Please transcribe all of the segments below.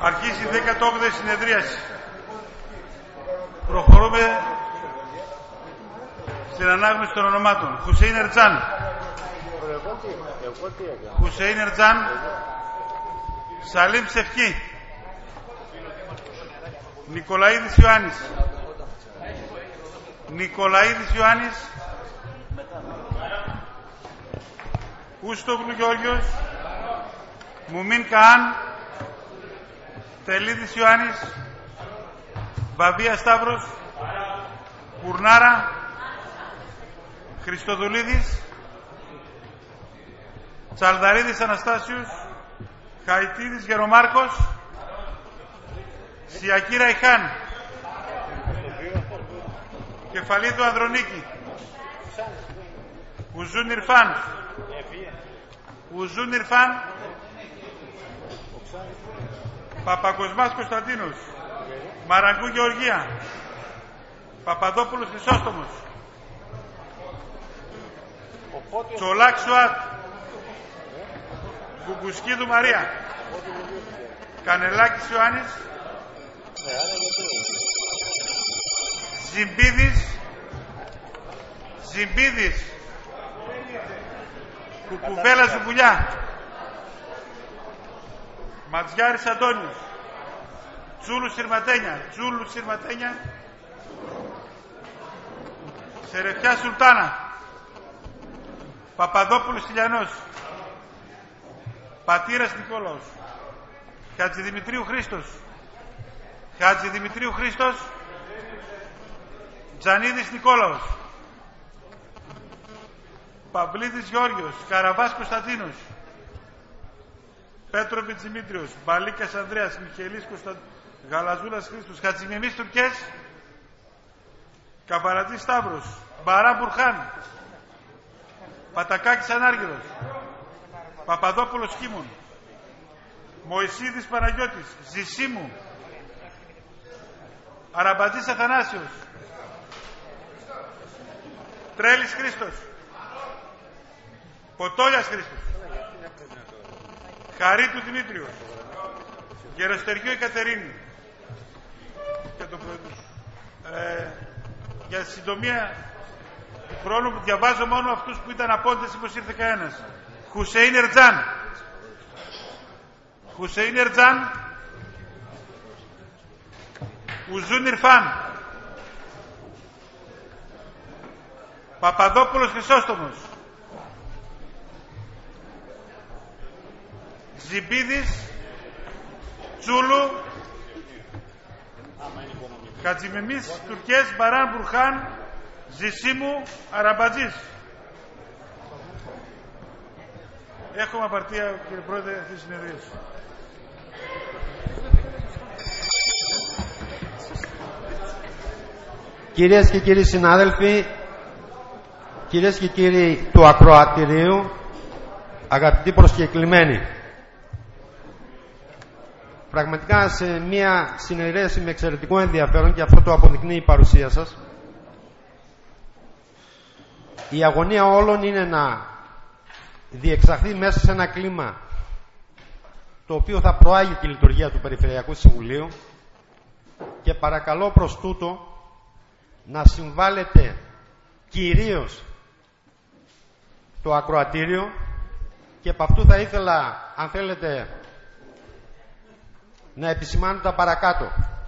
Αρχίζει η 18η συνεδρίαση. Προχωρούμε στην ανάγνωση των ονομάτων. Χουσέιν Ερτζάν. Χουσέιν Ερτζάν. Σαλίμ Σεφκή. Νικολαίδης Ιωάννης. Νικολαίδης Ιωάννης. Ούστογλου Γιώργιος. Μουμίν Καάν. Τελίδης Ιωάννης. Βαβία Σταύρος. Κουρνάρα. Χριστοδουλίδης. Τσαλδαρίδης Αναστάσιος. Χαϊτίδης Γερομάρκος. Σιακύρα Ιχάν. Κεφαλίδου Ανδρονίκη. Ουζούν Ιρφάν. Ουζούν Ιρφάν. Παπακοσμάς Κωνσταντίνος. Μαραγκού Γεωργία. Παπαδόπουλος Χρυσόστομος. Τσολάκ Σουάτ. Κουκουσκίδου Μαρία. Κανελάκης Ιωάννης. Ζιμπίδης. Ζιμπίδης. Κουκουβέλα Ζουμπουλιά. Ματζιάρης Αντώνιος. Τσούλου Συρματένια. Τσούλου Συρματένια. Σερεφιά Σουλτάνα. Παπαδόπουλος Τηλιανός. Πατήρας Νικόλαος. Χατζηδημητρίου Χρήστος. Χατζηδημητρίου Χρήστος. Τζανίδης Νικόλαος. Παυλίδης Γιώργιος. Καραβάς Κωνσταντίνος. Πέτροβιτς Δημήτριος. Μπαλίκας Ανδρέας. Μιχαηλής Γαλαζούλας Χρήστος. Χατζημιμής Τουρκές. Καβαρατής Σταύρος. Μπαρά Μπουρχάν. Πατακάκης Ανάργυρος. Παπαδόπουλος Κίμων. Μωυσίδης Παναγιώτης. Ζησίμου. Αραμπατζής Αθανάσιος. Τρέλης Χρήστος. Ποτόλιας Χρήστος. Χαρίτου Δημήτριος. Γεροστεριού Εκατερίνη. Και το για συντομία του χρόνου που διαβάζω μόνο αυτούς που ήταν απόντες, πως ήρθε κανένας. Χουσέιν Ερτζάν. Χουσέιν Ερτζάν. Ουζούν Ιρφάν. Παπαδόπουλος Χρυσόστομος. Ζιμπίδης. Τσούλου. Χατζημιμής Τουρκές. Μπαράν Μπουρχάν. Ζησίμου. Αραμπατζής. Έχουμε απαρτία, κύριε Πρόεδρε, αυτή τη συνεδρίαση. Κυρίες και κύριοι συνάδελφοι, κυρίες και κύριοι του Ακροατηρίου, αγαπητοί προσκεκλημένοι, πραγματικά σε μια συνεδρίαση με εξαιρετικό ενδιαφέρον, και αυτό το αποδεικνύει η παρουσία σας, η αγωνία όλων είναι να διεξαχθεί μέσα σε ένα κλίμα το οποίο θα προάγει τη λειτουργία του Περιφερειακού Συμβουλίου, και παρακαλώ προς τούτο να συμβάλλετε κυρίως το Ακροατήριο, και από αυτού θα ήθελα, αν θέλετε, να επισημάνω τα παρακάτω.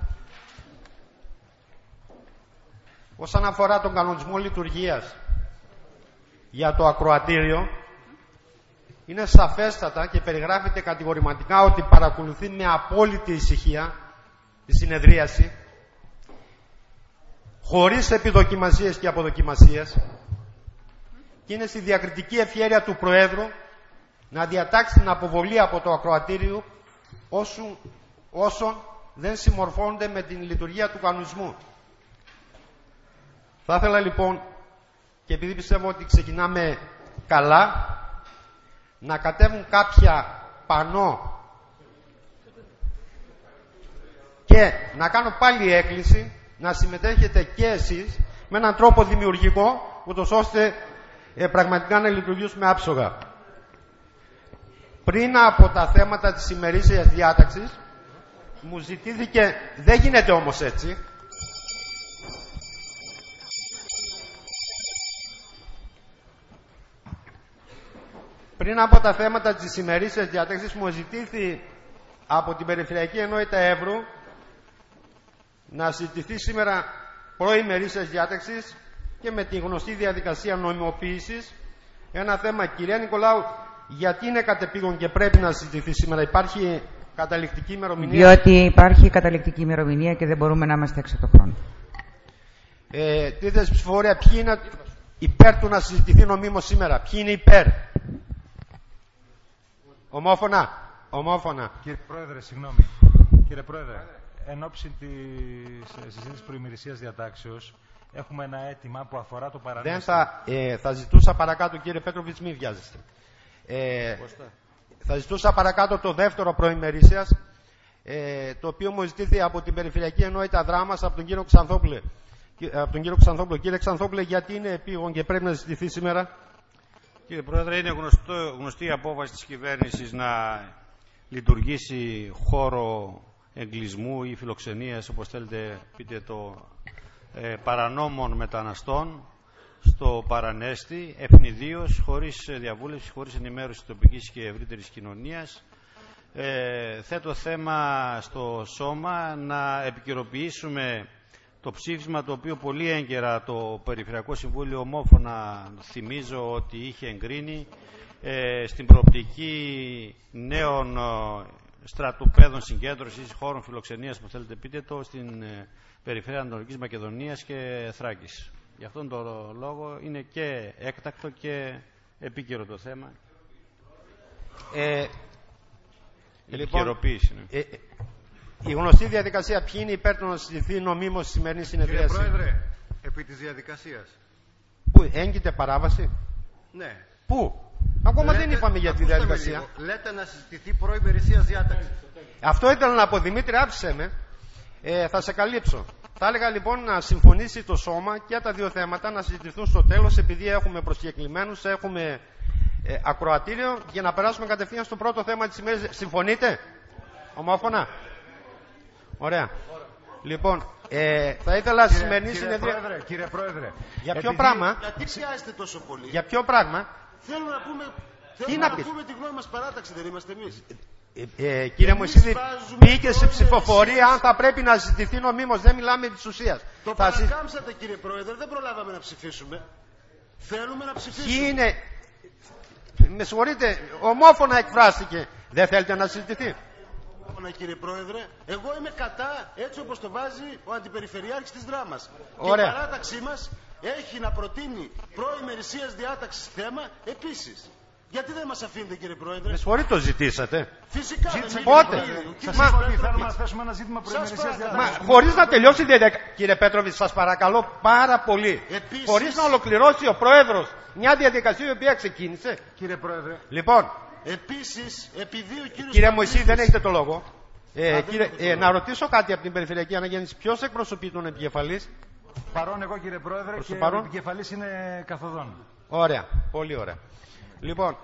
Όσον αφορά τον κανονισμό λειτουργίας για το Ακροατήριο, είναι σαφέστατα και περιγράφεται κατηγορηματικά ότι παρακολουθεί με απόλυτη ησυχία τη συνεδρίαση, χωρίς επιδοκιμασίες και αποδοκιμασίες, και είναι στη διακριτική ευχέρεια του Προέδρου να διατάξει την αποβολή από το Ακροατήριο όσων δεν συμμορφώνονται με την λειτουργία του κανονισμού. Θα ήθελα λοιπόν, και επειδή πιστεύω ότι ξεκινάμε καλά, να κατέβουν κάποια πανό και να κάνω πάλι έκκληση να συμμετέχετε και εσείς με έναν τρόπο δημιουργικό, ούτως ώστε πραγματικά να λειτουργήσουμε άψογα. Πριν από τα θέματα της ημερήσιας διάταξης, μου ζητήθηκε, δεν γίνεται όμως έτσι. Πριν από τα θέματα της ημερήσιας διάταξης μου ζητήθη από την Περιφερειακή Ενότητα Εύρου να συζητηθεί σήμερα προημερήσιας διάταξης και με τη γνωστή διαδικασία νομιμοποίησης ένα θέμα. Κυρία Νικολάου, γιατί είναι κατεπήγον και πρέπει να συζητηθεί σήμερα? Υπάρχει καταληκτική ημερομηνία? Διότι υπάρχει καταληκτική ημερομηνία και δεν μπορούμε να είμαστε έξω από το χρόνο. Τίθεται ψηφοφορία. Ποιοι είναι υπέρ του να συζητηθεί νομίμως σήμερα? Ποιοι είναι υπέρ? Ομόφωνα. Κύριε Πρόεδρε, συγγνώμη. Κύριε Πρόεδρε, εν ώψη της συζήτησης προημερησίας διατάξεως, έχουμε ένα αίτημα που αφορά το παρανέστη. Θα ζητούσα παρακάτω, κύριε Πέτροβιτς, μην βιάζεστε. Θα ζητούσα παρακάτω το δεύτερο προημερήσιας, το οποίο μου ζητήθη από την Περιφερειακή Ενότητα Δράμας, από τον κύριο Ξανθόπουλο. Κύριε Ξανθόπουλε, γιατί είναι επίγον και πρέπει να ζητηθεί σήμερα? Κύριε Πρόεδρε, είναι γνωστή η απόφαση της κυβέρνησης να λειτουργήσει χώρο εγκλισμού ή φιλοξενίας, όπως θέλετε πείτε το, παρανόμων μεταναστών στο Παρανέστη, ευνηδίως, χωρίς διαβούλευση, χωρίς ενημέρωση της τοπικής και ευρύτερης κοινωνίας. Θέτω θέμα στο Σώμα να επικαιροποιήσουμε το ψήφισμα το οποίο πολύ έγκαιρα το Περιφερειακό Συμβούλιο ομόφωνα, θυμίζω, ότι είχε εγκρίνει στην προοπτική νέων στρατοπέδων συγκέντρωσης, χώρων φιλοξενίας που θέλετε πείτε το, στην περιφέρεια Ανατολικής Μακεδονίας και Θράκης. Γι' αυτόν τον λόγο είναι και έκτακτο και επίκαιρο το θέμα. Επικαιροποίηση. Η γνωστή διαδικασία, ποιοι είναι υπέρ του να συζητηθεί νομίμως στη σημερινή συνεδρίαση? Κύριε Πρόεδρε, επί της διαδικασίας. Πού, έγκυται παράβαση? Ναι. Πού? Ακόμα δεν είπαμε για τη διαδικασία. Λέτε να συζητηθεί προημερησίας διάταξη. Αυτό ήθελα να πω, Δημήτρη, άφησε με. Θα σε καλύψω. Θα έλεγα λοιπόν να συμφωνήσει το Σώμα και τα δύο θέματα να συζητηθούν στο τέλος, επειδή έχουμε προσκεκλημένους, έχουμε ακροατήριο, για να περάσουμε κατευθείαν στο πρώτο θέμα της ημέρας. Συμφωνείτε? Ομόφωνα? Ωραία. Λοιπόν, θα ήθελα στη σημερινή συνεδρία. Κύριε Πρόεδρε, Για ποιο πράγμα? Γιατί πιάζετε τόσο πολύ? Για ποιο πράγμα? Θέλουμε να πούμε, πούμε τη γνώμη μας παράταξη, δεν είμαστε εμείς? Κύριε Μωυσίδη, μπήκε σε ψηφοφορία αν θα πρέπει να συζητηθεί νομίμως. Δεν μιλάμε της ουσίας. Το παρακάμψατε, κύριε Πρόεδρε, δεν προλάβαμε να ψηφίσουμε. Θέλουμε να ψηφίσουμε. Ποιοι είναι? Με συγχωρείτε, ομόφωνα εκφράστηκε. Δεν θέλετε να συζητηθεί? Κύριε Πρόεδρε, εγώ είμαι κατά, έτσι όπως το βάζει ο Αντιπεριφερειάρχης της Δράμας. Ωραία. Και η παράταξή μας έχει να προτείνει προημερησίας διάταξης θέμα επίσης. Γιατί δεν μας αφήνετε, κύριε Πρόεδρε? Με συγχωρείτε, το ζητήσατε? Φυσικά. Πότε? Θέλουμε να θέσουμε ένα ζήτημα προημερησίας διάταξης. Χωρίς να τελειώσει η διαδικασία. Κύριε Πέτροβιτ, σας παρακαλώ πάρα πολύ. Χωρίς να ολοκληρώσει ο Πρόεδρος μια διαδικασία η οποία ξεκίνησε. Κύριε Πρόεδρε. Λοιπόν. Επίσης, επειδή ο κύριος. Κύριε Μωυσή, δεν έχετε το λόγο. Να ρωτήσω κάτι από την Περιφερειακή Αναγέννηση. Ποιος εκπροσωπεί τον επικεφαλής? Παρόν εγώ, κύριε Πρόεδρε, και ο επικεφαλής είναι καθοδόν. Ωραία, πολύ ωραία. Λοιπόν,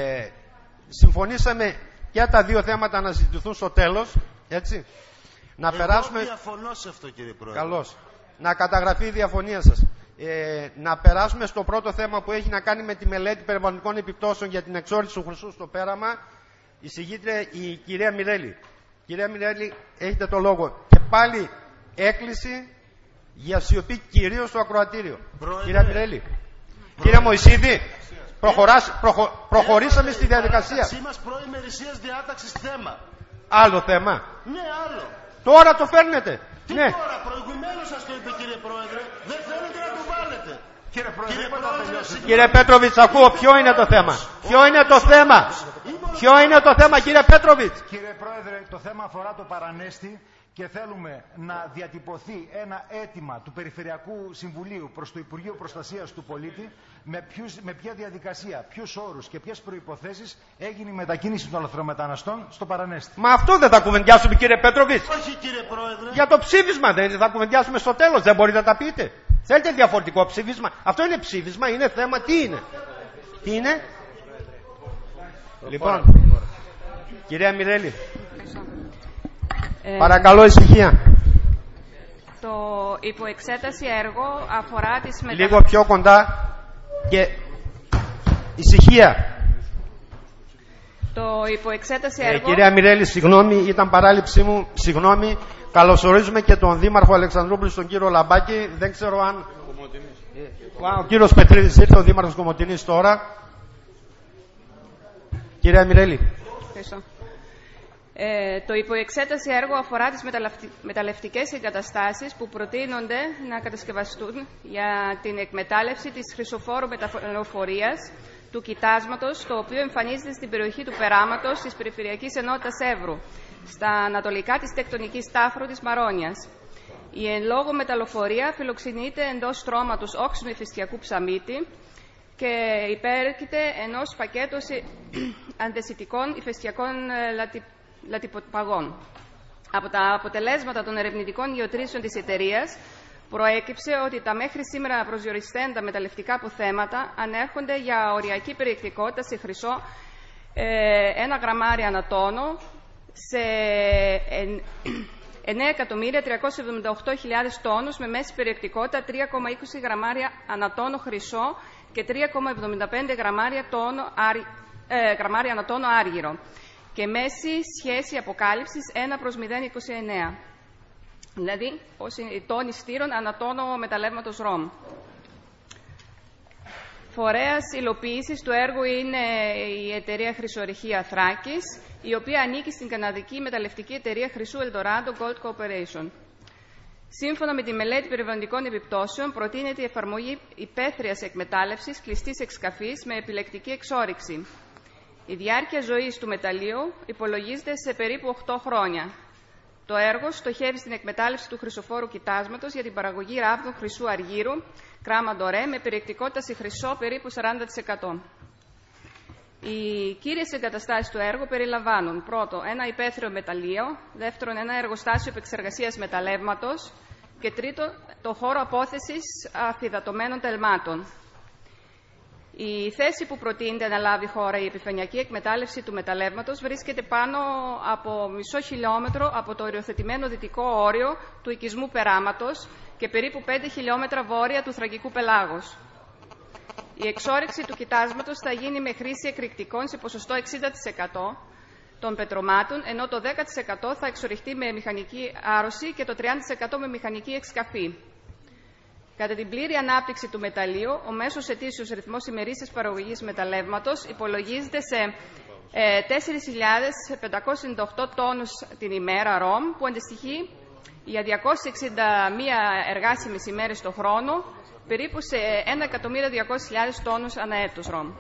συμφωνήσαμε και τα δύο θέματα να συζητηθούν στο τέλος, έτσι. Να περάσουμε. Διαφωνώ σε αυτό, κύριε Πρόεδρε. Καλώς. Να καταγραφεί η διαφωνία σας. Να περάσουμε στο πρώτο θέμα που έχει να κάνει με τη μελέτη περιβαλλοντικών επιπτώσεων για την εξόρυξη του χρυσού στο πέραμα. Η συγγήτρια, η κυρία Μιρέλη. Κυρία Μιρέλη, έχετε το λόγο. Και πάλι έκκληση για σιωπή κυρίως στο ακροατήριο. Κυρία Μιρέλη. Κύριε Μωυσίδη, προχωρήσαμε στη διαδικασία. Είμαστε προημερησίας διάταξης θέμα. Άλλο θέμα. Ναι, άλλο. Τώρα το φέρνετε. Τι ναι. Τώρα, προηγουμένως σας το είπε, κύριε Πρόεδρε. Δεν θέλετε να το βάλετε. Κύριε Πέτροβιτς, ακούω. Ποιο είναι το θέμα? Ποιο είναι το θέμα? Ποιο είναι το θέμα, κύριε Πέτροβιτς? Κύριε Πρόεδρε, το θέμα αφορά το Παρανέστη και θέλουμε να διατυπωθεί ένα αίτημα του Περιφερειακού Συμβουλίου προς το Υπουργείο Προστασίας του Πολίτη με ποια διαδικασία, ποιους όρους και ποιες προϋποθέσεις έγινε η μετακίνηση των λαθρομεταναστών στο Παρανέστη. Μα αυτό δεν θα κουβεντιάσουμε, κύριε Πέτροβιτς? Όχι, κύριε Πρόεδρε. Για το ψήφισμα δεν θα κουβεντιάσουμε στο τέλος? Δεν μπορείτε να τα πείτε? Θέλετε διαφορετικό ψήφισμα? Αυτό είναι ψήφισμα, είναι θέμα, τι είναι? Τι είναι? Λοιπόν, κυρία Μιρέλη. Παρακαλώ, ησυχία. Το υποεξέταση έργο αφορά τις Λίγο πιο κοντά και ησυχία. Το υποεξέταση έργο... Κυρία Μιρέλη, συγγνώμη, ήταν παράληψή μου, συγγνώμη. Καλωσορίζουμε και τον Δήμαρχο Αλεξανδρούπολης, τον κύριο Λαμπάκη. Δεν ξέρω αν... Ο κύριος Πετρίδης ήρθε, ο Δήμαρχος Κομοτηνής τώρα. Κυρία Μιρέλη. Ευχαριστώ. Το υποεξέταση έργο αφορά τις μεταλλευτικές εγκαταστάσεις που προτείνονται να κατασκευαστούν για την εκμετάλλευση της χρυσοφόρου μεταλοφορίας του κοιτάσματος, το οποίο εμφανίζεται στην περιοχή του περάματος της Περιφερειακής Ενότητας Εύρου, στα ανατολικά της τεκτονικής τάφρου της Μαρόνιας. Η εν λόγω μεταλλοφορία φιλοξενείται εντός στρώματος όξινου ηφαιστειακού ψαμίτη και υπέρχεται ενός πακέτου αντεσιτικών ηφαιστειακών λατιποπαγών. Από τα αποτελέσματα των ερευνητικών γεωτρήσεων της εταιρείας προέκυψε ότι τα μέχρι σήμερα προσδιοριστέντα μεταλλευτικά αποθέματα ανέρχονται για οριακή περιεκτικότητα σε χρυσό 1 γραμμάρι ανατόνο σε 9.378.000 τόνους με μέση περιεκτικότητα 3,20 γραμμάρια ανατόνο χρυσό και 3,75 γραμμάρια ανατόνο άργυρο και μέση σχέση αποκάλυψης 1/0,29. Δηλαδή, η τόνη στήρων ανατόνο μεταλλεύματος ρομ. Φορέας υλοποίησης του έργου είναι η εταιρεία Χρυσορυχεία Θράκης, η οποία ανήκει στην καναδική μεταλλευτική εταιρεία Χρυσού Ελντοράντο Gold Corporation. Σύμφωνα με τη μελέτη περιβαλλοντικών επιπτώσεων, προτείνεται η εφαρμογή υπαίθριας εκμετάλλευσης κλειστής εξκαφής με επιλεκτική εξόρυξη. Η διάρκεια ζωής του μεταλλείου υπολογίζεται σε περίπου 8 χρόνια. Το έργο στοχεύει στην εκμετάλλευση του χρυσοφόρου κοιτάσματος για την παραγωγή ράβδων χρυσού αργύρου, κράμα ντορέ, με περιεκτικότητα σε χρυσό περίπου 40%. Οι κύριες εγκαταστάσεις του έργου περιλαμβάνουν πρώτο, ένα υπαίθριο μεταλλείο, δεύτερον, ένα εργοστάσιο επεξεργασίας μεταλλεύματος και τρίτο, το χώρο απόθεσης αφυδατωμένων τελμάτων. Η θέση που προτείνεται να λάβει η χώρα η επιφανειακή εκμετάλλευση του μεταλλεύματος βρίσκεται πάνω από μισό χιλιόμετρο από το οριοθετημένο δυτικό όριο του οικισμού περάματος και περίπου 5 χιλιόμετρα βόρεια του Θρακικού πελάγους. Η εξόρυξη του κοιτάσματος θα γίνει με χρήση εκρηκτικών σε ποσοστό 60% των πετρωμάτων, ενώ το 10% θα εξορυχτεί με μηχανική άρρωση και το 30% με μηχανική εξκαφή. Κατά την πλήρη ανάπτυξη του μεταλλείου, ο μέσος ετήσιος ρυθμός ημερήσιας παραγωγής μεταλλεύματος υπολογίζεται σε 4.598 τόνους την ημέρα ρομ, που αντιστοιχεί για 261 εργάσιμες ημέρες το χρόνο, περίπου σε 1.200.000 τόνους ανά έτος ρομ.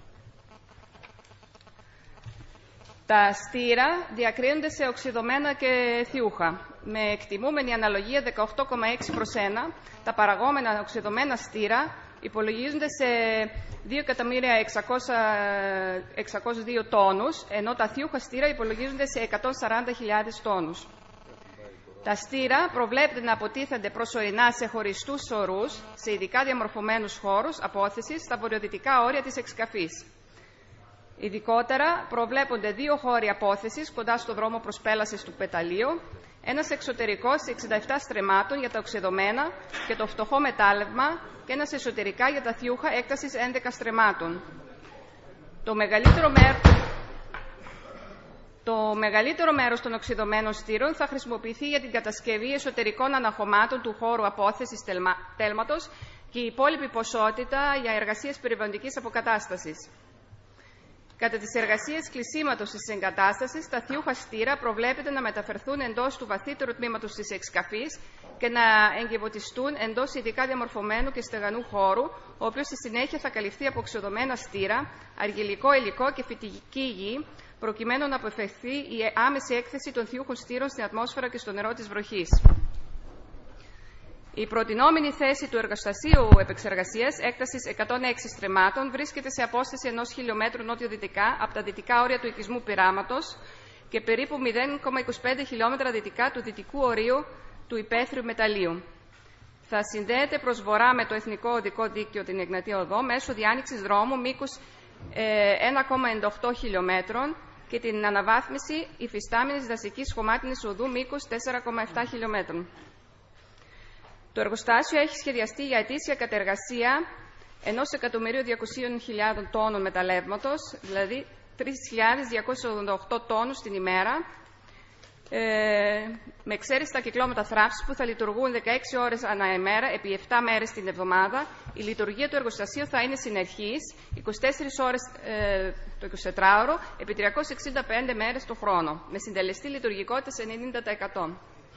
Τα στήρα διακρίνονται σε οξυδωμένα και θιούχα. Με εκτιμούμενη αναλογία 18,6/1, τα παραγόμενα οξυδωμένα στήρα υπολογίζονται σε 2.602 τόνους, ενώ τα θιούχα στήρα υπολογίζονται σε 140.000 τόνους. Τα στήρα προβλέπεται να αποτίθενται προσωρινά σε χωριστούς ορούς, σε ειδικά διαμορφωμένους χώρους απόθεσης στα βορειοδυτικά όρια της εξκαφής. Ειδικότερα προβλέπονται 2 χώροι απόθεσης κοντά στο δρόμο προσπέλασης του πεταλείου, ένας εξωτερικός 67 στρεμμάτων για τα οξυδωμένα και το φτωχό μετάλλευμα και ένας εσωτερικά για τα θιούχα έκτασης 11 στρεμμάτων. Το μεγαλύτερο μέρος των οξυδωμένων στήρων θα χρησιμοποιηθεί για την κατασκευή εσωτερικών αναχωμάτων του χώρου απόθεσης τέλματος και η υπόλοιπη ποσότητα για εργασίες περιβαλλοντικής αποκατάστασης. Κατά τις εργασίες κλεισίματος της εγκατάστασης, τα θιούχα στήρα προβλέπεται να μεταφερθούν εντός του βαθύτερου τμήματος της εξκαφής και να εγκεβωτιστούν εντός ειδικά διαμορφωμένου και στεγανού χώρου, ο οποίος στη συνέχεια θα καλυφθεί από οξυδωμένα στήρα, αργυλικό υλικό και φυτική γη, προκειμένου να αποφευχθεί η άμεση έκθεση των θιούχων στήρων στην ατμόσφαιρα και στο νερό της βροχής. Η προτινόμενη θέση του εργοστασίου επεξεργασίας έκτασης 106 στρεμμάτων βρίσκεται σε απόσταση 1 χιλιόμετρου νότιο-δυτικά από τα δυτικά όρια του οικισμού πειράματος και περίπου 0,25 χιλιόμετρα δυτικά του δυτικού ορίου του υπαίθριου μεταλλείου. Θα συνδέεται προς βορρά με το Εθνικό Οδικό Δίκτυο την Εγνατία Οδό μέσω διάνοιξης δρόμου μήκους 1,98 χιλιόμετρων και την αναβάθμιση υφιστάμενης δασικής χωμάτινης οδού μήκους 4,7 χιλιόμετρων. Το εργοστάσιο έχει σχεδιαστεί για ετήσια κατεργασία 1.200.000 τόνων μεταλλεύματος, δηλαδή 3.288 τόνους την ημέρα, με εξαίρεση τα κυκλώματα θράψης που θα λειτουργούν 16 ώρες ανά ημέρα επί 7 μέρες την εβδομάδα. Η λειτουργία του εργοστασίου θα είναι συνεχής 24 ώρες το 24ωρο επί 365 μέρες το χρόνο, με συντελεστή λειτουργικότητα 90%.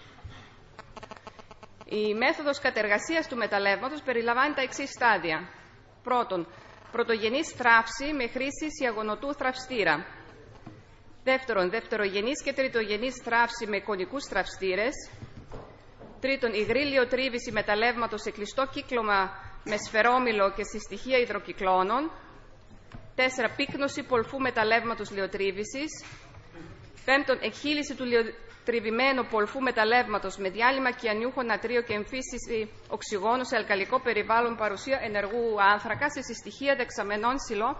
Η μέθοδος κατεργασίας του μεταλλεύματος περιλαμβάνει τα εξής στάδια. Πρώτον, πρωτογενής θράψη με χρήση σιαγωνωτού θραυστήρα. Δεύτερον, δευτερογενής και τριτογενής θράψη με κονικούς θραυστήρες. Τρίτον, υγρή λιοτρίβηση μεταλλεύματος σε κλειστό κύκλωμα με σφαιρόμυλο και συστοιχεία υδροκυκλώνων. 4. Πύκνωση πολφού μεταλλεύματος λιοτρίβησης. Πέμπτον, εκχύλιση του λιοτριβημένου πολφού μεταλλεύματος με διάλειμμα κυανιούχο νατρίου και εμφύσιση οξυγόνου σε αλκαλικό περιβάλλον, παρουσία ενεργού άνθρακα σε συστοιχεία δεξαμενών σιλό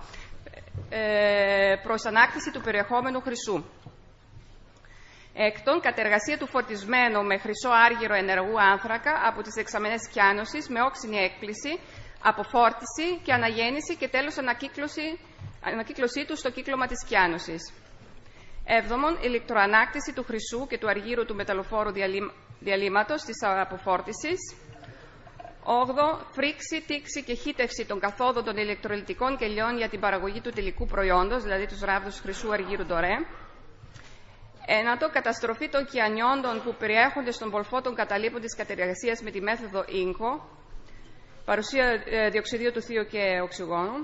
προς ανάκτηση του περιεχόμενου χρυσού. Έκτον, κατεργασία του φορτισμένου με χρυσό άργυρο ενεργού άνθρακα από τις δεξαμενές κιάνωσης με όξινη έκπληση, αποφόρτιση και αναγέννηση και τέλος ανακύκλωσή του στο κύκλωμα της κιάνωσης. Έβδομον, ηλεκτροανάκτηση του χρυσού και του αργύρου του μεταλλοφόρου διαλύματος της αποφόρτισης. 8. Φρίξη, τήξη και χύτευση των καθόδων των ηλεκτρολιτικών κελιών για την παραγωγή του τελικού προϊόντος, δηλαδή τους ράβδους χρυσού αργύρου ντορέ. 9. Καταστροφή των κυανιόντων που περιέχονται στον πολφό των καταλήπων της κατεργασίας με τη μέθοδο ίνκο, παρουσία διοξιδίου του θείου και οξυγόνου.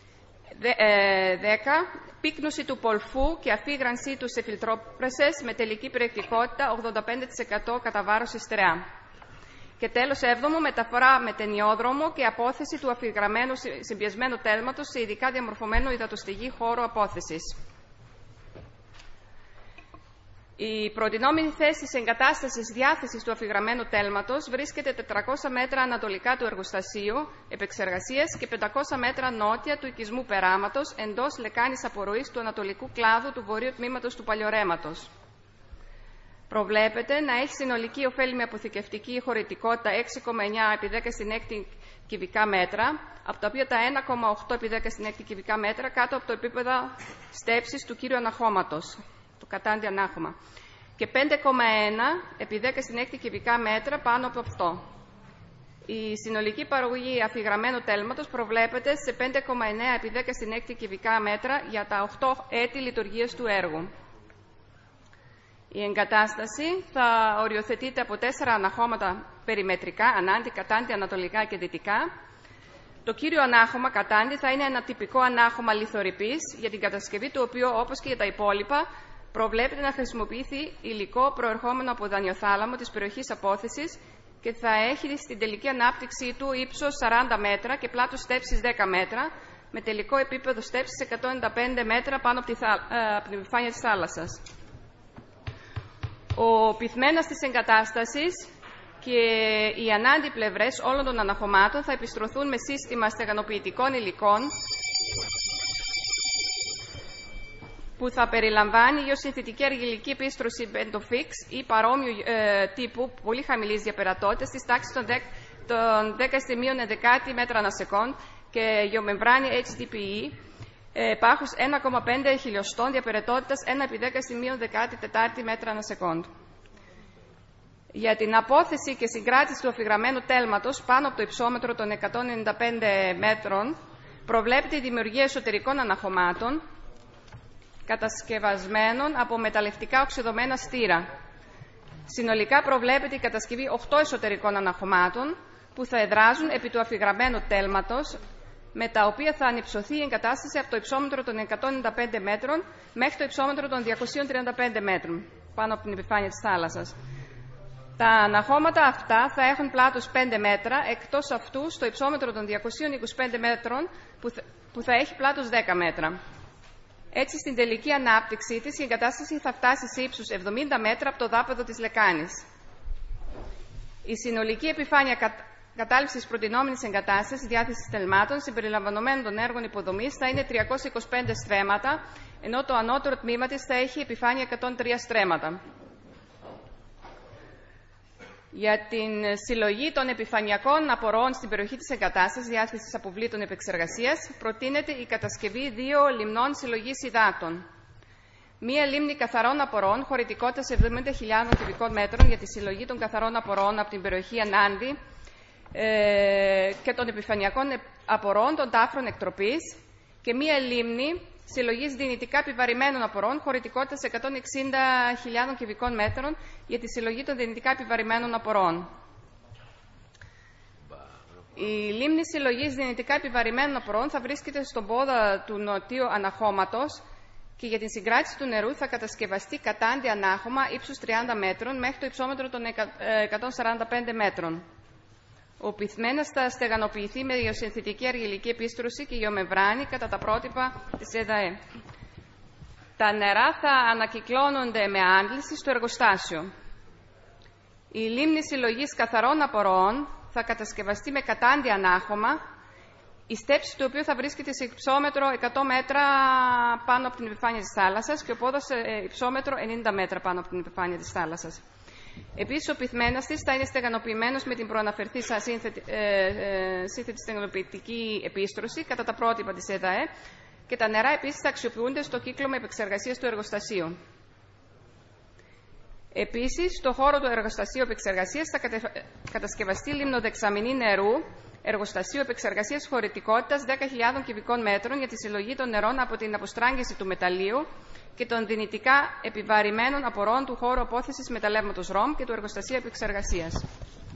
10. Πύκνωση του πολφού και αφήγρανσή του σε φιλτρόπρεσες με τελική περιεκτικότητα 85% κατά βάρος στερεά. Και τέλος, 7. Μεταφορά με ταινιόδρομο και απόθεση του αφηγραμμένου συμπιεσμένου τέλματος σε ειδικά διαμορφωμένο υδατοστηγή χώρο απόθεσης. Η προτινόμενη θέση της εγκατάστασης διάθεσης του αφηγραμμένου τέλματος βρίσκεται 400 μέτρα ανατολικά του εργοστασίου επεξεργασίας και 500 μέτρα νότια του οικισμού περάματος εντός λεκάνης απορροής του ανατολικού κλάδου του βορείου τμήματος του παλιορέματος. Προβλέπεται να έχει συνολική ωφέλιμη αποθηκευτική χωρητικότητα 6,9 επί 10 στην 6 κυβικά μέτρα, από τα οποία τα 1,8 επί 10 στην 6 κυβικά μέτρα κάτω από το επίπεδο στέψης του κύριου αναχώματος, το κατάντι ανάχωμα, και 5,1 επί 10 στην 6 κυβικά μέτρα πάνω από αυτό. Η συνολική παραγωγή αφηγραμμένου τέλματος προβλέπεται σε 5,9 επί 10 στην 6 κυβικά μέτρα για τα 8 έτη λειτουργίας του έργου. Η εγκατάσταση θα οριοθετείται από 4 αναχώματα περιμετρικά, ανάντι, κατάντι, ανατολικά και δυτικά. Το κύριο ανάχωμα, κατάντι, θα είναι ένα τυπικό ανάχωμα λιθορρυπής, για την κατασκευή του οποίου, όπως και για τα υπόλοιπα, προβλέπεται να χρησιμοποιηθεί υλικό προερχόμενο από δανειοθάλαμο της περιοχής απόθεσης και θα έχει στην τελική ανάπτυξή του ύψος 40 μέτρα και πλάτος στέψης 10 μέτρα, με τελικό επίπεδο στέψης 195 μέτρα πάνω από την επιφάνεια της θάλασσας. Ο πυθμένας της εγκατάστασης και οι ανάντι πλευρές όλων των αναχωμάτων θα επιστρωθούν με σύστημα στεγανοποιητικών υλικών που θα περιλαμβάνει γεωσυνθετική αργυλική επίστρωση Bentofix ή παρόμοιου τύπου πολύ χαμηλής διαπερατότητας της τάξης των 10 μέτρα ανά σεκόντ και γεωμεμβράνη HDPE πάχους 1,5 χιλιοστών διαπερατότητας 1 επί 10 μέτρα ανά σεκόντ. Για την απόθεση και συγκράτηση του αφηγραμμένου τέλματος πάνω από το υψόμετρο των 195 μέτρων προβλέπεται η δημιουργία εσωτερικών αναχωμάτων κατασκευασμένων από μεταλλευτικά οξυδωμένα στήρα. Συνολικά προβλέπεται η κατασκευή 8 εσωτερικών αναχωμάτων που θα εδράζουν επί του αφηγραμμένου τέλματος, με τα οποία θα ανυψωθεί η εγκατάσταση από το υψόμετρο των 195 μέτρων μέχρι το υψόμετρο των 235 μέτρων πάνω από την επιφάνεια της θάλασσας. Τα αναχώματα αυτά θα έχουν πλάτος 5 μέτρα, εκτός αυτού στο υψόμετρο των 225 μέτρων που θα έχει πλάτος 10 μέτρα. Έτσι, στην τελική ανάπτυξή της, η εγκατάσταση θα φτάσει σε ύψους 70 μέτρα από το δάπεδο της λεκάνης. Η συνολική επιφάνεια κατάληψης προτινόμενης εγκατάστασης διάθεσης τελμάτων συμπεριλαμβανομένων των έργων υποδομής θα είναι 325 στρέμματα ενώ το ανώτερο τμήμα της θα έχει επιφάνεια 103 στρέμματα. Για την συλλογή των επιφανειακών απορρόων στην περιοχή της εγκατάστασης διάθεσης αποβλήτων επεξεργασίας προτείνεται η κατασκευή 2 λιμνών συλλογής υδάτων. Μία λίμνη καθαρών απορρόων χωρητικότητας 70.000 κυβικών μέτρων για τη συλλογή των καθαρών απορρόων από την περιοχή Ανάντη και των επιφανειακών απορρόων των τάφρων εκτροπής και μία λίμνη συλλογής δυνητικά επιβαρημένων απορρόων χωρητικότητας 160.000 κυβικών μέτρων για τη συλλογή των δυνητικά επιβαρημένων απορρόων. Η λίμνη συλλογής δυνητικά επιβαρημένων απορρόων θα βρίσκεται στον πόδα του νοτίου αναχώματος και για την συγκράτηση του νερού θα κατασκευαστεί κατάντι ανάχωμα ύψους 30 μέτρων μέχρι το υψόμετρο των 145 μέτρων. Ο πυθμένας θα στεγανοποιηθεί με γεωσυνθετική αργυλική επίστρωση και γεωμεμβράνη κατά τα πρότυπα της ΕΔΑΕ. Τα νερά θα ανακυκλώνονται με άντληση στο εργοστάσιο. Η λίμνη συλλογής καθαρών απορρόων θα κατασκευαστεί με κατάντι ανάχωμα, η στέψη του οποίου θα βρίσκεται σε υψόμετρο 100 μέτρα πάνω από την επιφάνεια της θάλασσας και ο πόδας σε υψόμετρο 90 μέτρα πάνω από την επιφάνεια της θάλασσας. Επίσης, ο πυθμένας της θα είναι στεγανοποιημένος με την προαναφερθήσα σύνθετη στεγανοποιητική επίστρωση κατά τα πρότυπα της ΕΔΑΕ και τα νερά επίσης θα αξιοποιούνται στο κύκλωμα επεξεργασίας του εργοστασίου. Επίσης, στο χώρο του εργοστασίου επεξεργασίας θα κατασκευαστεί λιμνοδεξαμηνή νερού, εργοστασίου επεξεργασίας χωρητικότητας 10.000 κυβικών μέτρων για τη συλλογή των νερών από την αποστράγγιση του μεταλλίου και των δυνητικά επιβαρημένων απορρόων του χώρου απόθεσης μεταλλεύματος ΡΟΜ και του εργοστασίου επεξεργασίας.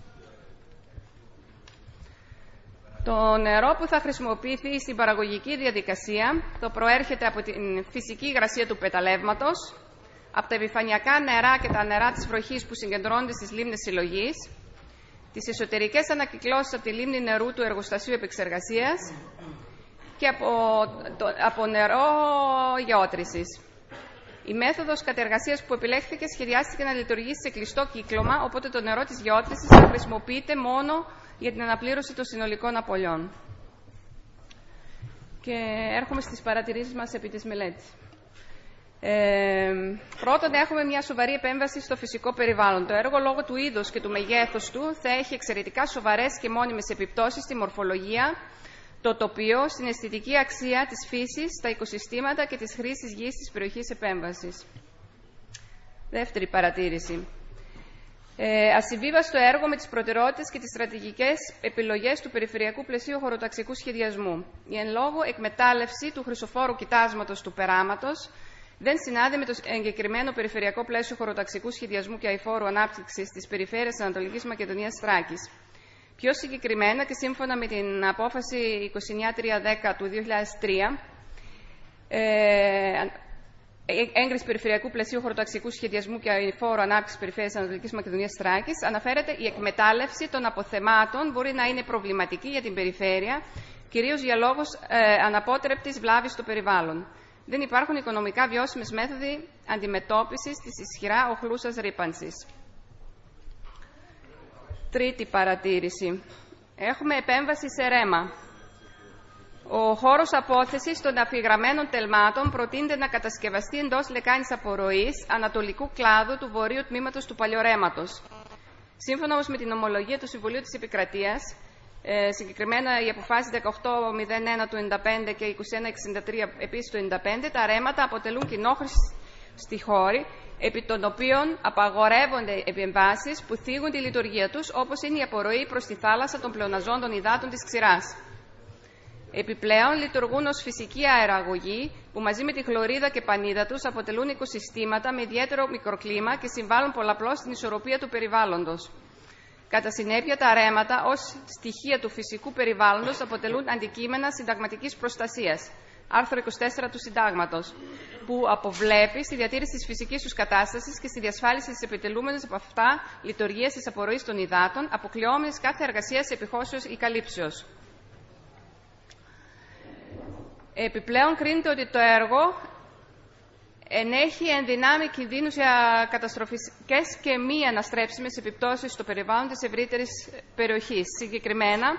Το νερό που θα χρησιμοποιηθεί στην παραγωγική διαδικασία το προέρχεται από την φυσική υγρασία του μεταλλεύματος, από τα επιφανειακά νερά και τα νερά της βροχής που συγκεντρώνονται στις λίμνες συλλογής, τις εσωτερικές ανακυκλώσεις από τη λίμνη νερού του εργοστασίου επεξεργασίας και από νερό γεώτρησης. Η μέθοδος κατεργασίας που επιλέχθηκε σχεδιάστηκε να λειτουργήσει σε κλειστό κύκλωμα, οπότε το νερό της γεώτρησης θα χρησιμοποιείται μόνο για την αναπλήρωση των συνολικών απολειών. Και έρχομαι στις παρατηρήσεις μας επί της μελέτης. Πρώτον, έχουμε μια σοβαρή επέμβαση στο φυσικό περιβάλλον. Το έργο, λόγω του είδους και του μεγέθους του, θα έχει εξαιρετικά σοβαρές και μόνιμες επιπτώσεις στη μορφολογία, το τοπίο, στην αισθητική αξία της φύσης, τα οικοσυστήματα και της χρήσης γης της περιοχής επέμβασης. Δεύτερη παρατήρηση. Ασυμβίβαστο έργο με τις προτεραιότητες και τις στρατηγικές επιλογές του περιφερειακού πλαισίου χωροταξικού σχεδιασμού. Η εν λόγω εκμετάλλευση του χρυσοφόρου κοιτάσματος του περάματος δεν συνάδει με το εγκεκριμένο περιφερειακό πλαίσιο χωροταξικού σχεδιασμού και αειφόρου ανάπτυξης της περιφέρειας της Ανατολικής Μακεδονίας Θράκης. Πιο συγκεκριμένα και σύμφωνα με την απόφαση 29.310 του 2003, έγκριση περιφερειακού πλαισίου χωροταξικού σχεδιασμού και αειφόρου ανάπτυξης περιφέρειας της Ανατολικής Μακεδονίας Θράκης, αναφέρεται η εκμετάλλευση των αποθεμάτων μπορεί να είναι προβληματική για την περιφέρεια, κυρίως για λόγους αναπότρεπτης βλάβης στο περιβάλλον. Δεν υπάρχουν οικονομικά βιώσιμες μέθοδοι αντιμετώπισης της ισχυρά οχλούσας ρύπανσης. Τρίτη παρατήρηση. Έχουμε επέμβαση σε ρέμα. Ο χώρος απόθεσης των αφιγραμμένων τελμάτων προτείνεται να κατασκευαστεί εντός λεκάνης απορροής ανατολικού κλάδου του βορείου τμήματος του παλιορέματος. Σύμφωνα όμως με την ομολογία του Συμβουλίου της Επικρατείας, συγκεκριμένα οι αποφάσεις 18.01 του 1995 και 21.63 επίσης του 1995, τα ρέματα αποτελούν κοινόχρηση στη χώρη, επί των οποίων απαγορεύονται επεμβάσεις που θίγουν τη λειτουργία τους, όπως είναι η απορροή προς τη θάλασσα των πλεοναζόντων υδάτων της ξηράς. Επιπλέον, λειτουργούν ως φυσική αεραγωγή, που μαζί με τη χλωρίδα και πανίδα τους αποτελούν οικοσυστήματα με ιδιαίτερο μικροκλίμα και συμβάλλουν πολλαπλώς στην ισορροπία του περιβάλλοντος. Κατά συνέπεια, τα ρέματα ως στοιχεία του φυσικού περιβάλλοντος αποτελούν αντικείμενα συνταγματικής προστασίας, άρθρο 24 του Συντάγματος, που αποβλέπει στη διατήρηση της φυσικής τους κατάστασης και στη διασφάλιση της επιτελούμενης από αυτά λειτουργίας της απορροής των υδάτων, αποκλειόμενης κάθε εργασίας επιχώσεως ή καλύψεως. Επιπλέον, κρίνεται ότι το έργο ενέχει ενδυνάμει κινδύνους για καταστροφικές και μη αναστρέψιμες επιπτώσεις στο περιβάλλον της ευρύτερης περιοχής. Συγκεκριμένα,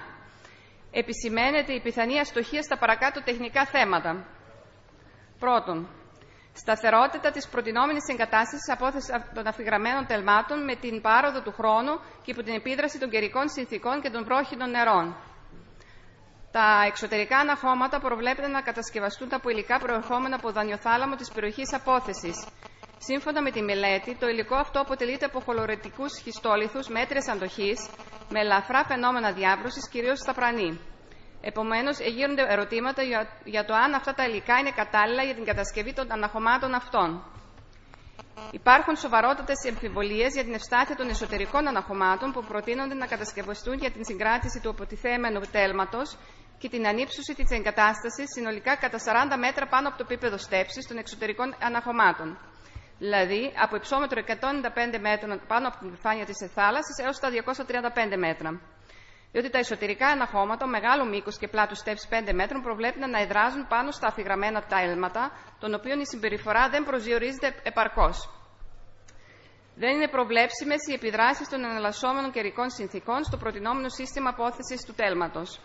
επισημαίνεται η πιθανή αστοχία στα παρακάτω τεχνικά θέματα. Πρώτον, Σταθερότητα της προτινόμενης εγκατάστασης απόθεσης των αφιγραμμένων τελμάτων με την πάροδο του χρόνου και υπό την επίδραση των καιρικών συνθηκών και των βρόχινων νερών. Τα εξωτερικά αναχώματα προβλέπεται να κατασκευαστούν από υλικά προερχόμενα από δανειοθάλαμο της περιοχής απόθεσης. Σύμφωνα με τη μελέτη, το υλικό αυτό αποτελείται από χολωρετικούς σχιστόλιθους μέτριας αντοχής με ελαφρά φαινόμενα διάβρωσης, κυρίως στα πρανή. Επομένως, εγείρονται ερωτήματα για το αν αυτά τα υλικά είναι κατάλληλα για την κατασκευή των αναχωμάτων αυτών. Υπάρχουν σοβαρότατες αμφιβολίες για την ευστάθεια των εσωτερικών αναχωμάτων που προτείνονται να κατασκευαστούν για την συγκράτηση του αποτιθέμενου τέλματος και την ανύψωση της εγκατάστασης συνολικά κατά 40 μέτρα πάνω από το επίπεδο στέψης των εξωτερικών αναχωμάτων. Δηλαδή, από υψόμετρο 195 μέτρων πάνω από την επιφάνεια της θάλασσας έως τα 235 μέτρα. Διότι τα εσωτερικά αναχώματα, μεγάλο μήκος και πλάτος στέψης 5 μέτρων, προβλέπεται να εδράζουν πάνω στα αφιγραμμένα τέλματα, των οποίων η συμπεριφορά δεν προσδιορίζεται επαρκώς. Δεν είναι προβλέψιμες οι επιδράσεις των εναλλασσόμενων καιρικών συνθηκών στο προτινόμενο σύστημα απόθεσης του τέλματος.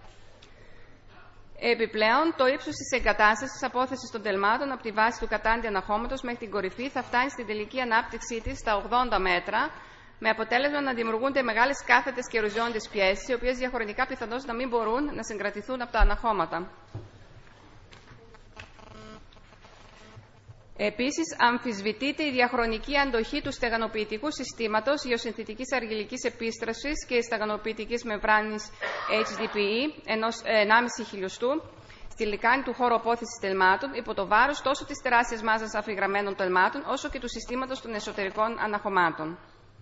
Επιπλέον, το ύψος της εγκατάστασης απόθεσης των τελμάτων από τη βάση του κατάντη αναχώματος μέχρι την κορυφή θα φτάνει στην τελική ανάπτυξή της στα 80 μέτρα, με αποτέλεσμα να δημιουργούνται μεγάλες κάθετες και οριζόντιες πιέσεις, οι οποίες διαχρονικά πιθανώς να μην μπορούν να συγκρατηθούν από τα αναχώματα. Επίσης, αμφισβητείται η διαχρονική αντοχή του στεγανοποιητικού συστήματος γεωσυνθετικής αργυλικής επίστρασης και στεγανοποιητικής μεμβράνης HDPE ενός 1,5 χιλιοστού στη λικάνη του χώρου απόθεσης τελμάτων υπό το βάρος τόσο της τεράστιας μάζας αφιγραμμένων τελμάτων όσο και του συστήματος των εσωτερικών αναχωμάτων.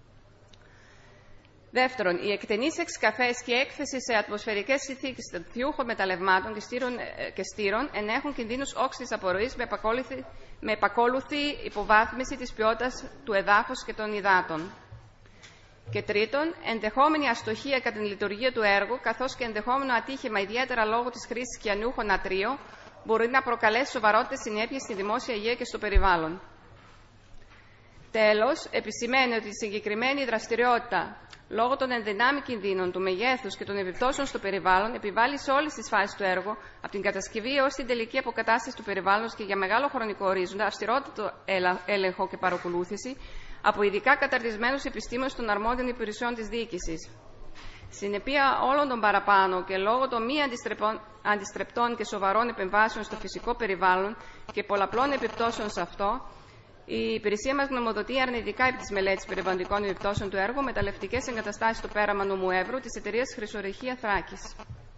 Δεύτερον, οι εκτενείς εξκαφές και έκθεση σε ατμοσφαιρικές συνθήκες θειούχων μεταλλευμάτων και στήρων ενέχουν κινδύνους όξης απορροής με επακόλουθη υποβάθμιση της ποιότητας του εδάφους και των υδάτων. Και τρίτον, ενδεχόμενη αστοχία κατά την λειτουργία του έργου, καθώς και ενδεχόμενο ατύχημα, ιδιαίτερα λόγω της χρήσης κυανιούχων νατρίου, μπορεί να προκαλέσει σοβαρότητες συνέπειες στη δημόσια υγεία και στο περιβάλλον. Τέλος, επισημαίνει ότι η συγκεκριμένη δραστηριότητα, λόγω των ενδυνάμει κινδύνων, του μεγέθους και των επιπτώσεων στο περιβάλλον, επιβάλλει σε όλες τις φάσεις του έργου, από την κατασκευή έως την τελική αποκατάσταση του περιβάλλοντος και για μεγάλο χρονικό ορίζοντα, αυστηρότατο έλεγχο και παρακολούθηση από ειδικά καταρτισμένους επιστήμονες των αρμόδιων υπηρεσιών της διοίκησης. Συνεπία όλων των παραπάνω και λόγω των μη αντιστρεπτών και σοβαρών επεμβάσεων στο φυσικό περιβάλλον και πολλαπλών επιπτώσεων σε αυτό, η υπηρεσία μας γνωμοδοτεί αρνητικά επί της μελέτης περιβαλλοντικών επιπτώσεων του έργου με τα λευτικές εγκαταστάσεις στο πέραμα νομού Εύρου της εταιρείας Χρυσορυχεία Θράκης.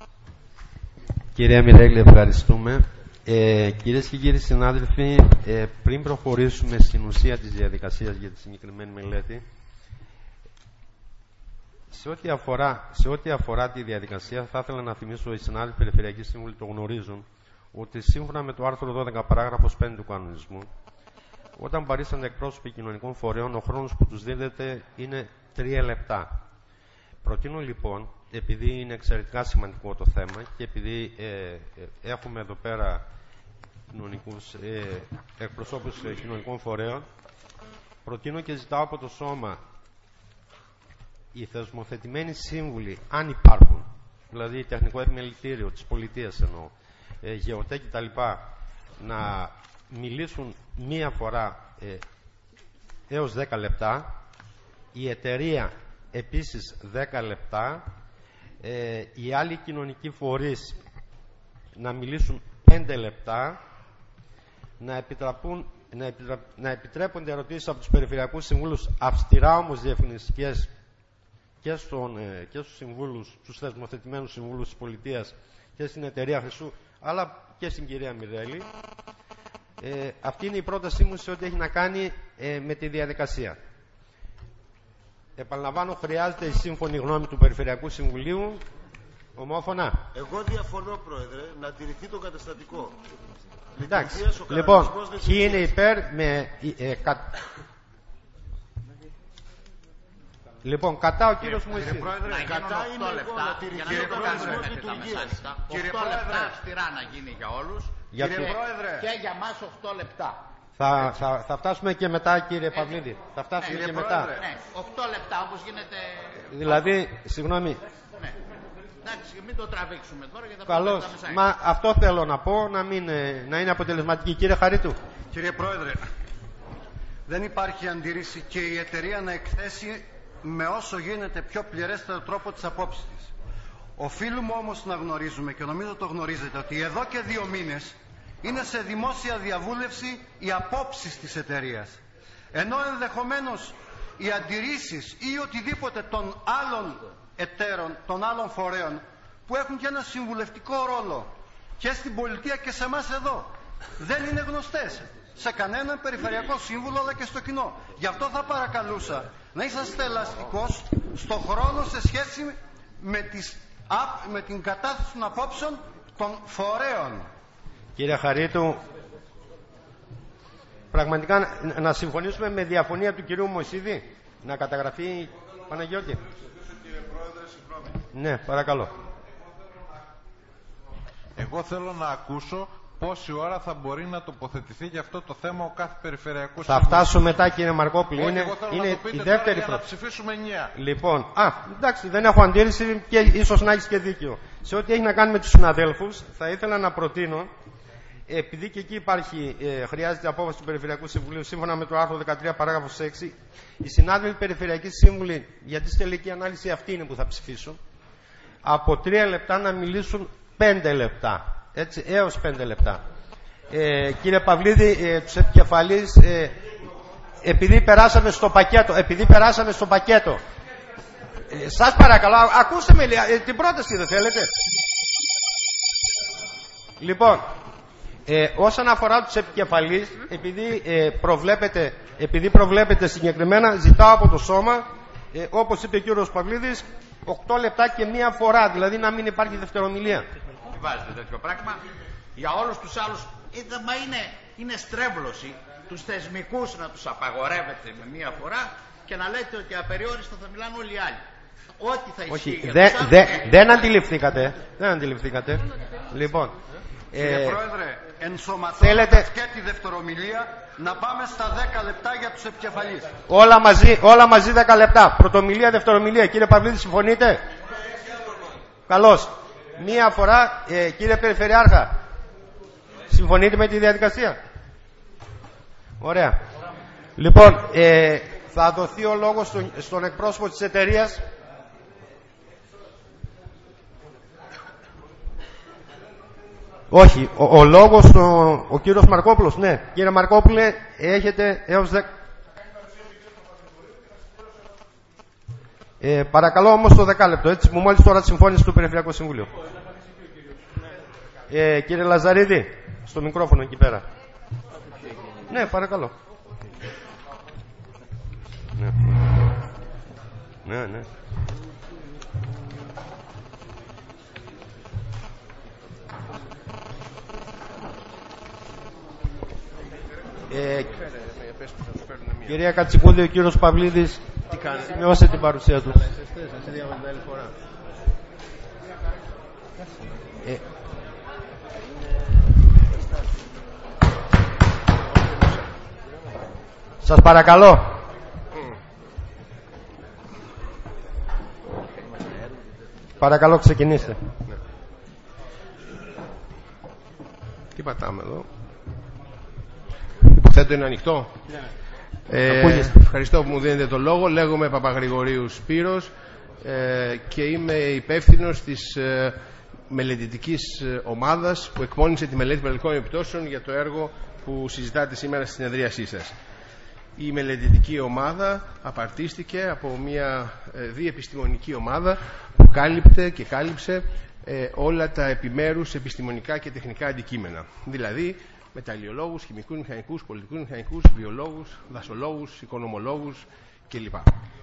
Κυρία Μιρέλη, ευχαριστούμε. Κυρίες και κύριοι συνάδελφοι, πριν προχωρήσουμε στην ουσία της διαδικασίας για τη συγκεκριμένη μελέτη, σε ό,τι αφορά τη διαδικασία, θα ήθελα να θυμίσω, οι συνάδελφοι Περιφερειακοί Σύμβουλοι το γνωρίζουν, ότι σύμφωνα με το άρθρο 12 παράγραφος 5 του κανονισμού, όταν παρίστανται εκπρόσωποι κοινωνικών φορέων, ο χρόνος που τους δίδεται είναι 3 λεπτά. Προτείνω λοιπόν, επειδή είναι εξαιρετικά σημαντικό το θέμα και επειδή έχουμε εδώ πέρα εκπροσώπους κοινωνικών φορέων, προτείνω και ζητάω από το Σώμα οι θεσμοθετημένοι σύμβουλοι, αν υπάρχουν, δηλαδή τεχνικό επιμελητήριο της πολιτείας εννοώ, γεωτέ κτλ., να μιλήσουν μία φορά έως 10 λεπτά, η εταιρεία επίσης 10 λεπτά, οι άλλοι κοινωνικοί φορείς να μιλήσουν 5 λεπτά, να επιτρέπονται ερωτήσεις από τους περιφερειακούς συμβούλους, αυστηρά όμως διευθυνιστικές, και στους συμβούλους, τους θεσμοθετημένους συμβούλους της πολιτείας και στην εταιρεία Χρυσού, αλλά και στην κυρία Μιρέλη. Αυτή είναι η πρότασή μου σε ό,τι έχει να κάνει με τη διαδικασία. Επαναλαμβάνω, χρειάζεται η σύμφωνη γνώμη του Περιφερειακού Συμβουλίου. Ομόφωνα. Εγώ διαφωνώ, Πρόεδρε, να τηρηθεί το καταστατικό. Εντάξει. Λοιπόν, ποιοι είναι υπέρ Λοιπόν, κατά ο κύριος Μωυσής. Κατά είναι 8 λεπτά για να μην το κάνουμε μέχρι τα μεσάνυχτα. 8 λεπτά αυστηρά να γίνει για όλους. Και για μας 8 λεπτά. Θα φτάσουμε και μετά, κύριε Παυλίδη. Θα φτάσουμε και μετά. Ναι, 8 λεπτά όπως γίνεται. Δηλαδή, συγγνώμη. Ναι. Εντάξει, μην το τραβήξουμε τώρα για τα Καλώς. Μα αυτό θέλω να πω, να είναι αποτελεσματική. Κύριε Χαρίτου. Κύριε Πρόεδρε, δεν υπάρχει αντίρρηση και η εταιρεία να εκθέσει με όσο γίνεται πιο πληρέστερο τρόπο τις απόψεις της. Οφείλουμε όμως να γνωρίζουμε, και νομίζω το γνωρίζετε, ότι εδώ και 2 μήνες είναι σε δημόσια διαβούλευση οι απόψεις της εταιρείας. Ενώ ενδεχομένως οι αντιρρήσεις ή οτιδήποτε των άλλων εταίρων, των άλλων φορέων, που έχουν και ένα συμβουλευτικό ρόλο και στην πολιτεία και σε εμάς εδώ, δεν είναι γνωστές σε κανέναν περιφερειακό σύμβουλο αλλά και στο κοινό. Γι' αυτό θα παρακαλούσα να είσαστε ελαστικός στο χρόνο σε σχέση με την κατάθεση των απόψεων των φορέων. Κύριε Χαρίτου, πραγματικά να συμφωνήσουμε με διαφωνία του κυρίου Μωυσίδη, να καταγραφεί, Παναγιώτη. Κύριε Πρόεδρε, συγγνώμη. Ναι, παρακαλώ. Εγώ θέλω να ακούσω πόση ώρα θα μπορεί να τοποθετηθεί για αυτό το θέμα ο κάθε περιφερειακός σύμβουλος. Θα φτάσω μετά, κύριε Μαρκόπουλο. Είναι η δεύτερη να ψηφίσουμε 9. Λοιπόν, εντάξει, δεν έχω αντίρρηση και ίσως να έχεις και δίκιο. Σε ό,τι έχει να κάνει με τους συναδέλφους, θα ήθελα να προτείνω, επειδή και εκεί υπάρχει, χρειάζεται απόφαση του Περιφερειακού Συμβουλίου, σύμφωνα με το άρθρο 13 παράγραφος 6, οι συνάδελφοι περιφερειακοί σύμβουλοι, γιατί στη τελική ανάλυση αυτή είναι που θα ψηφίσω, από 3 λεπτά να μιλήσουν 5 λεπτά. Έτσι, έως 5 λεπτά. Κύριε Παυλίδη, τους επικεφαλείς, επειδή περάσαμε στο πακέτο, σας παρακαλώ, ακούστε με την πρόταση, δεν θέλετε? Λοιπόν, όσον αφορά τους επικεφαλείς, επειδή προβλέπετε συγκεκριμένα, ζητάω από το σώμα, όπως είπε ο κύριος Παυλίδης, 8 λεπτά και 1 φορά, δηλαδή να μην υπάρχει δευτερομιλία. Βάζετε τέτοιο πράγμα. Για όλους τους άλλους, είναι στρέβλωση τους θεσμικούς να τους απαγορεύετε με 1 φορά και να λέτε ότι απεριόριστα θα μιλάνε όλοι οι άλλοι. Ό,τι θα ισχύει για τους άλλους... Δεν αντιληφθήκατε. Λοιπόν, κύριε Πρόεδρε, ενσωματώνοντας και τη δευτερομιλία, να πάμε στα 10 λεπτά για τους επικεφαλείς. Όλα μαζί 10 λεπτά. Πρωτομιλία, δευτερομιλία. Κύριε Παυλίδη, συμφωνείτε? Καλώς. 1 φορά, κύριε Περιφερειάρχα, συμφωνείτε με τη διαδικασία? Ωραία. Λοιπόν, θα δοθεί ο λόγος στον εκπρόσωπο της εταιρείας. Όχι, ο λόγος ο κύριος Μαρκόπουλος. Ναι, κύριε Μαρκόπουλε, έχετε έως 10... παρακαλώ όμως το 10 λεπτό, έτσι που μόλις τώρα συμφώνησε του Περιφερειακού Συμβουλίου. Κύριε Λαζαρίδη, στο μικρόφωνο εκεί πέρα. Ναι, παρακαλώ. Ναι. Κυρία Κατσικούδη, ο κύριος Παυλίδης σημειώσε την παρουσία του. Σας παρακαλώ. Παρακαλώ, ξεκινήστε. Τι πατάμε εδώ? Υποθέτω είναι ανοιχτό. Ευχαριστώ που μου δίνετε το λόγο. Λέγομαι Παπαγρηγορίου Σπύρος και είμαι υπεύθυνος της μελετητικής ομάδας που εκπώνησε τη μελέτη περιβαλλοντικών επιπτώσεων για το έργο που συζητάτε σήμερα στη συνεδρίασή σας. Η μελετητική ομάδα απαρτίστηκε από μια διεπιστημονική ομάδα που κάλυπτε και κάλυψε όλα τα επιμέρους επιστημονικά και τεχνικά αντικείμενα. Δηλαδή μεταλλιολόγους, χημικούς, μηχανικούς, πολιτικούς μηχανικούς, βιολόγους, δασολόγους, οικονομολόγους κλπ.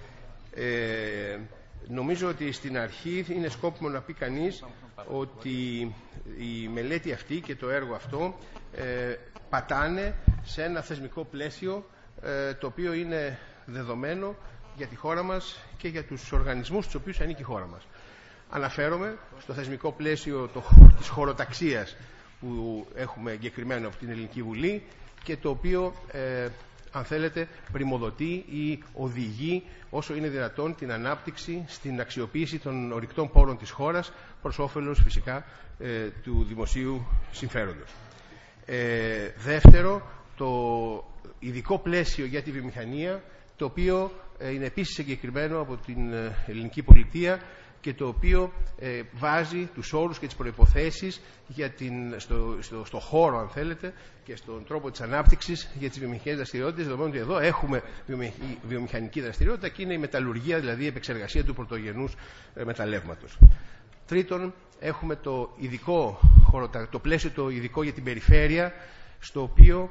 Νομίζω ότι στην αρχή είναι σκόπιμο να πει κανείς ότι η μελέτη αυτή και το έργο αυτό πατάνε σε ένα θεσμικό πλαίσιο το οποίο είναι δεδομένο για τη χώρα μας και για τους οργανισμούς στους οποίους ανήκει η χώρα μας. Αναφέρομαι στο θεσμικό πλαίσιο της χωροταξίας που έχουμε εγκεκριμένο από την Ελληνική Βουλή και το οποίο, αν θέλετε, πριμοδοτεί ή οδηγεί όσο είναι δυνατόν την ανάπτυξη στην αξιοποίηση των ορυκτών πόρων της χώρας προς όφελος φυσικά του δημοσίου συμφέροντος. Δεύτερο, το ειδικό πλαίσιο για τη βιομηχανία, το οποίο είναι επίσης εγκεκριμένο από την ελληνική πολιτεία και το οποίο βάζει τους όρους και τις προϋποθέσεις για στο χώρο, αν θέλετε, και στον τρόπο της ανάπτυξης για τις βιομηχανικές δραστηριότητες, δεδομένου ότι εδώ έχουμε βιομηχανική δραστηριότητα και είναι η μεταλλουργία, δηλαδή η επεξεργασία του πρωτογενούς μεταλλεύματος. Τρίτον, έχουμε το πλαίσιο το ειδικό για την περιφέρεια, στο οποίο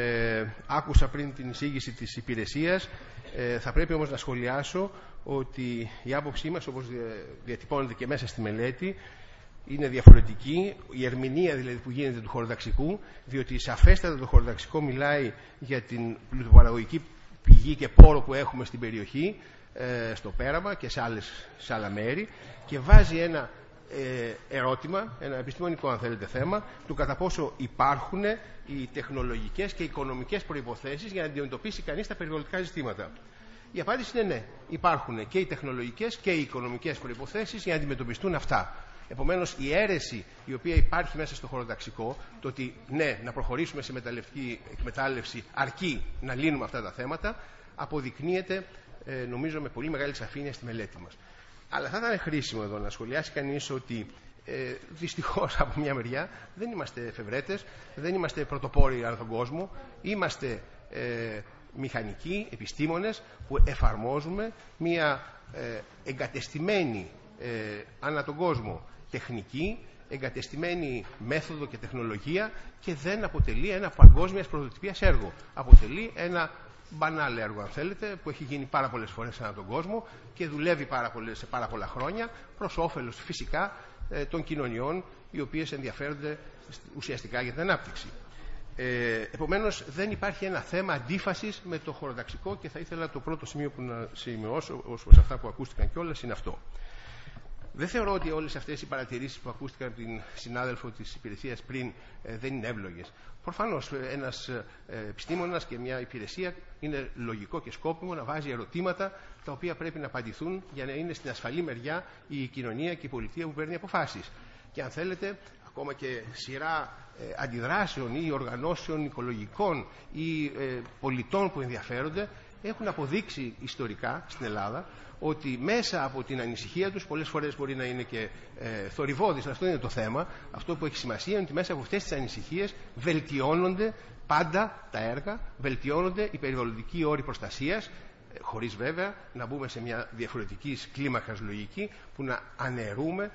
άκουσα πριν την εισήγηση της υπηρεσίας. Θα πρέπει όμως να σχολιάσω ότι η άποψή μας, όπως διατυπώνεται και μέσα στη μελέτη, είναι διαφορετική. Η ερμηνεία δηλαδή που γίνεται του χωροταξικού, διότι σαφέστατα το χωροταξικό μιλάει για την πλουτοπαραγωγική πηγή και πόρο που έχουμε στην περιοχή, στο πέραμα και σε άλλα μέρη, και βάζει ένα ερώτημα, ένα επιστημονικό αν θέλετε θέμα, του κατά πόσο υπάρχουν οι τεχνολογικές και οικονομικές προϋποθέσεις για να αντιμετωπίσει κανείς τα περιβαλλοντικά ζητήματα. Η απάντηση είναι ναι. Υπάρχουν και οι τεχνολογικές και οι οικονομικές προϋποθέσεις για να αντιμετωπιστούν αυτά. Επομένως, η αίρεση η οποία υπάρχει μέσα στο χωροταξικό, το ότι ναι, να προχωρήσουμε σε μεταλλευτική εκμετάλλευση αρκεί να λύνουμε αυτά τα θέματα, αποδεικνύεται νομίζω με πολύ μεγάλη σαφήνεια στη μελέτη μας. Αλλά θα ήταν χρήσιμο εδώ να σχολιάσει κανείς ότι δυστυχώς από μια μεριά δεν είμαστε εφευρέτες, δεν είμαστε πρωτοπόροι ανά τον κόσμο, είμαστε μηχανικοί, επιστήμονες που εφαρμόζουμε μια εγκατεστημένη ανά τον κόσμο τεχνική, εγκατεστημένη μέθοδο και τεχνολογία, και δεν αποτελεί ένα παγκόσμιας πρωτοτυπίας έργο. Αποτελεί ένα μπανάλ έργο, αν θέλετε, που έχει γίνει πάρα πολλές φορές ανά τον κόσμο και δουλεύει σε πάρα πολλά χρόνια προς όφελος φυσικά των κοινωνιών οι οποίες ενδιαφέρονται ουσιαστικά για την ανάπτυξη. Επομένως, δεν υπάρχει ένα θέμα αντίφασης με το χωροταξικό, και θα ήθελα το πρώτο σημείο που να σημειώσω ως αυτά που ακούστηκαν κιόλας είναι αυτό. Δεν θεωρώ ότι όλες αυτές οι παρατηρήσεις που ακούστηκαν από την συνάδελφο της υπηρεσίας πριν δεν είναι εύλογες. Προφανώς ένας επιστήμονας και μια υπηρεσία είναι λογικό και σκόπιμο να βάζει ερωτήματα τα οποία πρέπει να απαντηθούν για να είναι στην ασφαλή μεριά η κοινωνία και η πολιτεία που παίρνει αποφάσεις. Και αν θέλετε, ακόμα και σειρά αντιδράσεων ή οργανώσεων οικολογικών ή πολιτών που ενδιαφέρονται έχουν αποδείξει ιστορικά στην Ελλάδα ότι μέσα από την ανησυχία τους, πολλές φορές μπορεί να είναι και θορυβώδης, αυτό είναι το θέμα, αυτό που έχει σημασία είναι ότι μέσα από αυτές τις ανησυχίες βελτιώνονται πάντα τα έργα, βελτιώνονται οι περιβαλλοντικοί όροι προστασίας, χωρίς βέβαια να μπούμε σε μια διαφορετική κλίμακα λογική που να αναιρούμε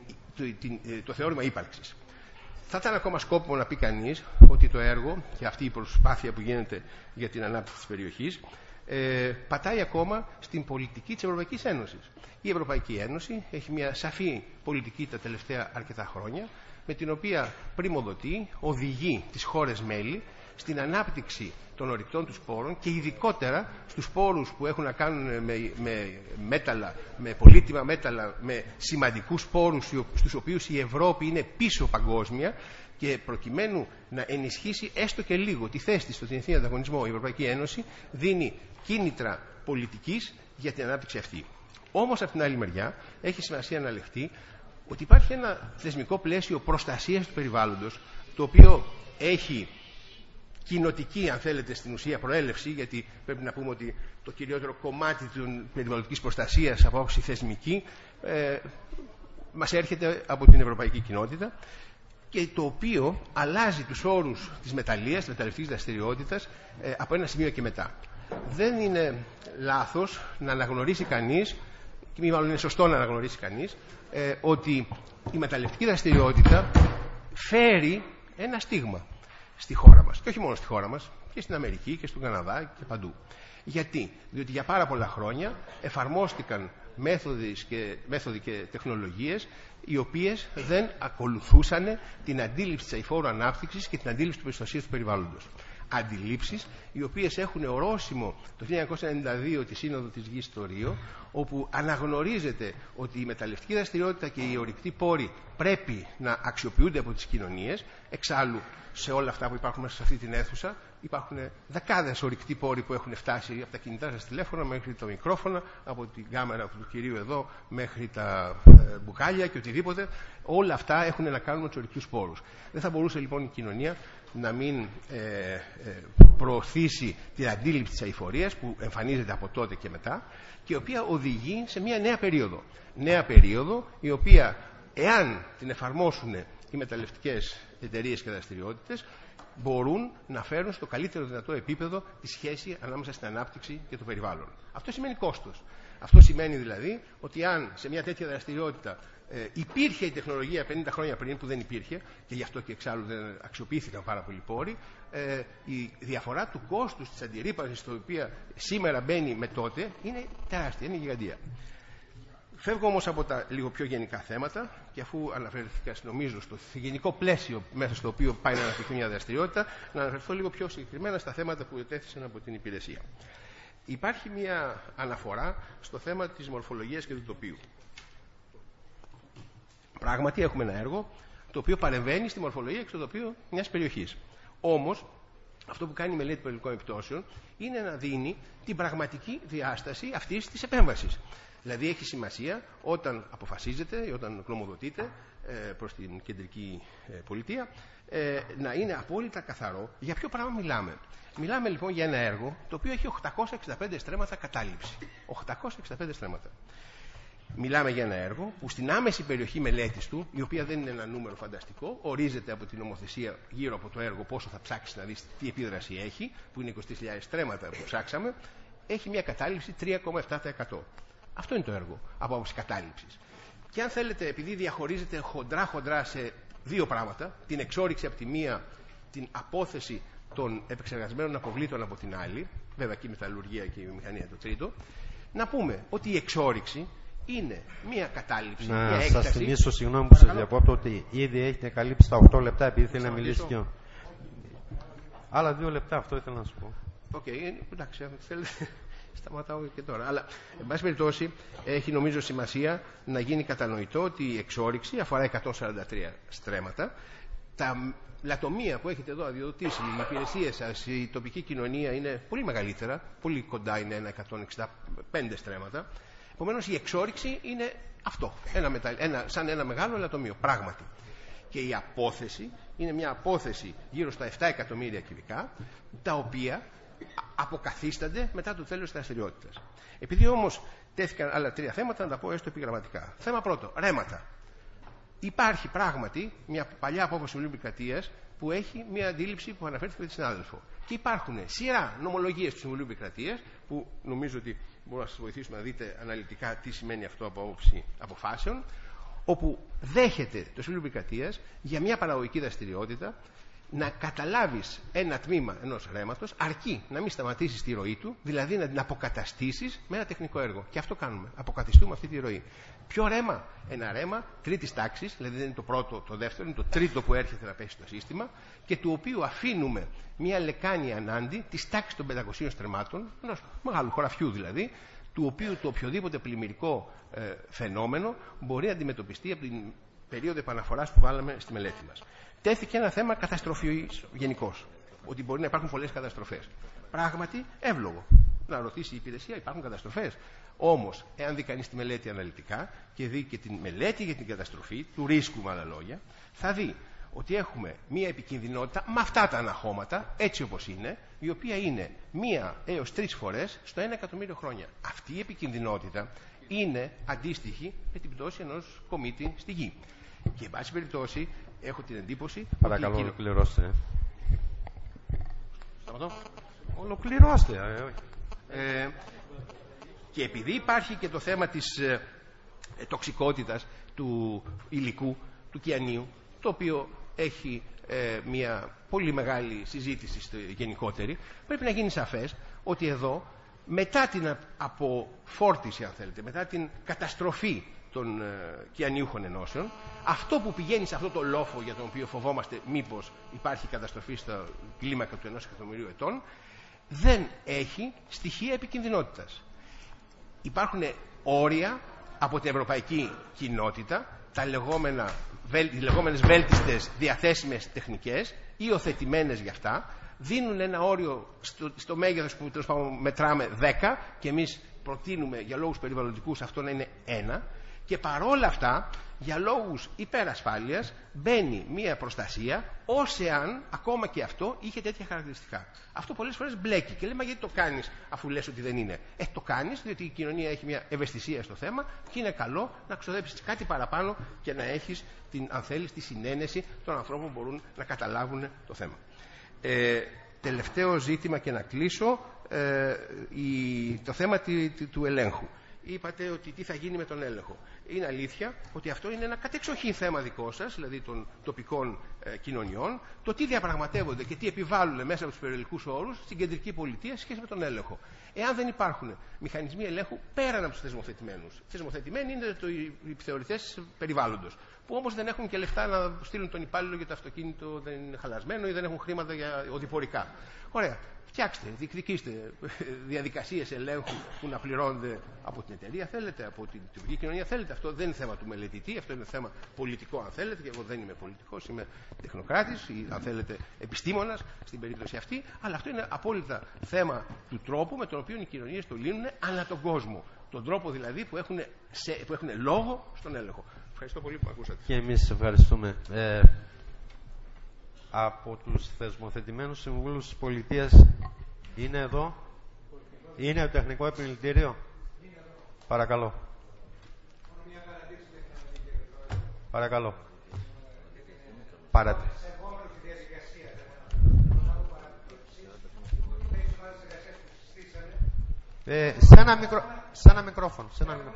το θεώρημα ύπαρξης. Θα ήταν ακόμα σκόπιμο να πει κανείς ότι το έργο και αυτή η προσπάθεια που γίνεται για την ανάπτυξη της περιοχής πατάει ακόμα στην πολιτική της Ευρωπαϊκής Ένωσης. Η Ευρωπαϊκή Ένωση έχει μια σαφή πολιτική τα τελευταία αρκετά χρόνια, με την οποία πριμοδοτεί, οδηγεί τις χώρες μέλη στην ανάπτυξη των ορυκτών τους πόρων και ειδικότερα στους πόρους που έχουν να κάνουν με μέταλλα, με πολύτιμα μέταλλα, με σημαντικούς πόρους στους οποίους η Ευρώπη είναι πίσω παγκόσμια, και προκειμένου να ενισχύσει έστω και λίγο τη θέση της στο διεθνή ανταγωνισμό, η Ευρωπαϊκή Ένωση δίνει κίνητρα πολιτικής για την ανάπτυξη αυτή. Όμως από την άλλη μεριά έχει σημασία να λεχθεί ότι υπάρχει ένα θεσμικό πλαίσιο προστασίας του περιβάλλοντος, το οποίο έχει κοινοτική, αν θέλετε, στην ουσία προέλευση, γιατί πρέπει να πούμε ότι το κυριότερο κομμάτι της περιβαλλοντικής προστασίας από άποψη θεσμική μας έρχεται από την Ευρωπαϊκή Κοινότητα, και το οποίο αλλάζει τους όρους της μεταλλείας, της μεταλλευτικής δραστηριότητας από ένα σημείο και μετά. Δεν είναι λάθος να αναγνωρίσει κανείς, ή μάλλον είναι σωστό να αναγνωρίσει κανείς, ότι η μεταλλευτική δραστηριότητα φέρει ένα στίγμα στη χώρα μας. Και όχι μόνο στη χώρα μας, και στην Αμερική και στον Καναδά και παντού. Γιατί? Διότι για πάρα πολλά χρόνια εφαρμόστηκαν μέθοδοι και τεχνολογίες οι οποίες δεν ακολουθούσαν την αντίληψη της αειφόρου ανάπτυξης και την αντίληψη της προστασίας του περιβάλλοντος. Αντιλήψεις οι οποίες έχουν ορόσημο το 1992 τη Σύνοδο της Γης στο Ρίο, όπου αναγνωρίζεται ότι η μεταλλευτική δραστηριότητα και οι ορυκτοί πόροι πρέπει να αξιοποιούνται από τις κοινωνίες. Εξάλλου, σε όλα αυτά που υπάρχουν μέσα σε αυτή την αίθουσα. Υπάρχουν δεκάδες ορυκτοί πόροι που έχουν φτάσει από τα κινητά σας τηλέφωνα μέχρι τα μικρόφωνα, από την κάμερα του κυρίου εδώ μέχρι τα μπουκάλια και οτιδήποτε. Όλα αυτά έχουν να κάνουν με τους ορυκτούς πόρους. Δεν θα μπορούσε λοιπόν η κοινωνία να μην προωθήσει την αντίληψη της αειφορίας που εμφανίζεται από τότε και μετά και η οποία οδηγεί σε μια νέα περίοδο. Νέα περίοδο η οποία, εάν την εφαρμόσουν οι μεταλλευτικές εταιρείες και δραστηριότητες, μπορούν να φέρουν στο καλύτερο δυνατό επίπεδο τη σχέση ανάμεσα στην ανάπτυξη και το περιβάλλον. Αυτό σημαίνει κόστος. Αυτό σημαίνει δηλαδή ότι αν σε μια τέτοια δραστηριότητα υπήρχε η τεχνολογία 50 χρόνια πριν που δεν υπήρχε και γι' αυτό και εξάλλου δεν αξιοποιήθηκαν πάρα πολλοί πόροι, η διαφορά του κόστους της αντιρρύπανσης το οποία σήμερα μπαίνει με τότε είναι τεράστια, είναι γιγαντία. Φεύγω όμως από τα λίγο πιο γενικά θέματα και αφού αναφέρθηκα νομίζω στο γενικό πλαίσιο μέσα στο οποίο πάει να αναπτυχθεί μια δραστηριότητα, να αναφερθώ λίγο πιο συγκεκριμένα στα θέματα που ετέθησαν από την υπηρεσία. Υπάρχει μια αναφορά στο θέμα της μορφολογίας και του τοπίου. Πράγματι έχουμε ένα έργο το οποίο παρεμβαίνει στη μορφολογία και στο τοπίο μιας περιοχής. Όμως αυτό που κάνει η μελέτη περιβαλλοντικών επιπτώσεων είναι να δίνει την πραγματική διάσταση αυτής της επέμβασης. Δηλαδή έχει σημασία όταν αποφασίζεται ή όταν γνωμοδοτείται προς την κεντρική πολιτεία να είναι απόλυτα καθαρό για ποιο πράγμα μιλάμε. Μιλάμε λοιπόν για ένα έργο το οποίο έχει 865 στρέμματα κατάληψη. 865 στρέμματα. Μιλάμε για ένα έργο που στην άμεση περιοχή μελέτης του, η οποία δεν είναι ένα νούμερο φανταστικό, ορίζεται από την νομοθεσία γύρω από το έργο πόσο θα ψάξει να δεις τι επίδραση έχει, που είναι 20.000 στρέμματα που ψάξαμε, έχει μια κατάληψη 3,7%. Αυτό είναι το έργο από άποψη κατάληψης. Και αν θέλετε, επειδή διαχωρίζεται χοντρά σε δύο πράγματα, την εξόρυξη από τη μία, την απόθεση των επεξεργασμένων αποβλήτων από την άλλη, βέβαια και η μεταλλουργία και η βιομηχανία το τρίτο, να πούμε ότι η εξόρυξη είναι μία κατάληψη, μία έκταση. Να σας θυμίσω, συγγνώμη που σας διακόπτω, ότι ήδη έχετε καλύψει τα 8 λεπτά επειδή θέλει να μιλήσει και ο... Άλλα 2 λεπτά, αυτό ήθελα να σου πω. Οκ, εντάξει, αν θέλετε... Σταματάω και τώρα. Αλλά, εν πάση περιπτώσει, έχει νομίζω σημασία να γίνει κατανοητό ότι η εξόρυξη αφορά 143 στρέμματα. Τα λατομεία που έχετε εδώ αδειοδοτήσει, οι υπηρεσίες σας, η τοπική κοινωνία είναι πολύ μεγαλύτερα, πολύ κοντά είναι 165 στρέμματα. Επομένως, η εξόρυξη είναι αυτό, σαν ένα μεγάλο λατομείο, πράγματι. Και η απόθεση είναι μια απόθεση γύρω στα 7 εκατομμύρια κυβικά, τα οποία αποκαθίστανται μετά το τέλος της δραστηριότητας. Επειδή όμως τέθηκαν άλλα 3 θέματα, να τα πω έστω επιγραμματικά. Θέμα πρώτο, ρέματα. Υπάρχει πράγματι μια παλιά απόφαση του Συμβουλίου Επικρατείας που έχει μια αντίληψη που αναφέρθηκε με τη συνάδελφο. Και υπάρχουν σειρά νομολογίες του Συμβουλίου Επικρατείας που νομίζω ότι μπορούν να σας βοηθήσουν να δείτε αναλυτικά τι σημαίνει αυτό από άποψη αποφάσεων, όπου δέχεται το Συμβούλιο Επικρατείας για μια παραγωγική δραστηριότητα να καταλάβεις ένα τμήμα ενός ρέματος, αρκεί να μην σταματήσεις τη ροή του, δηλαδή να την αποκαταστήσεις με ένα τεχνικό έργο. Και αυτό κάνουμε. Αποκαθιστούμε αυτή τη ροή. Ποιο ρέμα? Ένα ρέμα τρίτης τάξης, δηλαδή δεν είναι το πρώτο, το δεύτερο, είναι το τρίτο που έρχεται να πέσει στο σύστημα και του οποίου αφήνουμε μια λεκάνη ανάντι της τάξης των 500 στρεμμάτων, ενός μεγάλου χωραφιού δηλαδή, του οποίου το οποιοδήποτε πλημμυρικό φαινόμενο μπορεί να αντιμετωπιστεί από την περίοδο επαναφοράς που βάλαμε στη μελέτη μας. Τέθηκε ένα θέμα καταστροφής γενικώς. Ότι μπορεί να υπάρχουν πολλές καταστροφές. Πράγματι, εύλογο. Να ρωτήσει η υπηρεσία, υπάρχουν καταστροφές. Όμως, εάν δει κανείς τη μελέτη αναλυτικά και δει και τη μελέτη για την καταστροφή, του ρίσκου με άλλα λόγια, θα δει ότι έχουμε μία επικινδυνότητα με αυτά τα αναχώματα, έτσι όπως είναι, η οποία είναι 1 έως 3 φορές στο 1 εκατομμύριο χρόνια. Αυτή η επικινδυνότητα είναι αντίστοιχη με την πτώση ενός κομίτη στη γη. Και, εν πάση περιπτώσει, έχω την εντύπωση. Παρακαλώ, ότι... ολοκληρώστε. Σταματώ. Ολοκληρώστε. Και επειδή υπάρχει και το θέμα της τοξικότητας του υλικού, του κυανίου, το οποίο έχει μια πολύ μεγάλη συζήτηση γενικότερη, πρέπει να γίνει σαφές ότι εδώ, μετά την αποφόρτιση, αν θέλετε, μετά την καταστροφή των κυανιούχων ενώσεων, αυτό που πηγαίνει σε αυτό το λόφο για τον οποίο φοβόμαστε μήπως υπάρχει καταστροφή στα κλίμακα του 1 εκατομμυρίου ετών, δεν έχει στοιχεία επικινδυνότητας. Υπάρχουν όρια από την ευρωπαϊκή κοινότητα, τα λεγόμενα οι λεγόμενες βέλτιστες διαθέσιμες τεχνικές, υιοθετημένες για αυτά, δίνουν ένα όριο στο μέγεθος που τέλος πάντων μετράμε 10 και εμείς προτείνουμε για λόγους περιβαλλοντικούς αυτό να είναι 1, και παρόλα αυτά για λόγους υπερασφάλειας μπαίνει μία προστασία ως εάν ακόμα και αυτό είχε τέτοια χαρακτηριστικά. Αυτό πολλές φορές μπλέκει και λέμε γιατί το κάνεις αφού λες ότι δεν είναι. Το κάνεις διότι η κοινωνία έχει μια ευαισθησία στο θέμα και είναι καλό να ξοδέψεις κάτι παραπάνω και να έχεις αν θέλεις, τη συνένεση των ανθρώπων που μπορούν να καταλάβουν το θέμα. Τελευταίο ζήτημα και να κλείσω, το θέμα του ελέγχου. Είπατε ότι τι θα γίνει με τον έλεγχο. Είναι αλήθεια ότι αυτό είναι ένα κατεξοχήν θέμα δικό σας, δηλαδή των τοπικών κοινωνιών, το τι διαπραγματεύονται και τι επιβάλλουν μέσα από τους περιοδικούς όρους στην κεντρική πολιτεία σε σχέση με τον έλεγχο. Εάν δεν υπάρχουν μηχανισμοί ελέγχου πέραν από τους θεσμοθετημένους. Θεσμοθετημένοι είναι οι επιθεωρητές περιβάλλοντος, που όμως δεν έχουν και λεφτά να στείλουν τον υπάλληλο γιατί το αυτοκίνητο δεν είναι χαλασμένο ή δεν έχουν χρήματα για οδηπορικά. Ωραία. Φτιάξτε, διεκδικήστε διαδικασίες ελέγχου που να πληρώνονται από την εταιρεία, θέλετε, από την τοπική κοινωνία, θέλετε. Αυτό δεν είναι θέμα του μελετητή, αυτό είναι θέμα πολιτικό, αν θέλετε, και εγώ δεν είμαι πολιτικός, είμαι τεχνοκράτης ή, αν θέλετε, επιστήμονας στην περίπτωση αυτή, αλλά αυτό είναι απόλυτα θέμα του τρόπου με τον οποίο οι κοινωνίες το λύνουν ανά τον κόσμο. Τον τρόπο δηλαδή που έχουν λόγο στον έλεγχο. Ευχαριστώ πολύ που με ακούσατε. Και εμείς ευχαριστούμε. Από τους θεσμοθετημένους συμβούλους της πολιτείας είναι εδώ, είναι το τεχνικό επιμελητήριο. Παρακαλώ. Παρακαλώ. Σε ένα μικρόφωνο.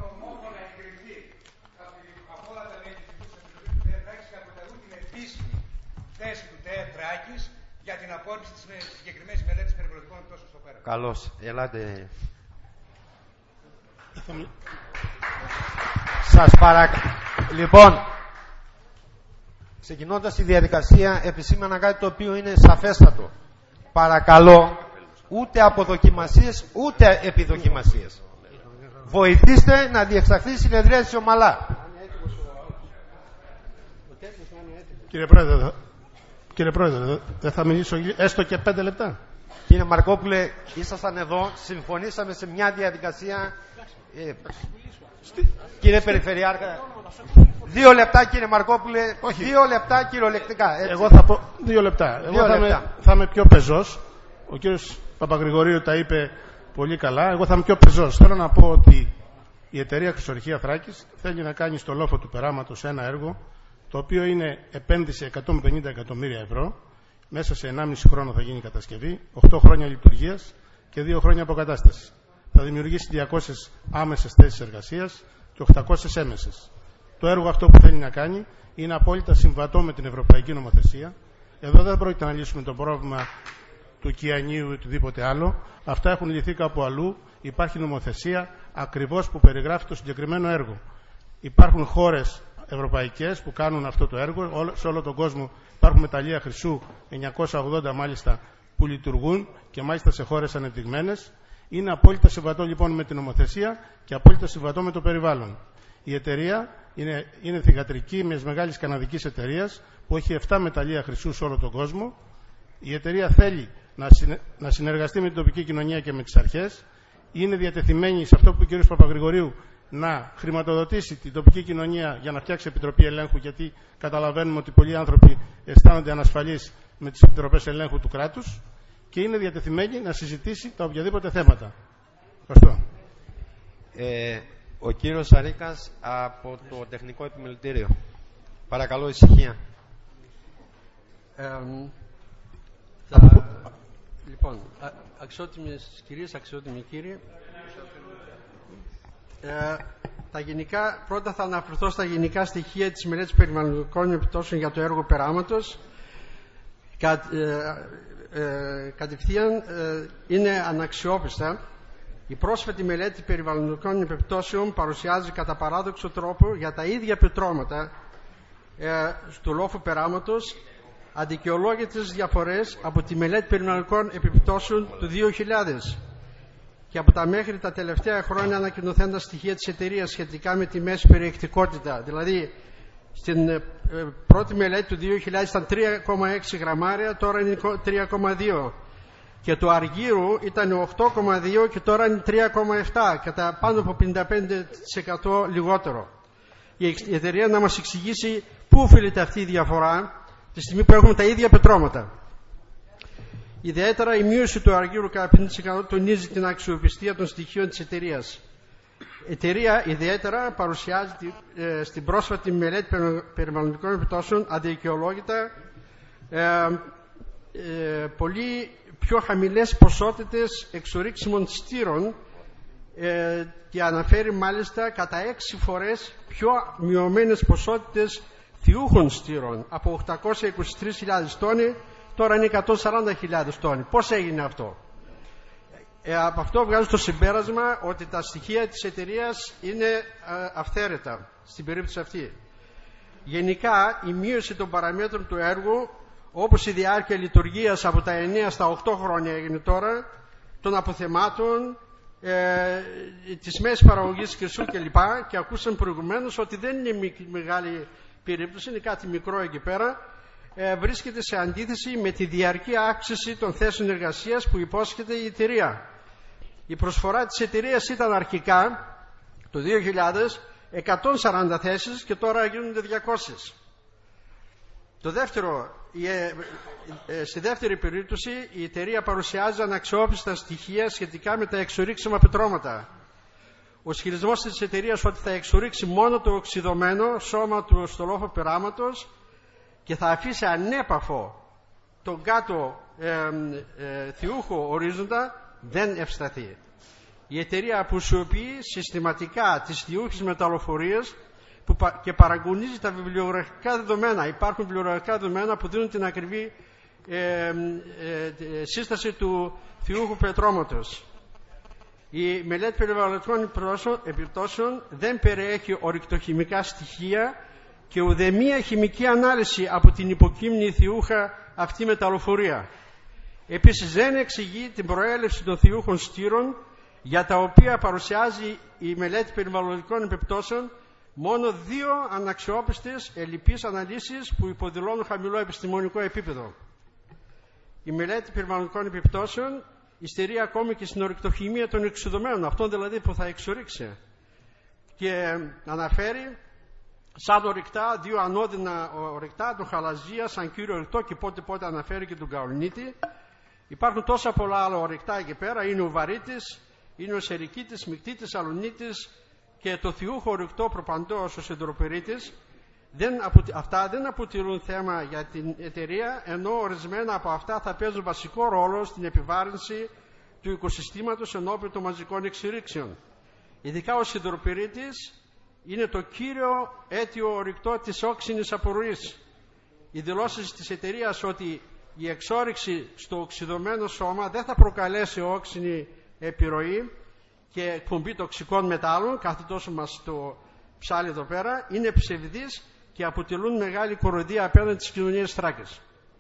Θέση του ΤΕΕ Θράκης για την απόρριψη της συγκεκριμένης μελέτης περιβαλλοντικών επιπτώσεων στο πέρα. Καλώς. Ελάτε. Σας παρακαλώ. Λοιπόν, ξεκινώντας τη διαδικασία, επισήμανα κάτι το οποίο είναι σαφέστατο. Παρακαλώ, ούτε αποδοκιμασίες, ούτε επιδοκιμασίες. Βοηθήστε να διεξαχθεί η συνεδρίαση ομαλά. Κύριε Πρόεδρε, δεν θα μιλήσω έστω και 5 λεπτά. Κύριε Μαρκόπουλε, ήσασταν εδώ, συμφωνήσαμε σε μια διαδικασία. Κύριε Περιφερειάρχα, 2 λεπτά κύριε Μαρκόπουλε, 2 λεπτά κυριολεκτικά. Έτσι. Εγώ θα πω 2 λεπτά. Θα είμαι πιο πεζός. Ο κύριος Παπαγρηγορίου τα είπε πολύ καλά. Εγώ θα είμαι πιο πεζός. Θέλω να πω ότι η εταιρεία Χρυσορυχεία Θράκης θέλει να κάνει στο λόφο του περάματος ένα έργο, το οποίο είναι επένδυση 150 εκατομμύρια ευρώ. Μέσα σε 1,5 χρόνο θα γίνει η κατασκευή, 8 χρόνια λειτουργίας και 2 χρόνια αποκατάσταση. Θα δημιουργήσει 200 άμεσες θέσεις εργασίας και 800 έμεσες. Το έργο αυτό που θέλει να κάνει είναι απόλυτα συμβατό με την ευρωπαϊκή νομοθεσία. Εδώ δεν πρόκειται να λύσουμε το πρόβλημα του Κιανίου ή οτιδήποτε άλλο. Αυτά έχουν λυθεί κάπου αλλού. Υπάρχει νομοθεσία ακριβώς που περιγράφει το συγκεκριμένο έργο. Υπάρχουν χώρες ευρωπαϊκές που κάνουν αυτό το έργο. Σε όλο τον κόσμο υπάρχουν μεταλλεία χρυσού, 980 μάλιστα, που λειτουργούν και μάλιστα σε χώρες ανεπτυγμένες. Είναι απόλυτα συμβατό λοιπόν με την νομοθεσία και απόλυτα συμβατό με το περιβάλλον. Η εταιρεία είναι θυγατρική μιας μεγάλης καναδικής εταιρείας που έχει 7 μεταλλεία χρυσού σε όλο τον κόσμο. Η εταιρεία θέλει να συνεργαστεί με την τοπική κοινωνία και με τις αρχές. Είναι διατεθειμένη σε αυτό που είπε ο κ. Παπαγρηγορίου να χρηματοδοτήσει την τοπική κοινωνία για να φτιάξει επιτροπή ελέγχου, γιατί καταλαβαίνουμε ότι πολλοί άνθρωποι αισθάνονται ανασφαλείς με τις επιτροπές ελέγχου του κράτους, και είναι διατεθειμένη να συζητήσει τα οποιαδήποτε θέματα. Ευχαριστώ. Ο κύριος Σαρίκας από το Τεχνικό Επιμελητήριο. Παρακαλώ, ησυχία. Λοιπόν, αξιότιμες κυρίες, αξιότιμοι κύριοι, πρώτα θα αναφερθώ στα γενικά στοιχεία της μελέτης περιβαλλοντικών επιπτώσεων για το έργο περάματος. Κατευθείαν είναι αναξιόπιστα. Η πρόσφατη μελέτη περιβαλλοντικών επιπτώσεων παρουσιάζει κατά παράδοξο τρόπο για τα ίδια πετρώματα του λόφου περάματος αδικαιολόγητες διαφορές από τη μελέτη περιβαλλοντικών επιπτώσεων του 2000 και από τα μέχρι τα τελευταία χρόνια ανακοινωθέντα στοιχεία της εταιρείας σχετικά με τη μέση περιεκτικότητα. Δηλαδή, Στην πρώτη μελέτη του 2000 ήταν 3,6 γραμμάρια, τώρα είναι 3,2. Και του αργύρου ήταν 8,2 και τώρα είναι 3,7, κατά πάνω από 55% λιγότερο. Η εταιρεία να μας εξηγήσει πού οφείλεται αυτή η διαφορά τη στιγμή που έχουμε τα ίδια πετρώματα. Ιδιαίτερα η μείωση του αργύρου κατά 50% τονίζει την αξιοπιστία των στοιχείων της εταιρείας. Η εταιρεία ιδιαίτερα παρουσιάζει στην πρόσφατη μελέτη περιβαλλοντικών επιπτώσεων αδικαιολόγητα πολύ πιο χαμηλές ποσότητες εξορίξιμων στήρων και αναφέρει μάλιστα κατά 6 φορές πιο μειωμένες ποσότητες θιούχων στήρων. Από 823.000 τόνοι τώρα είναι 140.000 τόνοι. Πώς έγινε αυτό? Από αυτό βγάζω το συμπέρασμα ότι τα στοιχεία της εταιρείας είναι αυθαίρετα στην περίπτωση αυτή. Γενικά η μείωση των παραμέτρων του έργου, όπως η διάρκεια λειτουργίας από τα 9 στα 8 χρόνια έγινε τώρα, των αποθεμάτων, της μέσης παραγωγής χρυσού κλπ. Και ακούσαμε προηγουμένως ότι δεν είναι μεγάλη περίπτωση, είναι κάτι μικρό εκεί πέρα, βρίσκεται σε αντίθεση με τη διαρκή αύξηση των θέσεων εργασίας που υπόσχεται η εταιρεία. Η προσφορά της εταιρείας ήταν αρχικά το 2000 140 θέσεις και τώρα γίνονται 200. Το δεύτερο, στη δεύτερη περίπτωση η εταιρεία παρουσιάζει αναξιόπιστα στοιχεία σχετικά με τα εξορίξιμα πετρώματα. Ο ισχυρισμός της εταιρείας ότι θα εξορίξει μόνο το οξυδωμένο σώμα του στολόφου περάματος και θα αφήσει ανέπαφο τον κάτω θιούχο ορίζοντα δεν ευσταθεί. Η εταιρεία απουσιοποιεί συστηματικά τις θιούχες μεταλλοφορίες και παραγωνίζει τα βιβλιογραφικά δεδομένα. Υπάρχουν βιβλιογραφικά δεδομένα που δίνουν την ακριβή σύσταση του θιούχου πετρώματος. Η μελέτη περιβαλλοντικών επιπτώσεων δεν περιέχει ορυκτοχημικά στοιχεία και ουδέμια χημική ανάλυση από την υποκείμενη θιούχα αυτή μεταλλοφορία. Επίσης δεν εξηγεί την προέλευση των θιούχων στήρων, για τα οποία παρουσιάζει η μελέτη περιβαλλοντικών επιπτώσεων μόνο 2 αναξιόπιστες ελλειπείς αναλύσεις που υποδηλώνουν χαμηλό επιστημονικό επίπεδο. Η μελέτη περιβαλλοντικών επιπτώσεων υστερεί ακόμη και στην ορυκτοχημία των εξουδωμένων, αυτών δηλαδή που θα εξορίξει, και αναφέρει σαν ορυκτά 2 ανώδυνα ορυκτά, τον χαλαζία σαν κύριο ορυκτό και πότε αναφέρει και τον καολνίτη. Υπάρχουν τόσα πολλά άλλα ορυκτά εκεί πέρα, είναι ο βαρύτης, είναι ο σερικίτης, μικτίτης, αλουνίτης και το θιούχο ορυκτό προπαντός ο σιδηροπυρίτης. Αυτά δεν αποτελούν θέμα για την εταιρεία, ενώ ορισμένα από αυτά θα παίζουν βασικό ρόλο στην επιβάρυνση του οικοσυστήματος ενώπιον των μαζικών εξορίξεων. Ειδικά ο σιδηροπυρίτης είναι το κύριο αίτιο ορυκτό της όξινης απορροής. Οι δηλώσεις της εταιρείας ότι η εξόρυξη στο οξυδωμένο σώμα δεν θα προκαλέσει όξινη επιρροή και εκπομπή τοξικών μετάλλων, κάθε τόσο μας το ψάλλει εδώ πέρα, είναι ψευδείς και αποτελούν μεγάλη κοροϊδία απέναντι στις κοινωνίες Θράκης.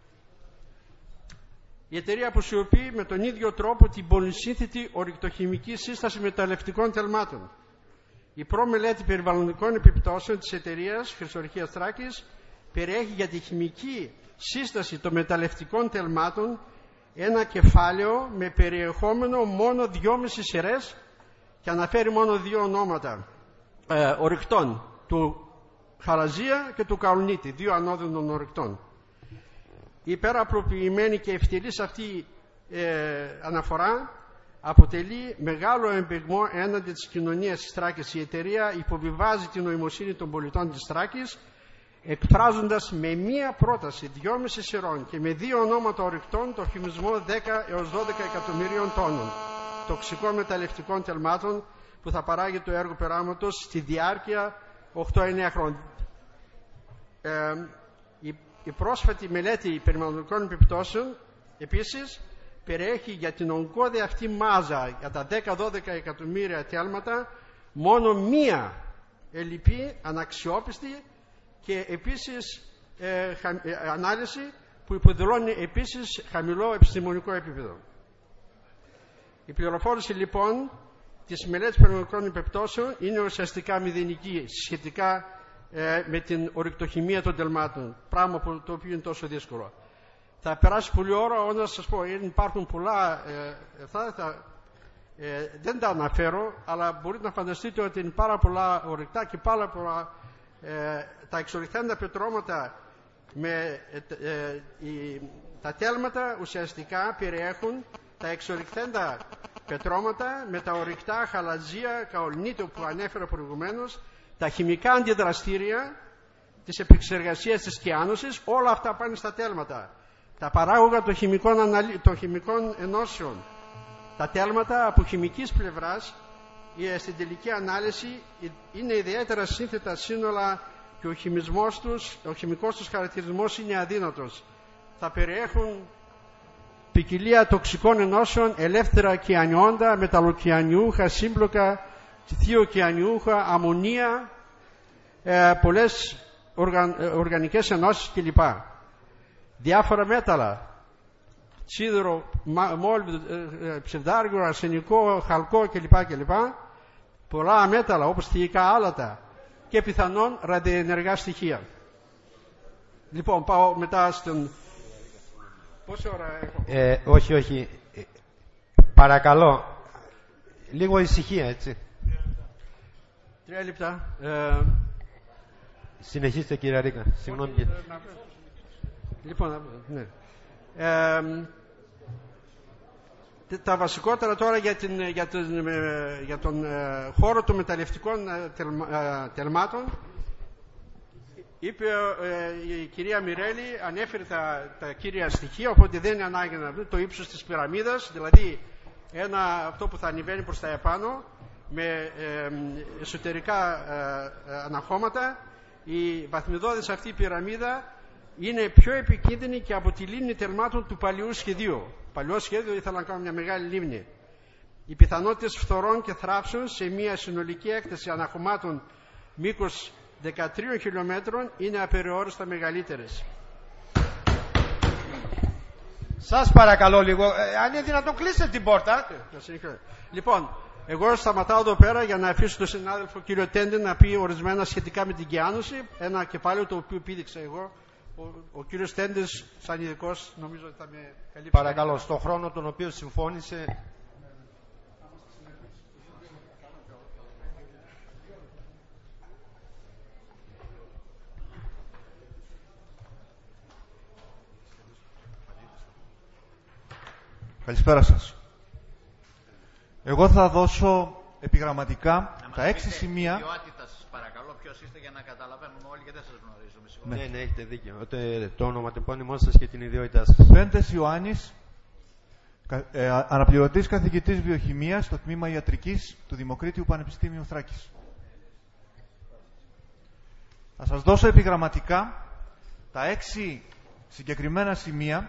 Η εταιρεία αποσιωπεί με τον ίδιο τρόπο την πολυσύνθετη ορυκτοχημική σύσταση μεταλλευτικών τελμάτων. Η προμελέτη περιβαλλοντικών επιπτώσεων της εταιρείας Χρυσορυχίας Θράκης περιέχει για τη χημική σύσταση των μεταλλευτικών τελμάτων ένα κεφάλαιο με περιεχόμενο μόνο 2,5 σειρές και αναφέρει μόνο 2 ονόματα ορυκτών, του χαλαζία και του καολνίτη, 2 ανώδυνων ορυκτών. Η υπεραπλοποιημένη και ευτελής αυτή αναφορά αποτελεί μεγάλο εμπεγμό έναντι της κοινωνίας της Θράκης. Η εταιρεία υποβιβάζει την νοημοσύνη των πολιτών της Θράκης, εκφράζοντας με μία πρόταση 2,5 σειρών και με 2 ονόματα ορυκτών το χυμισμό 10 έως 12 εκατομμυρίων τόνων τοξικών μεταλλευτικών τελμάτων που θα παράγει το έργο περάματος στη διάρκεια 8-9 χρόνια. Η πρόσφατη μελέτη περιβαλλοντικών επιπτώσεων επίσης περιέχει για την ογκώδη αυτή μάζα για τα 10-12 εκατομμύρια τέλματα μόνο μία ελλειπή, αναξιόπιστη και επίσης ανάλυση που υποδηλώνει επίσης χαμηλό επιστημονικό επίπεδο. Η πληροφόρηση λοιπόν της μελέτης περιβαλλοντικών επιπτώσεων είναι ουσιαστικά μηδενική σχετικά με την ορυκτοχημία των τελμάτων, πράγμα το οποίο είναι τόσο δύσκολο. Θα περάσει πολλή ώρα, να σας πω, υπάρχουν πολλά, δεν τα αναφέρω, αλλά μπορείτε να φανταστείτε ότι είναι πάρα πολλά ορυκτά και πάρα πολλά τα εξορυκτέντα πετρώματα τα τέλματα ουσιαστικά περιέχουν τα εξορυκτέντα πετρώματα με τα ορυκτά χαλαζία, καολνίτο που ανέφερα προηγουμένως, τα χημικά αντιδραστήρια της επεξεργασίας της κιάνωσης, όλα αυτά πάνε στα τέλματα. Τα παράγωγα των χημικών ενώσεων, τα τέλματα από χημικής πλευράς στην τελική ανάλυση είναι ιδιαίτερα σύνθετα σύνολα και ο χημικός τους χαρακτηρισμός είναι αδύνατος. Θα περιέχουν ποικιλία τοξικών ενώσεων, ελεύθερα κιανιόντα, μεταλλοκιανιούχα, σύμπλοκα, θειοκιανιούχα, αμμονία, πολλές οργανικές ενώσεις κλπ. Διάφορα μέταλλα, σίδερο, μόλυβδο, ψευδάργυρο, αρσενικό, χαλκό κλπ. Πολλά μέταλλα όπως θηλυκά άλατα και πιθανόν ραδιενεργά στοιχεία. Λοιπόν, πάω μετά στον... Πόση ώρα έχω? Όχι. Παρακαλώ. Λίγο ησυχία, έτσι. 3 λεπτά. Συνεχίστε, κύριε Ρίκα. Συγγνώμη. Λοιπόν, ναι. Τα βασικότερα τώρα για τον χώρο των μεταλλευτικών τελμάτων, είπε η κυρία Μιρέλη, ανέφερε τα κύρια στοιχεία, οπότε δεν είναι ανάγκη να δούμε το ύψος της πυραμίδας, δηλαδή αυτό που θα ανεβαίνει προς τα επάνω με εσωτερικά αναχώματα. Η βαθμιδώδης αυτή η πυραμίδα είναι πιο επικίνδυνη και από τη λίμνη τελμάτων του παλιού σχεδίου. Παλιό σχέδιο ήθελα να κάνω μια μεγάλη λίμνη. Οι πιθανότητες φθορών και θράψεων σε μια συνολική έκταση αναχωμάτων μήκος 13 χιλιόμετρων είναι απεριόριστα μεγαλύτερες. Σας παρακαλώ λίγο, αν είναι δυνατόν κλείστε την πόρτα. Λοιπόν, εγώ σταματάω εδώ πέρα για να αφήσω τον συνάδελφο κύριο Τέντε να πει ορισμένα σχετικά με την κιάνωση, ένα κεφάλαιο το οποίο πήδηξα εγώ. Ο κύριος Τέντες, σαν ειδικός, νομίζω ότι θα με καλύψει. Παρακαλώ, στον χρόνο τον οποίο συμφώνησε. Καλησπέρα σας. Εγώ θα δώσω επιγραμματικά τα 6 σημεία. Ιδιότητα σας παρακαλώ, ποιος είστε για να καταλαβαίνουμε όλοι και δεν σας γνωρίζουμε. Ναι, έχετε δίκιο. Το όνομα, το επώνυμό σας και την ιδιότητά σας. Πέντες Ιωάννης, αναπληρωτής καθηγητής βιοχημίας στο τμήμα ιατρικής του Δημοκρίτιου Πανεπιστήμιου Θράκης. Θα σας δώσω επιγραμματικά τα 6 συγκεκριμένα σημεία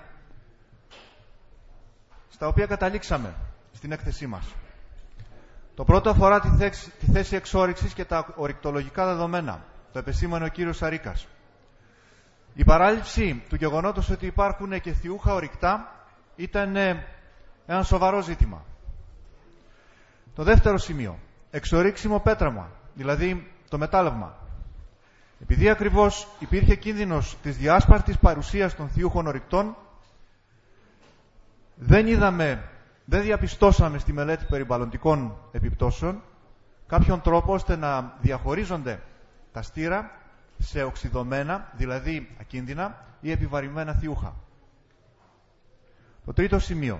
στα οποία καταλήξαμε στην έκθεσή μας. Το πρώτο αφορά τη θέση εξόρυξης και τα ορυκτολογικά δεδομένα. Το επεσήμανε ο κύριος Σαρίκας. Η παράληψη του γεγονότος ότι υπάρχουν και θειούχα ορυκτά ήταν ένα σοβαρό ζήτημα. Το δεύτερο σημείο, εξορύξιμο πέτραμα, δηλαδή το μετάλλευμα. Επειδή ακριβώς υπήρχε κίνδυνος της διάσπαρτης παρουσίας των θειούχων ορυκτών, δεν διαπιστώσαμε στη μελέτη περιβαλλοντικών επιπτώσεων κάποιον τρόπο ώστε να διαχωρίζονται τα στήρα σε οξυδωμένα, δηλαδή ακίνδυνα, ή επιβαρημένα θειούχα. Το τρίτο σημείο.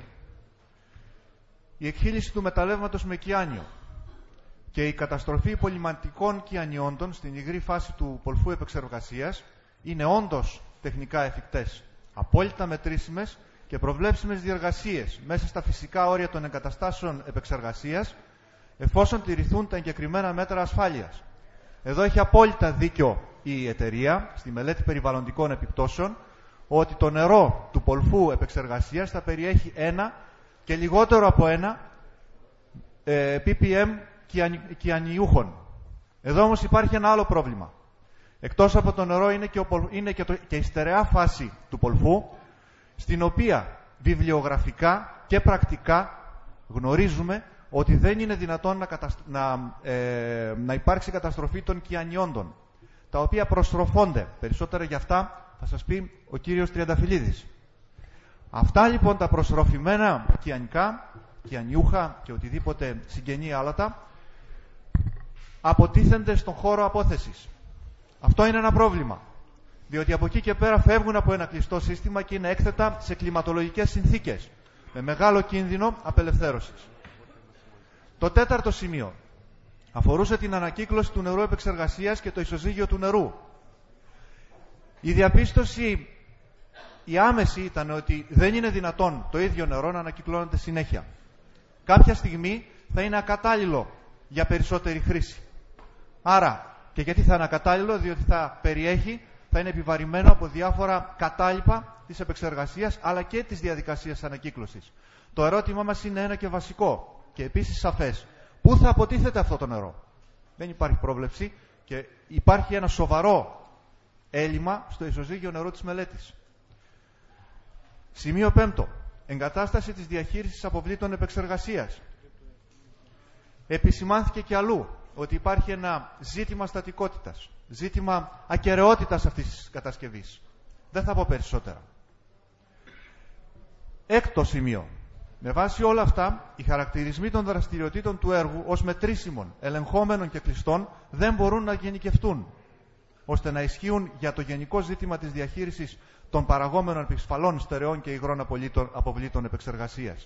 Η εκχύληση του μεταλλεύματος με κιάνιο και η καταστροφή πολυμαντικών κιανιόντων στην υγρή φάση του πολφού επεξεργασίας είναι όντως τεχνικά εφικτές, απόλυτα μετρήσιμες και προβλέψιμες διεργασίες μέσα στα φυσικά όρια των εγκαταστάσεων επεξεργασίας, εφόσον τηρηθούν τα εγκεκριμένα μέτρα ασφάλειας. Εδώ έχει απόλυτα δίκιο η εταιρεία στη μελέτη περιβαλλοντικών επιπτώσεων ότι το νερό του πολφού επεξεργασίας θα περιέχει 1 και λιγότερο από 1 ppm κιανιούχων. Εδώ όμως υπάρχει ένα άλλο πρόβλημα. Εκτός από το νερό είναι και η στερεά φάση του πολφού, στην οποία βιβλιογραφικά και πρακτικά γνωρίζουμε ότι δεν είναι δυνατόν να υπάρξει καταστροφή των κιανιόντων. τα οποία προστροφώνται. Περισσότερα για αυτά θα σας πει ο κύριος Τριανταφυλλίδης. Αυτά λοιπόν τα προστροφημένα κιανικά, κιανιούχα και οτιδήποτε συγγενή άλατα αποτίθενται στον χώρο απόθεσης. Αυτό είναι ένα πρόβλημα, διότι από εκεί και πέρα φεύγουν από ένα κλειστό σύστημα και είναι έκθετα σε κλιματολογικές συνθήκες, με μεγάλο κίνδυνο απελευθέρωσης. Το τέταρτο σημείο αφορούσε την ανακύκλωση του νερού επεξεργασίας και το ισοζύγιο του νερού. Η διαπίστωση, η άμεση ήταν ότι δεν είναι δυνατόν το ίδιο νερό να ανακυκλώνεται συνέχεια. Κάποια στιγμή θα είναι ακατάλληλο για περισσότερη χρήση. Άρα, και γιατί θα είναι ακατάλληλο, διότι θα είναι επιβαρημένο από διάφορα κατάλοιπα της επεξεργασίας, αλλά και της διαδικασίας ανακύκλωσης. Το ερώτημα μας είναι ένα και βασικό, και επίσης σαφές. Πού θα αποτίθεται αυτό το νερό? Δεν υπάρχει πρόβλεψη και υπάρχει ένα σοβαρό έλλειμμα στο ισοζύγιο νερού της μελέτης. Σημείο 5. Εγκατάσταση της διαχείρισης αποβλήτων επεξεργασίας. Επισημάνθηκε και αλλού ότι υπάρχει ένα ζήτημα στατικότητας, ζήτημα ακεραιότητας αυτής της κατασκευής. Δεν θα πω περισσότερα. Έκτο σημείο. Με βάση όλα αυτά, οι χαρακτηρισμοί των δραστηριοτήτων του έργου ως μετρήσιμων, ελεγχόμενων και κλειστών δεν μπορούν να γενικευτούν, ώστε να ισχύουν για το γενικό ζήτημα της διαχείρισης των παραγόμενων επισφαλών, στερεών και υγρών αποβλήτων επεξεργασίας.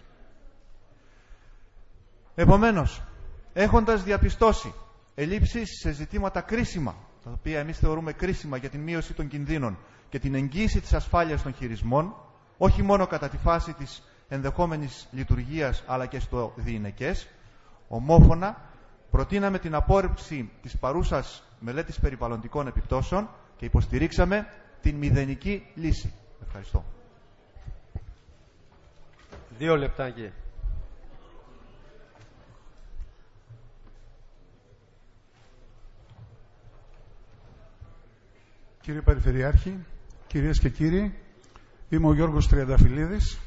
Επομένως, έχοντας διαπιστώσει ελλείψεις σε ζητήματα κρίσιμα, τα οποία εμείς θεωρούμε κρίσιμα για την μείωση των κινδύνων και την εγγύηση της ασφάλειας των χειρισμών, όχι μόνο κατά τη φάση της ενδεχόμενης λειτουργίας αλλά και στο διηνεκές, ομόφωνα προτείναμε την απόρριψη της παρούσας μελέτης περιβαλλοντικών επιπτώσεων και υποστηρίξαμε την μηδενική λύση. Ευχαριστώ. 2 λεπτάκια. Κύριε Περιφερειάρχη, κυρίες και κύριοι, είμαι ο Γιώργος Τριανταφυλλίδης.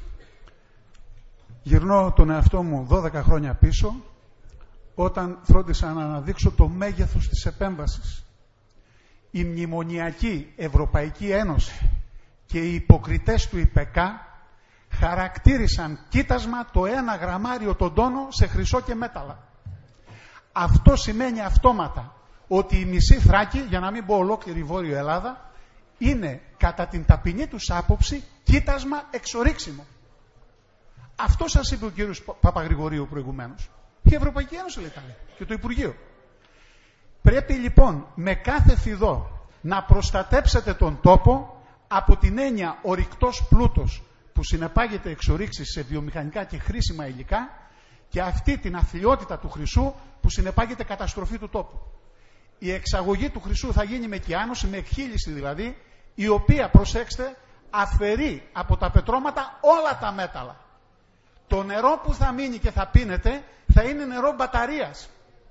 Γυρνώ τον εαυτό μου 12 χρόνια πίσω, όταν φρόντισα να αναδείξω το μέγεθος της επέμβασης. Η μνημονιακή Ευρωπαϊκή Ένωση και οι υποκριτές του ΙΠΕΚΑ χαρακτήρισαν κοίτασμα το 1 γραμμάριο τον τόνο σε χρυσό και μέταλλα. Αυτό σημαίνει αυτόματα ότι η μισή Θράκη, για να μην πω ολόκληρη Βόρειο Ελλάδα, είναι κατά την ταπεινή τους άποψη κοίτασμα εξορίξιμο. Αυτό σας είπε ο κύριος Παπαγρηγορίου προηγουμένως. Η Ευρωπαϊκή Ένωση λέει και το Υπουργείο. Πρέπει λοιπόν με κάθε φιδό να προστατέψετε τον τόπο από την έννοια ορυκτός πλούτος που συνεπάγεται εξορίξεις σε βιομηχανικά και χρήσιμα υλικά και αυτή την αθλιότητα του χρυσού που συνεπάγεται καταστροφή του τόπου. Η εξαγωγή του χρυσού θα γίνει με κιάνωση, με εκχύλιση δηλαδή, η οποία, προσέξτε, αφαιρεί από τα πετρώματα όλα τα μέταλλα. Το νερό που θα μείνει και θα πίνετε θα είναι νερό μπαταρίας.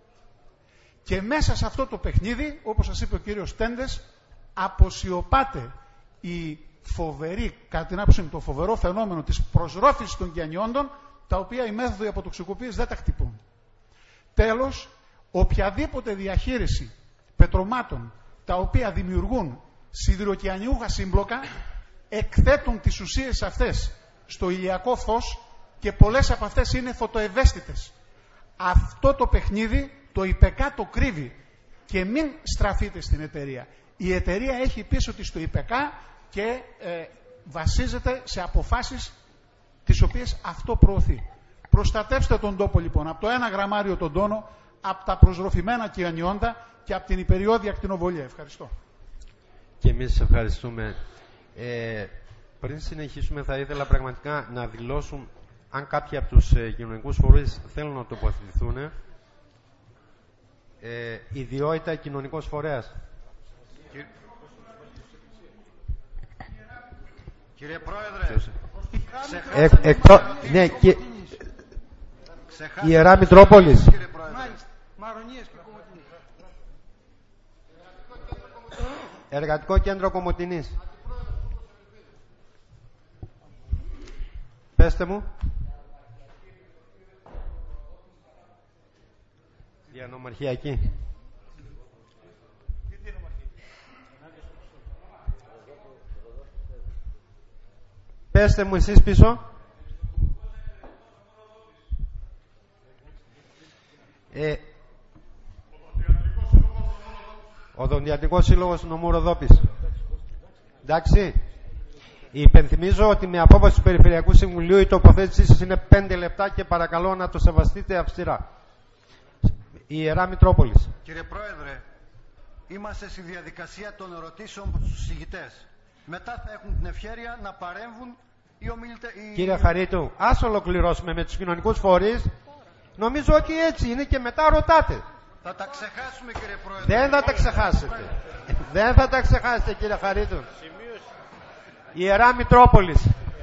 Και μέσα σε αυτό το παιχνίδι, όπως σας είπε ο κύριος Τέντες, αποσιωπάται η φοβερή, κατά την άποψή μου, το φοβερό φαινόμενο της προσρόφησης των κιανιόντων, τα οποία οι μέθοδοι αποτοξικοποίησης δεν τα χτυπούν. Τέλος, οποιαδήποτε διαχείριση πετρωμάτων τα οποία δημιουργούν σιδηροκιανιούχα σύμπλοκα εκθέτουν τις ουσίες αυτές στο ηλιακό φως και πολλές από αυτές είναι φωτοευαίσθητες. Αυτό το παιχνίδι το ΙΠΕΚΑ το κρύβει και μην στραφείτε στην εταιρεία. Η εταιρεία έχει πίσω της το ΙΠΕΚΑ και βασίζεται σε αποφάσεις τις οποίες αυτό προωθεί. Προστατεύστε τον τόπο λοιπόν από το 1 γραμμάριο τον τόνο, από τα προσροφημένα κιανιόντα και από την υπεριώδη ακτινοβολία. Ευχαριστώ. Και εμείς σας ευχαριστούμε. Πριν συνεχίσουμε θα ήθελα πραγματικά να δηλώσουν αν κάποιοι από τους κοινωνικούς φορείς θέλουν να τοποθετηθούν. Ιδιότητα κοινωνικός φορέας. Κύριε Πρόεδρε, ναι, Ιερά Μητρόπολης. Εργατικό Κέντρο Κομοτηνής. Πέστε μου. Διανομαρχιακή. πέστε μου εσείς πίσω. Οδοντιατρικός Σύλλογος νομού Ροδόπης. Εντάξει. Υπενθυμίζω ότι με απόφαση του Περιφερειακού Συμβουλίου η τοποθέτησή σας είναι 5 λεπτά και παρακαλώ να το σεβαστείτε αυστηρά. Η Ιερά Μητρόπολης. Κύριε Πρόεδρε, είμαστε στη διαδικασία των ερωτήσεων προς τους συγητές. Μετά θα έχουν την ευχέρεια να παρέμβουν οι ομιλητές. Κύριε Χαρίτου, ας ολοκληρώσουμε με τους κοινωνικούς φορείς. Νομίζω ότι έτσι είναι και μετά ρωτάτε. Θα τα ξεχάσουμε, κύριε Πρόεδρε. Δεν θα τα ξεχάσετε. Δεν θα τα ξεχάσετε, κύριε Χαρίτου. Η Ιερά Μητρόπολης.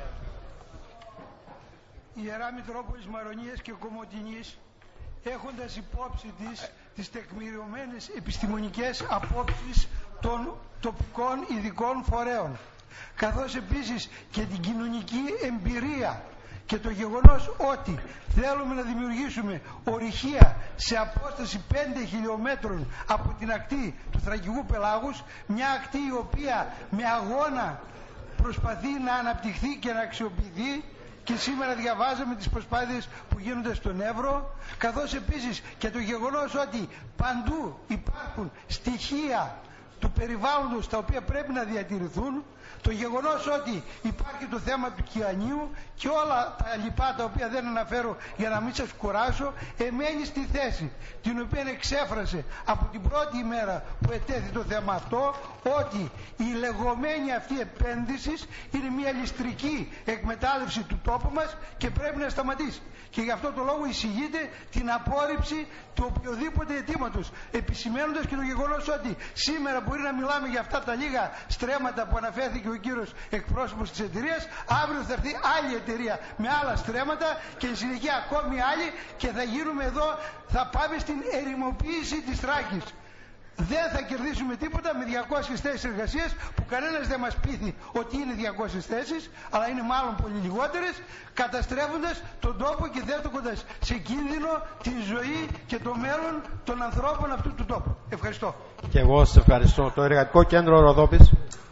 Η Ιερά Μητρόπολης Μαρονίας και Κομοτηνής, έχοντας υπόψη τις τεκμηριωμένες επιστημονικές απόψεις των τοπικών ειδικών φορέων, καθώς επίσης και την κοινωνική εμπειρία και το γεγονός ότι θέλουμε να δημιουργήσουμε ορυχεία σε απόσταση 5 χιλιόμετρων από την ακτή του Θρακικού Πελάγους, μια ακτή η οποία με αγώνα προσπαθεί να αναπτυχθεί και να αξιοποιηθεί, και σήμερα διαβάζαμε τις προσπάθειες που γίνονται στον Εύρο, καθώς επίσης και το γεγονός ότι παντού υπάρχουν στοιχεία του περιβάλλοντος τα οποία πρέπει να διατηρηθούν, το γεγονός ότι υπάρχει το θέμα του Κιανίου και όλα τα λοιπά τα οποία δεν αναφέρω για να μην σας κουράσω, εμένει στη θέση την οποία εξέφρασε από την πρώτη ημέρα που ετέθη το θέμα αυτό, ότι η λεγόμενη αυτή επένδυση είναι μια ληστρική εκμετάλλευση του τόπου μας και πρέπει να σταματήσει. Και γι' αυτό το λόγο εισηγείται την απόρριψη του οποιοδήποτε αιτήματος, επισημαίνοντας και το γεγονός ότι σήμερα μπορεί να μιλάμε για αυτά τα λίγα στρέμματα που αναφέρθηκε ο κύριος εκπρόσωπος της εταιρείας, αύριο θα έρθει άλλη εταιρεία με άλλα στρέμματα και εν συνεχεία ακόμη άλλη, και θα γίνουμε εδώ, θα πάμε στην ερημοποίηση της Θράκης. Δεν θα κερδίσουμε τίποτα με 200 θέσεις εργασίας, που κανένας δεν μας πείθει ότι είναι 200 θέσεις, αλλά είναι μάλλον πολύ λιγότερες, καταστρέφοντας τον τόπο και θέτοντας σε κίνδυνο τη ζωή και το μέλλον των ανθρώπων αυτού του τόπου. Ευχαριστώ. Και εγώ σας ευχαριστώ. Το Εργατικό Κέντρο Ροδόπης.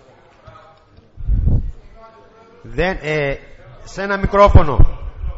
Σε ένα μικρόφωνο.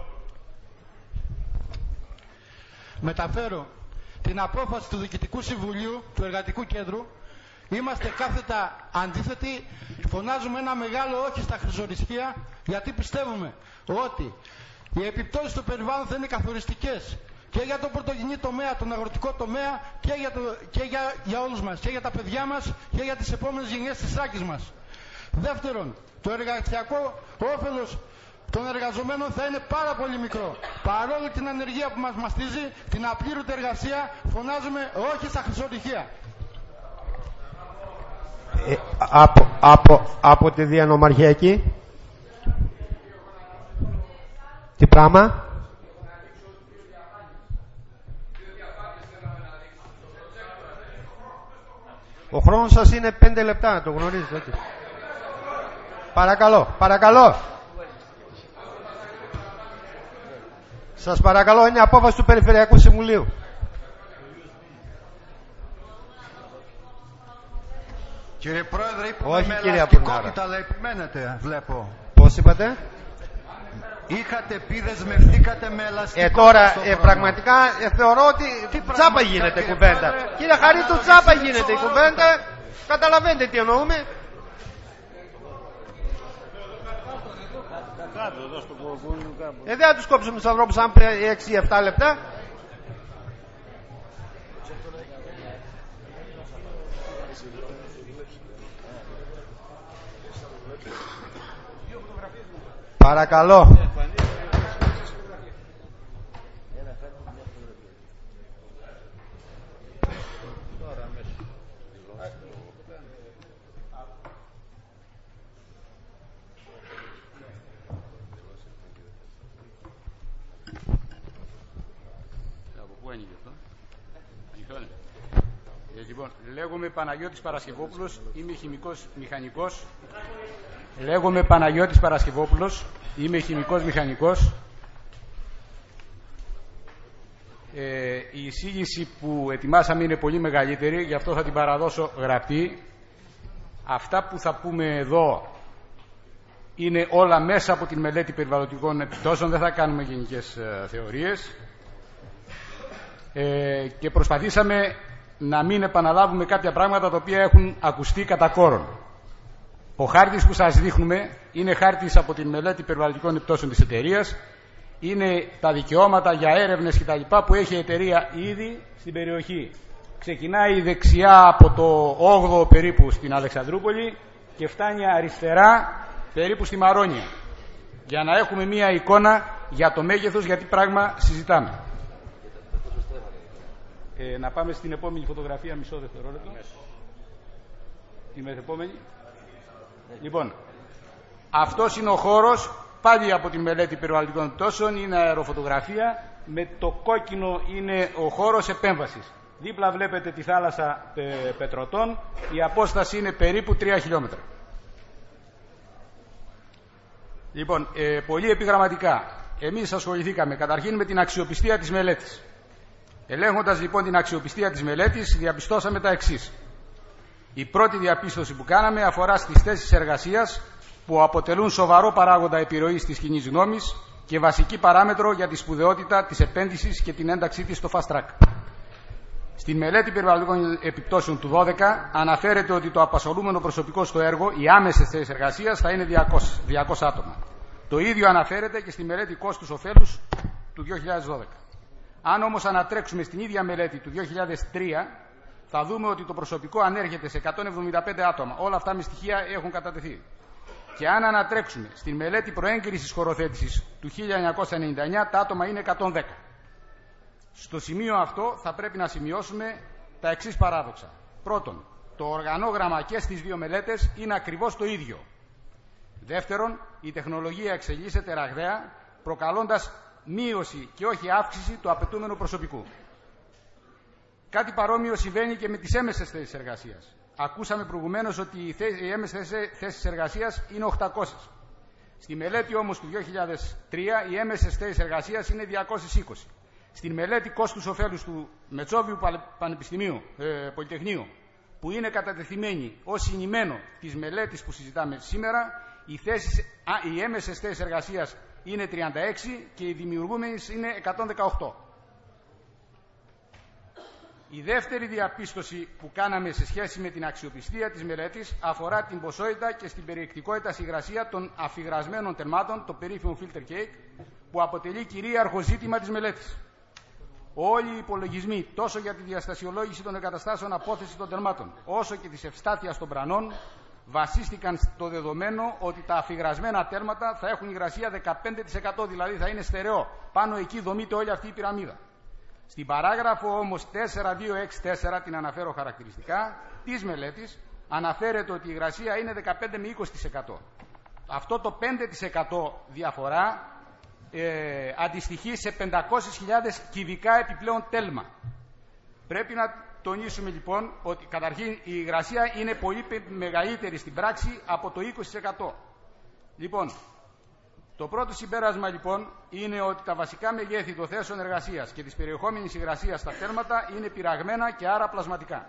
Μεταφέρω την απόφαση του Διοικητικού Συμβουλίου του Εργατικού Κέντρου. Είμαστε κάθετα αντίθετοι, φωνάζουμε ένα μεγάλο όχι στα χρυσορυχεία, γιατί πιστεύουμε ότι οι επιπτώσεις του περιβάλλον θα είναι καθοριστικές και για τον πρωτογενή τομέα, τον αγροτικό τομέα, και για όλους μας, και για τα παιδιά μας και για τις επόμενες γενιές της Θράκης μας. Δεύτερον, το εργασιακό όφελος των εργαζομένων θα είναι πάρα πολύ μικρό. Παρόλο την ανεργία που μας μαστίζει, την απλήρωτη εργασία, φωνάζουμε όχι στα χρυσορυχεία. Από τη διανομαρχιακή. Τι πράγμα? Ο χρόνος σας είναι 5 λεπτά, το γνωρίζετε. Παρακαλώ, παρακαλώ. Σας παρακαλώ, είναι απόφαση του Περιφερειακού Συμβουλίου. Κύριε Πρόεδρε, όχι, με κύριε ελαστικότητα, αλλά επιμένετε, βλέπω. Πώς είπατε? Είχατε πει, δεσμευτήκατε με ελαστικότητα. Τώρα πραγματικά θεωρώ ότι τσάπα γίνεται η κουβέντα. Κύριε Χαρίτου, τσάπα γίνεται η κουβέντα. Καταλαβαίνετε τι εννοούμε. Δεν θα τους κόψουμε τους ανθρώπους αν 6-7 λεπτά. Παρακαλώ. Λοιπόν, λέγομαι Παναγιώτης Παρασκευόπουλος, είμαι χημικός μηχανικός. Λέγομαι Παναγιώτης Παρασκευόπουλος, είμαι χημικός μηχανικός. Η εισήγηση που ετοιμάσαμε είναι πολύ μεγαλύτερη, γι' αυτό θα την παραδώσω γραπτή. Αυτά που θα πούμε εδώ είναι όλα μέσα από την μελέτη περιβαλλοντικών επιπτώσεων, δεν θα κάνουμε γενικές θεωρίες. Και προσπαθήσαμε να μην επαναλάβουμε κάποια πράγματα τα οποία έχουν ακουστεί κατά κόρον. Ο χάρτης που σας δείχνουμε είναι χάρτης από την μελέτη περιβαλλοντικών επιπτώσεων της εταιρείας. Είναι τα δικαιώματα για έρευνες κτλ. Που έχει η εταιρεία ήδη στην περιοχή. Ξεκινάει δεξιά από το 8ο περίπου στην Αλεξανδρούπολη και φτάνει αριστερά περίπου στη Μαρόνια. Για να έχουμε μία εικόνα για το μέγεθος, για τι πράγμα συζητάμε. Να πάμε στην επόμενη φωτογραφία, μισό δευτερόλεπτο. Τη μεθεπόμενη. Λοιπόν, αυτός είναι ο χώρος, πάλι από τη μελέτη περιβαλλοντικών επιπτώσεων, είναι αεροφωτογραφία, με το κόκκινο είναι ο χώρος επέμβασης. Δίπλα βλέπετε τη θάλασσα Πετρωτών, η απόσταση είναι περίπου 3 χιλιόμετρα. Λοιπόν, πολύ επιγραμματικά, εμείς ασχοληθήκαμε καταρχήν με την αξιοπιστία της μελέτης. Ελέγχοντας λοιπόν την αξιοπιστία της μελέτης, διαπιστώσαμε τα εξής. Η πρώτη διαπίστωση που κάναμε αφορά στις θέσεις εργασίας που αποτελούν σοβαρό παράγοντα επιρροής της κοινής γνώμης και βασική παράμετρο για τη σπουδαιότητα της επένδυσης και την ένταξή της στο fast track. Στην μελέτη περιβαλλοντικών επιπτώσεων του 2012 αναφέρεται ότι το απασχολούμενο προσωπικό στο έργο, οι άμεσες θέσεις εργασίας, θα είναι 200 άτομα. Το ίδιο αναφέρεται και στη μελέτη κόστους-οφέλους του 2012. Αν όμως ανατρέξουμε στην ίδια μελέτη του 2003, θα δούμε ότι το προσωπικό ανέρχεται σε 175 άτομα. Όλα αυτά με στοιχεία έχουν κατατεθεί. Και αν ανατρέξουμε στην μελέτη προέγκρισης χωροθέτησης του 1999, τα άτομα είναι 110. Στο σημείο αυτό θα πρέπει να σημειώσουμε τα εξής παράδοξα. Πρώτον, το οργανόγραμμα και στις δύο μελέτες είναι ακριβώς το ίδιο. Δεύτερον, η τεχνολογία εξελίσσεται ραγδαία, προκαλώντας μείωση και όχι αύξηση του απαιτούμενου προσωπικού. Κάτι παρόμοιο συμβαίνει και με τις έμεσες θέσεις εργασίας. Ακούσαμε προηγουμένως ότι οι έμεσες θέσεις εργασίας είναι 800. Στη μελέτη όμως του 2003 οι έμεσες θέσεις εργασίας είναι 220. Στην μελέτη κόστους-οφέλους του Μετσόβιου Πολυτεχνείου, που είναι κατατεθειμένη ως συνημένο της μελέτης που συζητάμε σήμερα, οι έμεσες θέσεις εργασίας είναι 36 και οι δημιουργούμενες είναι 118. Η δεύτερη διαπίστωση που κάναμε σε σχέση με την αξιοπιστία της μελέτης αφορά την ποσότητα και στην περιεκτικότητα σε υγρασία των αφυγρασμένων τερμάτων, το περίφημο filter cake, που αποτελεί κυρίαρχο ζήτημα της μελέτης. Όλοι οι υπολογισμοί, τόσο για τη διαστασιολόγηση των εγκαταστάσεων απόθεσης των τερμάτων, όσο και της ευστάθειας των πρανών, βασίστηκαν στο δεδομένο ότι τα αφυγρασμένα τέρματα θα έχουν υγρασία 15%, δηλαδή θα είναι στερεό. Πάνω εκεί δομείται όλη αυτή η πυραμίδα. Στην παράγραφο όμως 4264, την αναφέρω χαρακτηριστικά, της μελέτης, αναφέρεται ότι η υγρασία είναι 15 με 20%. Αυτό το 5% διαφορά αντιστοιχεί σε 500.000 κυβικά επιπλέον τέλμα. Πρέπει να τονίσουμε λοιπόν ότι καταρχήν η υγρασία είναι πολύ μεγαλύτερη στην πράξη από το 20%. Λοιπόν, το πρώτο συμπέρασμα λοιπόν είναι ότι τα βασικά μεγέθη των θέσεων εργασίας και της περιεχόμενης υγρασίας στα τέρματα είναι πυραγμένα και άρα πλασματικά.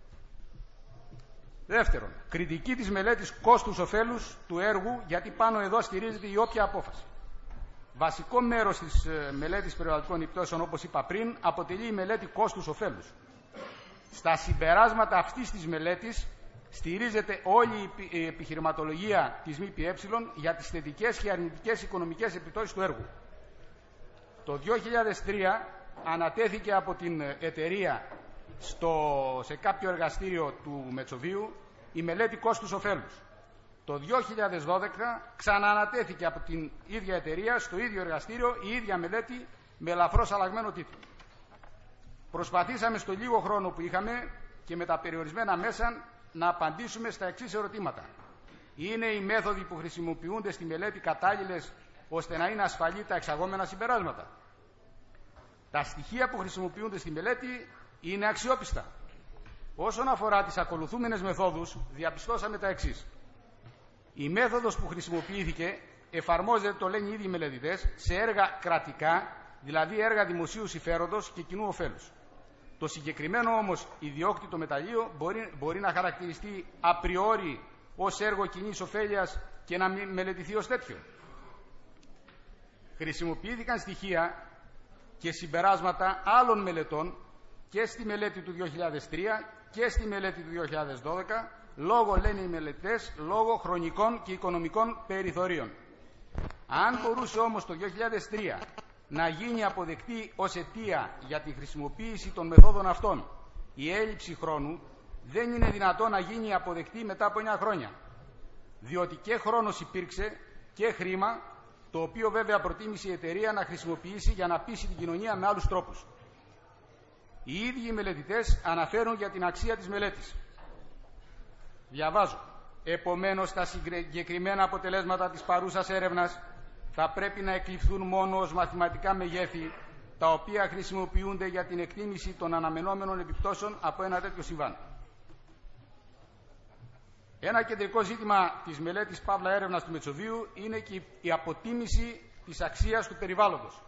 Δεύτερον, κριτική της μελέτης κόστους-οφέλους του έργου, γιατί πάνω εδώ στηρίζεται η όποια απόφαση. Βασικό μέρος της μελέτης περιβαλλοντικών επιπτώσεων, όπως είπα πριν, αποτελεί η μελέτη κόστους-οφέλους. Στα συμπεράσματα αυτής της μελέτης στηρίζεται όλη η επιχειρηματολογία της ΜΠΕ για τις θετικές και αρνητικές οικονομικές επιπτώσεις του έργου. Το 2003 ανατέθηκε από την εταιρεία σε κάποιο εργαστήριο του Μετσοβίου η μελέτη κόστους-οφέλους. Το 2012 ξαναανατέθηκε από την ίδια εταιρεία στο ίδιο εργαστήριο η ίδια μελέτη με ελαφρώς αλλαγμένο τίτλο. Προσπαθήσαμε στο λίγο χρόνο που είχαμε και με τα περιορισμένα μέσα να απαντήσουμε στα εξής ερωτήματα. Είναι οι μέθοδοι που χρησιμοποιούνται στη μελέτη κατάλληλες ώστε να είναι ασφαλή τα εξαγόμενα συμπεράσματα? Τα στοιχεία που χρησιμοποιούνται στη μελέτη είναι αξιόπιστα? Όσον αφορά τις ακολουθούμενες μεθόδους, διαπιστώσαμε τα εξής. Η μέθοδος που χρησιμοποιήθηκε εφαρμόζεται, το λένε οι ίδιοι μελετητές, σε έργα κρατικά, δηλαδή έργα δημοσίου συμφέροντος και κοινού ωφέλους. Το συγκεκριμένο όμως ιδιόκτητο μεταλλείο μπορεί να χαρακτηριστεί απριόρι ως έργο κοινής ωφέλειας και να μην μελετηθεί ως τέτοιο? Χρησιμοποιήθηκαν στοιχεία και συμπεράσματα άλλων μελετών και στη μελέτη του 2003 και στη μελέτη του 2012, λόγω, λένε οι μελετές, λόγω χρονικών και οικονομικών περιθωρίων. Αν μπορούσε όμως το 2003 να γίνει αποδεκτή ως αιτία για τη χρησιμοποίηση των μεθόδων αυτών η έλλειψη χρόνου, δεν είναι δυνατόν να γίνει αποδεκτή μετά από 9 χρόνια. Διότι και χρόνος υπήρξε και χρήμα, το οποίο βέβαια προτίμησε η εταιρεία να χρησιμοποιήσει για να πείσει την κοινωνία με άλλους τρόπους. Οι ίδιοι οι μελετητές αναφέρουν για την αξία της μελέτης. Διαβάζω. Επομένως, τα συγκεκριμένα αποτελέσματα της παρούσας έρευνας θα πρέπει να εκλειφθούν μόνο ως μαθηματικά μεγέθη, τα οποία χρησιμοποιούνται για την εκτίμηση των αναμενόμενων επιπτώσεων από ένα τέτοιο συμβάν. Ένα κεντρικό ζήτημα της μελέτης παύλα έρευνας του Μετσοβίου είναι και η αποτίμηση της αξίας του περιβάλλοντος.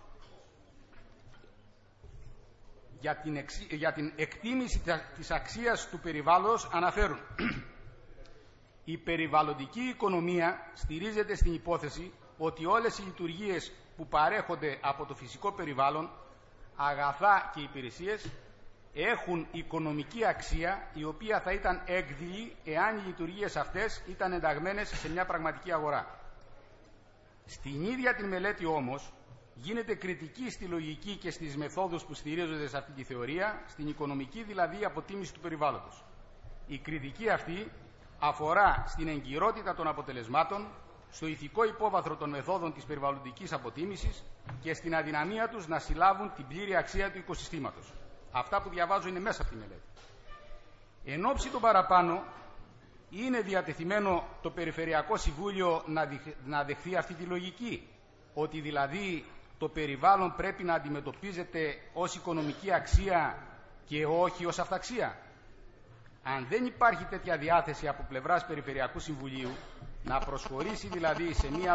Για την εκτίμηση της αξίας του περιβάλλοντος αναφέρουν η περιβαλλοντική οικονομία στηρίζεται στην υπόθεση ότι όλες οι λειτουργίες που παρέχονται από το φυσικό περιβάλλον, αγαθά και υπηρεσίες, έχουν οικονομική αξία η οποία θα ήταν έκδηλη εάν οι λειτουργίες αυτές ήταν ενταγμένες σε μια πραγματική αγορά. Στην ίδια την μελέτη όμως γίνεται κριτική στη λογική και στις μεθόδους που στηρίζονται σε αυτή τη θεωρία, στην οικονομική δηλαδή αποτίμηση του περιβάλλοντος. Η κριτική αυτή αφορά στην εγκυρότητα των αποτελεσμάτων, στο ηθικό υπόβαθρο των μεθόδων της περιβαλλοντικής αποτίμησης και στην αδυναμία τους να συλλάβουν την πλήρη αξία του οικοσυστήματος. Αυτά που διαβάζω είναι μέσα από τη μελέτη. Εν ώψη των παραπάνω, είναι διατεθειμένο το Περιφερειακό Συμβούλιο να δεχθεί αυτή τη λογική, ότι δηλαδή το περιβάλλον πρέπει να αντιμετωπίζεται ως οικονομική αξία και όχι ως αυταξία? Αν δεν υπάρχει τέτοια διάθεση από πλευράς Περιφερειακού Συμβουλίου, να προσχωρήσει δηλαδή σε μία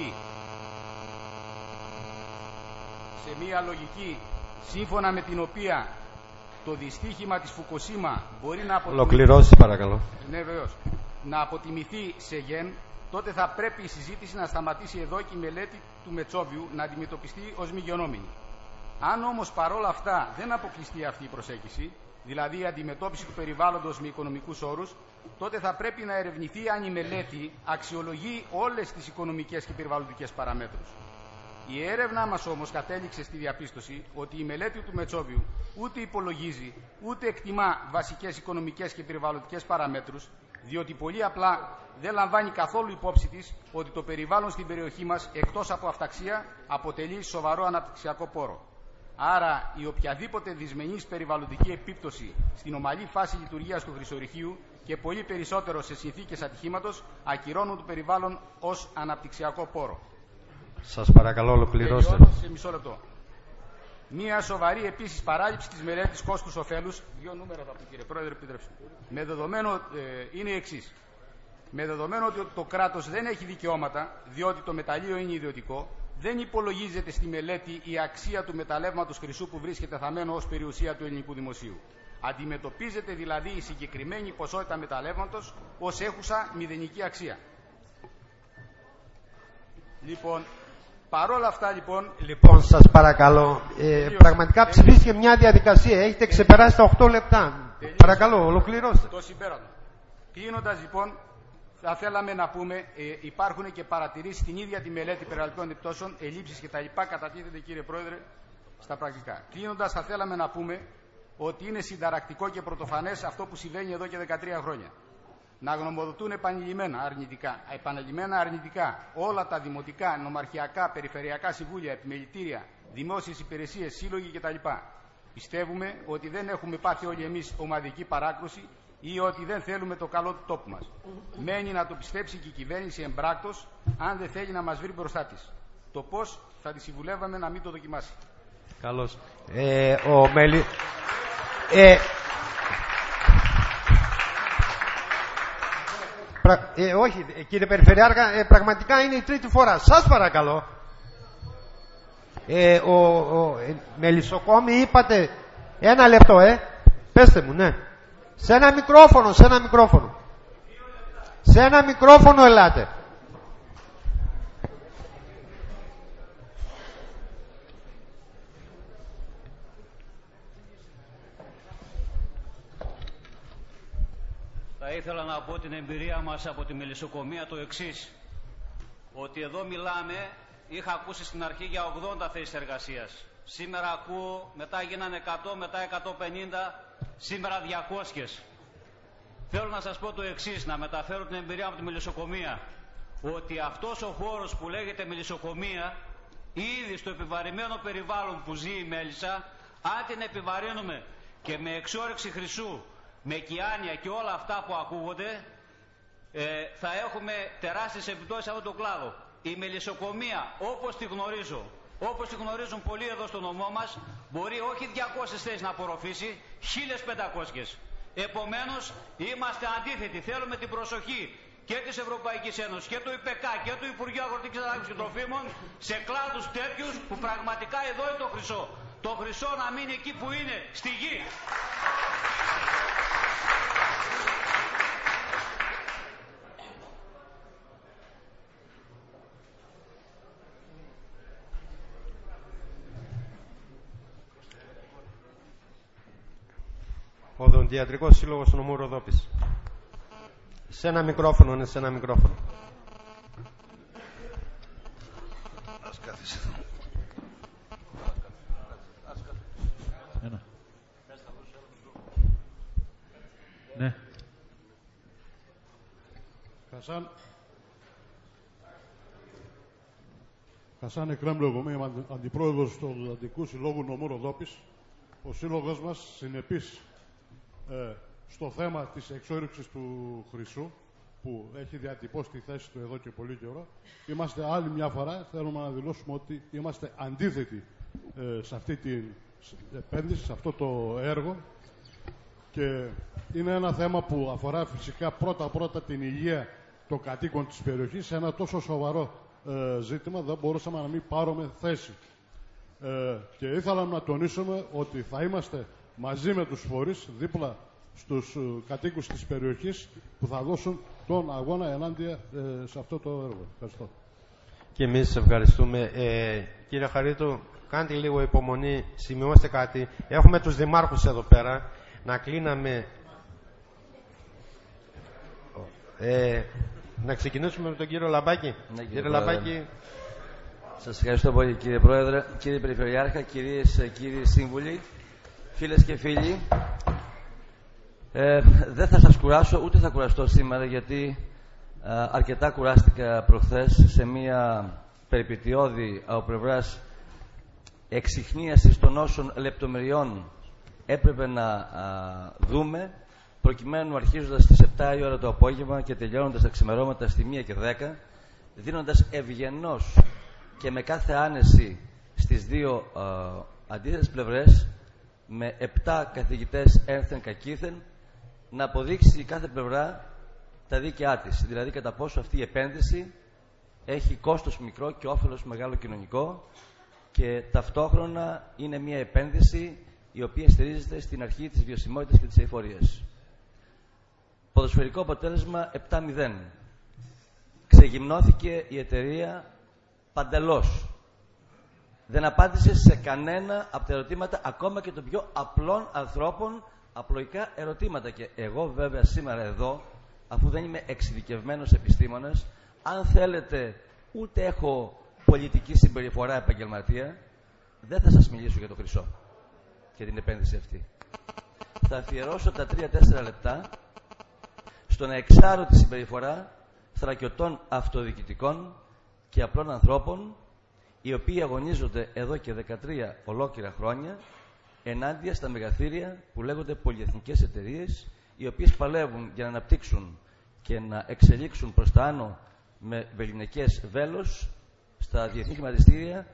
λογική σύμφωνα με την οποία το δυστύχημα της Φουκουσίμα μπορεί να Ολοκληρώσει, παρακαλώ. Ναι, βεβαίως. Να αποτιμηθεί σε γεν, τότε θα πρέπει η συζήτηση να σταματήσει εδώ και η μελέτη του Μετσόβιου να αντιμετωπιστεί ως μη γενόμενη. Αν όμως παρόλα αυτά δεν αποκλειστεί αυτή η προσέγγιση, δηλαδή η αντιμετώπιση του περιβάλλοντος με οικονομικούς όρους, τότε θα πρέπει να ερευνηθεί αν η μελέτη αξιολογεί όλες τις οικονομικές και περιβαλλοντικές παραμέτρους. Η έρευνά μας όμως κατέληξε στη διαπίστωση ότι η μελέτη του Μετσόβιου ούτε υπολογίζει ούτε εκτιμά βασικές οικονομικές και περιβαλλοντικές παραμέτρους, διότι πολύ απλά δεν λαμβάνει καθόλου υπόψη της ότι το περιβάλλον στην περιοχή μας, εκτός από αυταξία, αποτελεί σοβαρό αναπτυξιακό πόρο. Άρα η οποιαδήποτε δυσμενής περιβαλλοντική επίπτωση στην ομαλή φάση λειτουργίας του χρυσορυχείου και πολύ περισσότερο σε συνθήκες ατυχήματος ακυρώνουν το περιβάλλον ως αναπτυξιακό πόρο. Σας παρακαλώ, ολοκληρώστε. Σε μισό λεπτό. Μία σοβαρή επίσης παράληψη της μελέτης κόστους-οφέλους, δύο νούμερα θα πω κύριε Πρόεδρε, επιτρέψτε. Με δεδομένο είναι η εξής. Με δεδομένο ότι το κράτος δεν έχει δικαιώματα, διότι το μεταλλείο είναι ιδιωτικό, δεν υπολογίζεται στη μελέτη η αξία του μεταλλεύματος χρυσού που βρίσκεται θαμμένο ως περιουσία του ελληνικού δημοσίου. Αντιμετωπίζεται δηλαδή η συγκεκριμένη ποσότητα μεταλλεύματος ως έχουσα μηδενική αξία. Λοιπόν, παρόλα αυτά Λοιπόν, σας παρακαλώ, πραγματικά ψηφίστηκε μια διαδικασία, έχετε ξεπεράσει τα 8 λεπτά. Παρακαλώ, ολοκληρώστε. Το συμπέρασμα. Κλείνοντας λοιπόν, θα θέλαμε να πούμε, υπάρχουν και παρατηρήσεις στην ίδια τη μελέτη περιβαλλοντικών επιπτώσεων, ελλείψεις κτλ. Κατατίθεται κύριε Πρόεδρε στα πρακτικά. Κλείνοντας, θα θέλαμε να πούμε ότι είναι συνταρακτικό και πρωτοφανές αυτό που συμβαίνει εδώ και 13 χρόνια. Να γνωμοδοτούν επανειλημμένα αρνητικά όλα τα δημοτικά, νομαρχιακά, περιφερειακά συμβούλια, επιμελητήρια, δημόσιες υπηρεσίες, σύλλογοι κτλ. Πιστεύουμε ότι δεν έχουμε πάθει όλοι εμείς ομαδική παράκρουση ή ότι δεν θέλουμε το καλό του τόπου μας. Μένει να το πιστέψει και η κυβέρνηση εμπράκτος, αν δεν θέλει να μας βρει μπροστά της. Το πώς θα τη συμβουλεύαμε να μην το δοκιμάσει. Καλώς. Όχι, κύριε Περιφερειάρχα, πραγματικά είναι η τρίτη φορά. Σας παρακαλώ. Μελισσοκόμη είπατε. Ένα λεπτό, πέστε μου, ναι. Σε ένα μικρόφωνο. Σε ένα μικρόφωνο ελάτε. Θα ήθελα να πω την εμπειρία μας από τη μελισσοκομεία το εξής. Ότι εδώ μιλάμε, είχα ακούσει στην αρχή για 80 θέσεις εργασίας. Σήμερα ακούω, μετά γίνανε 100, μετά 150, σήμερα 200. Θέλω να σας πω το εξής, να μεταφέρω την εμπειρία από τη μελισσοκομεία. Ότι αυτός ο χώρος που λέγεται μελισσοκομεία, ήδη στο επιβαρημένο περιβάλλον που ζει η μέλισσα, αν την επιβαρύνουμε και με εξόρυξη χρυσού, με κοιάνια και όλα αυτά που ακούγονται, θα έχουμε τεράστιες επιπτώσεις σε αυτόν τον κλάδο. Η μελισσοκομεία, όπως τη γνωρίζω, όπως τη γνωρίζουν πολλοί εδώ στο νομό μας, μπορεί όχι 200 θέσεις να απορροφήσει, 1500. Επομένως, είμαστε αντίθετοι. Θέλουμε την προσοχή και της Ευρωπαϊκής Ένωσης και του ΙΠΕΚΑ και του Υπουργείου Αγροτικής Ανάπτυξης και Τροφίμων σε κλάδους τέτοιους που πραγματικά εδώ είναι το χρυσό. Το χρυσό να μείνει εκεί που είναι, στη γη. Οδοντιατρικός Σύλλογος του Νομού Ροδόπης. Σε ένα μικρόφωνο, είναι σε ένα μικρόφωνο. Ας κάθεσαι εδώ. Ένα. Ναι. Χασάν Εκρέμλο, εγώ είμαι αντιπρόεδρος του Οδοντιατρικού Συλλόγου Νομού Ροδόπης. Ο σύλλογος μας συνεπής στο θέμα της εξόρυξης του χρυσού, που έχει διατυπώσει τη θέση του εδώ και πολύ καιρό. Είμαστε άλλη μια φορά, θέλουμε να δηλώσουμε ότι είμαστε αντίθετοι σε αυτή την επένδυση, σε αυτό το έργο, και είναι ένα θέμα που αφορά φυσικά πρώτα την υγεία των κατοίκων της περιοχής. Σε ένα τόσο σοβαρό ζήτημα δεν μπορούσαμε να μην πάρουμε θέση. Και ήθελα να τονίσουμε ότι θα είμαστε μαζί με τους φορείς δίπλα στους κατοίκους της περιοχής που θα δώσουν τον αγώνα ενάντια σε αυτό το έργο. Ευχαριστώ. Και εμείς ευχαριστούμε. Κύριε Χαρίτου, κάντε λίγο υπομονή, σημειώστε κάτι. Έχουμε τους δημάρχους εδώ πέρα. Να κλείναμε... να ξεκινήσουμε με τον κύριο Λαμπάκη. Ναι, κύριε Λαμπάκη. Σας ευχαριστώ πολύ, κύριε Πρόεδρε, κύριε Περιφερειάρχα, κυρίες και κύριοι σύμβουλοι, φίλες και φίλοι. Δεν θα σας κουράσω, ούτε θα κουραστώ σήμερα, γιατί αρκετά κουράστηκα προχθές σε μια περιπετειώδη από πλευράς εξιχνίασης των όσων λεπτομεριών έπρεπε να δούμε, προκειμένου αρχίζοντας στις 7 η ώρα το απόγευμα και τελειώνοντας τα ξημερώματα στη 1 και 10, δίνοντας ευγενώς και με κάθε άνεση στις δύο αντίθετες πλευρές, με 7 καθηγητές ένθεν κακήθεν, να αποδείξει κάθε πλευρά τα δίκαιά της. Δηλαδή κατά πόσο αυτή η επένδυση έχει κόστος μικρό και όφελος μεγάλο κοινωνικό, και ταυτόχρονα είναι μια επένδυση η οποία στηρίζεται στην αρχή της βιωσιμότητας και της αειφορίας. Ποδοσφαιρικό αποτέλεσμα 7-0. Ξεγυμνώθηκε η εταιρεία παντελώς. Δεν απάντησε σε κανένα από τα ερωτήματα, ακόμα και των πιο απλών ανθρώπων, απλοϊκά ερωτήματα. Και εγώ βέβαια σήμερα εδώ, αφού δεν είμαι εξειδικευμένος επιστήμονας, αν θέλετε ούτε έχω πολιτική συμπεριφορά επαγγελματία, δεν θα σας μιλήσω για το χρυσό και την επένδυση αυτή. Θα αφιερώσω τα 3-4 λεπτά στο να εξάρω τη συμπεριφορά στρακιωτών αυτοδιοικητικών και απλών ανθρώπων, οι οποίοι αγωνίζονται εδώ και 13 ολόκληρα χρόνια ενάντια στα μεγαθύρια που λέγονται πολυεθνικές εταιρείες, οι οποίες παλεύουν για να αναπτύξουν και να εξελίξουν προς τα άνω με βεληνικές βέλος στα διεθνή χρηματιστήρια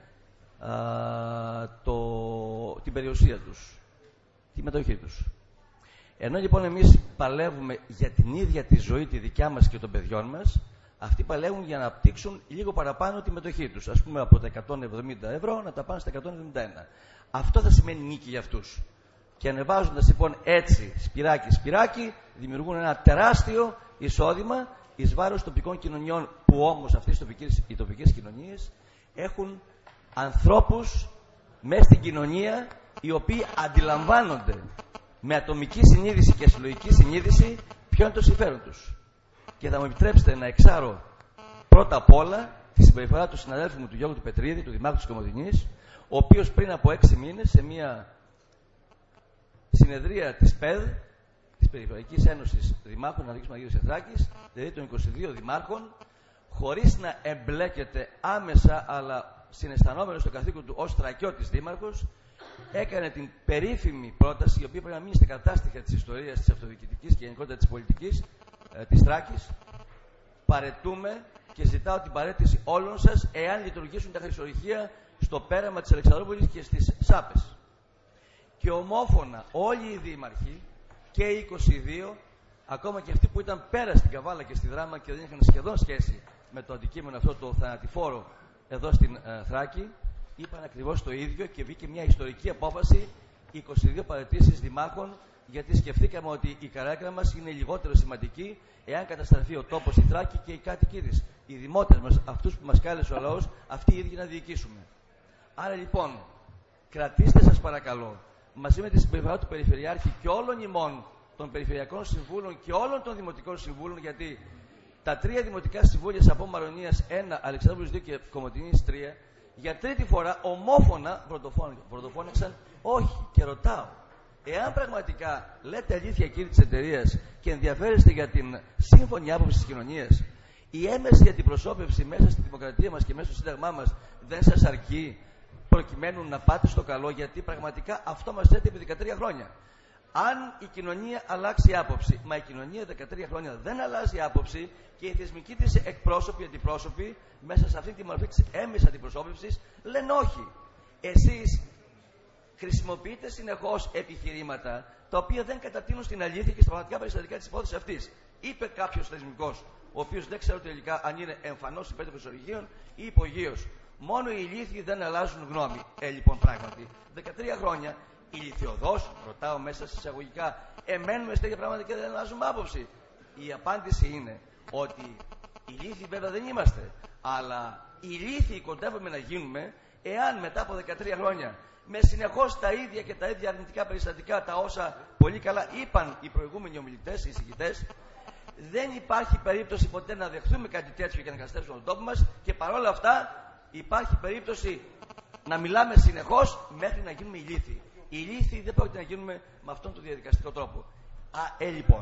την περιουσία τους, τη μετοχή τους. Ενώ λοιπόν εμείς παλεύουμε για την ίδια τη ζωή, τη δικιά μας και των παιδιών μας, αυτοί παλεύουν για να αναπτύξουν λίγο παραπάνω τη μετοχή τους. Ας πούμε από τα 170 ευρώ να τα πάνε στα 171. Αυτό θα σημαίνει νίκη για αυτούς. Και ανεβάζοντας λοιπόν έτσι σπυράκι-σπυράκι, δημιουργούν ένα τεράστιο εισόδημα, εις βάρος τοπικών κοινωνιών, που όμως αυτές οι τοπικές κοινωνίες έχουν ανθρώπους μέσα στην κοινωνία οι οποίοι αντιλαμβάνονται με ατομική συνείδηση και συλλογική συνείδηση ποιο είναι το συμφέρον τους. Και θα μου επιτρέψετε να εξάρω πρώτα απ' όλα τη συμπεριφορά του συναδέλφου μου, του Γιώργου του Πετρίδη, του Δημάρχου της Κομοτηνής, ο οποίος πριν από 6 μήνες σε μια συνεδρία της ΠΕΔ, της Περιφερειακής Ένωσης Δημάρχων Ανατολικής Μαγείας Θράκης, δηλαδή των 22 δημάρχων, χωρίς να εμπλέκεται άμεσα αλλά συναισθανόμενος στο καθήκον του ως θρακιώτης δήμαρχος, έκανε την περίφημη πρόταση, η οποία πρέπει να μείνει στα κατάστοιχα της ιστορίας της αυτοδιοικητικής και γενικότερα της πολιτικής της Θράκης. Παρετούμε και ζητάω την παρέτηση όλων σας εάν λειτουργήσουν τα χρυσορυχεία στο πέραμα της Αλεξανδρούπολης και στις Σάπες. Και ομόφωνα όλοι οι δήμαρχοι και οι 22, ακόμα και αυτοί που ήταν πέρα στην Καβάλα και στη Δράμα και δεν είχαν σχεδόν σχέση με το αντικείμενο αυτό το θανατηφόρο εδώ στην Θράκη, είπαν ακριβώς το ίδιο και βγήκε μια ιστορική απόφαση 22 παραιτήσεις δημάρχων, γιατί σκεφτήκαμε ότι η καρέκλα μας είναι λιγότερο σημαντική εάν καταστραφεί ο τόπος στη Θράκη και οι κάτοικοι της. Οι δημότες μας, αυτούς που μας κάλεσε ο λαός, αυτοί οι ίδιοι να διοικήσουμε. Άρα λοιπόν, κρατήστε σας παρακαλώ, μαζί με τη συμπεριφορά του Περιφερειάρχη και όλων ημών των Περιφερειακών Συμβούλων και όλων των Δημοτικών Συμβούλων, γιατί τα 3 Δημοτικά Συμβούλια από Μαρονίας 1, Αλεξανδρούπολης 2 και Κομοτηνής 3, για τρίτη φορά ομόφωνα πρωτοφώνηξαν όχι. Και ρωτάω, εάν πραγματικά λέτε αλήθεια, κύριοι της εταιρείας, και ενδιαφέρεστε για την σύμφωνη άποψη της κοινωνίας, η έμεση αντιπροσώπευση μέσα στη δημοκρατία μας και μέσα στο Σύνταγμά μας δεν σας αρκεί προκειμένου να πάτε στο καλό, γιατί πραγματικά αυτό μας θέτει επί 13 χρόνια. Αν η κοινωνία αλλάξει άποψη, μα η κοινωνία 13 χρόνια δεν αλλάζει άποψη και οι θεσμικοί της εκπρόσωποι, αντιπρόσωποι, μέσα σε αυτή τη μορφή της έμεσης αντιπροσώπευσης, λένε όχι. Εσείς χρησιμοποιείτε συνεχώς επιχειρήματα τα οποία δεν κατατείνουν στην αλήθεια και στα πραγματικά περιστατικά της υπόθεσης αυτής. Είπε κάποιος θεσμικός, ο οποίος δεν ξέρω τελικά αν είναι εμφανώς υπέρ των χρυσορυχείων ή υπογείως. Μόνο οι ηλίθιοι δεν αλλάζουν γνώμη. Λοιπόν, πράγματι, 13 χρόνια ηλιθιωδώς, ρωτάω μέσα σε εισαγωγικά, εμένουμε σε τέτοια πράγματα και δεν αλλάζουμε άποψη. Η απάντηση είναι ότι ηλίθιοι βέβαια δεν είμαστε, αλλά ηλίθιοι κοντεύουμε να γίνουμε εάν μετά από 13 χρόνια με συνεχώς τα ίδια και τα ίδια αρνητικά περιστατικά, τα όσα πολύ καλά είπαν οι προηγούμενοι ομιλητές, οι εισηγητές, δεν υπάρχει περίπτωση ποτέ να δεχθούμε κάτι τέτοιο και να καταστρέψουμε τον τόπο μας, και παρόλα αυτά υπάρχει περίπτωση να μιλάμε συνεχώς μέχρι να γίνουμε ηλίθιοι. Ηλίθιοι δεν πρόκειται να γίνουμε με αυτόν τον διαδικαστικό τρόπο. Λοιπόν,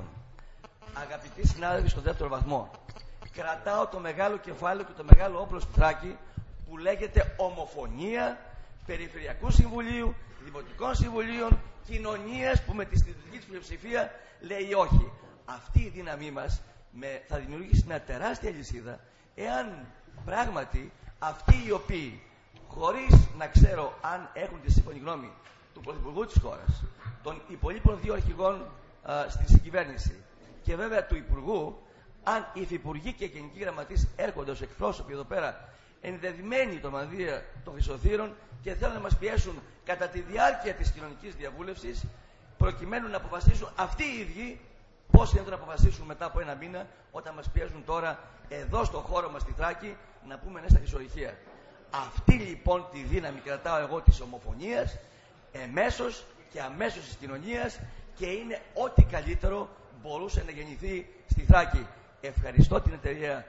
αγαπητοί συνάδελφοι στο δεύτερο βαθμό, κρατάω το μεγάλο κεφάλαιο και το μεγάλο όπλο στη Θράκη που λέγεται ομοφωνία Περιφερειακού Συμβουλίου, Δημοτικών Συμβουλίων, κοινωνίας που με τη συντηρητική της πλειοψηφία λέει όχι. Αυτή η δύναμή μας θα δημιουργήσει μια τεράστια λυσίδα εάν πράγματι αυτοί οι οποίοι, χωρίς να ξέρω αν έχουν τη σύμφωνη γνώμη του Πρωθυπουργού της χώρας, των υπολείπων 2 αρχηγών στη συγκυβέρνηση και βέβαια του Υπουργού, αν οι υφυπουργοί και οι γενικοί γραμματείς έρχονται ως εκπρόσωποι εδώ πέρα ενδεδειμένοι των μανδύα των χρυσοθύρων και θέλουν να μας πιέσουν κατά τη διάρκεια της κοινωνικής διαβούλευσης, προκειμένου να αποφασίσουν αυτοί οι ίδιοι πώς είναι να αποφασίσουν μετά από 1 μήνα, όταν μας πιέζουν τώρα εδώ στο χώρο μας στη Θράκη να πούμε ναι στα χρυσορυχεία. Αυτή λοιπόν τη δύναμη κρατάω εγώ της ομοφωνίας, εμέσως και αμέσως της κοινωνίας, και είναι ό,τι καλύτερο μπορούσε να γεννηθεί στη Θράκη. Ευχαριστώ την εταιρεία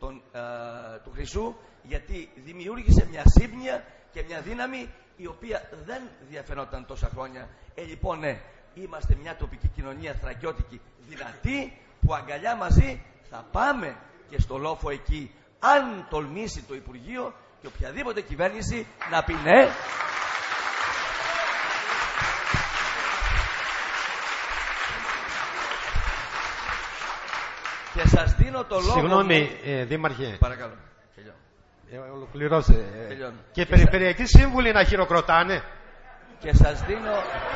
του Χρυσού, γιατί δημιούργησε μια σύμπνοια και μια δύναμη η οποία δεν διαφαινόταν τόσα χρόνια. Λοιπόν, ναι, είμαστε μια τοπική κοινωνία θρακιώτικη δυνατή, που αγκαλιά μαζί θα πάμε και στο λόφο εκεί, αν τολμήσει το Υπουργείο και οποιαδήποτε κυβέρνηση να πει ναι. Και σας δίνω το λόγο. Συγγνώμη, Δήμαρχε. Παρακαλώ. Ολοκληρώστε. Και οι περιφερειακοί σύμβουλοι να χειροκροτάνε. Και σας δίνω.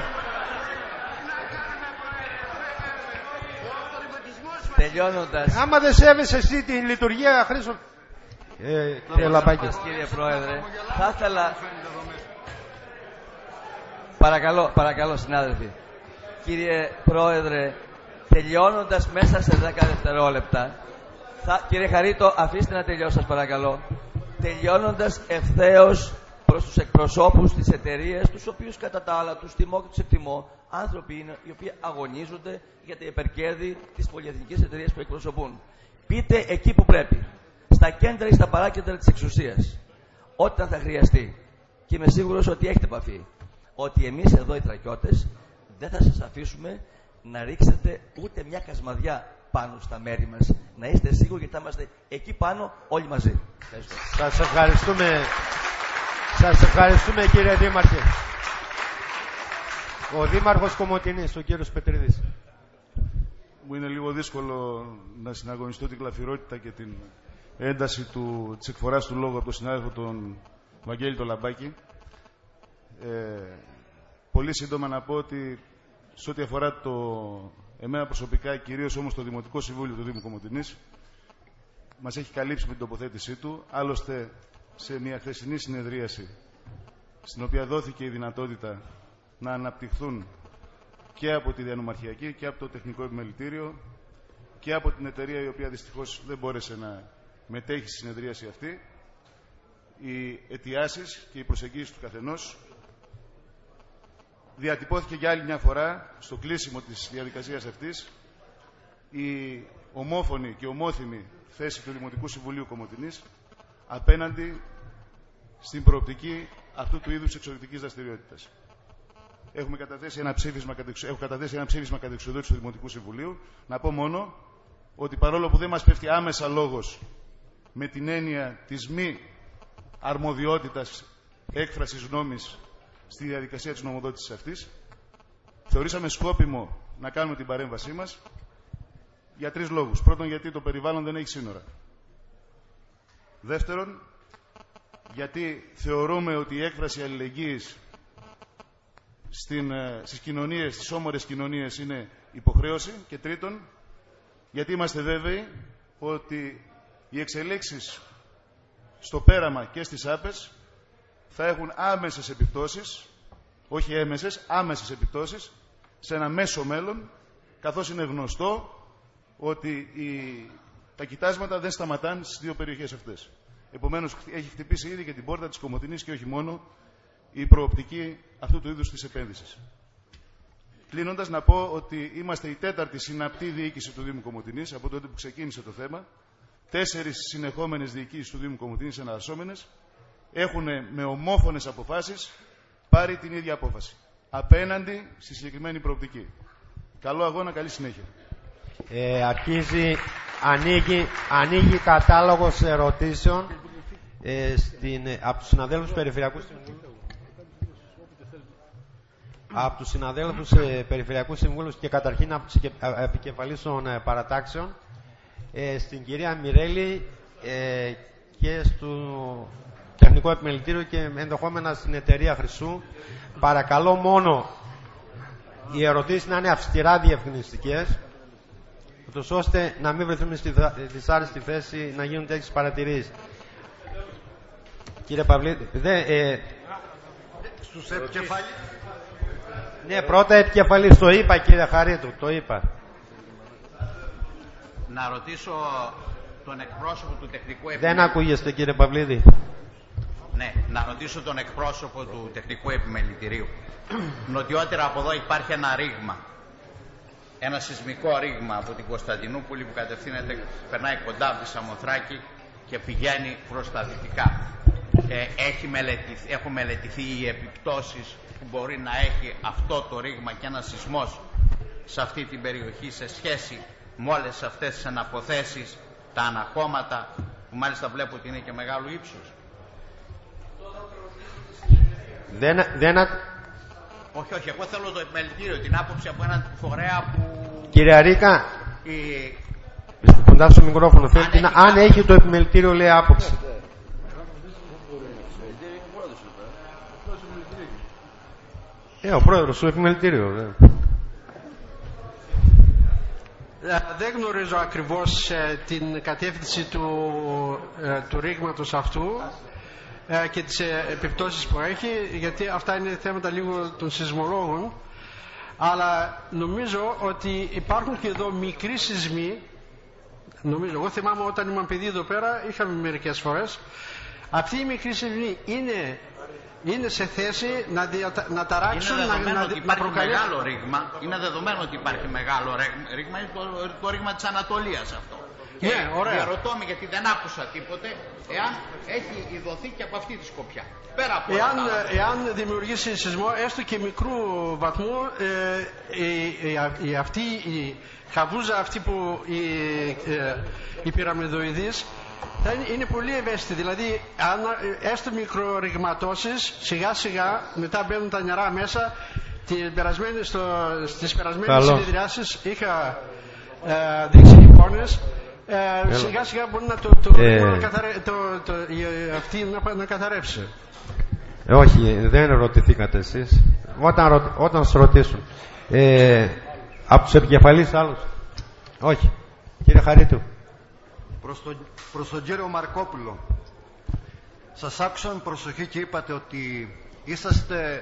Τελειώνοντας. Άμα δεν σέβεσαι εσύ την λειτουργία, Χρήστο. Κύριε Λαμπάκη. Κύριε Πρόεδρε, θα ήθελα. Παρακαλώ συνάδελφοι. Κύριε Πρόεδρε, τελειώνοντας μέσα σε 10 δευτερόλεπτα, Κύριε Χαρίτο, αφήστε να τελειώσω σας παρακαλώ. Τελειώνοντας ευθέως προς τους εκπροσώπους της εταιρείας, τους οποίους κατά τα άλλα τους τιμώ και τους εκτιμώ, άνθρωποι είναι οι οποίοι αγωνίζονται για τα υπερκέρδη της πολυεθνικής εταιρείας που εκπροσωπούν. Πείτε εκεί που πρέπει, στα κέντρα ή στα παράκεντρα της εξουσίας, όταν θα χρειαστεί. Και είμαι σίγουρος ότι έχετε επαφή. Ότι εμείς εδώ οι Θρακιώτες δεν θα σας αφήσουμε να ρίξετε ούτε μια κασμαδιά πάνω στα μέρη μας. Να είστε σίγουροι γιατί θα είμαστε εκεί πάνω όλοι μαζί. Σας ευχαριστούμε. Σας ευχαριστούμε κύριε Δήμαρχε. Ο Δήμαρχος Κομοτηνής, ο κύριος Πετρίδης. Μου είναι λίγο δύσκολο να συναγωνιστώ την κλαφυρότητα και την ένταση της εκφοράς του λόγου από τον συνάδελφο τον Βαγγέλη τον Λαμπάκη. Πολύ σύντομα να πω ότι σε ό,τι αφορά εμένα προσωπικά, κυρίως όμως το Δημοτικό Συμβούλιο του Δήμου Κομοτηνής, μας έχει καλύψει με την τοποθέτησή του. Άλλωστε, σε μια χθεσινή συνεδρίαση, στην οποία δόθηκε η δυνατότητα να αναπτυχθούν και από τη Διανομαρχιακή και από το Τεχνικό Επιμελητήριο και από την εταιρεία η οποία δυστυχώς δεν μπόρεσε να μετέχει στη συνεδρίαση αυτή, οι αιτιάσεις και οι προσεγγίσεις του καθενός. Διατυπώθηκε για άλλη μια φορά στο κλείσιμο της διαδικασίας αυτής η ομόφωνη και ομόθυμη θέση του Δημοτικού Συμβουλίου Κομοτηνής απέναντι στην προοπτική αυτού του είδους εξορρυκτικής δραστηριότητας. Έχω καταθέσει ένα ψήφισμα κατεξοδότησης του Δημοτικού Συμβουλίου. Να πω μόνο ότι παρόλο που δεν μας πέφτει άμεσα λόγος με την έννοια της μη αρμοδιότητας έκφρασης νόμης στη διαδικασία της νομοδότησης αυτής, θεωρήσαμε σκόπιμο να κάνουμε την παρέμβασή μας για 3 λόγους. Πρώτον, γιατί το περιβάλλον δεν έχει σύνορα. Δεύτερον, γιατί θεωρούμε ότι η έκφραση αλληλεγγύης στις κοινωνίες, στις όμορες κοινωνίες είναι υποχρέωση. Και τρίτον, γιατί είμαστε βέβαιοι ότι οι εξελίξεις στο πέραμα και στις άπες θα έχουν άμεσες επιπτώσεις, όχι έμεσες, άμεσες επιπτώσεις σε ένα μέσο μέλλον, καθώς είναι γνωστό ότι τα κοιτάσματα δεν σταματάνε στις 2 περιοχές αυτές. Επομένως, έχει χτυπήσει ήδη και την πόρτα της Κομοτηνής και όχι μόνο η προοπτική αυτού του είδους της επένδυσης. Κλείνοντας, να πω ότι είμαστε η 4η συναπτή διοίκηση του Δήμου Κομοτηνής από τότε που ξεκίνησε το θέμα. 4 συνεχόμενες διοικήσεις του Δήμου Κομοτηνής εναλλασσόμενες έχουν με ομόφωνες αποφάσεις πάρει την ίδια απόφαση απέναντι στη συγκεκριμένη προοπτική. Καλό αγώνα, καλή συνέχεια. Ανοίγει κατάλογος ερωτήσεων από τους συναδέλφους Περιφερειακού Συμβούλου. Από τους συναδέλφους Περιφερειακού Συμβούλου και καταρχήν από τους επικεφαλείς των παρατάξεων, στην κυρία Μιρέλη και στο Τεχνικό Επιμελητήριο και ενδεχόμενα στην εταιρεία Χρυσού. Παρακαλώ μόνο οι ερωτήσεις να είναι αυστηρά διευκρινιστικές, ώστε να μην βρεθούμε στη δυσάρεστη θέση να γίνουν τέτοιες παρατηρήσεις. Κύριε Παυλίδη, στους επικεφαλείς. Ναι, πρώτα επικεφαλής, το είπα κύριε Χαρίτου, το είπα. Να ρωτήσω τον εκπρόσωπο του Τεχνικού Επιμελητηρίου. Δεν ακούγεστε κύριε Παυλίδη. Ναι, να ρωτήσω τον εκπρόσωπο του Τεχνικού Επιμελητηρίου. Νοτιότερα από εδώ υπάρχει ένα ρήγμα. Ένα σεισμικό ρήγμα από την Κωνσταντινούπολη που κατευθύνεται, περνάει κοντά από τη Σαμοθράκη και πηγαίνει προς τα δυτικά. Έχουν μελετηθεί οι επιπτώσεις που μπορεί να έχει αυτό το ρήγμα και ένα σεισμός σε αυτή την περιοχή σε σχέση με όλες αυτές τις αναποθέσεις, τα αναχώματα που μάλιστα βλέπω ότι είναι και μεγάλου ύψους. Όχι, εγώ θέλω το επιμελητήριο, την άποψη από έναν φορέα που... Κύριε Ρίκα, κοντά στο μικρόφωνο, αν έχει το επιμελητήριο λέει άποψη. Ο πρόεδρος του επιμελητήριου. Δεν γνωρίζω ακριβώς την κατεύθυνση του ρήγματος αυτού και τις επιπτώσεις που έχει, γιατί αυτά είναι θέματα λίγο των σεισμολόγων, αλλά νομίζω ότι υπάρχουν και εδώ μικροί σεισμοί νομίζω, εγώ θυμάμαι όταν ήμουν παιδί εδώ πέρα, είχαμε μερικές φορές, αυτή η μικρή σελήνη είναι σε θέση να ταράξουν, να προκαλέσουν. Μεγάλο ρήγμα, είναι δεδομένο ότι υπάρχει μεγάλο ρήγμα, είναι το ρήγμα της Ανατολίας αυτό. Ναι, ωραία. Διαρωτώ με, γιατί δεν άκουσα τίποτε, εάν έχει ειδωθεί και από αυτή τη σκοπιά. Πέρα από εάν δημιουργήσει σεισμό, έστω και μικρού βαθμού, η χαβούζα αυτή που η πυραμιδοειδής θα είναι πολύ ευαίσθητη. Δηλαδή, αν έστω μικρορυγματώσεις, σιγά σιγά μετά μπαίνουν τα νερά μέσα. Στις περασμένες συνεδριάσεις είχα δείξει εικόνες. Σιγά σιγά μπορεί να καθαρέψει. Όχι, δεν ρωτηθήκατε εσείς. Όταν σας ρωτήσουν, από τους επικεφαλείς άλλους. Όχι. Κύριε Χαρίτου. Προς τον κύριο Μαρκόπουλο, σας άκουσα με προσοχή και είπατε ότι είσαστε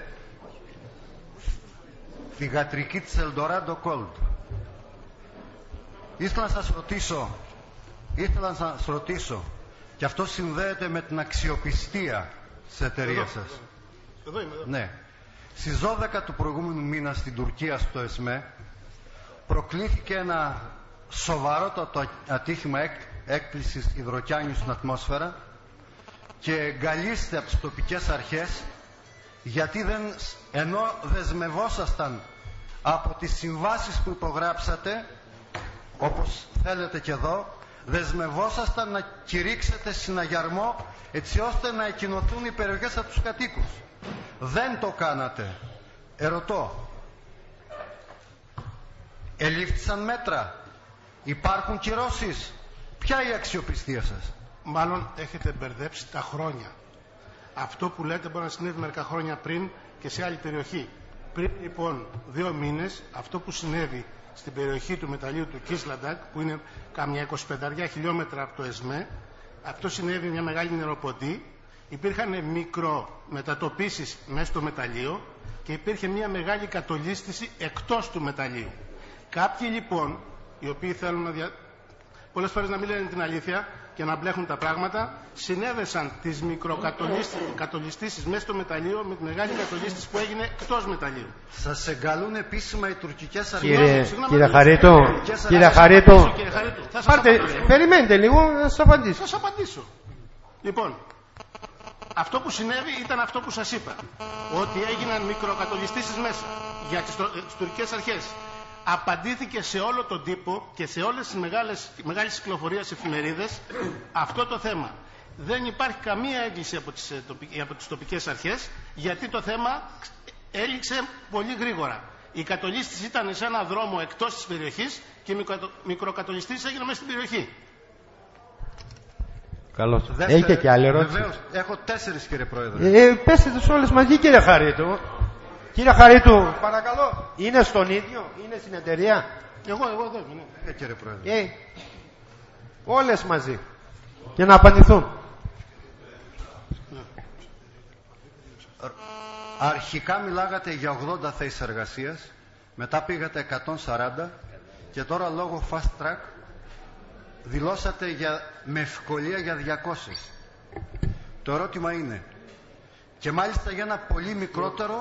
θυγατρικοί της Eldorado Gold. Ήθελα να σας ρωτήσω, και αυτό συνδέεται με την αξιοπιστία της εταιρείας σας. Εδώ είμαι. Ναι. Στις 12 του προηγούμενου μήνα στην Τουρκία, στο ΕΣΜΕ, προκλήθηκε ένα σοβαρότατο ατύχημα έκπλησης υδροκιάνιου στην ατμόσφαιρα και εγκαλείστε από τις τοπικές αρχές, γιατί ενώ δεσμευόσασταν από τις συμβάσεις που υπογράψατε, όπως θέλετε και εδώ, δεσμευόσασταν να κηρύξετε συναγερμό έτσι ώστε να εκκοινωθούν οι περιοχές από τους κατοίκους. Δεν το κάνατε. Ερωτώ, ελήφθησαν μέτρα, υπάρχουν κυρώσεις, ποια η αξιοπιστία σας? Μάλλον έχετε μπερδέψει τα χρόνια. Αυτό που λέτε μπορεί να συνέβη μερικά χρόνια πριν και σε άλλη περιοχή. Πριν λοιπόν 2 μήνες, αυτό που συνέβη στην περιοχή του μεταλλείου του Κίσλαντακ, που είναι κάμια 25 χιλιόμετρα από το ΕΣΜΕ, αυτό συνέβη μια μεγάλη νεροποντή. Υπήρχαν μικρομετατοπίσεις μέσα στο μεταλλείο και υπήρχε μια μεγάλη κατολίσθηση εκτός του μεταλλείου. Κάποιοι λοιπόν, οι οποίοι θέλουν πολλές φορές να μην λένε την αλήθεια και να μπλέχουν τα πράγματα, συνέδεσαν τις μικροκατολιστήσεις μέσα στο μεταλλείο με τη μεγάλη κατολίστηση που έγινε εκτός μεταλλείου. Σας εγκαλούν επίσημα οι τουρκικές αρχές. Κύριε Χαρίτο, περιμένετε λίγο να σας απαντήσω. Θα σας απαντήσω. Λοιπόν, αυτό που συνέβη ήταν αυτό που σας είπα, ότι έγιναν μικροκατολιστήσεις μέσα για τις τουρκικές αρχές. Απαντήθηκε σε όλο τον τύπο και σε όλες τις μεγάλες κυκλοφορίες εφημερίδες αυτό το θέμα. Δεν υπάρχει καμία έγκληση από τις τοπικές αρχές, γιατί το θέμα έληξε πολύ γρήγορα. Η κατολίσθηση ήταν σε ένα δρόμο εκτός της περιοχής και η μικροκατολιστήσεις έγινε μέσα στην περιοχή. Καλώς. Έχετε και άλλη ερώτηση? Βεβαίως. Έχω 4, κύριε Πρόεδρε. Πέστε τους όλες μαζί, κύριε Χαρίτου. Κύριε Χαρίτου, παρακαλώ. Είναι στον ίδιο, είναι στην εταιρεία? Εγώ δεν είναι. Κύριε Πρόεδρε. Όλες μαζί. Και να απαντηθούν. Αρχικά μιλάγατε για 80 θέσεις εργασίας, μετά πήγατε 140 και τώρα λόγω fast track δηλώσατε με ευκολία για 200. Το ερώτημα είναι, και μάλιστα για ένα πολύ μικρότερο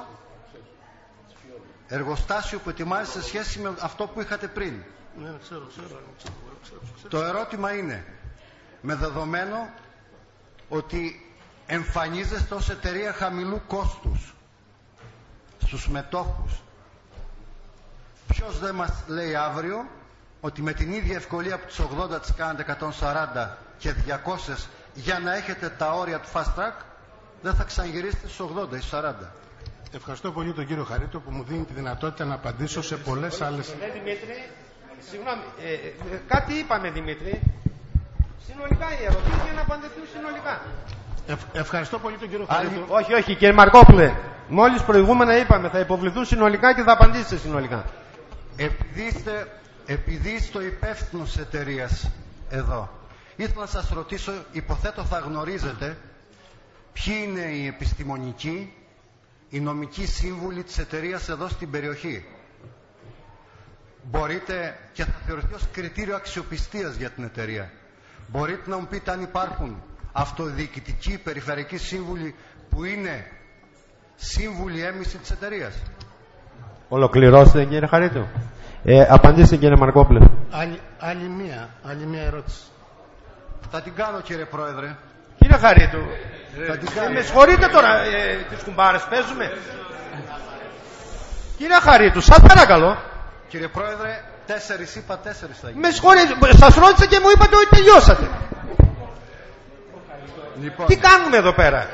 εργοστάσιο που ετοιμάζεται σε σχέση με αυτό που είχατε πριν. Ναι, ξέρω. Το ερώτημα είναι, με δεδομένο ότι εμφανίζεστε ως εταιρεία χαμηλού κόστους στους μετόχους, ποιος δεν μας λέει αύριο ότι με την ίδια ευκολία που τους 80 τις κάνετε 140 και 200 για να έχετε τα όρια του fast track, δεν θα ξαναγυρίσετε στους 80 ή στους 40? Ευχαριστώ πολύ τον κύριο Χαρίτο που μου δίνει τη δυνατότητα να απαντήσω σε πολλές άλλες. Δημήτρη, συγγνώμη, κάτι είπαμε, Δημήτρη. Συνολικά οι ερωτήσεις για να απαντηθούν συνολικά. Ευχαριστώ πολύ τον κύριο Χαρίτο. Όχι, κύριε Μαρκόπουλε. Μόλις προηγούμενα είπαμε, θα υποβληθούν συνολικά και θα απαντήσετε συνολικά. Επειδή είστε ο υπεύθυνος εταιρείας εδώ, ήθελα να σας ρωτήσω, υποθέτω θα γνωρίζετε ποιοι είναι οι επιστημονικοί, οι νομικοί σύμβουλοι της εταιρείας εδώ στην περιοχή. μπορείτε, και θα θεωρηθεί ως κριτήριο αξιοπιστίας για την εταιρεία, μπορείτε να μου πείτε αν υπάρχουν αυτοδιοικητικοί περιφερειακοί σύμβουλοι που είναι σύμβουλοι έμμυση της εταιρείας? Ολοκληρώστε, κύριε Χαρίτου. Απαντήστε, κύριε Μαρκόπουλε. Άλλη μία ερώτηση. Θα την κάνω, κύριε Πρόεδρε. Κύριε Χαρίτου, κάνω. με συγχωρείτε τώρα, τις κουμπάρες παίζουμε. Κύριε Χαρίτου, σας παρακαλώ. Κύριε Πρόεδρε, 4 είπα, 4 θα γίνει. Με συγχωρείτε, σας ρώτησα και μου είπατε ότι τελειώσατε. Λοιπόν. Τι κάνουμε εδώ πέρα?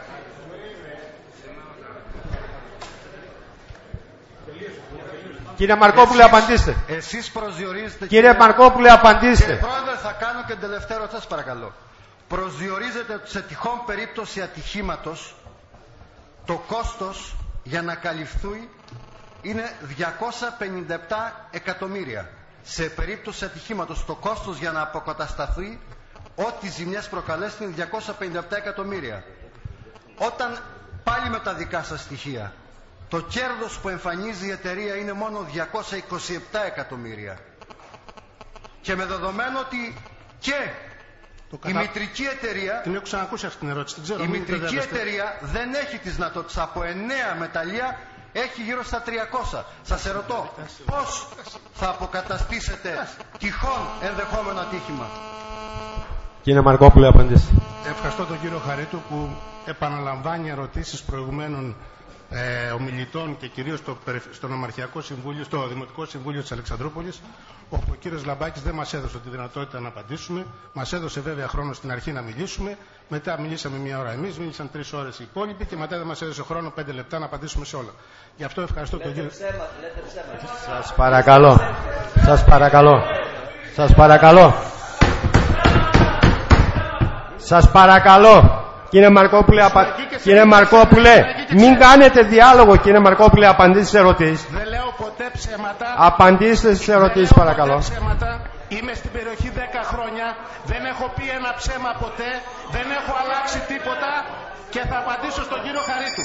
Κύριε Μαρκόπουλε, απαντήστε. Εσείς προσδιορίζετε... Κύριε Μαρκόπουλε, απαντήστε. Κύριε Πρόεδρε, θα κάνω και την τελευταία ερώτηση, σας παρακαλώ. Προσδιορίζετε ότι σε τυχόν περίπτωση ατυχήματος το κόστος για να καλυφθεί είναι 257 εκατομμύρια. Σε περίπτωση ατυχήματος το κόστος για να αποκατασταθεί ό,τι ζημιές προκαλέσει είναι 257 εκατομμύρια. Όταν πάλι με τα δικά σας στοιχεία το κέρδος που εμφανίζει η εταιρεία είναι μόνο 227 εκατομμύρια και με δεδομένο ότι και η μητρική εταιρεία, την έχω ξανακούσει αυτή την ερώτηση, δεν ξέρω, η μητρική εταιρεία δεν έχει τις δυνατότητες, από 9 μεταλλεία έχει γύρω στα 300. Σας ερωτώ, πώς θα αποκαταστήσετε τυχόν ενδεχόμενο ατύχημα? Κύριε Μαρκόπουλε, απαντήστε. Ευχαριστώ τον κύριο Χαρίτου που επαναλαμβάνει ερωτήσεις προηγουμένων ομιλητών και κυρίως στο Νομαρχιακό Συμβούλιο, στο Δημοτικό Συμβούλιο της Αλεξανδρούπολης, όπου ο κύριος Λαμπάκης δεν μας έδωσε τη δυνατότητα να απαντήσουμε. Μας έδωσε βέβαια χρόνο στην αρχή να μιλήσουμε, μετά μιλήσαμε 1 ώρα εμείς, μίλησαν 3 ώρες οι υπόλοιποι και μετά δεν μας έδωσε χρόνο 5 λεπτά να απαντήσουμε σε όλα. Γι' αυτό ευχαριστώ τον κύριο. Σας παρακαλώ. Σας παρακαλώ. Σας παρακαλώ. Σας παρακαλώ. Κύριε Μαρκόπουλε, μην κάνετε διάλογο, κύριε Μαρκόπουλε, απαντήστε στις ερωτήσεις. Δεν λέω ποτέ ψέματα. Απαντήστε στις ερωτήσεις, παρακαλώ. Είμαι στην περιοχή 10 χρόνια, δεν έχω πει ένα ψέμα ποτέ, δεν έχω αλλάξει τίποτα και θα απαντήσω στον κύριο Χαρίτου.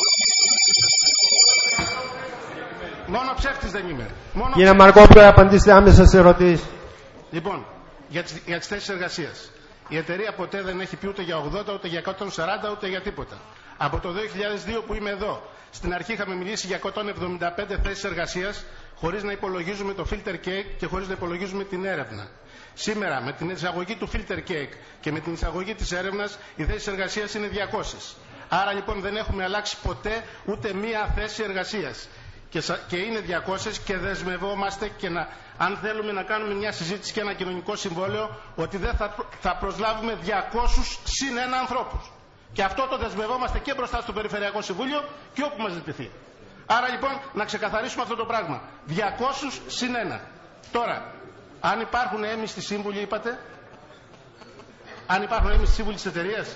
Μόνο ψεύτης δεν είμαι. Κύριε Μαρκόπουλε, απαντήστε άμεσα στις ερωτήσεις. Λοιπόν, για τις θέσεις εργασίας. Η εταιρεία ποτέ δεν έχει πει ούτε για 80, ούτε για 140, ούτε για τίποτα. Από το 2002 που είμαι εδώ, στην αρχή είχαμε μιλήσει για 175 θέσεις εργασίας, χωρίς να υπολογίζουμε το filter cake και χωρίς να υπολογίζουμε την έρευνα. Σήμερα, με την εισαγωγή του filter cake και με την εισαγωγή της έρευνας, οι θέσεις εργασίας είναι 200. Άρα λοιπόν δεν έχουμε αλλάξει ποτέ ούτε μία θέση εργασίας. Και είναι 200 και δεσμευόμαστε και αν θέλουμε να κάνουμε μια συζήτηση και ένα κοινωνικό συμβόλαιο, ότι δεν θα προσλάβουμε 200 συν 1 ανθρώπους. Και αυτό το δεσμευόμαστε και μπροστά στο Περιφερειακό Συμβούλιο και όπου μας ζητηθεί. Άρα λοιπόν να ξεκαθαρίσουμε αυτό το πράγμα. 200 συν 1. Τώρα, αν υπάρχουν έμμυστοι σύμβουλοι, είπατε. Αν υπάρχουν έμμυστοι σύμβουλοι της εταιρείας.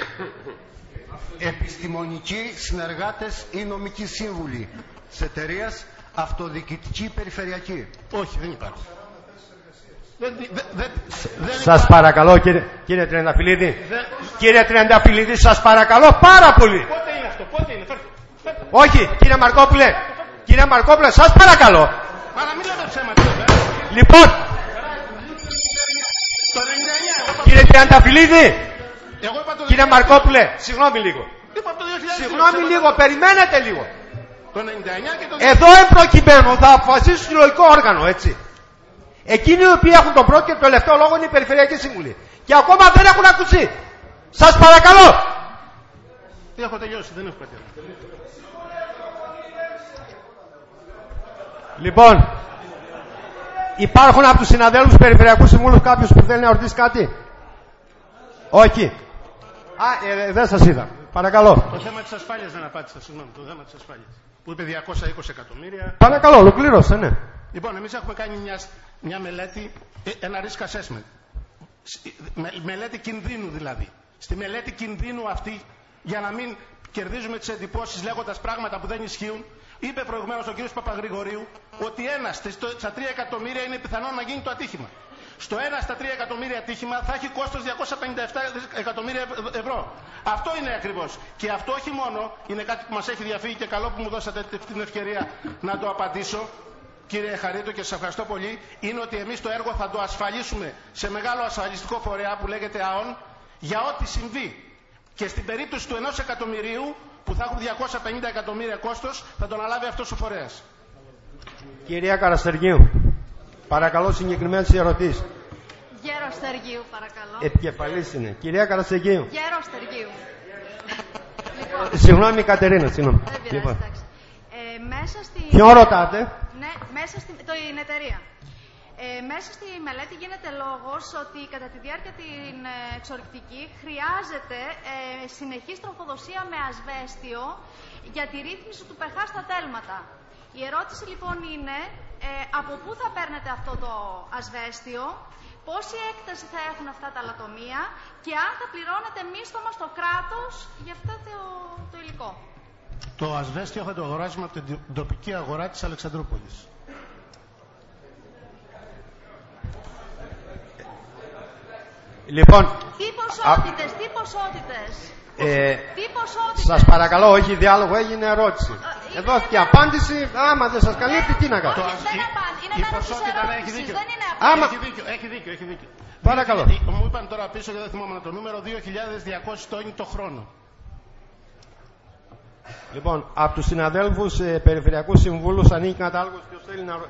Επιστημονικοί συνεργάτες ή νομικοί σύμβουλοι της εταιρείας, αυτοδιοικητική περιφερειακή. Όχι, δεν υπάρχουν. Σας παρακαλώ, κύριε Τριανταφυλλίδη. Κύριε Τριανταφυλλίδη, σας παρακαλώ πάρα πολύ. Πότε είναι αυτό, πότε είναι, φέρτε. Όχι, κύριε Μαρκόπουλε. Κύριε Μαρκόπουλε, σας παρακαλώ. Μα να μην λέμε ψέματα. Λοιπόν, το 99, κύριε Τριανταφυλλίδη. Κύριε Μαρκόπουλε, συγγνώμη λίγο. Συγγνώμη λίγο, περιμένετε λίγο. Το 99 και το 2000. Εδώ εμπροκειμένου θα αποφασίσουν στο συλλογικό όργανο, έτσι. Εκείνοι οι οποίοι έχουν τον πρώτο και τον τελευταίο λόγο είναι οι Περιφερειακοί Σύμβουλοι. Και ακόμα δεν έχουν ακουστεί. Σας παρακαλώ. Τι έχω τελειώσει, δεν έχω κάτι. Λοιπόν, υπάρχουν από τους συναδέλφους Περιφερειακούς Συμβούλους κάποιος που θέλει να ρωτήσει κάτι? Όχι. Δεν σας είδα. Παρακαλώ. Το θέμα της ασφάλειας δεν απάντησα, συγγνώμη. Το θέμα της ασφάλειας. Που είπε 220 εκατομμύρια. Παρακαλώ, ολοκλήρωσε, ναι. Λοιπόν, εμείς έχουμε κάνει μια μελέτη, ένα risk assessment. Μελέτη κινδύνου δηλαδή. Στη μελέτη κινδύνου αυτή, για να μην κερδίζουμε τις εντυπώσεις λέγοντας πράγματα που δεν ισχύουν, είπε προηγουμένως ο κ. Παπαγρηγορίου ότι 1 στα 3 εκατομμύρια είναι πιθανό να γίνει το ατύχημα. Στο 1 στα 3 εκατομμύρια ατύχημα θα έχει κόστος 257 εκατομμύρια ευρώ. Αυτό είναι ακριβώς. Και αυτό όχι μόνο είναι κάτι που μας έχει διαφύγει και καλό που μου δώσατε την ευκαιρία να το απαντήσω. κύριε Χαρίτο, και σας ευχαριστώ πολύ, είναι ότι εμείς το έργο θα το ασφαλίσουμε σε μεγάλο ασφαλιστικό φορέα που λέγεται ΑΟΝ για ό,τι συμβεί. Και στην περίπτωση του 1 εκατομμυρίου που θα έχουν 250 εκατομμύρια κόστος, θα τον αναλάβει αυτός ο φορέας. Κυρία Καραστεργίου, παρακαλώ συγκεκριμένες ερωτήσεις. Γέρος Στεργίου, παρακαλώ. Επικεφαλής είναι. Κυρία Καραστεργίου. Γέρος Στεργίου. Συγγνώμη, Κατερίνα, συγγνώμη. Δεν πειράζει, Λοιπόν. εντάξει. Μέσα στη... Ποιον ρωτάτε? Ναι, μέσα την εταιρεία. Μέσα στη μελέτη γίνεται λόγος ότι κατά τη διάρκεια την εξορρυκτική χρειάζεται συνεχής τροφοδοσία με ασβέστιο για τη ρύθμιση του pH στα τέλματα. Η ερώτηση λοιπόν είναι από πού θα παίρνετε αυτό το ασβέστιο, πόση έκταση θα έχουν αυτά τα λατομεία και αν θα πληρώνετε μίστομα στο κράτος για αυτό το υλικό. Το ασβέστιο θα το αγοράζουμε από την τοπική αγορά της Αλεξανδρούπολης. Λοιπόν, τι ποσότητες. Τι ποσότητες. Σας παρακαλώ, όχι διάλογο, έγινε ερώτηση. Δόθηκε απάντηση, άμα δεν σας καλύπτει, τι να κάνω. Η ποσότητα έχει δίκιο. Έχει δίκιο. Παρακαλώ. Μου είπαν τώρα πίσω, δεν θυμόμουν το νούμερο, 2.200 τόνοι το χρόνο. Λοιπόν, από τους συναδέλφους περιφερειακούς συμβούλους ανοίγει κατάλογος, ποιος θέλει να...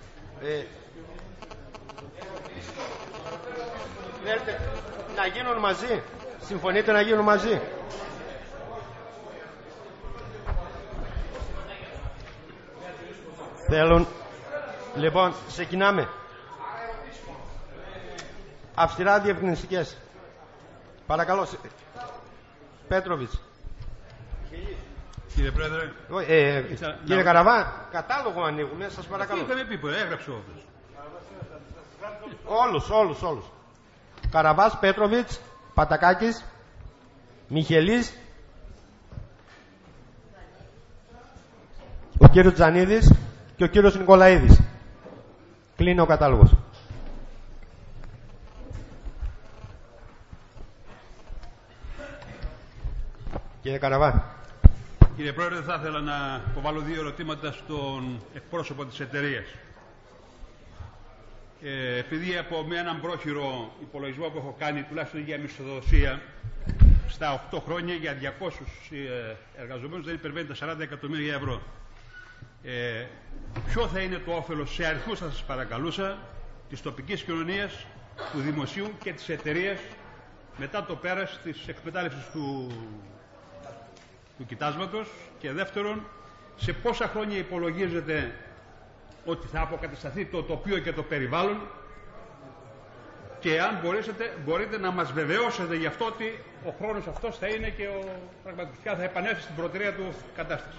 Θέλετε να γίνουν μαζί. Συμφωνείτε να γίνουν μαζί. Θέλουν. Λοιπόν, ξεκινάμε. Αυστηρά διευκρινιστικές. Παρακαλώ. Πέτροβιτς. Κύριε Πρόεδρε. Κύριε Καραβά, κατάλογο ανοίγουμε, σας παρακαλώ. Είχαμε πει, έγραψε όλους. Καραβάς, Πέτροβιτς, Πατακάκης, Μιχελής, ο κύριος Τζανίδης και ο κύριος Νικολαίδης. Κλείνει ο κατάλογος. Κύριε Καραβά. Κύριε Πρόεδρε, θα ήθελα να υποβάλω 2 ερωτήματα στον εκπρόσωπο της εταιρείας. Επειδή από έναν πρόχειρο υπολογισμό που έχω κάνει, τουλάχιστον για μισθοδοσία, στα 8 χρόνια για 200 εργαζομένους δεν υπερβαίνει τα 40 εκατομμύρια ευρώ. Ποιο θα είναι το όφελος σε αριθμούς, θα σας παρακαλούσα, της τοπικής κοινωνίας, του δημοσίου και της εταιρείας μετά το πέρας της εκμετάλλευσης του κοιτάσματος, και δεύτερον, σε πόσα χρόνια υπολογίζεται ότι θα αποκατασταθεί το τοπίο και το περιβάλλον, και αν μπορείτε να μας βεβαιώσετε γι' αυτό ότι ο χρόνος αυτός θα είναι και πραγματικά θα επανέλθει στην προτεραία του κατάσταση.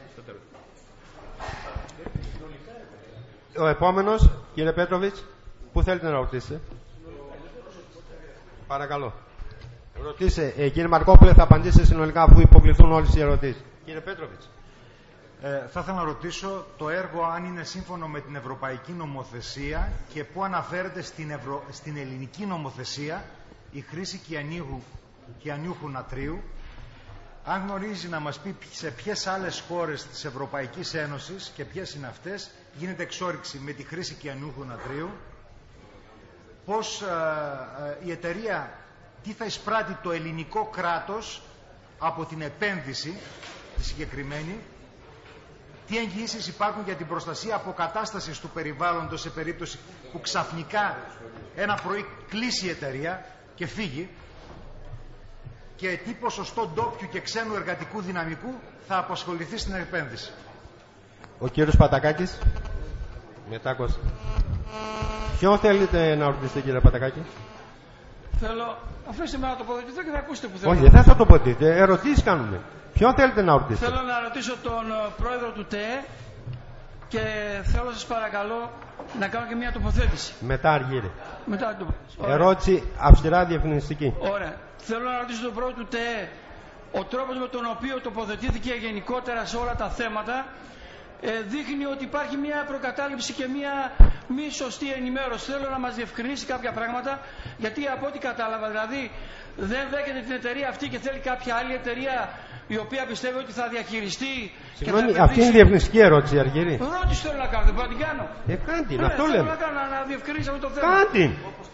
Ο επόμενος, κύριε Πέτροβιτς, πού θέλετε να ρωτήσετε? Παρακαλώ. Ρωτήστε, κύριε Μαρκόπουλε, θα απαντήσετε συνολικά αφού υποβληθούν όλες οι ερωτήσεις. Κύριε Πέτροβιτς. Θα ήθελα να ρωτήσω το έργο αν είναι σύμφωνο με την ευρωπαϊκή νομοθεσία και πού αναφέρεται στην ελληνική νομοθεσία η χρήση κυανιούχου νατρίου. Αν γνωρίζει να μας πει σε ποιες άλλες χώρες της Ευρωπαϊκής Ένωσης και ποιες είναι αυτές γίνεται εξόρυξη με τη χρήση κυανιούχου νατρίου. Πώς η εταιρεία, τι θα εισπράττει το ελληνικό κράτος από την επένδυση τη συγκεκριμένη. Τι εγγυήσεις υπάρχουν για την προστασία αποκατάστασης του περιβάλλοντος σε περίπτωση που ξαφνικά ένα πρωί κλείσει η εταιρεία και φύγει, και τι ποσοστό ντόπιου και ξένου εργατικού δυναμικού θα απασχοληθεί στην επένδυση. Ο κύριος Πατακάκης. Μετά Κώστα. Ποιον θέλετε να ρωτήσετε, κύριε Πατακάκη? Θέλω, αφήστε με να τοποθετηθώ και θα ακούσετε που θέλω. Όχι, δεν θα τοποθετηθείτε, ερωτήσεις κάνουμε. Ποιον θέλετε να ρωτήσετε? Θέλω να ρωτήσω τον πρόεδρο του ΤΕΕ και θέλω σας παρακαλώ να κάνω και μια τοποθέτηση. Μετά αργύρε. Μετά το... Ερώτηση αυστηρά διευκρινιστική. Ωραία. Θέλω να ρωτήσω τον πρόεδρο του ΤΕΕ ο τρόπος με τον οποίο τοποθετήθηκε γενικότερα σε όλα τα θέματα δείχνει ότι υπάρχει μια προκατάληψη και μια μη σωστή ενημέρωση. Θέλω να μας διευκρινίσει κάποια πράγματα, γιατί από ό,τι κατάλαβα, δηλαδή δεν δέχεται την εταιρεία αυτή και θέλει κάποια άλλη εταιρεία η οποία πιστεύει ότι θα διαχειριστεί. Συγγνώμη, αυτή είναι η διευνηστική ερώτηση, Αργύρη. Ρώτηση θέλω να κάνω, δεν μπορώ να την κάνω. Κάν την, αυτό λέμε. Θέλω να κάνω, να διευκρινίσω αυτό το θέμα. Κάν την.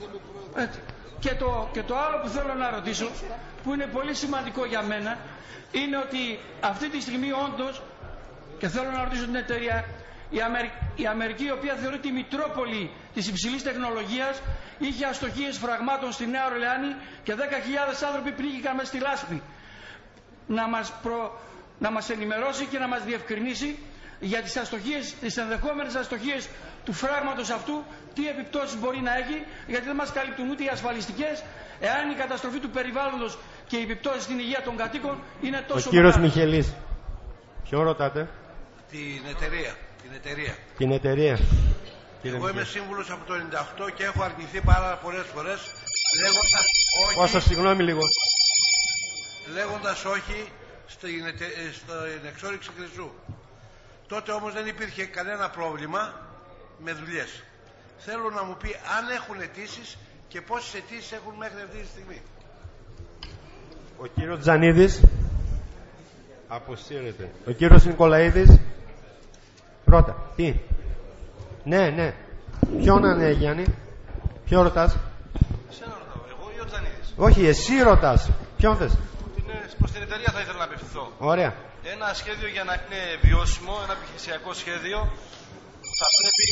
Και το άλλο που θέλω να ρωτήσω, που είναι πολύ σημαντικό για μένα, είναι ότι αυτή τη στιγμή όντως, και θέλω να ρωτήσω την εταιρεία, η Αμερική, η οποία θεωρείται η μητρόπολη της υψηλής τεχνολογίας, είχε αστοχίες φραγμάτων στη Νέα Ορλεάνη και 10.000 άνθρωποι πνίγηκαν μέσα στη λάσπη. Να μας ενημερώσει και να μας διευκρινίσει για τις ενδεχόμενες αστοχίες του φράγματος αυτού, τι επιπτώσεις μπορεί να έχει, γιατί δεν μας καλύπτουν ούτε οι ασφαλιστικές, εάν η καταστροφή του περιβάλλοντος και οι επιπτώσεις στην υγεία των κατοίκων είναι τόσο. Ο κύριος Μιχελής. Ποιο ρωτάτε? Την εταιρεία. Εγώ είμαι σύμβουλος από το 98 και έχω αρνηθεί πάρα πολλές φορές λέγοντας όχι. Πόσα, συγγνώμη λίγο. Λέγοντας όχι στην εξόρυξη χρυσού. Τότε όμως δεν υπήρχε κανένα πρόβλημα με δουλειές. Θέλω να μου πει αν έχουν αιτήσεις και πόσες αιτήσεις έχουν μέχρι αυτή τη στιγμή. Ο κύριος Τζανίδης. Αποσύρεται. Ο κύριος Νικολαίδης. Πρώτα. Τι? Ναι. Ποιον είναι, Γιάννη? Ποιο ρωτάς? Εσένα ρωτάω. Εγώ ή ο Τζανίδης? Όχι, εσύ ρωτάς. Ποιον θες? Προς την εταιρεία θα ήθελα να απευθυνθώ. Ωραία. Ένα σχέδιο για να είναι βιώσιμο, ένα επιχειρησιακό σχέδιο, θα πρέπει...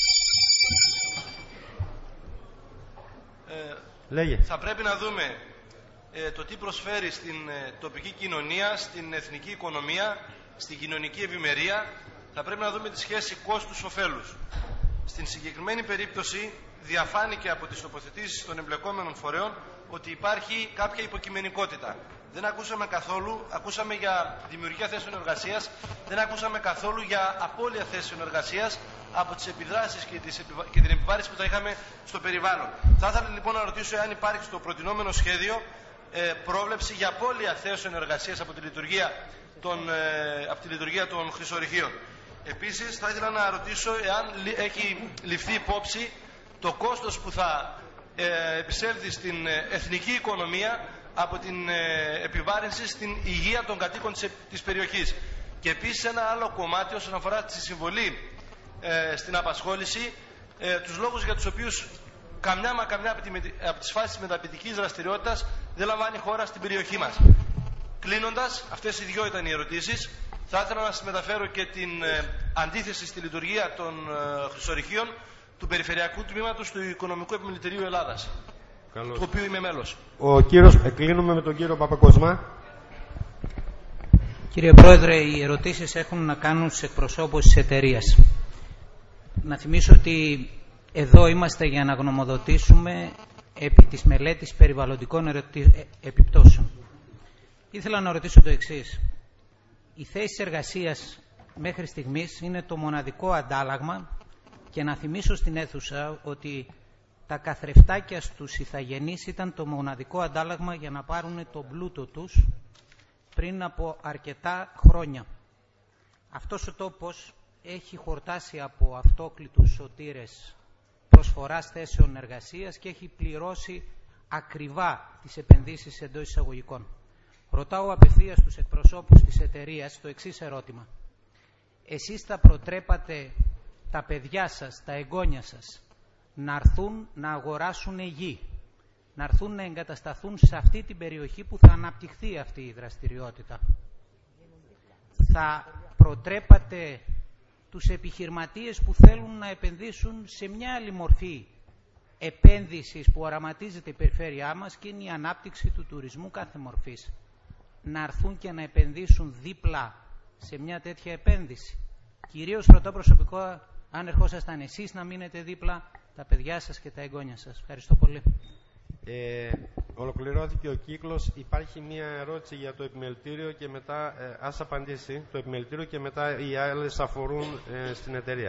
Θα πρέπει να δούμε το τι προσφέρει στην τοπική κοινωνία, στην εθνική οικονομία, στην κοινωνική ευημερία. Θα πρέπει να δούμε τη σχέση κόστους-οφέλους. Στην συγκεκριμένη περίπτωση διαφάνηκε από τις τοποθετήσεις των εμπλεκόμενων φορέων ότι υπάρχει κάποια υποκειμενικότητα. Δεν ακούσαμε καθόλου, ακούσαμε για δημιουργία θέσεων εργασίας, δεν ακούσαμε καθόλου για απώλεια θέσεων εργασίας από τις επιδράσεις και την επιβάρηση που θα είχαμε στο περιβάλλον. Θα ήθελα λοιπόν να ρωτήσω εάν υπάρχει στο προτινόμενο σχέδιο πρόβλεψη για απώλεια θέσεων εργασίας από τη λειτουργία των χρυσορυχείων. Επίσης θα ήθελα να ρωτήσω εάν έχει ληφθεί υπόψη το κόστος που θα επισέλθει στην εθνική οικονομία από την επιβάρυνση στην υγεία των κατοίκων της περιοχής. Και επίσης ένα άλλο κομμάτι όσον αφορά τη συμβολή στην απασχόληση, τους λόγους για τους οποίους καμιά από τις φάσεις μεταπηδικής δραστηριότητας δεν λαμβάνει χώρα στην περιοχή μας. Κλείνοντας, αυτές οι δυο ήταν οι ερωτήσεις. Θα ήθελα να σας μεταφέρω και την αντίθεση στη λειτουργία των χρυσορυχείων του Περιφερειακού Τμήματος του Οικονομικού Επιμελητηρίου Ελλάδας, του οποίου είμαι μέλος. Κλείνουμε με τον κύριο Παπακοσμά. Κύριε Πρόεδρε, οι ερωτήσεις έχουν να κάνουν στους εκπροσώπους της εταιρείας. Να θυμίσω ότι εδώ είμαστε για να γνωμοδοτήσουμε επί της μελέτης περιβαλλοντικών επιπτώσεων. Ήθελα να ρωτήσω το εξής. Η θέση εργασίας μέχρι στιγμής είναι το μοναδικό αντάλλαγμα και να θυμίσω στην αίθουσα ότι τα καθρεφτάκια στους ηθαγενείς ήταν το μοναδικό αντάλλαγμα για να πάρουν τον πλούτο τους πριν από αρκετά χρόνια. Αυτός ο τόπος έχει χορτάσει από αυτόκλητους σωτήρες προσφοράς θέσεων εργασίας και έχει πληρώσει ακριβά τις επενδύσεις εντός εισαγωγικών. Ρωτάω απευθείας στους εκπροσώπους της εταιρείας το εξής ερώτημα. Εσείς θα προτρέπατε τα παιδιά σας, τα εγγόνια σας, να έρθουν να αγοράσουν γη, να έρθουν να εγκατασταθούν σε αυτή την περιοχή που θα αναπτυχθεί αυτή η δραστηριότητα? Θα προτρέπατε τους επιχειρηματίες που θέλουν να επενδύσουν σε μια άλλη μορφή επένδυσης που οραματίζεται η περιφέρειά μας και είναι η ανάπτυξη του τουρισμού κάθε μορφής, να έρθουν και να επενδύσουν δίπλα σε μια τέτοια επένδυση? Κυρίως ρωτώ προσωπικό αν ερχόσασταν εσείς να μείνετε δίπλα, τα παιδιά σας και τα εγγόνια σας. Ευχαριστώ πολύ. Ολοκληρώθηκε ο κύκλος. Υπάρχει μία ερώτηση για το επιμελητήριο και μετά ας απαντήσει το επιμελητήριο και μετά οι άλλες αφορούν στην εταιρεία.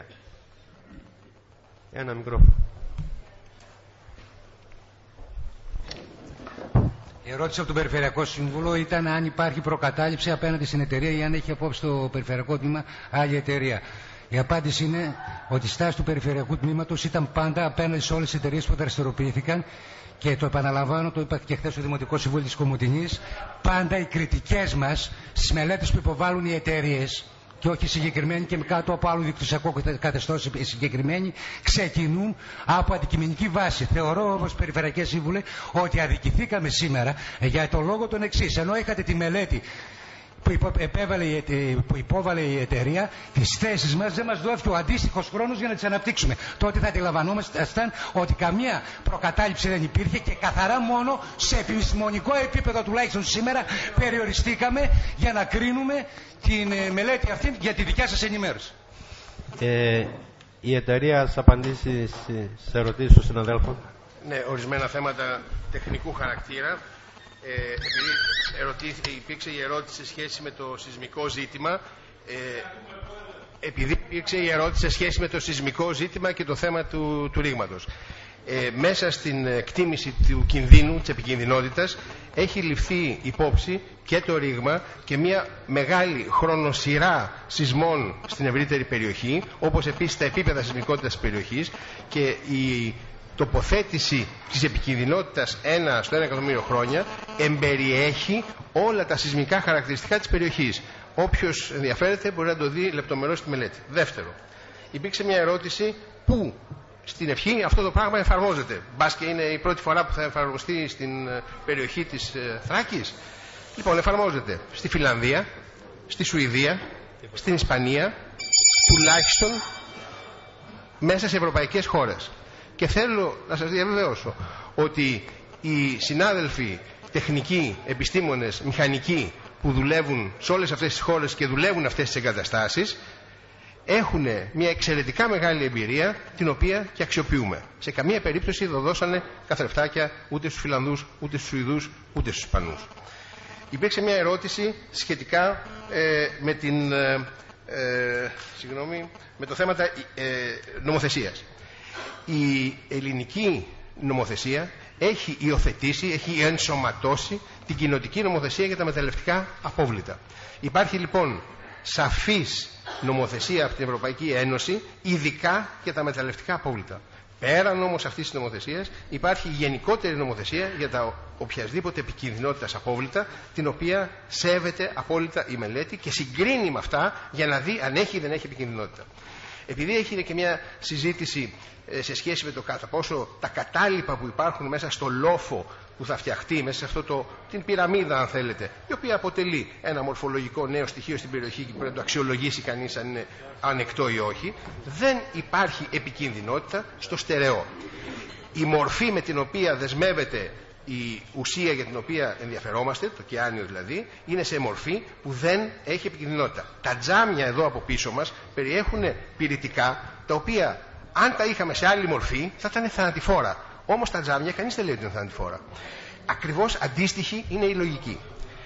Ένα μικρόφωνο. Η ερώτηση από τον Περιφερειακό Σύμβουλο ήταν αν υπάρχει προκατάληψη απέναντι στην εταιρεία ή αν έχει απόψη το Περιφερειακό Τμήμα άλλη εταιρεία. Η απάντηση είναι ότι η στάση του Περιφερειακού Τμήματος ήταν πάντα απέναντι σε όλες τις εταιρείες που δραστηριοποιήθηκαν, και το επαναλαμβάνω, το είπα και χθες στο Δημοτικό Συμβούλιο της Κομοτηνής, πάντα οι κριτικές μας στις μελέτες που υποβάλλουν οι εταιρείες, και όχι συγκεκριμένοι και κάτω από άλλο δικτυωσιακό καθεστώς συγκεκριμένοι, ξεκινούν από αντικειμενική βάση. Θεωρώ όμως, Περιφερειακέ Σύμβουλε, ότι αδικηθήκαμε σήμερα για το λόγο τον εξής. Ενώ είχατε τη μελέτη που υπόβαλε η εταιρεία, τις θέσεις μας δεν μας δόθηκε ο αντίστοιχος χρόνος για να τις αναπτύξουμε. Τότε θα αντιλαμβανόμασταν ότι καμία προκατάληψη δεν υπήρχε και καθαρά μόνο σε επιστημονικό επίπεδο, τουλάχιστον σήμερα, περιοριστήκαμε για να κρίνουμε την μελέτη αυτή για τη δικιά σας ενημέρωση. Η εταιρεία θα απαντήσει στις ερωτήσεις των συναδέλφων. Ναι, ορισμένα θέματα τεχνικού χαρακτήρα. Επειδή υπήρξε η ερώτηση σε σχέση με το σεισμικό ζήτημα, επειδή υπήρξε η ερώτηση σε σχέση με το σεισμικό ζήτημα και το θέμα του ρήγματος, μέσα στην εκτίμηση του κινδύνου, της επικινδυνότητας, έχει ληφθεί υπόψη και το ρήγμα και μια μεγάλη χρονοσυρά σεισμών στην ευρύτερη περιοχή, όπως επίσης τα επίπεδα σεισμικότητας της περιοχής, και η τοποθέτηση της επικινδυνότητας 1 στο 1 εκατομμύριο χρόνια εμπεριέχει όλα τα σεισμικά χαρακτηριστικά της περιοχής. Όποιος ενδιαφέρεται μπορεί να το δει λεπτομερώς στη μελέτη. Δεύτερο, υπήρξε μια ερώτηση πού στην Ευχή αυτό το πράγμα εφαρμόζεται. Μπας και είναι η πρώτη φορά που θα εφαρμοστεί στην περιοχή της Θράκης. Λοιπόν, εφαρμόζεται στη Φινλανδία, στη Σουηδία, στην Ισπανία, τουλάχιστον μέσα σε ευρωπαϊκές χώρες. Και θέλω να σας διαβεβαιώσω ότι οι συνάδελφοι τεχνικοί, επιστήμονες, μηχανικοί που δουλεύουν σε όλες αυτές τις χώρες και δουλεύουν αυτές τις εγκαταστάσεις έχουν μια εξαιρετικά μεγάλη εμπειρία, την οποία και αξιοποιούμε. Σε καμία περίπτωση δεν δώσανε καθρεφτάκια ούτε στους Φιλανδούς, ούτε στους Σουηδούς, ούτε στους Ισπανούς. Υπήρξε μια ερώτηση σχετικά με το θέμα νομοθεσίας. Η ελληνική νομοθεσία έχει υιοθετήσει, έχει ενσωματώσει την κοινοτική νομοθεσία για τα μεταλλευτικά απόβλητα. Υπάρχει λοιπόν σαφής νομοθεσία από την Ευρωπαϊκή Ένωση, ειδικά για τα μεταλλευτικά απόβλητα. Πέραν όμως αυτής της νομοθεσίας υπάρχει γενικότερη νομοθεσία για τα οποιασδήποτε επικινδυνότητας απόβλητα, την οποία σέβεται απόλυτα η μελέτη και συγκρίνει με αυτά για να δει αν έχει ή δεν έχει επικινδυνότητα. Επειδή έχει και μια συζήτηση σε σχέση με το κατά πόσο τα κατάλοιπα που υπάρχουν μέσα στο λόφο που θα φτιαχτεί, μέσα σε αυτό την πυραμίδα αν θέλετε, η οποία αποτελεί ένα μορφολογικό νέο στοιχείο στην περιοχή και πρέπει να το αξιολογήσει κανείς αν είναι ανεκτό ή όχι, δεν υπάρχει επικινδυνότητα στο στερεό. Η μορφή με την οποία δεσμεύεται η ουσία για την οποία ενδιαφερόμαστε, το κιάνιο δηλαδή, είναι σε μορφή που δεν έχει επικινδυνότητα. Τα τζάμια εδώ από πίσω μας περιέχουν πυρητικά, τα οποία αν τα είχαμε σε άλλη μορφή θα ήταν θανατηφόρα. Όμως τα τζάμια κανείς δεν λέει ότι είναι θανατηφόρα. Ακριβώς αντίστοιχη είναι η λογική.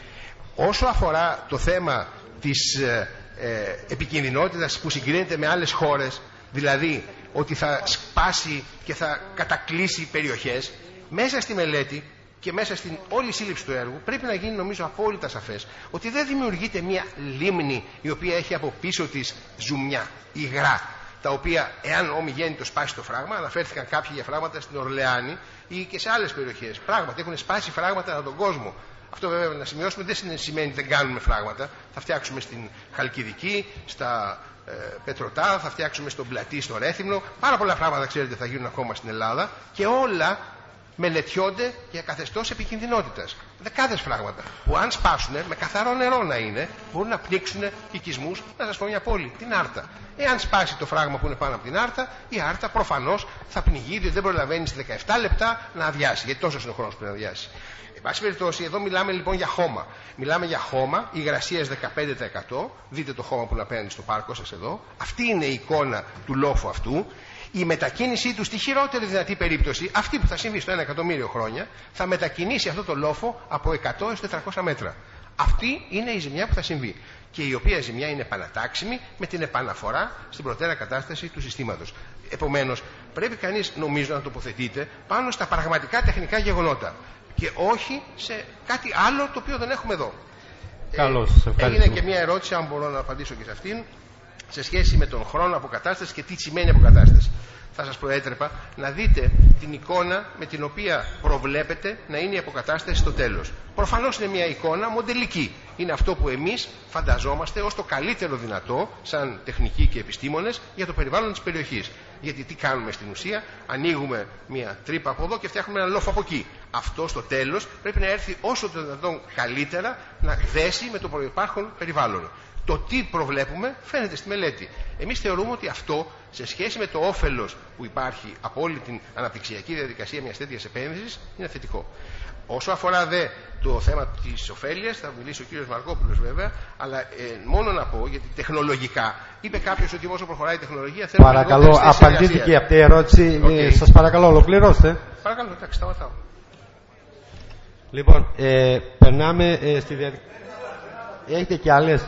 Όσο αφορά το θέμα της επικινδυνότητας που συγκρίνεται με άλλες χώρες, δηλαδή ότι θα σπάσει και θα κατακλείσει περιοχές, μέσα στη μελέτη και μέσα στην όλη σύλληψη του έργου πρέπει να γίνει νομίζω απόλυτα σαφές ότι δεν δημιουργείται μια λίμνη η οποία έχει από πίσω της ζουμιά, υγρά, τα οποία εάν ομιγέννητο σπάσει το φράγμα, αναφέρθηκαν κάποιοι για φράγματα στην Ορλεάνη ή και σε άλλες περιοχές. Πράγματι έχουν σπάσει φράγματα ανά τον κόσμο. Αυτό βέβαια να σημειώσουμε δεν σημαίνει ότι δεν κάνουμε φράγματα. Θα φτιάξουμε στην Χαλκιδική, στα Πετρωτά, θα φτιάξουμε στον Πλατή, στο Ρέθυμνο. Πάρα πολλά φράγματα ξέρετε θα γίνουν ακόμα στην Ελλάδα και όλα μελετιώνται για καθεστώς επικινδυνότητας. Δεκάδες φράγματα που αν σπάσουν με καθαρό νερό να είναι, μπορούν να πνίξουν οικισμούς. Να σας πω μια πόλη, την Άρτα. Εάν σπάσει το φράγμα που είναι πάνω από την Άρτα, η Άρτα προφανώς θα πνιγεί, διότι δεν προλαβαίνει σε 17 λεπτά να αδειάσει. Γιατί τόσο είναι ο χρόνος που να αδειάσει. Εν πάση περιπτώσει, εδώ μιλάμε λοιπόν για χώμα. Μιλάμε για χώμα υγρασίας 15%. Δείτε το χώμα που είναι απέναντι στο πάρκο σας εδώ. Αυτή είναι η εικόνα του λόφου αυτού. Η μετακίνησή του στη χειρότερη δυνατή περίπτωση, αυτή που θα συμβεί στο 1 εκατομμύριο χρόνια, θα μετακινήσει αυτό το λόφο από 100 έως 400 μέτρα. Αυτή είναι η ζημιά που θα συμβεί. Και η οποία ζημιά είναι επανατάξιμη με την επαναφορά στην προτέρα κατάσταση του συστήματος. Επομένως, πρέπει κανείς νομίζω να τοποθετείται πάνω στα πραγματικά τεχνικά γεγονότα και όχι σε κάτι άλλο το οποίο δεν έχουμε εδώ. Καλώς, έγινε και μια ερώτηση, αν μπορώ να απαντήσω και σε αυτήν. σε σχέση με τον χρόνο αποκατάστασης και τι σημαίνει αποκατάσταση. Θα σας προέτρεπα να δείτε την εικόνα με την οποία προβλέπετε να είναι η αποκατάσταση στο τέλος. Προφανώς είναι μια εικόνα μοντελική. Είναι αυτό που εμείς φανταζόμαστε ως το καλύτερο δυνατό, σαν τεχνικοί και επιστήμονες, για το περιβάλλον της περιοχής. Γιατί τι κάνουμε στην ουσία? Ανοίγουμε μια τρύπα από εδώ και φτιάχνουμε ένα λόφο από εκεί. Αυτό στο τέλος πρέπει να έρθει όσο το δυνατόν καλύτερα να δέσει με το προϋπάρχον περιβάλλον. Το τι προβλέπουμε φαίνεται στη μελέτη. Εμείς θεωρούμε ότι αυτό, σε σχέση με το όφελος που υπάρχει από όλη την αναπτυξιακή διαδικασία μιας τέτοιας επένδυσης, είναι θετικό. Όσο αφορά δε το θέμα της ωφέλειας, θα μιλήσει ο κύριος Μαρκόπουλος βέβαια, αλλά μόνο να πω, γιατί τεχνολογικά είπε κάποιος ότι όσο προχωράει η τεχνολογία θέλουμε. Παρακαλώ, απαντήθηκε αυτή η ερώτηση. Σας παρακαλώ, ολοκληρώστε. Παρακαλώ, εντάξει, σταματάω. Λοιπόν, περνάμε στη διαδικασία. Έχετε και άλλες?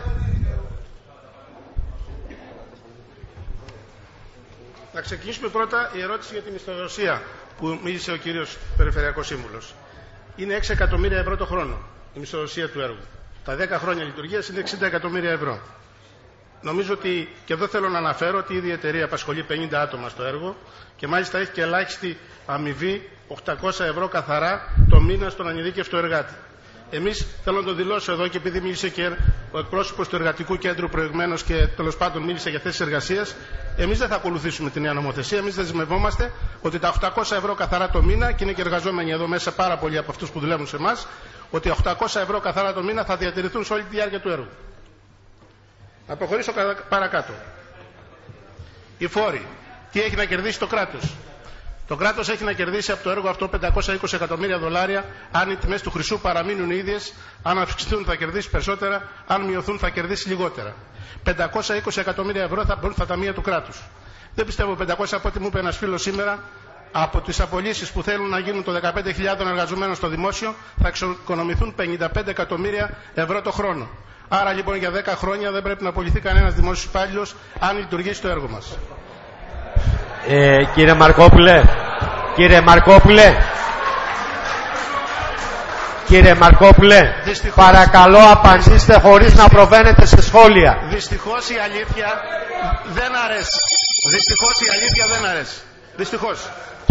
Να ξεκινήσουμε πρώτα η ερώτηση για την μισθοδοσία που μίλησε ο κύριος Περιφερειακός Σύμβουλος. Είναι 6 εκατομμύρια ευρώ το χρόνο η μισθοδοσία του έργου. Τα 10 χρόνια λειτουργίας είναι 60 εκατομμύρια ευρώ. Νομίζω ότι, και εδώ θέλω να αναφέρω ότι ήδη η εταιρεία απασχολεί 50 άτομα στο έργο και μάλιστα έχει και ελάχιστη αμοιβή 800 ευρώ καθαρά το μήνα στον ανειδίκευτο εργάτη. Εμείς, θέλω να το δηλώσω εδώ και επειδή μίλησε και ο εκπρόσωπος του Εργατικού Κέντρου προηγουμένως και τέλος πάντων μίλησε για θέσεις εργασίας, εμείς δεν θα ακολουθήσουμε τη νέα νομοθεσία. Εμείς δεσμευόμαστε ότι τα 800 ευρώ καθαρά το μήνα, και είναι και εργαζόμενοι εδώ μέσα πάρα πολλοί από αυτούς που δουλεύουν σε εμάς, ότι 800 ευρώ καθαρά το μήνα θα διατηρηθούν σε όλη τη διάρκεια του έργου. Να προχωρήσω παρακάτω. Οι φόροι. Τι έχει να κερδίσει το κράτος? Το κράτος έχει να κερδίσει από το έργο αυτό 520 εκατομμύρια δολάρια αν οι τιμές του χρυσού παραμείνουν οι ίδιες, αν αυξηθούν θα κερδίσει περισσότερα, αν μειωθούν θα κερδίσει λιγότερα. 520 εκατομμύρια ευρώ θα μπουν στα ταμεία του κράτους. Δεν πιστεύω 500, από ό,τι μου είπε ένας φίλος σήμερα, από τις απολύσεις που θέλουν να γίνουν των 15.000 εργαζομένων στο δημόσιο θα εξοικονομηθούν 55 εκατομμύρια ευρώ το χρόνο. Άρα λοιπόν για 10 χρόνια δεν πρέπει να απολυθεί κανένας δημόσιος υπάλληλος αν λειτουργήσει το έργο μας. Κύριε Μαρκόπουλε, παρακαλώ απαντήστε χωρίς να προβαίνετε σε σχόλια. Δυστυχώς η αλήθεια δεν αρέσει. Δυστυχώς.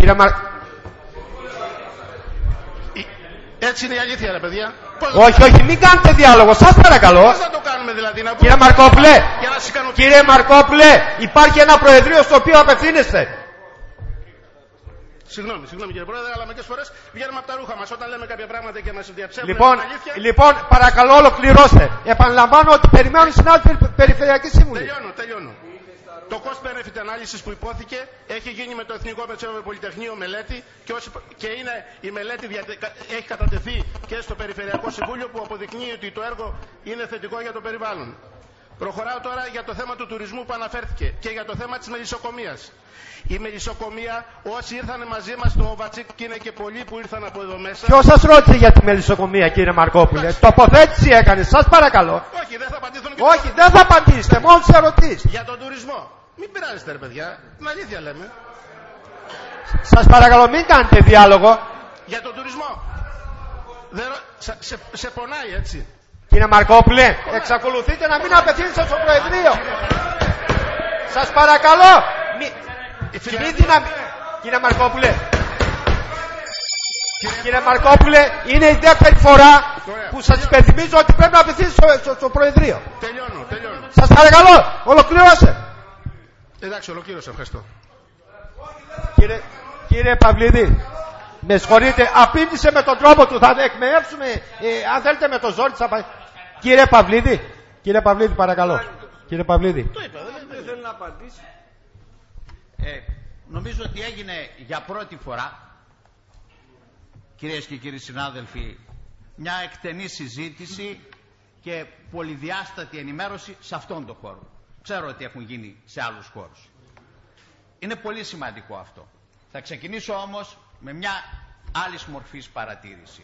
Έτσι είναι η αλήθεια, ρε παιδιά. Όχι, μην κάνετε διάλογο, σας παρακαλώ. Πώς θα το κάνουμε δηλαδή? Κύριε Μαρκόπουλε, υπάρχει ένα προεδρείο στο οποίο απευθύνεστε. Συγγνώμη κύριε Πρόεδρε, αλλά μερικές φορές βγαίνουμε από τα ρούχα μας όταν λέμε κάποια πράγματα και μας διαψεύδουν την αλήθεια. Λοιπόν, παρακαλώ ολοκληρώστε. Επαναλαμβάνω ότι περιμένουν οι συνάδελφοι Περιφερειακή Σύμβουλη. Τελειώνω. Το cost benefit analysis που υπόθηκε έχει γίνει με το Εθνικό Πολυτεχνείο μελέτη και είναι η μελέτη έχει κατατεθεί και στο Περιφερειακό Συμβούλιο που αποδεικνύει ότι το έργο είναι θετικό για το περιβάλλον. Προχωράω τώρα για το θέμα του τουρισμού που αναφέρθηκε και για το θέμα της μελισσοκομείας. Η μελισσοκομεία, όσοι ήρθαν μαζί μας στο Βατσίκ, και είναι και πολλοί που ήρθαν από εδώ μέσα. Ποιος σας ρώτησε για τη μελισσοκομεία, κύριε Μαρκόπουλε? Τοποθέτηση έκανε, σας παρακαλώ. Όχι, δεν θα απαντήσουν και όχι, δεν θα απαντήσετε, μόνο σε ερωτήσεις. Για τον τουρισμό. Μην πειράζεστε, ρε παιδιά. Την αλήθεια λέμε. Σας παρακαλώ, μην κάνετε διάλογο. Για τον τουρισμό. Σε πονάει, έτσι. Κύριε Μαρκόπουλε, εξακολουθείτε να μην απευθύνεστε στο Προεδρείο. Σας παρακαλώ. Κύριε Μαρκόπουλε, είναι η δεύτερη φορά που σας υπενθυμίζω ότι πρέπει να απευθύνεστε στο Προεδρείο. Τελειώνω. Σας παρακαλώ, ολοκληρώστε. Εντάξει, ολοκλήρωσα, ευχαριστώ. Κύριε Παυλίδη, με συγχωρείτε, απήντησε με τον τρόπο του, θα εκμεύσουμε, αν θέλετε με το ζόρι της απαντήσεις. Κύριε Παυλίδη, παρακαλώ. Κύριε Παυλίδη. Το είπα, δεν θέλω να απαντήσει. Νομίζω ότι έγινε για πρώτη φορά, κυρίες και κύριοι συνάδελφοι, μια εκτενή συζήτηση και πολυδιάστατη ενημέρωση σε αυτόν τον χώρο. Ξέρω ότι έχουν γίνει σε άλλους χώρους. Είναι πολύ σημαντικό αυτό. Θα ξεκινήσω όμως με μια άλλη μορφής παρατήρηση.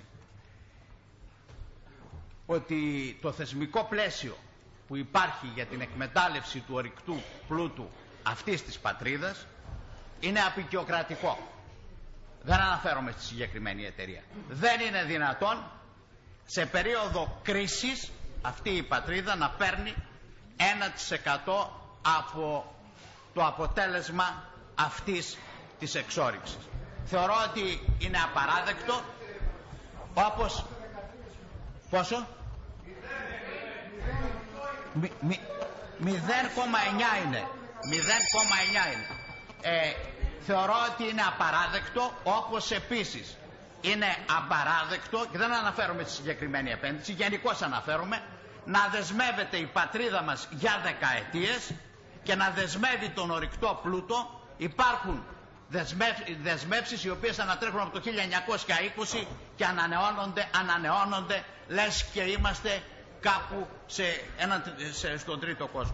Ότι το θεσμικό πλαίσιο που υπάρχει για την εκμετάλλευση του ορυκτού πλούτου αυτής της πατρίδας είναι απεικιοκρατικό. Δεν αναφέρομαι στη συγκεκριμένη εταιρεία. Δεν είναι δυνατόν σε περίοδο κρίσης αυτή η πατρίδα να παίρνει 1% από το αποτέλεσμα αυτής της εξόρυξης. Θεωρώ ότι είναι απαράδεκτο, όπως... Πόσο? 0,9 είναι. 0,9 είναι. Θεωρώ ότι είναι απαράδεκτο, όπως επίσης είναι απαράδεκτο, και δεν αναφέρομαι στη συγκεκριμένη επένδυση, γενικώς αναφέρομαι, να δεσμεύεται η πατρίδα μας για δεκαετίες και να δεσμεύει τον ορυκτό πλούτο. Υπάρχουν δεσμεύσεις οι οποίες ανατρέχουν από το 1920 και ανανεώνονται λες και είμαστε κάπου στον τρίτο κόσμο.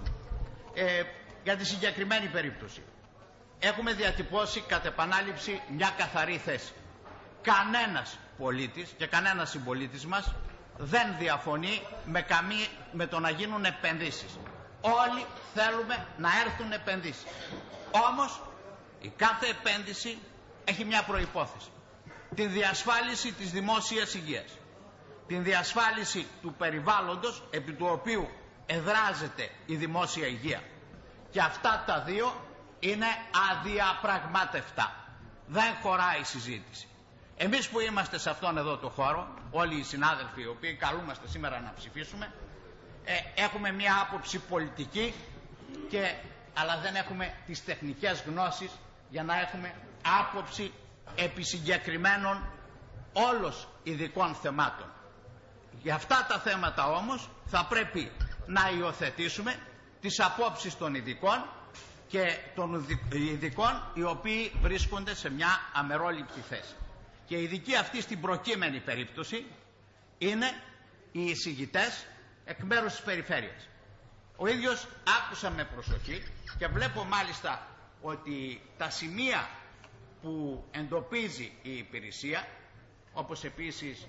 Για τη συγκεκριμένη περίπτωση έχουμε διατυπώσει κατ' επανάληψη μια καθαρή θέση. Κανένας πολίτης και κανένας συμπολίτης μας δεν διαφωνεί με το να γίνουν επενδύσεις. Όλοι θέλουμε να έρθουν επενδύσεις. Όμως η κάθε επένδυση έχει μια προϋπόθεση. Την διασφάλιση της δημόσιας υγείας. Την διασφάλιση του περιβάλλοντος επί του οποίου εδράζεται η δημόσια υγεία. Και αυτά τα δύο είναι αδιαπραγμάτευτα. Δεν χωράει συζήτηση. Εμείς που είμαστε σε αυτόν εδώ το χώρο, όλοι οι συνάδελφοι οι οποίοι καλούμαστε σήμερα να ψηφίσουμε, έχουμε μια άποψη πολιτική, αλλά δεν έχουμε τις τεχνικές γνώσεις για να έχουμε άποψη επί συγκεκριμένων όλος ειδικών θεμάτων. Για αυτά τα θέματα όμως θα πρέπει να υιοθετήσουμε τις απόψεις των ειδικών και των ειδικών οι οποίοι βρίσκονται σε μια αμερόληπτη θέση. Και οι ειδικοί αυτοί στην προκείμενη περίπτωση είναι οι εισηγητές εκ μέρους της περιφέρειας. Ο ίδιος άκουσα με προσοχή και βλέπω μάλιστα ότι τα σημεία που εντοπίζει η υπηρεσία, όπως επίσης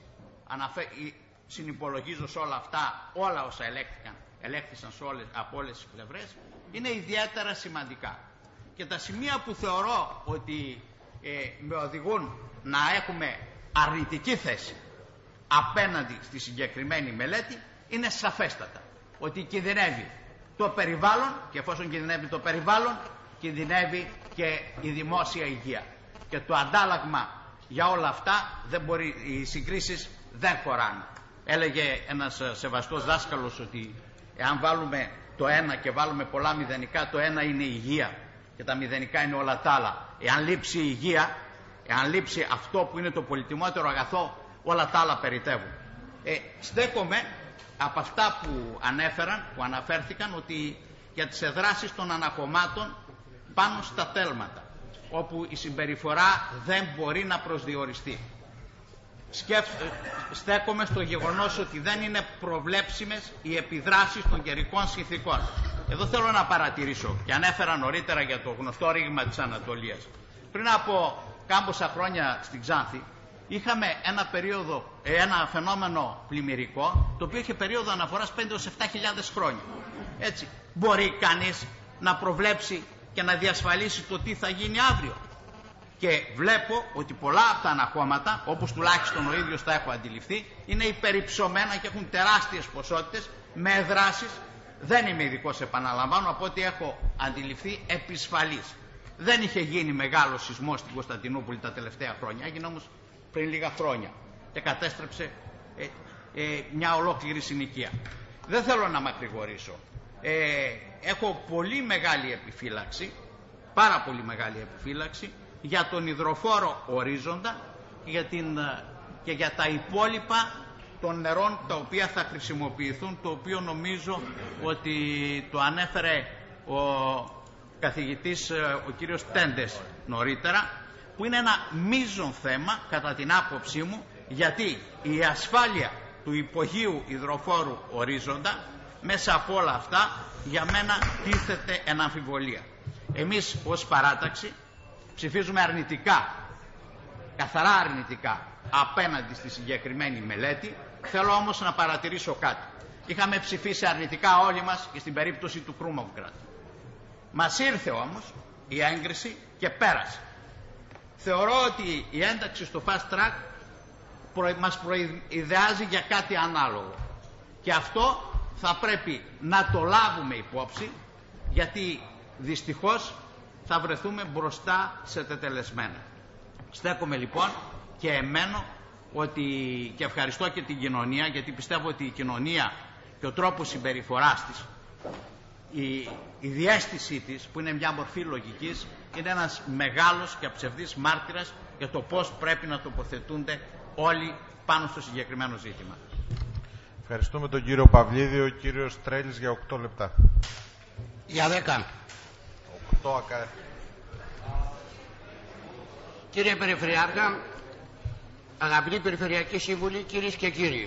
συνυπολογίζω σε όλα αυτά, όλα όσα ελέγχθησαν από όλες τις πλευρές, είναι ιδιαίτερα σημαντικά. Και τα σημεία που θεωρώ ότι με οδηγούν να έχουμε αρνητική θέση απέναντι στη συγκεκριμένη μελέτη είναι σαφέστατα. Ότι κινδυνεύει το περιβάλλον, και εφόσον κινδυνεύει το περιβάλλον, κινδυνεύει και η δημόσια υγεία. Και το αντάλλαγμα για όλα αυτά δεν μπορεί, οι συγκρίσεις δεν χωράνε. Έλεγε ένας σεβαστός δάσκαλος ότι εάν βάλουμε το ένα και βάλουμε πολλά μηδενικά, το ένα είναι η υγεία και τα μηδενικά είναι όλα τα άλλα. Εάν λείψει η υγεία, εάν λείψει αυτό που είναι το πολυτιμότερο αγαθό, όλα τα άλλα περιτεύουν. Στέκομαι από αυτά που αναφέρθηκαν, ότι για τις εδράσεις των ανακομμάτων πάνω στα τέλματα, όπου η συμπεριφορά δεν μπορεί να προσδιοριστεί. Στέκομαι στο γεγονός ότι δεν είναι προβλέψιμες οι επιδράσεις των καιρικών συνθηκών. Εδώ θέλω να παρατηρήσω, και ανέφερα νωρίτερα για το γνωστό ρήγμα της Ανατολίας. Πριν από κάμποσα χρόνια στην Ξάνθη είχαμε ένα φαινόμενο πλημμυρικό, το οποίο είχε περίοδο αναφοράς 5-7 χρόνια. Έτσι, μπορεί κανείς να προβλέψει και να διασφαλίσει το τι θα γίνει αύριο? Και βλέπω ότι πολλά από τα ανακόμματα, όπως τουλάχιστον ο ίδιος τα έχω αντιληφθεί, είναι υπερυψωμένα και έχουν τεράστιες ποσότητες με εδράσεις, δεν είμαι ειδικός επαναλαμβάνω, από ό,τι έχω αντιληφθεί, επισφαλής. Δεν είχε γίνει μεγάλο σεισμός στην Κωνσταντινούπολη τα τελευταία χρόνια, έγινε όμως πριν λίγα χρόνια και κατέστρεψε μια ολόκληρη συνοικία. Δεν θέλω να μακρηγορήσω. Έχω πολύ μεγάλη επιφύλαξη, πάρα πολύ μεγάλη επιφύλαξη για τον υδροφόρο ορίζοντα και για τα υπόλοιπα των νερών τα οποία θα χρησιμοποιηθούν, το οποίο νομίζω ότι το ανέφερε ο καθηγητής ο κύριος Τέντες νωρίτερα, που είναι ένα μείζον θέμα κατά την άποψή μου, γιατί η ασφάλεια του υπογείου υδροφόρου ορίζοντα μέσα από όλα αυτά για μένα τίθεται εν αμφιβολία. Εμείς ως παράταξη ψηφίζουμε αρνητικά, καθαρά αρνητικά απέναντι στη συγκεκριμένη μελέτη. Θέλω όμως να παρατηρήσω κάτι. Είχαμε ψηφίσει αρνητικά όλοι μας και στην περίπτωση του Κρούμογκρατ. Μας ήρθε όμως η έγκριση και πέρασε. Θεωρώ ότι η ένταξη στο fast track μας προειδεάζει για κάτι ανάλογο. Και αυτό θα πρέπει να το λάβουμε υπόψη, γιατί δυστυχώς θα βρεθούμε μπροστά σε τετελεσμένα. Στέκομαι λοιπόν και εμένω ότι, και ευχαριστώ και την κοινωνία, γιατί πιστεύω ότι η κοινωνία και ο τρόπος συμπεριφοράς της, η διαίσθησή της, που είναι μια μορφή λογικής, είναι ένας μεγάλος και αψευδής μάρτυρας για το πώς πρέπει να τοποθετούνται όλοι πάνω στο συγκεκριμένο ζήτημα. Ευχαριστούμε τον κύριο Παυλίδη. Ο κύριος Τρέλης για 8 λεπτά. Για 10. 8 ακάρι. Κύριε Περιφερειάρχα, αγαπητοί Περιφερειακοί Σύμβουλοι, κυρίες και κύριοι,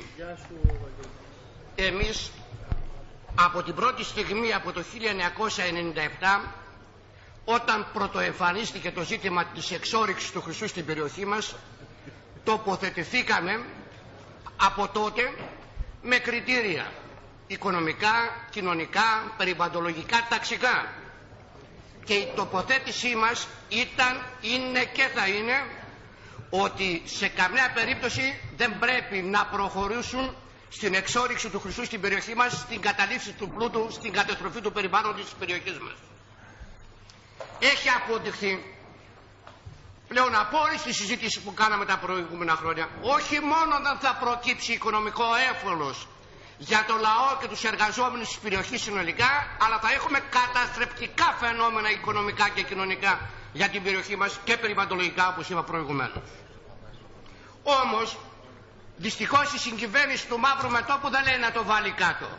εμείς από την πρώτη στιγμή, από το 1997, όταν πρωτοεμφανίστηκε το ζήτημα της εξόρυξης του χρυσού στην περιοχή μας, τοποθετηθήκαμε από τότε με κριτήρια οικονομικά, κοινωνικά, περιβαλλοντολογικά, ταξικά. Και η τοποθέτησή μας ήταν, είναι και θα είναι ότι σε καμιά περίπτωση δεν πρέπει να προχωρήσουν στην εξόρυξη του χρυσού στην περιοχή μας, στην καταλήψη του πλούτου, στην καταστροφή του περιβάλλοντος της περιοχής μας. Έχει αποδειχθεί πλέον από όλη τη συζήτηση που κάναμε τα προηγούμενα χρόνια, όχι μόνο δεν θα προκύψει οικονομικό έφολος για το λαό και τους εργαζόμενους της περιοχής συνολικά, αλλά θα έχουμε καταστρεπτικά φαινόμενα οικονομικά και κοινωνικά για την περιοχή μας και περιβαλλοντολογικά, όπως είπα προηγουμένως. Όμως, δυστυχώς η συγκυβέρνηση του μαύρου μετώπου δεν λέει να το βάλει κάτω.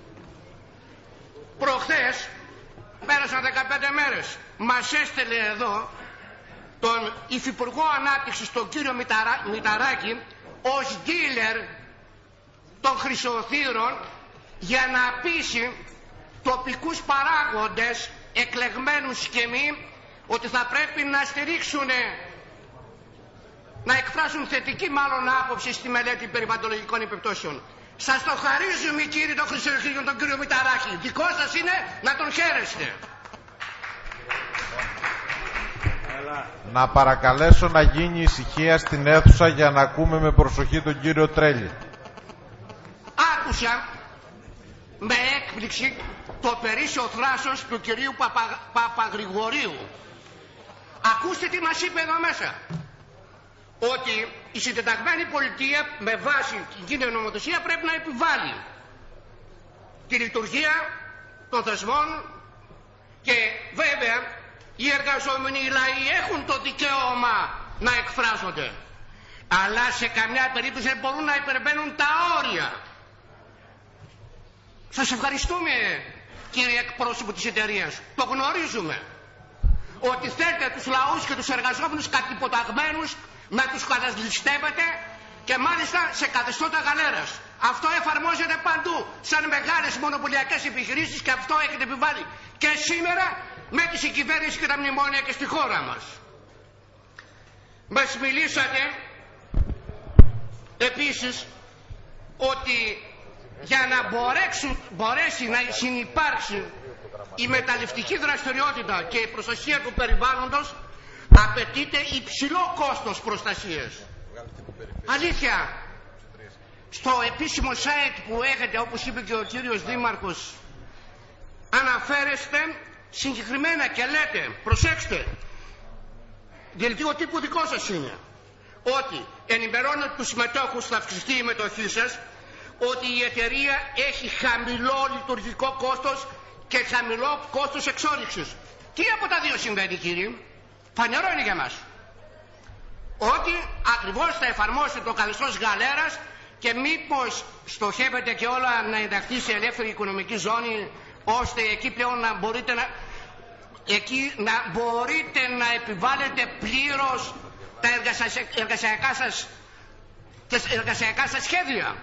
Προχθές, πέρασαν 15 μέρες, μας έστελε εδώ τον Υφυπουργό Ανάπτυξης, τον κύριο Μηταράκη, ως dealer των χρυσοθύρων για να πείσει τοπικούς παράγοντες, εκλεγμένους και μη, ότι θα πρέπει να στηρίξουν, να εκφράσουν θετική μάλλον άποψη στη μελέτη περιβαλλοντολογικών επιπτώσεων. Σας το χαρίζουμε, κύριε τον χρυσοθύριο, τον κύριο Μηταράκη. Δικό σας είναι να τον χαίρεστε. Να παρακαλέσω να γίνει ησυχία στην αίθουσα για να ακούμε με προσοχή τον κύριο Τρέλη. Άκουσα με έκπληξη το περίσσιο θράσος του κυρίου Παπαγρηγορίου. Ακούστε τι μας είπε εδώ μέσα. Ότι η συντεταγμένη πολιτεία με βάση την κοινή νομοθεσία πρέπει να επιβάλλει τη λειτουργία των θεσμών και βέβαια οι εργαζόμενοι, οι λαοί έχουν το δικαίωμα να εκφράζονται. Αλλά σε καμιά περίπτωση δεν μπορούν να υπερβαίνουν τα όρια. Σας ευχαριστούμε, κύριε εκπρόσωπο της εταιρείας. Το γνωρίζουμε. Ότι θέλετε τους λαούς και τους εργαζόμενους κατυποταγμένους να τους κατασλιστεύετε και μάλιστα σε καθεστώτα γαλέρας. Αυτό εφαρμόζεται παντού σαν μεγάλες μονοπωλιακές επιχειρήσεις και αυτό έχετε επιβάλει και σήμερα με τη συγκυβέρνηση και τα μνημόνια και στη χώρα μας. Μας μιλήσατε επίσης ότι για να μπορέσει να συνυπάρξει η μεταλλευτική δραστηριότητα και η προστασία του περιβάλλοντος απαιτείται υψηλό κόστος προστασίας. Αλήθεια, στο επίσημο site που έχετε, όπως είπε και ο κύριος Δήμαρχος, αναφέρεστε συγκεκριμένα και λέτε, προσέξτε, δελτίο τύπου δικό σας είναι, ότι ενημερώνετε τους συμμετόχους, θα αυξηθεί η μετοχή σας, ότι η εταιρεία έχει χαμηλό λειτουργικό κόστος και χαμηλό κόστος εξόρυξης. Τι από τα δύο συμβαίνει, κύριοι? Φανερό είναι για μας. Ότι ακριβώς θα εφαρμόσετε το καθεστώς γαλέρας και μήπως στοχεύετε και όλα να ενταχθεί σε ελεύθερη οικονομική ζώνη, ώστε εκεί πλέον να μπορείτε να επιβάλλετε πλήρως τα εργασιακά σας σχέδια.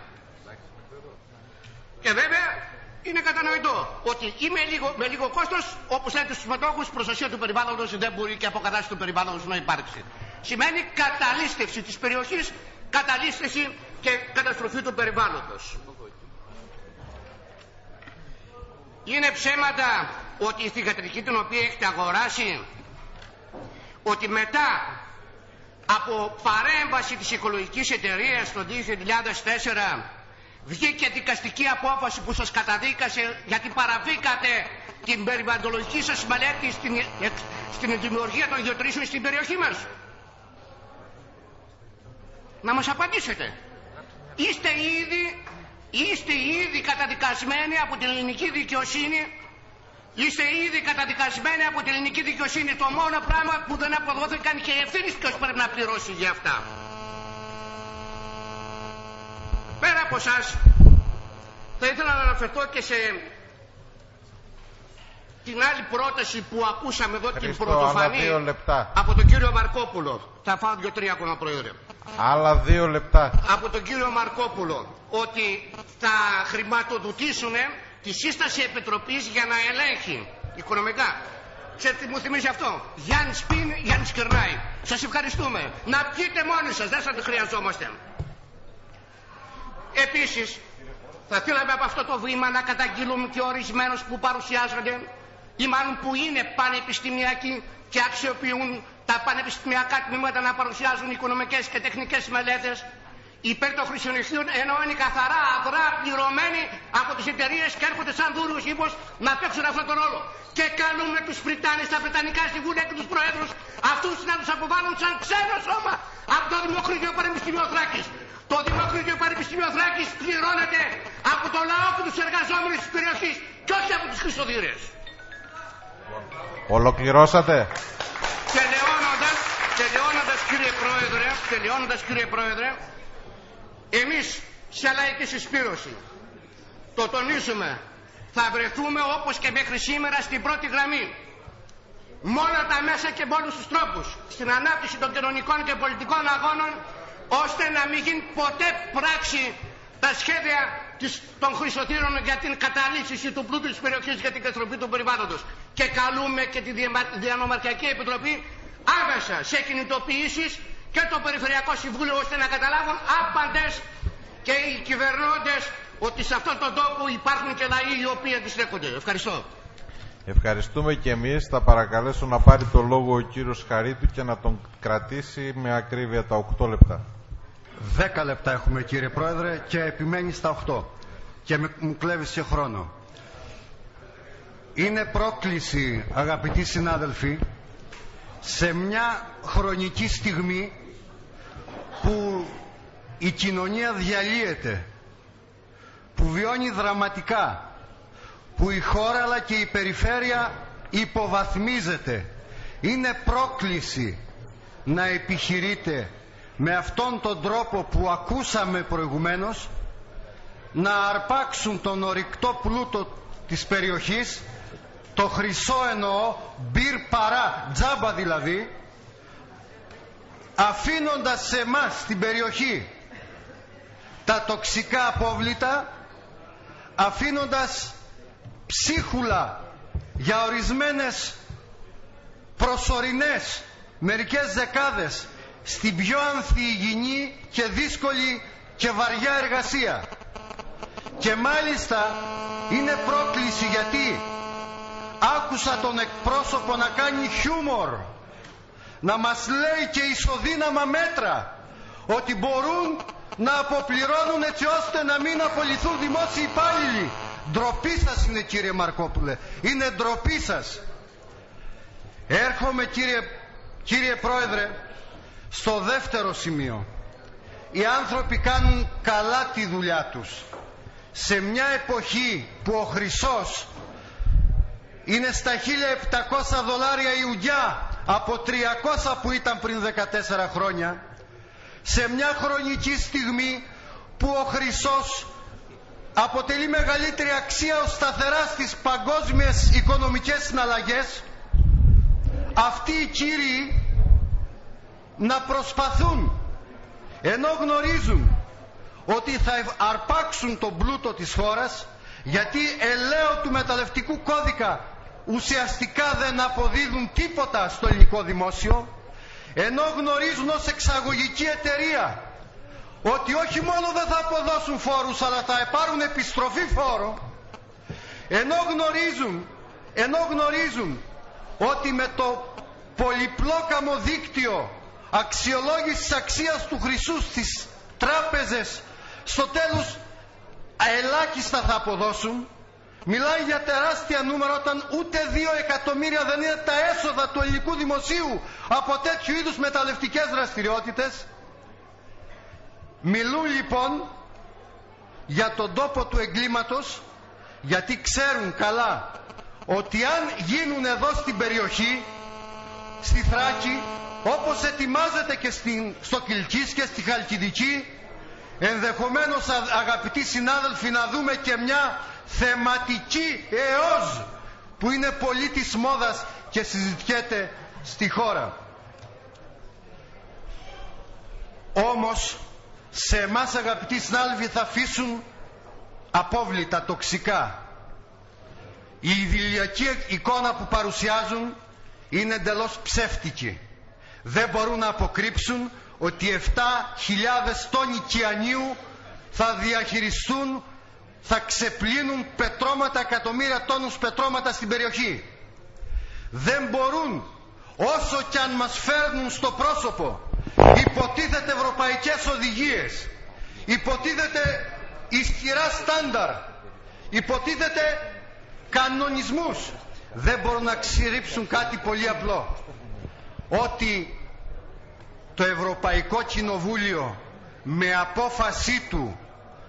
Και βέβαια είναι κατανοητό ότι με λίγο κόστος, όπως λέτε στους μετόχους, προστασία του περιβάλλοντος δεν μπορεί και αποκατάσταση του περιβάλλοντος να υπάρξει. Σημαίνει καταλήστευση της περιοχής, καταλήστευση και καταστροφή του περιβάλλοντος. Είναι ψέματα ότι η θυγατρική την οποία έχετε αγοράσει, ότι μετά από παρέμβαση της οικολογικής εταιρείας το 2004 Βγήκε δικαστική απόφαση που σας καταδίκασε γιατί παραβήκατε την περιβαλλοντολογική σας μελέτη στην δημιουργία των γεωτρήσεων στην περιοχή μας. Να μας απαντήσετε. Είστε ήδη καταδικασμένοι από την ελληνική δικαιοσύνη. Είστε ήδη καταδικασμένοι από την ελληνική δικαιοσύνη. Το μόνο πράγμα που δεν αποδόθηκαν και η ευθύνη ποιος πρέπει να πληρώσει για αυτά. Πέρα από εσάς, θα ήθελα να αναφερθώ και σε την άλλη πρόταση που ακούσαμε εδώ, την πρωτοφανή από τον κύριο Μαρκόπουλο. Θα φάω 2-3 ακόμα, Πρόεδρε. Άλλα 2 λεπτά. Από τον κύριο Μαρκόπουλο, ότι θα χρηματοδοτήσουν τη σύσταση επιτροπής για να ελέγχει οικονομικά. Ξέρετε τι μου θυμίζει αυτό? Γιάννης πίνει, Γιάννης κερνάει. Σας ευχαριστούμε. Να πιείτε μόνοι σας, δεν σας το χρειαζόμαστε. Επίσης, θα θέλαμε από αυτό το βήμα να καταγγείλουμε και ορισμένους που παρουσιάζονται ή μάλλον που είναι πανεπιστημιακοί και αξιοποιούν τα πανεπιστημιακά τμήματα να παρουσιάζουν οικονομικές και τεχνικές μελέτες υπέρ των χρησιονιστών, ενώ είναι καθαρά αδρά πληρωμένοι από τις εταιρείες και έρχονται σαν δούρους ύπος να παίξουν αυτόν τον ρόλο. Και καλούμε τους Πριτάνες, τα Βρετανικά Συμβούλια και τους Προέδρους αυτούς να τους αποβάλουν σαν ξένο σώμα από το Δημοκρίτιο Πανεπιστήμιο Θράκης. Το Δημοκρίτιο Πανεπιστήμιο Θράκης πληρώνεται από το λαό και τους εργαζόμενους της περιοχής και όχι από τους χρυσοδύρες. Ολοκληρώσατε. Τελειώνοντας κύριε Πρόεδρε, εμείς σε λαϊκή συσπήρωση το τονίζουμε, θα βρεθούμε όπως και μέχρι σήμερα στην πρώτη γραμμή. Με όλα τα μέσα και με όλους τους τρόπους στην ανάπτυξη των κοινωνικών και πολιτικών αγώνων, ώστε να μην γίνει ποτέ πράξη τα σχέδια των χρυσοτήρων για την καταλύσιση του πλούτου της περιοχής για την καταστροφή του περιβάλλοντος. Και καλούμε και τη Διανομαρχιακή Επιτροπή άμεσα σε κινητοποιήσεις και το Περιφερειακό Συμβούλιο, ώστε να καταλάβουν άπαντες και οι κυβερνώντες ότι σε αυτόν τον τόπο υπάρχουν και λαοί οι οποίοι αντιστρέφονται. Ευχαριστώ. Ευχαριστούμε και εμείς. Θα παρακαλέσω να πάρει το λόγο ο κύριος Χαρίτου και να τον κρατήσει με ακρίβεια τα 8 λεπτά. 10 λεπτά έχουμε, κύριε Πρόεδρε, και επιμένει στα 8 και μου κλέβεις και χρόνο. Είναι πρόκληση, αγαπητοί συνάδελφοι, σε μια χρονική στιγμή που η κοινωνία διαλύεται, που βιώνει δραματικά, που η χώρα αλλά και η περιφέρεια υποβαθμίζεται. Είναι πρόκληση να επιχειρείτε με αυτόν τον τρόπο που ακούσαμε προηγουμένως να αρπάξουν τον ορυκτό πλούτο της περιοχής, το χρυσό εννοώ, μπυρ παρά, τζάμπα δηλαδή, αφήνοντας σε εμάς στην περιοχή τα τοξικά απόβλητα, αφήνοντας ψίχουλα για ορισμένες προσωρινές, μερικές δεκάδες, στην πιο ανθυγιεινή και δύσκολη και βαριά εργασία. Και μάλιστα είναι πρόκληση, γιατί άκουσα τον εκπρόσωπο να κάνει χιούμορ, να μας λέει και ισοδύναμα μέτρα ότι μπορούν να αποπληρώνουν έτσι ώστε να μην απολυθούν δημόσιοι υπάλληλοι. Ντροπή σας είναι, κύριε Μαρκόπουλε, είναι ντροπή σας. Έρχομαι, κύριε Πρόεδρε, στο δεύτερο σημείο. Οι άνθρωποι κάνουν καλά τη δουλειά τους. Σε μια εποχή που ο χρυσός είναι στα $1.700 η ουγιά από 300 που ήταν πριν 14 χρόνια, σε μια χρονική στιγμή που ο χρυσός αποτελεί μεγαλύτερη αξία ως σταθερά στις παγκόσμιες οικονομικές συναλλαγές, αυτοί οι κύριοι να προσπαθούν, ενώ γνωρίζουν ότι θα αρπάξουν τον πλούτο της χώρας, γιατί ελαίο του μεταλλευτικού κώδικα ουσιαστικά δεν αποδίδουν τίποτα στο ελληνικό δημόσιο, ενώ γνωρίζουν ως εξαγωγική εταιρεία ότι όχι μόνο δεν θα αποδώσουν φόρους αλλά θα πάρουν επιστροφή φόρο, ενώ γνωρίζουν ότι με το πολυπλόκαμο δίκτυο αξιολόγησης αξίας του χρυσού στις τράπεζες στο τέλος ελάχιστα θα αποδώσουν. Μιλάει για τεράστια νούμερα όταν ούτε 2 εκατομμύρια δεν είναι τα έσοδα του ελληνικού δημοσίου από τέτοιου είδους μεταλλευτικές δραστηριότητες. Μιλούν λοιπόν για τον τόπο του εγκλήματος, γιατί ξέρουν καλά ότι αν γίνουν εδώ στην περιοχή, στη Θράκη, όπως ετοιμάζεται και στο Κιλκής και στη Χαλκιδική, ενδεχομένως, αγαπητοί συνάδελφοι, να δούμε και μια θεματική ΕΟΖ που είναι πολύ της μόδας και συζητιέται στη χώρα. Όμως σε εμάς, αγαπητοί συνάδελφοι, θα αφήσουν απόβλητα τοξικά. Η ιδηλιακή εικόνα που παρουσιάζουν είναι εντελώς ψεύτικη. Δεν μπορούν να αποκρύψουν ότι 7.000 τόνοι κιανίου θα διαχειριστούν, θα ξεπλύνουν πετρώματα, εκατομμύρια τόνους πετρώματα στην περιοχή. Δεν μπορούν, όσο κι αν μας φέρνουν στο πρόσωπο υποτίθεται ευρωπαϊκές οδηγίες, υποτίθεται ισχυρά στάνταρ, υποτίθεται κανονισμούς, δεν μπορούν να ξηρύψουν κάτι πολύ απλό, ότι το Ευρωπαϊκό Κοινοβούλιο με απόφασή του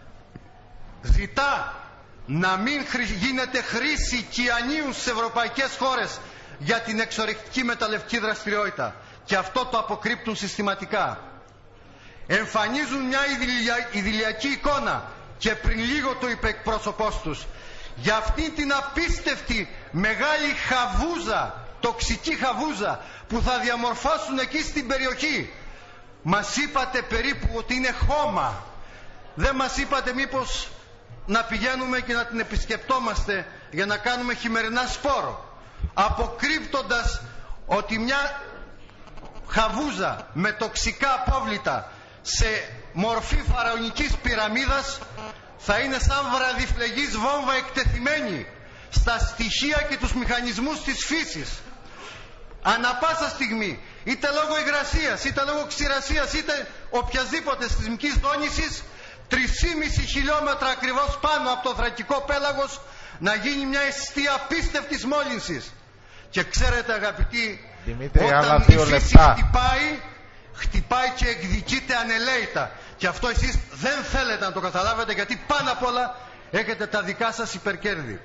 ζητά να μην γίνεται χρήση κιανίου στις ευρωπαϊκές χώρες για την εξορρυκτική μεταλλευτική δραστηριότητα, και αυτό το αποκρύπτουν συστηματικά. Εμφανίζουν μια ιδηλιακή εικόνα, και πριν λίγο το είπε εκπρόσωπός τους, για αυτή την απίστευτη μεγάλη χαβούζα, τοξική χαβούζα που θα διαμορφώσουν εκεί στην περιοχή. Μας είπατε περίπου ότι είναι χώμα. Δεν μας είπατε μήπως να πηγαίνουμε και να την επισκεπτόμαστε για να κάνουμε χειμερινά σπόρο, αποκρύπτοντας ότι μια χαβούζα με τοξικά απόβλητα σε μορφή φαραωνικής πυραμίδας θα είναι σαν βραδιφλεγής βόμβα εκτεθειμένη στα στοιχεία και τους μηχανισμούς της φύσης. Ανά πάσα στιγμή, είτε λόγω υγρασίας, είτε λόγω ξηρασίας, είτε οποιασδήποτε σεισμικής δόνησης, 3,5 χιλιόμετρα ακριβώς πάνω από το θρακικό πέλαγος να γίνει μια αιστεία απίστευτης μόλυνσης. Και ξέρετε, αγαπητοί, Δημήτρη, όταν η φύση χτυπάει και εκδικείται ανελαίητα. Και αυτό εσείς δεν θέλετε να το καταλάβετε, γιατί πάνω απ' όλα έχετε τα δικά σας υπερκέρδη.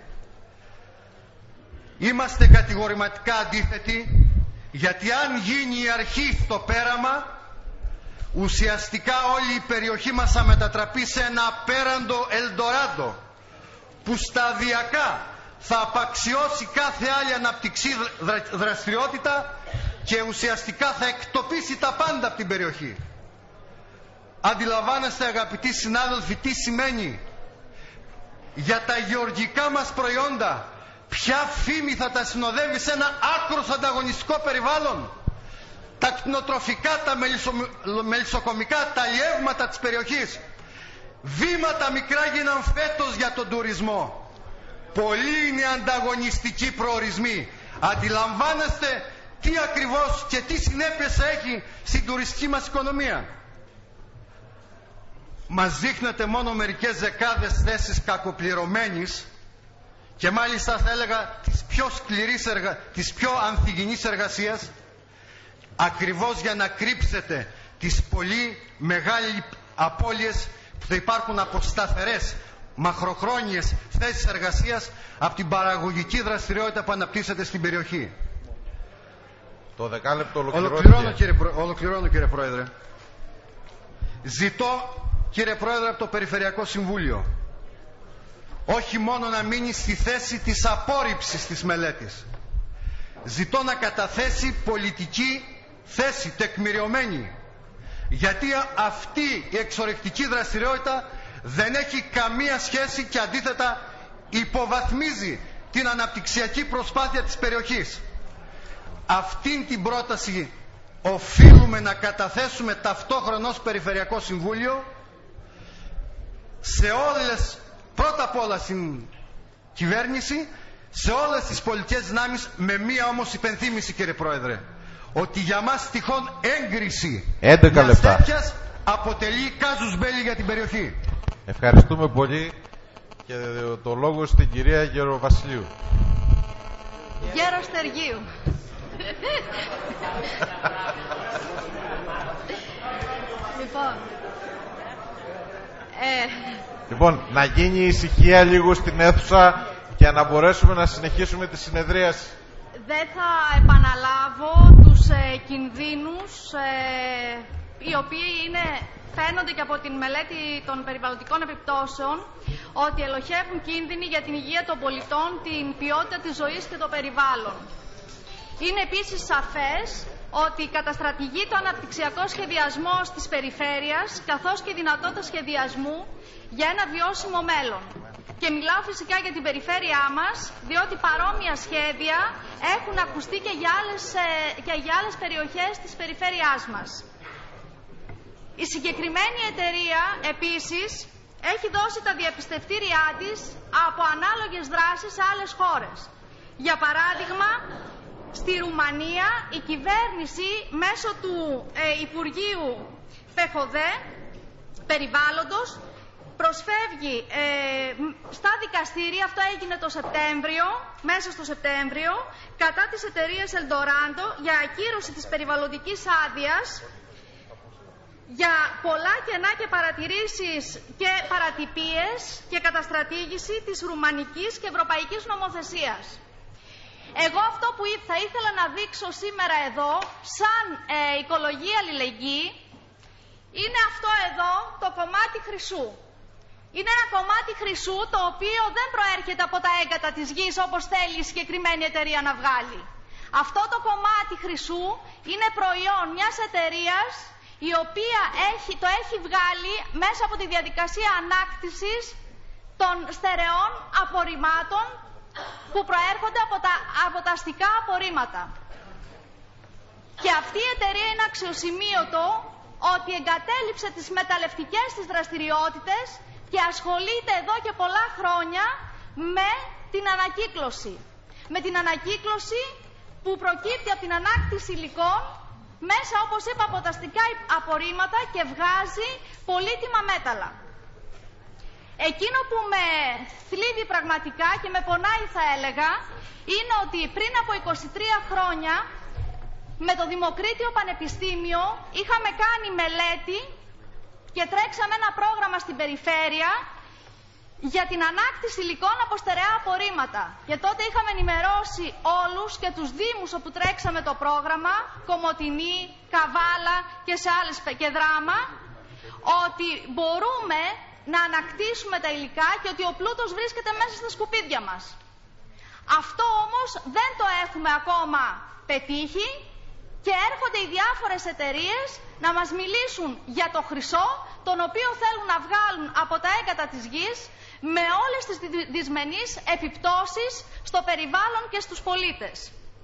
Είμαστε κατηγορηματικά αντίθετοι, γιατί αν γίνει η αρχή στο πέραμα, ουσιαστικά όλη η περιοχή μας θα μετατραπεί σε ένα απέραντο Ελντοράντο, που σταδιακά θα απαξιώσει κάθε άλλη αναπτυξή δραστηριότητα και ουσιαστικά θα εκτοπίσει τα πάντα από την περιοχή. Αντιλαμβάνεστε, αγαπητοί συνάδελφοι, τι σημαίνει για τα γεωργικά μας προϊόντα, ποια φήμη θα τα συνοδεύει σε ένα άκρος ανταγωνιστικό περιβάλλον. Τα κτηνοτροφικά, τα μελισσοκομικά, τα αλλιεύματα της περιοχής. Βήματα μικρά γίναν φέτος για τον τουρισμό. Πολλοί είναι ανταγωνιστικοί προορισμοί. Αντιλαμβάνεστε τι ακριβώς και τι συνέπειες έχει στην τουριστική μας οικονομία. Μας δείχνετε μόνο μερικές δεκάδες θέσεις κακοπληρωμένης, και μάλιστα θα έλεγα της πιο ανθυγιεινής εργασίας, ακριβώς για να κρύψετε τις πολύ μεγάλες απώλειες που θα υπάρχουν από σταθερές μαχροχρόνιες θέσεις εργασίας από την παραγωγική δραστηριότητα που αναπτύσσεται στην περιοχή. Το δεκάλεπτο ολοκληρώνω, κύριε Πρόεδρε. Ζητώ, κύριε Πρόεδρε, από το Περιφερειακό Συμβούλιο όχι μόνο να μείνει στη θέση της απόρριψης της μελέτης. Ζητώ να καταθέσει πολιτική θέση τεκμηριωμένη, γιατί αυτή η εξορρυκτική δραστηριότητα δεν έχει καμία σχέση και αντίθετα υποβαθμίζει την αναπτυξιακή προσπάθεια της περιοχής. Αυτήν την πρόταση οφείλουμε να καταθέσουμε ταυτόχρονα ως Περιφερειακό Συμβούλιο σε όλες, πρώτα απ' όλα στην κυβέρνηση, σε όλες τις πολιτικές δυνάμεις, με μία όμως υπενθύμηση, κύριε Πρόεδρε, ότι για μας τυχόν έγκριση μιας τέτοιας αποτελεί κάζους μπέλι για την περιοχή. Ευχαριστούμε πολύ. Και το λόγο στην κυρία Γεροβασιλείου. Γεροστεργίου. Λοιπόν, να γίνει ησυχία λίγο στην αίθουσα και να μπορέσουμε να συνεχίσουμε τη συνεδρίαση. Δεν θα επαναλάβω τους κινδύνους οι οποίοι φαίνονται και από την μελέτη των περιβαλλοντικών επιπτώσεων, ότι ελοχεύουν κίνδυνοι για την υγεία των πολιτών, την ποιότητα της ζωής και το περιβάλλον. Είναι επίσης σαφές ότι καταστρατηγεί το αναπτυξιακό σχεδιασμό της περιφέρειας, καθώς και η δυνατότητα σχεδιασμού για ένα βιώσιμο μέλλον. Και μιλάω φυσικά για την περιφέρειά μας, διότι παρόμοια σχέδια έχουν ακουστεί και για άλλες περιοχές της περιφέρειάς μας. Η συγκεκριμένη εταιρεία επίσης έχει δώσει τα διαπιστευτήριά της από ανάλογες δράσεις σε άλλες χώρες. Για παράδειγμα, στη Ρουμανία η κυβέρνηση μέσω του Υπουργείου ΠΕΧΟΔΕ Περιβάλλοντος προσφεύγει στα δικαστήρια, αυτό έγινε το Σεπτέμβριο, μέσα στο Σεπτέμβριο, κατά της εταιρείας Eldorado για ακύρωση της περιβαλλοντικής άδειας για πολλά κενά και παρατηρήσεις και παρατυπίες και καταστρατήγηση της ρουμανικής και ευρωπαϊκής νομοθεσίας. Εγώ αυτό που θα ήθελα να δείξω σήμερα εδώ, σαν οικολογία αλληλεγγύη, είναι αυτό εδώ το κομμάτι χρυσού. Είναι ένα κομμάτι χρυσού το οποίο δεν προέρχεται από τα έγκατα της γης όπως θέλει η συγκεκριμένη εταιρεία να βγάλει. Αυτό το κομμάτι χρυσού είναι προϊόν μιας εταιρείας η οποία το έχει βγάλει μέσα από τη διαδικασία ανάκτησης των στερεών απορριμμάτων που προέρχονται από τα αστικά απορρίμματα. Και αυτή η εταιρεία είναι αξιοσημείωτο ότι εγκατέλειψε τις μεταλλευτικές της δραστηριότητες και ασχολείται εδώ και πολλά χρόνια με την ανακύκλωση. Με την ανακύκλωση που προκύπτει από την ανάκτηση υλικών μέσα, όπως είπα, από τα αστικά απορρίμματα και βγάζει πολύτιμα μέταλλα. Εκείνο που με θλίβει πραγματικά και με πονάει, θα έλεγα, είναι ότι πριν από 23 χρόνια με το Δημοκρίτιο Πανεπιστήμιο είχαμε κάνει μελέτη και τρέξαμε ένα πρόγραμμα στην περιφέρεια για την ανάκτηση υλικών από στερεά απορρίμματα. Και τότε είχαμε ενημερώσει όλους και τους δήμους όπου τρέξαμε το πρόγραμμα, Κομοτηνή, Καβάλα και σε άλλες και Δράμα, ότι μπορούμε να ανακτήσουμε τα υλικά και ότι ο πλούτος βρίσκεται μέσα στα σκουπίδια μας. Αυτό όμως δεν το έχουμε ακόμα πετύχει και έρχονται οι διάφορες εταιρείες να μας μιλήσουν για το χρυσό, τον οποίο θέλουν να βγάλουν από τα έγκατα της γης, με όλες τις δυσμενείς επιπτώσεις στο περιβάλλον και στους πολίτες.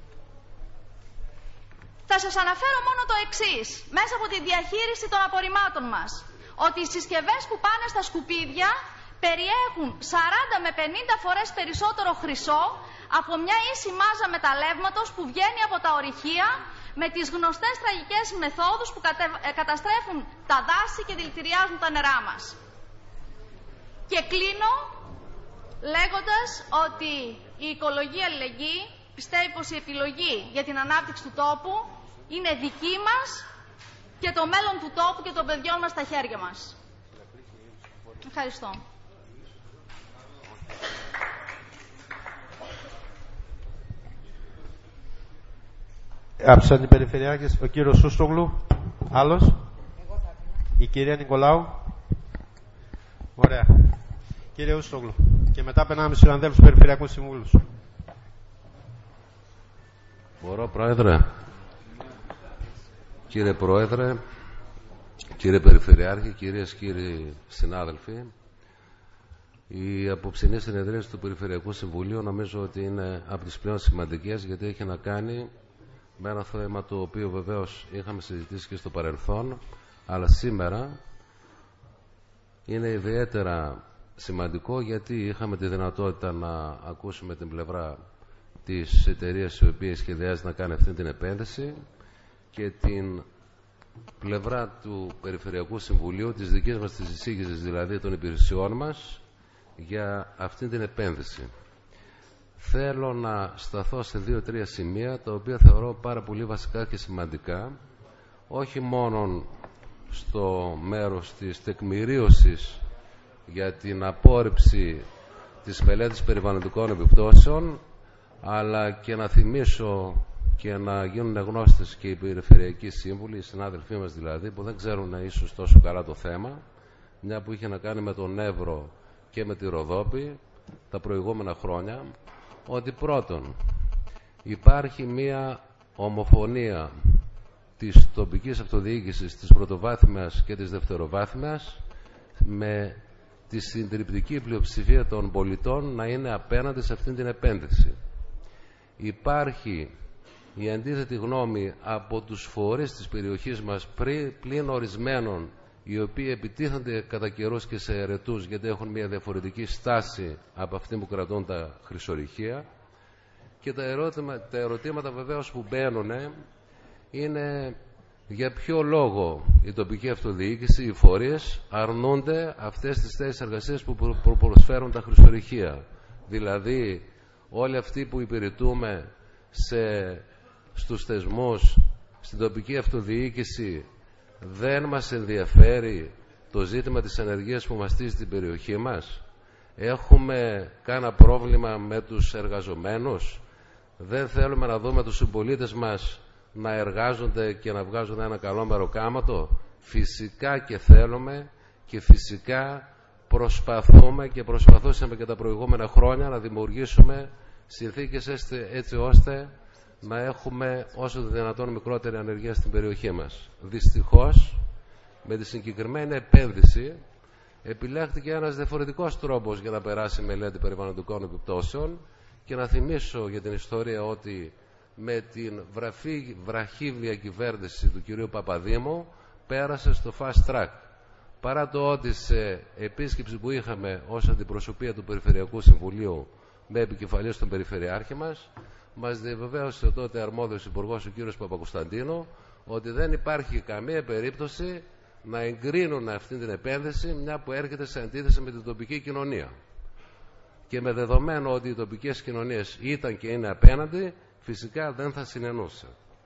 Θα σας αναφέρω μόνο το εξής, μέσα από τη διαχείριση των απορριμμάτων μας, ότι οι συσκευές που πάνε στα σκουπίδια περιέχουν 40 με 50 φορές περισσότερο χρυσό από μια ίση μάζα μεταλλεύματος που βγαίνει από τα ορυχεία με τις γνωστές τραγικές μεθόδους που καταστρέφουν τα δάση και δηλητηριάζουν τα νερά μας. Και κλείνω λέγοντας ότι η οικολογία αλληλεγγύη πιστεύει πως η επιλογή για την ανάπτυξη του τόπου είναι δική μας και το μέλλον του τόπου και των παιδιών μας στα χέρια μας. Ευχαριστώ. Άψαν οι περιφερειάρχες, ο κύριος Σούστογλου, άλλος, η κυρία Νικολάου. Ωραία. Κύριε Σούστογλου. Και μετά περνάμε στους συναδέλφους του Περιφερειακού Συμβούλου. Μπορώ, Πρόεδρε. Κύριε Πρόεδρε, κύριε Περιφερειάρχη, κυρίες και κύριοι συνάδελφοι, η απόψινή συνεδρίαση του Περιφερειακού Συμβουλίου νομίζω ότι είναι από τις πλέον σημαντικές, γιατί έχει να κάνει με ένα θέμα το οποίο βεβαίως είχαμε συζητήσει και στο παρελθόν, αλλά σήμερα είναι ιδιαίτερα σημαντικό γιατί είχαμε τη δυνατότητα να ακούσουμε την πλευρά της εταιρείας η οποία σχεδιάζει να κάνει αυτή την επένδυση και την πλευρά του Περιφερειακού Συμβουλίου, της δικής μας της εισήγησης δηλαδή των υπηρεσιών μας, για αυτή την επένδυση. Θέλω να σταθώ σε 2-3 σημεία τα οποία θεωρώ πάρα πολύ βασικά και σημαντικά, όχι μόνο στο μέρος της τεκμηρίωσης για την απόρριψη της μελέτης περιβαλλοντικών επιπτώσεων, αλλά και να θυμίσω και να γίνουν γνώστες και οι περιφερειακοί σύμβουλοι, οι συνάδελφοί μας δηλαδή, που δεν ξέρουν ίσως τόσο καλά το θέμα, μια που είχε να κάνει με τον Εύρο και με τη Ροδόπη τα προηγούμενα χρόνια, ότι πρώτον υπάρχει μια ομοφωνία της τοπικής αυτοδιοίκησης, της πρωτοβάθμιας και της δευτεροβάθμιας, με τη συντριπτική πλειοψηφία των πολιτών να είναι απέναντι σε αυτήν την επένδυση. Υπάρχει η αντίθετη γνώμη από τους φορείς της περιοχής μας, πλην ορισμένων, οι οποίοι επιτίθενται κατά καιρούς και σε αιρετούς, γιατί έχουν μια διαφορετική στάση από αυτή που κρατούν τα χρυσορυχεία. Και τα ερωτήματα βεβαίως που μπαίνουν είναι για ποιο λόγο η τοπική αυτοδιοίκηση, οι φορείς αρνούνται αυτές τις θέσεις εργασίας που προσφέρουν τα χρυσορυχεία. Δηλαδή όλοι αυτοί που υπηρετούμε στους θεσμούς, στην τοπική αυτοδιοίκηση, δεν μας ενδιαφέρει το ζήτημα της ανεργίας που μαστίζει την περιοχή μας? Έχουμε κάνα πρόβλημα με τους εργαζομένους? Δεν θέλουμε να δούμε τους συμπολίτες μας να εργάζονται και να βγάζουν ένα καλό μεροκάματο? Φυσικά και θέλουμε, και φυσικά προσπαθούμε και προσπαθούσαμε και τα προηγούμενα χρόνια να δημιουργήσουμε συνθήκες έτσι ώστε να έχουμε όσο το δυνατόν μικρότερη ανεργία στην περιοχή μας. Δυστυχώς, με τη συγκεκριμένη επένδυση επιλέχθηκε ένας διαφορετικός τρόπος για να περάσει η μελέτη περιβαλλοντικών επιπτώσεων, και να θυμίσω για την ιστορία ότι με την βραχή διακυβέρνηση του κυρίου Παπαδήμου πέρασε στο fast track. Παρά το ότι σε επίσκεψη που είχαμε ως αντιπροσωπεία του Περιφερειακού Συμβουλίου με επικεφαλής τον Περιφερειάρχη μας διαβεβαίωσε ο τότε αρμόδιος υπουργός, ο κύριος Παπακοσταντίνου, ότι δεν υπάρχει καμία περίπτωση να εγκρίνουν αυτή την επένδυση, μια που έρχεται σε αντίθεση με την τοπική κοινωνία. Και με δεδομένο ότι οι τοπικές κοινωνίες ήταν και είναι απέναντι, φυσικά δεν θα συνενούσε.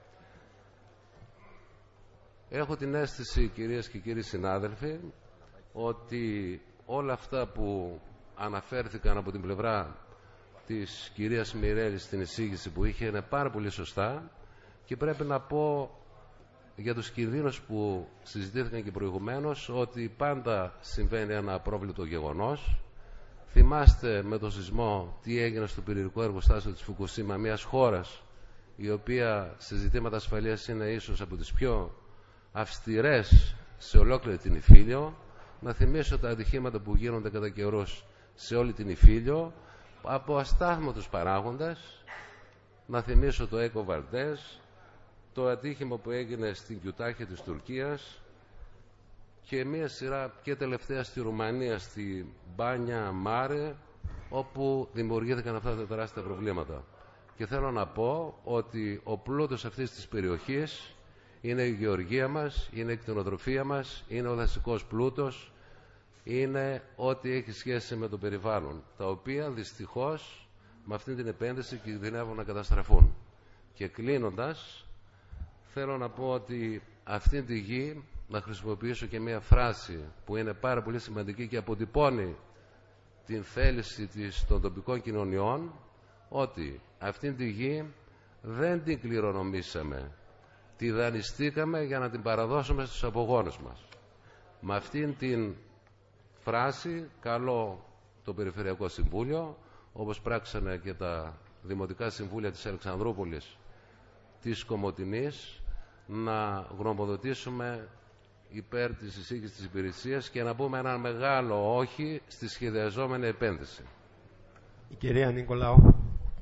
Έχω την αίσθηση, κυρίες και κύριοι συνάδελφοι, ότι όλα αυτά που αναφέρθηκαν από την πλευρά της κυρίας Μιρέλη στην εισήγηση που είχε είναι πάρα πολύ σωστά, και πρέπει να πω για τους κινδύνους που συζητήθηκαν και προηγουμένως ότι πάντα συμβαίνει ένα απρόβλεπτο γεγονός. Θυμάστε με το σεισμό τι έγινε στο πυρηνικό εργοστάσιο της Φουκουσίμα, μιας χώρας η οποία σε ζητήματα ασφαλείας είναι ίσως από τις πιο αυστηρές σε ολόκληρη την Ιφίλιο. Να θυμίσω τα ατυχήματα που γίνονται κατά καιρούς σε όλη την Ιφίλιο από αστάθμητους παράγοντες. Να θυμίσω το Έκο Βαλτές, το ατύχημα που έγινε στην Κιουτάχια της Τουρκίας και μία σειρά και τελευταία στη Ρουμανία, στη Μπάνια Μάρε, όπου δημιουργήθηκαν αυτά τα τεράστια προβλήματα. Και θέλω να πω ότι ο πλούτος αυτής της περιοχής είναι η γεωργία μας, είναι η κτηνοτροφία μας, είναι ο δασικός πλούτος, είναι ό,τι έχει σχέση με το περιβάλλον, τα οποία δυστυχώς με αυτή την επένδυση κινδυνεύουν να καταστραφούν. Και κλείνοντας, θέλω να πω ότι αυτή τη γη, να χρησιμοποιήσω και μια φράση που είναι πάρα πολύ σημαντική και αποτυπώνει την θέληση των τοπικών κοινωνιών, ότι αυτήν τη γη δεν την κληρονομήσαμε, τη δανειστήκαμε για να την παραδώσουμε στους απογόνους μας. Με αυτήν την φράση καλώ το Περιφερειακό Συμβούλιο, όπως πράξανε και τα Δημοτικά Συμβούλια της Αλεξανδρούπολης, της Κομοτηνής, να γνωμοδοτήσουμε υπέρ της εισήγησης της υπηρεσίας και να πούμε ένα μεγάλο όχι στη σχεδιαζόμενη επένδυση. Η κυρία Νικολάου.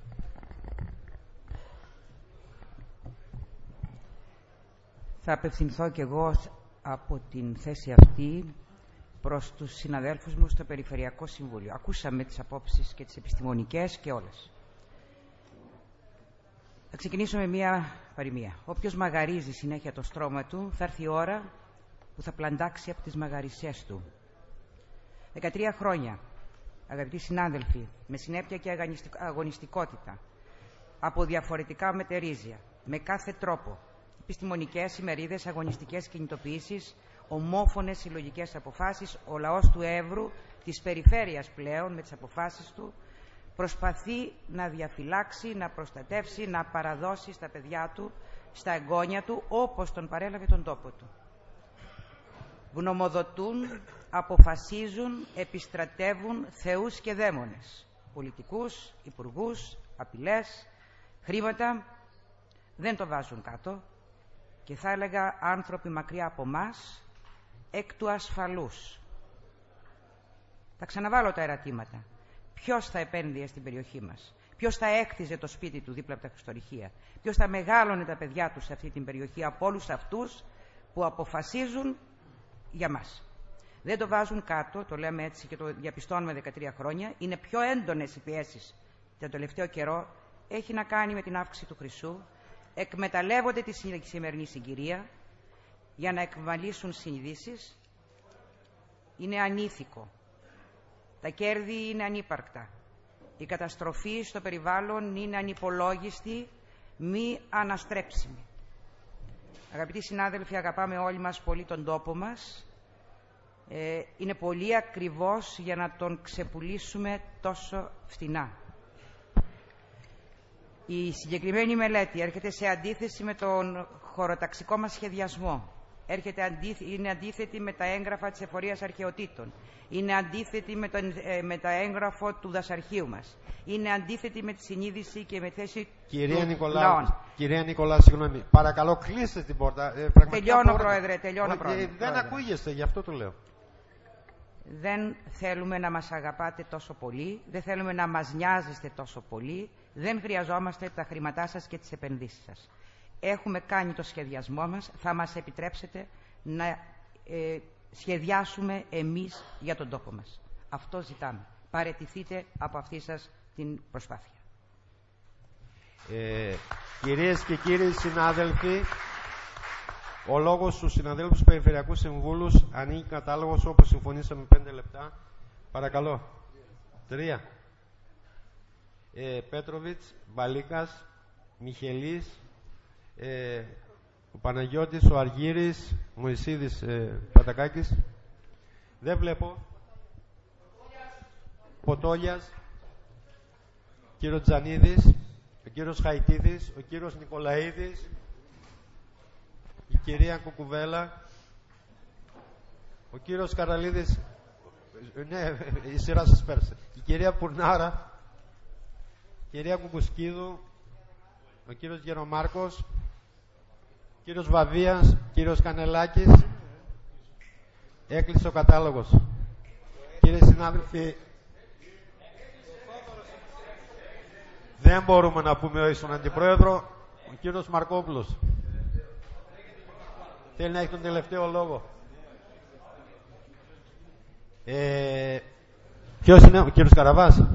Θα απευθυνθώ κι εγώ από την θέση αυτή προς τους συναδέλφους μου στο Περιφερειακό Συμβούλιο. Ακούσαμε τις απόψεις και τις επιστημονικές και όλες. Θα ξεκινήσω με μία παροιμία. Όποιος μαγαρίζει συνέχεια το στρώμα του, θα έρθει η ώρα που θα πλαντάξει από τις μαγαρισιές του. 13 χρόνια αγαπητοί συνάδελφοι, με συνέπεια και αγωνιστικότητα, από διαφορετικά μετερίζια, με κάθε τρόπο, επιστημονικές ημερίδες, αγωνιστικές κινητοποιήσεις, ομόφωνες συλλογικές αποφάσεις, ο λαός του Εύρου, της περιφέρειας πλέον με τις αποφάσεις του, προσπαθεί να διαφυλάξει, να προστατεύσει, να παραδώσει στα παιδιά του, στα εγγόνια του, όπως τον παρέλαβε τον τόπο του. Γνωμοδοτούν, αποφασίζουν, επιστρατεύουν θεούς και δαίμονες, πολιτικούς, υπουργούς, απειλές, χρήματα, δεν το βάζουν κάτω και θα έλεγα άνθρωποι μακριά από μας, εκ του ασφαλούς. Θα ξαναβάλω τα ερωτήματα. Ποιος θα επένδυε στην περιοχή μας? Ποιος θα έκτιζε το σπίτι του δίπλα από τα χριστορυχεία? Ποιος θα μεγάλωνε τα παιδιά του σε αυτή την περιοχή από όλους αυτούς που αποφασίζουν για μας? Δεν το βάζουν κάτω, το λέμε έτσι και το διαπιστώνουμε 13 χρόνια. Είναι πιο έντονες οι πιέσεις τον τελευταίο καιρό. Έχει να κάνει με την αύξηση του χρυσού. Εκμεταλλεύονται τη σημερινή συγκυρία για να εκβαλήσουν συνειδήσεις. Είναι ανήθικο. Τα κέρδη είναι ανύπαρκτα. Η καταστροφή στο περιβάλλον είναι ανυπολόγιστη, μη αναστρέψιμη. Αγαπητοί συνάδελφοι, αγαπάμε όλοι μας πολύ τον τόπο μας. Είναι πολύ ακριβώς για να τον ξεπουλήσουμε τόσο φτηνά. Η συγκεκριμένη μελέτη έρχεται σε αντίθεση με τον χωροταξικό μας σχεδιασμό. Είναι αντίθετη με τα έγγραφα της Εφορίας Αρχαιοτήτων. Είναι αντίθετη με τα έγγραφο του δασαρχείου μας. Είναι αντίθετη με τη συνείδηση και με θέση του λαών. Κυρία Νικολάου, συγγνώμη. Παρακαλώ, κλείστε την πόρτα. Τελειώνω, Πρόεδρε. Δεν ακούγεστε, γι' αυτό το λέω. Δεν θέλουμε να μας αγαπάτε τόσο πολύ. Δεν θέλουμε να μας νοιάζεστε τόσο πολύ. Δεν χρειαζόμαστε τα χρήματά σας και τις επενδύσεις σας. Έχουμε κάνει το σχεδιασμό μας, θα μας επιτρέψετε να σχεδιάσουμε εμείς για τον τόπο μας. Αυτό ζητάμε. Παραιτηθείτε από αυτή σας την προσπάθεια. Κυρίες και κύριοι συνάδελφοι, ο λόγος στους συναδέλφους περιφερειακούς συμβούλους ανοίγει κατάλογος όπως συμφωνήσαμε 5 λεπτά. Παρακαλώ. 3. Πέτροβιτς, Μπαλίκας, Μιχελής, ο Παναγιώτης, ο Αργύρης, Μωυσίδης, Πατακάκης. Δεν βλέπω. Ποτόλιας, ο κύριος Τζανίδης, ο κύριος Χαϊτίδης, ο κύριος Νικολαίδης, η κυρία Κουκουβέλα, ο κύριος Καραλίδης, ναι, η σειρά σας πέρασε, η κυρία Πουρνάρα, η κυρία Κουκουσκίδου, ο κύριος Γερομάρκος, ο κύριος Βαβίας, ο κύριος Κανελάκης. Έκλεισε ο κατάλογος. Κύριε συνάδελφοι, δεν μπορούμε να πούμε όχι στον Αντιπρόεδρο. Ο κύριος Μαρκόπουλος θέλει να έχει τον τελευταίο λόγο. Ποιος είναι, ο κύριος Καραβάς?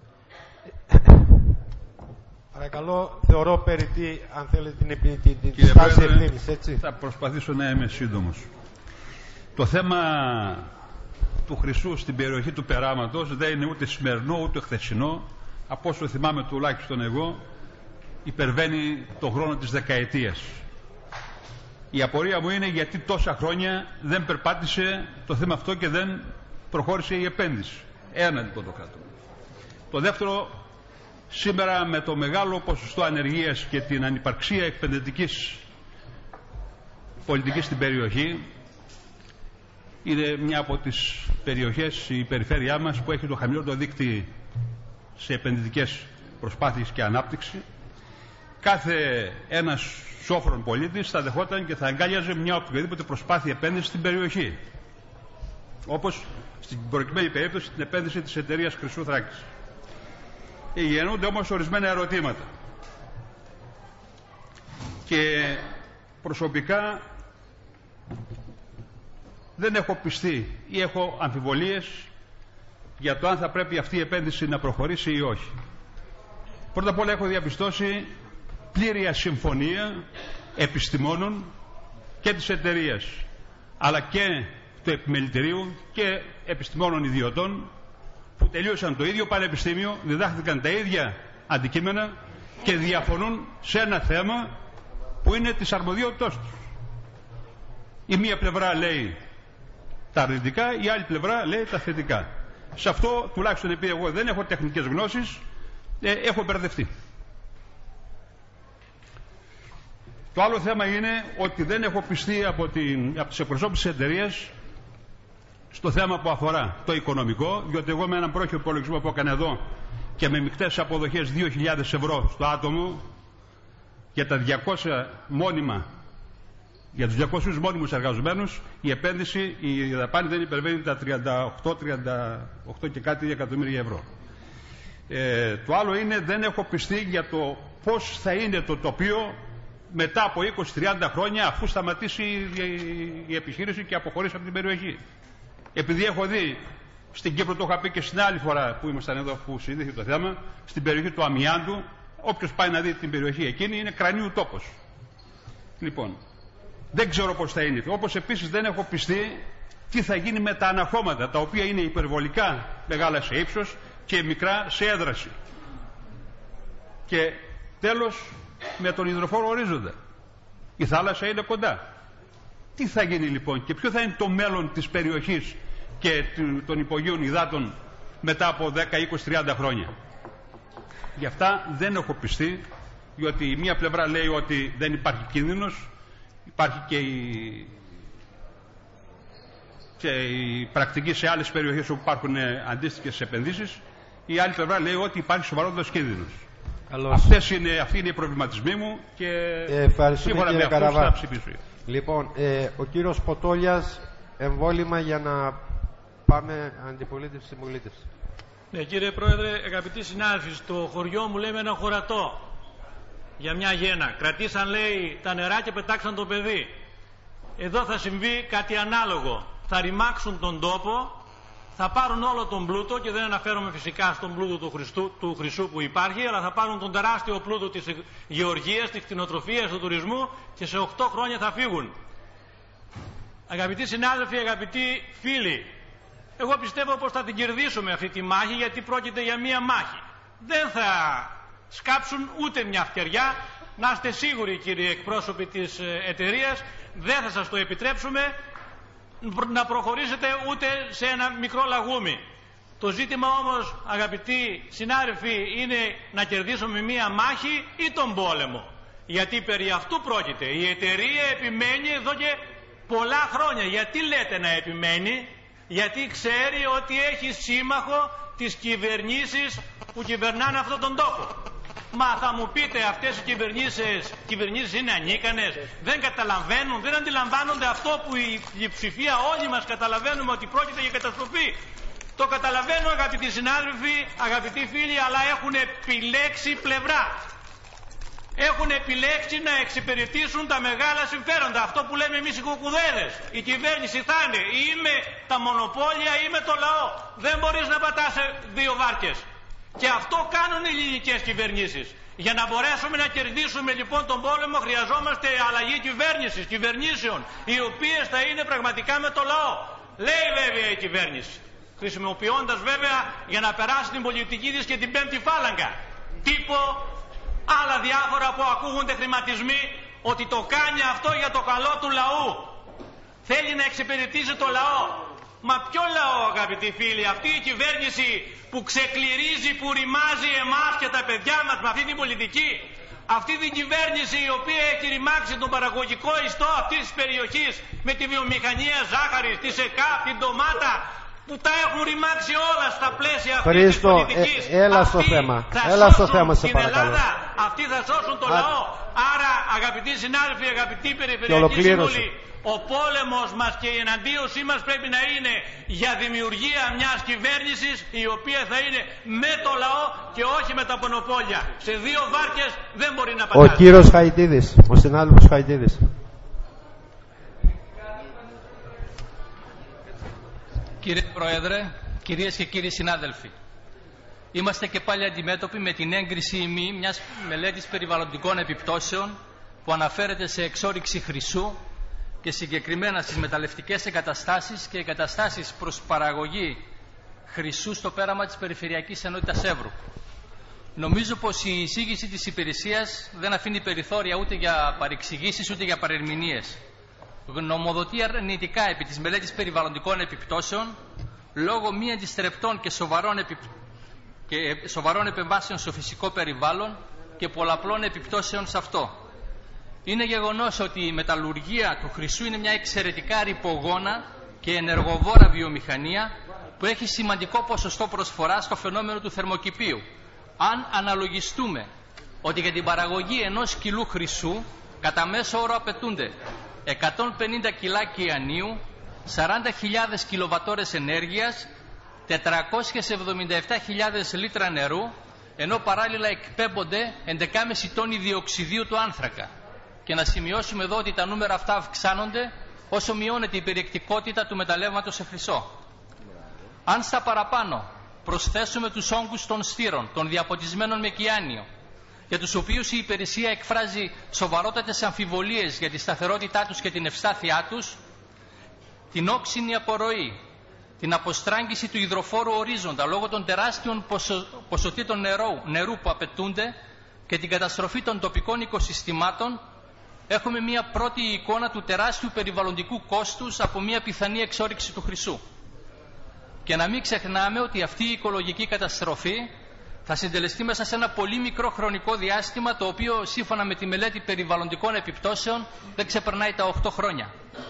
Παρακαλώ, θεωρώ περιττή, αν θέλετε, την στάση ευθύνης, έτσι. Θα προσπαθήσω να είμαι σύντομος. Το θέμα του χρυσού στην περιοχή του Περάματος δεν είναι ούτε σημερινό ούτε χθεσινό. Από όσο θυμάμαι τουλάχιστον εγώ, υπερβαίνει το χρόνο της δεκαετίας. Η απορία μου είναι γιατί τόσα χρόνια δεν περπάτησε το θέμα αυτό και δεν προχώρησε η επένδυση. Ένα λοιπόν το κάτω. Το δεύτερο, σήμερα με το μεγάλο ποσοστό ανεργίας και την ανυπαρξία επενδυτικής πολιτικής στην περιοχή, είναι μια από τις περιοχές, η περιφέρειά μας, που έχει το χαμηλότερο δείκτη σε επενδυτικές προσπάθειες και ανάπτυξη. Κάθε ένας σόφρον πολίτης θα δεχόταν και θα αγκάλιαζε μια οποιαδήποτε προσπάθεια επένδυση στην περιοχή. Όπως στην προκειμένη περίπτωση την επένδυση της εταιρείας Χρυσού Θράκης. Γεννούνται όμως ορισμένα ερωτήματα. Και προσωπικά δεν έχω πιστεί ή έχω αμφιβολίες για το αν θα πρέπει αυτή η επένδυση να προχωρήσει ή όχι. Πρώτα απ' όλα έχω διαπιστώσει πλήρη ασυμφωνία επιστημόνων και της εταιρείας, αλλά και του επιμελητηρίου και επιστημόνων ιδιωτών, που που τελείωσαν το ίδιο πανεπιστήμιο, διδάχθηκαν τα ίδια αντικείμενα και διαφωνούν σε ένα θέμα που είναι της αρμοδιότητός τους. Η μία πλευρά λέει τα αρνητικά, η άλλη πλευρά λέει τα θετικά. Σε αυτό, τουλάχιστον επειδή εγώ δεν έχω τεχνικές γνώσεις, έχω μπερδευτεί. Το άλλο θέμα είναι ότι δεν έχω πιστεί από τις εκπροσώπους της εταιρείας στο θέμα που αφορά το οικονομικό, διότι εγώ με έναν πρόχειο υπολογισμό που έκανα εδώ και με μεικτές αποδοχές 2.000 ευρώ στο άτομο για τα 200 μόνιμα, για τους 200 μόνιμους εργαζομένους, η επένδυση, η δαπάνη δεν υπερβαίνει τα 38 και κάτι εκατομμύρια ευρώ. Το άλλο είναι, δεν έχω πιστεί για το πώς θα είναι το τοπίο μετά από 20-30 χρόνια, αφού σταματήσει η επιχείρηση και αποχωρήσει από την περιοχή. Επειδή έχω δει στην Κύπρο, το είχα πει και στην άλλη φορά που ήμασταν εδώ που συζητήθηκε το θέμα, στην περιοχή του Αμιάντου, όποιος πάει να δει την περιοχή εκείνη είναι κρανίου τόπος. Λοιπόν, δεν ξέρω πώς θα είναι. Όπως επίσης δεν έχω πιστεί τι θα γίνει με τα αναχώματα, τα οποία είναι υπερβολικά μεγάλα σε ύψος και μικρά σε έδραση. Και τέλος, με τον υδροφόρο ορίζοντα. Η θάλασσα είναι κοντά. Τι θα γίνει λοιπόν και ποιο θα είναι το μέλλον της περιοχής και των υπογείων υδάτων μετά από 10, 20, 30 χρόνια. Γι' αυτά δεν έχω πιστεί, διότι η μία πλευρά λέει ότι δεν υπάρχει κίνδυνος, υπάρχει και η πρακτική σε άλλες περιοχές όπου υπάρχουν αντίστοιχες επενδύσεις, η άλλη πλευρά λέει ότι υπάρχει σοβαρότατος κίνδυνος. Αυτοί είναι οι προβληματισμοί μου και σύμφωνα με αυτούς θα ψηφίσω. Λοιπόν, ο κύριος Ποτόλιας, εμβόλυμα για να πάμε αντιπολίτευση συμπολίτευση. Ναι, κύριε Πρόεδρε, αγαπητοί συνάδελφοι, στο χωριό μου λέμε ένα χωρατό για μια γέννα. Κρατήσαν, λέει, τα νερά και πετάξαν το παιδί. Εδώ θα συμβεί κάτι ανάλογο. Θα ρημάξουν τον τόπο, θα πάρουν όλο τον πλούτο, και δεν αναφέρομαι φυσικά στον πλούτο του χρυσού που υπάρχει, αλλά θα πάρουν τον τεράστιο πλούτο της γεωργίας, της κτηνοτροφίας, του τουρισμού, και σε 8 χρόνια θα φύγουν. Αγαπητοί συνάδελφοι, αγαπητοί φίλοι, εγώ πιστεύω πως θα την κερδίσουμε αυτή τη μάχη, γιατί πρόκειται για μία μάχη. Δεν θα σκάψουν ούτε μια φτεριά. Να είστε σίγουροι, κύριοι εκπρόσωποι της εταιρείας, δεν θα σας το επιτρέψουμε να προχωρήσετε ούτε σε ένα μικρό λαγούμι. Το ζήτημα όμως, αγαπητοί συνάδελφοι, είναι να κερδίσουμε μία μάχη ή τον πόλεμο. Γιατί περί αυτού πρόκειται. Η εταιρεία επιμένει εδώ και πολλά χρόνια. Γιατί λέτε να επιμένει? Γιατί ξέρει ότι έχει σύμμαχο τις κυβερνήσεις που κυβερνάνε αυτόν τον τόπο. Μα θα μου πείτε, αυτές οι κυβερνήσεις είναι ανίκανες, δεν καταλαβαίνουν, δεν αντιλαμβάνονται αυτό που η πλειοψηφία όλοι μας καταλαβαίνουμε, ότι πρόκειται για καταστροφή? Το καταλαβαίνω, αγαπητοί συνάδελφοι, αγαπητοί φίλοι, αλλά έχουν επιλέξει πλευρά. Έχουν επιλέξει να εξυπηρετήσουν τα μεγάλα συμφέροντα. Αυτό που λέμε εμείς οι κουκουδέδες. Η κυβέρνηση θα είναι ή με τα μονοπόλια ή με το λαό. Δεν μπορείς να πατάς δύο βάρκες. Και αυτό κάνουν οι ελληνικές κυβερνήσεις. Για να μπορέσουμε να κερδίσουμε λοιπόν τον πόλεμο, χρειαζόμαστε αλλαγή κυβερνήσεων, οι οποίες θα είναι πραγματικά με το λαό. Λέει βέβαια η κυβέρνηση, χρησιμοποιώντας βέβαια για να περάσει την πολιτική της και την πέμπτη φάλαγγα, τύπο άλλα διάφορα που ακούγονται χρηματισμοί, ότι το κάνει αυτό για το καλό του λαού. Θέλει να εξυπηρετήσει το λαό. Μα ποιο λαό, αγαπητοί φίλοι? Αυτή η κυβέρνηση που ξεκληρίζει, που ρημάζει εμάς και τα παιδιά μας με αυτή την πολιτική. Αυτή την κυβέρνηση η οποία έχει ρημάξει τον παραγωγικό ιστό αυτής της περιοχής με τη βιομηχανία ζάχαρης, τη ΕΚΑΠ, την ντομάτα, που τα έχουν ρημάξει όλα στα πλαίσια αυτής της πολιτικής. Έλα στο θέμα. Έλα στο θέμα, σε παρακαλώ. Ελλάδα, αυτοί θα σώσουν το λαό. Άρα, αγαπητοί συνάδελφοι, αγαπητοί περιφερειακοί σύμβουλοι, ο πόλεμος μας και η εναντίωσή μας πρέπει να είναι για δημιουργία μιας κυβέρνησης η οποία θα είναι με το λαό και όχι με τα μονοπόλια. Σε δύο βάρκες δεν μπορεί να πατάσει. Ο κύριος Χαϊτίδης, ο συνάδελφος Χαϊτίδης. Κύριε Πρόεδρε, κυρίες και κύριοι συνάδελφοι, είμαστε και πάλι αντιμέτωποι με την έγκριση ή μη μιας μελέτης περιβαλλοντικών επιπτώσεων που αναφέρεται σε εξόρυξη χρυσού και συγκεκριμένα στις μεταλλευτικές εγκαταστάσεις και εγκαταστάσεις προς παραγωγή χρυσού στο πέραμα της Περιφερειακής Ενότητας Εύρου. Νομίζω πως η εισήγηση της υπηρεσίας δεν αφήνει περιθώρια ούτε για παρεξηγήσεις ούτε για παρερμηνίες. Γνωμοδοτεί αρνητικά επί της μελέτης περιβαλλοντικών επιπτώσεων λόγω μη αντιστρεπτών και σοβαρών επεμβάσεων στο φυσικό περιβάλλον και πολλαπλών επιπτώσεων σε αυτό. Είναι γεγονός ότι η μεταλλουργία του χρυσού είναι μια εξαιρετικά ρυπογόνα και ενεργοβόρα βιομηχανία που έχει σημαντικό ποσοστό προσφορά στο φαινόμενο του θερμοκηπίου. Αν αναλογιστούμε ότι για την παραγωγή ενός κιλού χρυσού κατά μέσο όρο απαιτούνται 150 κιλά κυανίου, 40.000 κιλοβατόρες ενέργειας, 477.000 λίτρα νερού, ενώ παράλληλα εκπέμπονται 11,5 τόνοι διοξιδίου του άνθρακα. Και να σημειώσουμε εδώ ότι τα νούμερα αυτά αυξάνονται όσο μειώνεται η περιεκτικότητα του μεταλλεύματος σε χρυσό. Αν στα παραπάνω προσθέσουμε τους όγκους των στήρων, των διαποτισμένων με κυάνιο, για τους οποίους η υπηρεσία εκφράζει σοβαρότατες αμφιβολίες για τη σταθερότητά τους και την ευστάθειά τους, την όξινη απορροή, την αποστράγγιση του υδροφόρου ορίζοντα λόγω των τεράστιων ποσοτήτων νερού που απαιτούνται και την καταστροφή των τοπικών οικοσυστημάτων, έχουμε μια πρώτη εικόνα του τεράστιου περιβαλλοντικού κόστους από μια πιθανή εξόρυξη του χρυσού. Και να μην ξεχνάμε ότι αυτή η οικολογική καταστροφή θα συντελεστεί μέσα σε ένα πολύ μικρό χρονικό διάστημα, το οποίο σύμφωνα με τη μελέτη περιβαλλοντικών επιπτώσεων δεν ξεπερνάει τα 8 χρόνια.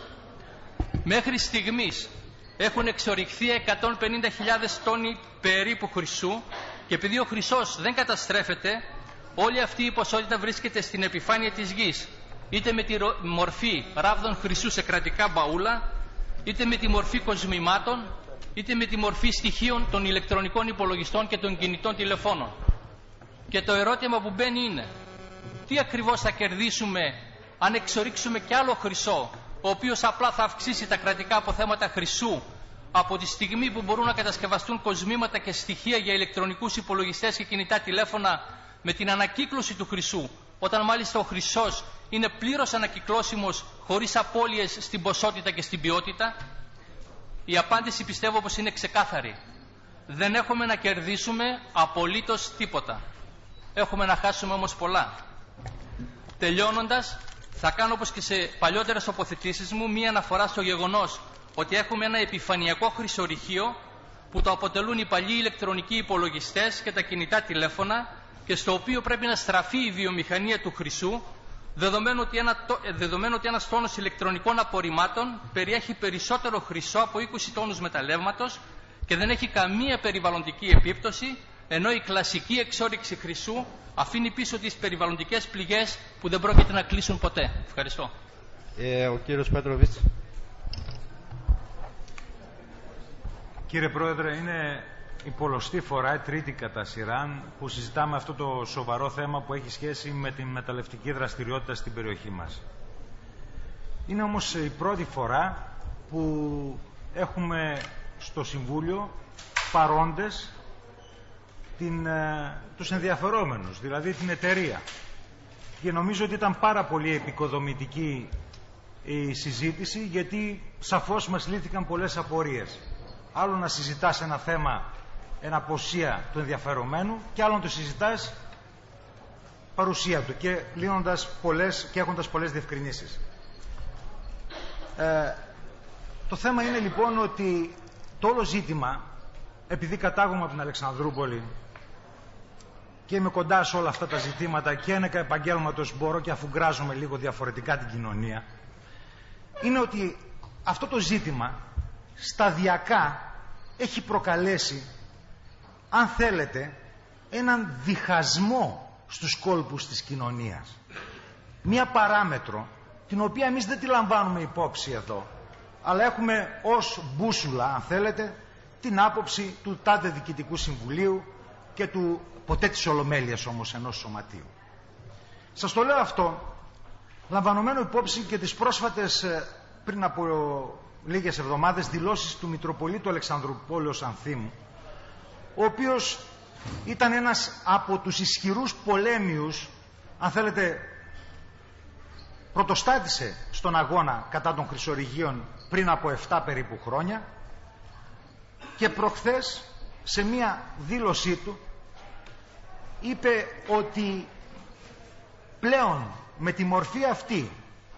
Μέχρι στιγμής έχουν εξορυχθεί 150.000 τόνοι περίπου χρυσού και επειδή ο χρυσός δεν καταστρέφεται, όλη αυτή η ποσότητα βρίσκεται στην επιφάνεια της γης, είτε με τη μορφή ράβδων χρυσού σε κρατικά μπαούλα, είτε με τη μορφή κοσμημάτων, είτε με τη μορφή στοιχείων των ηλεκτρονικών υπολογιστών και των κινητών τηλεφώνων. Και το ερώτημα που μπαίνει είναι, τι ακριβώς θα κερδίσουμε αν εξορίξουμε κι άλλο χρυσό, ο οποίος απλά θα αυξήσει τα κρατικά αποθέματα χρυσού από τη στιγμή που μπορούν να κατασκευαστούν κοσμήματα και στοιχεία για ηλεκτρονικούς υπολογιστές και κινητά τηλέφωνα με την ανακύκλωση του χρυσού, όταν μάλιστα ο χρυσός είναι πλήρως ανακυκλώσιμος χωρίς απώλειες στην ποσότητα και στην ποιότητα. Η απάντηση πιστεύω πως είναι ξεκάθαρη. Δεν έχουμε να κερδίσουμε απολύτως τίποτα. Έχουμε να χάσουμε όμως πολλά. Τελειώνοντας, θα κάνω όπως και σε παλιότερες τοποθετήσεις μου μία αναφορά στο γεγονός ότι έχουμε ένα επιφανειακό χρυσορυχείο που το αποτελούν οι παλιοί ηλεκτρονικοί υπολογιστές και τα κινητά τηλέφωνα και στο οποίο πρέπει να στραφεί η βιομηχανία του χρυσού, δεδομένου ότι ένας τόνος ηλεκτρονικών απορριμμάτων περιέχει περισσότερο χρυσό από 20 τόνους μεταλλεύματος και δεν έχει καμία περιβαλλοντική επίπτωση, ενώ η κλασική εξόρυξη χρυσού αφήνει πίσω τις περιβαλλοντικές πληγές που δεν πρόκειται να κλείσουν ποτέ. Ευχαριστώ. Ο κύριος Πέτροβιτς. Κύριε Πρόεδρε, είναι η πολλοστή φορά, η τρίτη κατά σειράν, που συζητάμε αυτό το σοβαρό θέμα που έχει σχέση με την μεταλλευτική δραστηριότητα στην περιοχή μας. Είναι όμως η πρώτη φορά που έχουμε στο Συμβούλιο παρόντες τους ενδιαφερόμενους, δηλαδή την εταιρεία. Και νομίζω ότι ήταν πάρα πολύ επικοδομητική η συζήτηση, γιατί σαφώς μας λύθηκαν πολλές απορίες. Άλλο να συζητάς ένα θέμα, ένα αποσία του ενδιαφερομένου, και άλλο να το συζητάς παρουσία του και λύνοντας πολλές και έχοντας πολλές διευκρινήσεις. Το θέμα είναι λοιπόν ότι το όλο ζήτημα, επειδή κατάγομαι από την Αλεξανδρούπολη και είμαι κοντά σε όλα αυτά τα ζητήματα και ένεκα επαγγέλματος μπορώ και αφουγκράζομαι λίγο διαφορετικά την κοινωνία, είναι ότι αυτό το ζήτημα σταδιακά έχει προκαλέσει, αν θέλετε, έναν διχασμό στους κόλπους της κοινωνίας. Μία παράμετρο την οποία εμείς δεν τη λαμβάνουμε υπόψη εδώ, αλλά έχουμε ως μπούσουλα, αν θέλετε, την άποψη του τάδε Διοικητικού Συμβουλίου και του ποτέ της Ολομέλειας όμως ενός σωματείου. Σας το λέω αυτό λαμβανομένο υπόψη και τις πρόσφατες, πριν από λίγες εβδομάδες, δηλώσεις του Μητροπολίτου Αλεξανδρουπόλεως Ανθίμου, ο οποίος ήταν ένας από τους ισχυρούς πολέμιους, αν θέλετε, πρωτοστάτησε στον αγώνα κατά των χρυσορυχείων πριν από 7 περίπου χρόνια, και προχθές σε μία δήλωσή του είπε ότι πλέον με τη μορφή αυτή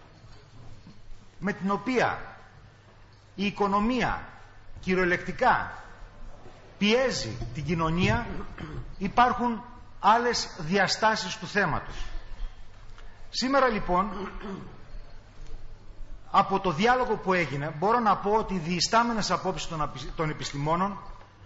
με την οποία η οικονομία κυριολεκτικά πιέζει την κοινωνία, υπάρχουν άλλες διαστάσεις του θέματος. Σήμερα λοιπόν, από το διάλογο που έγινε, μπορώ να πω ότι οι διιστάμενες απόψεις των επιστημόνων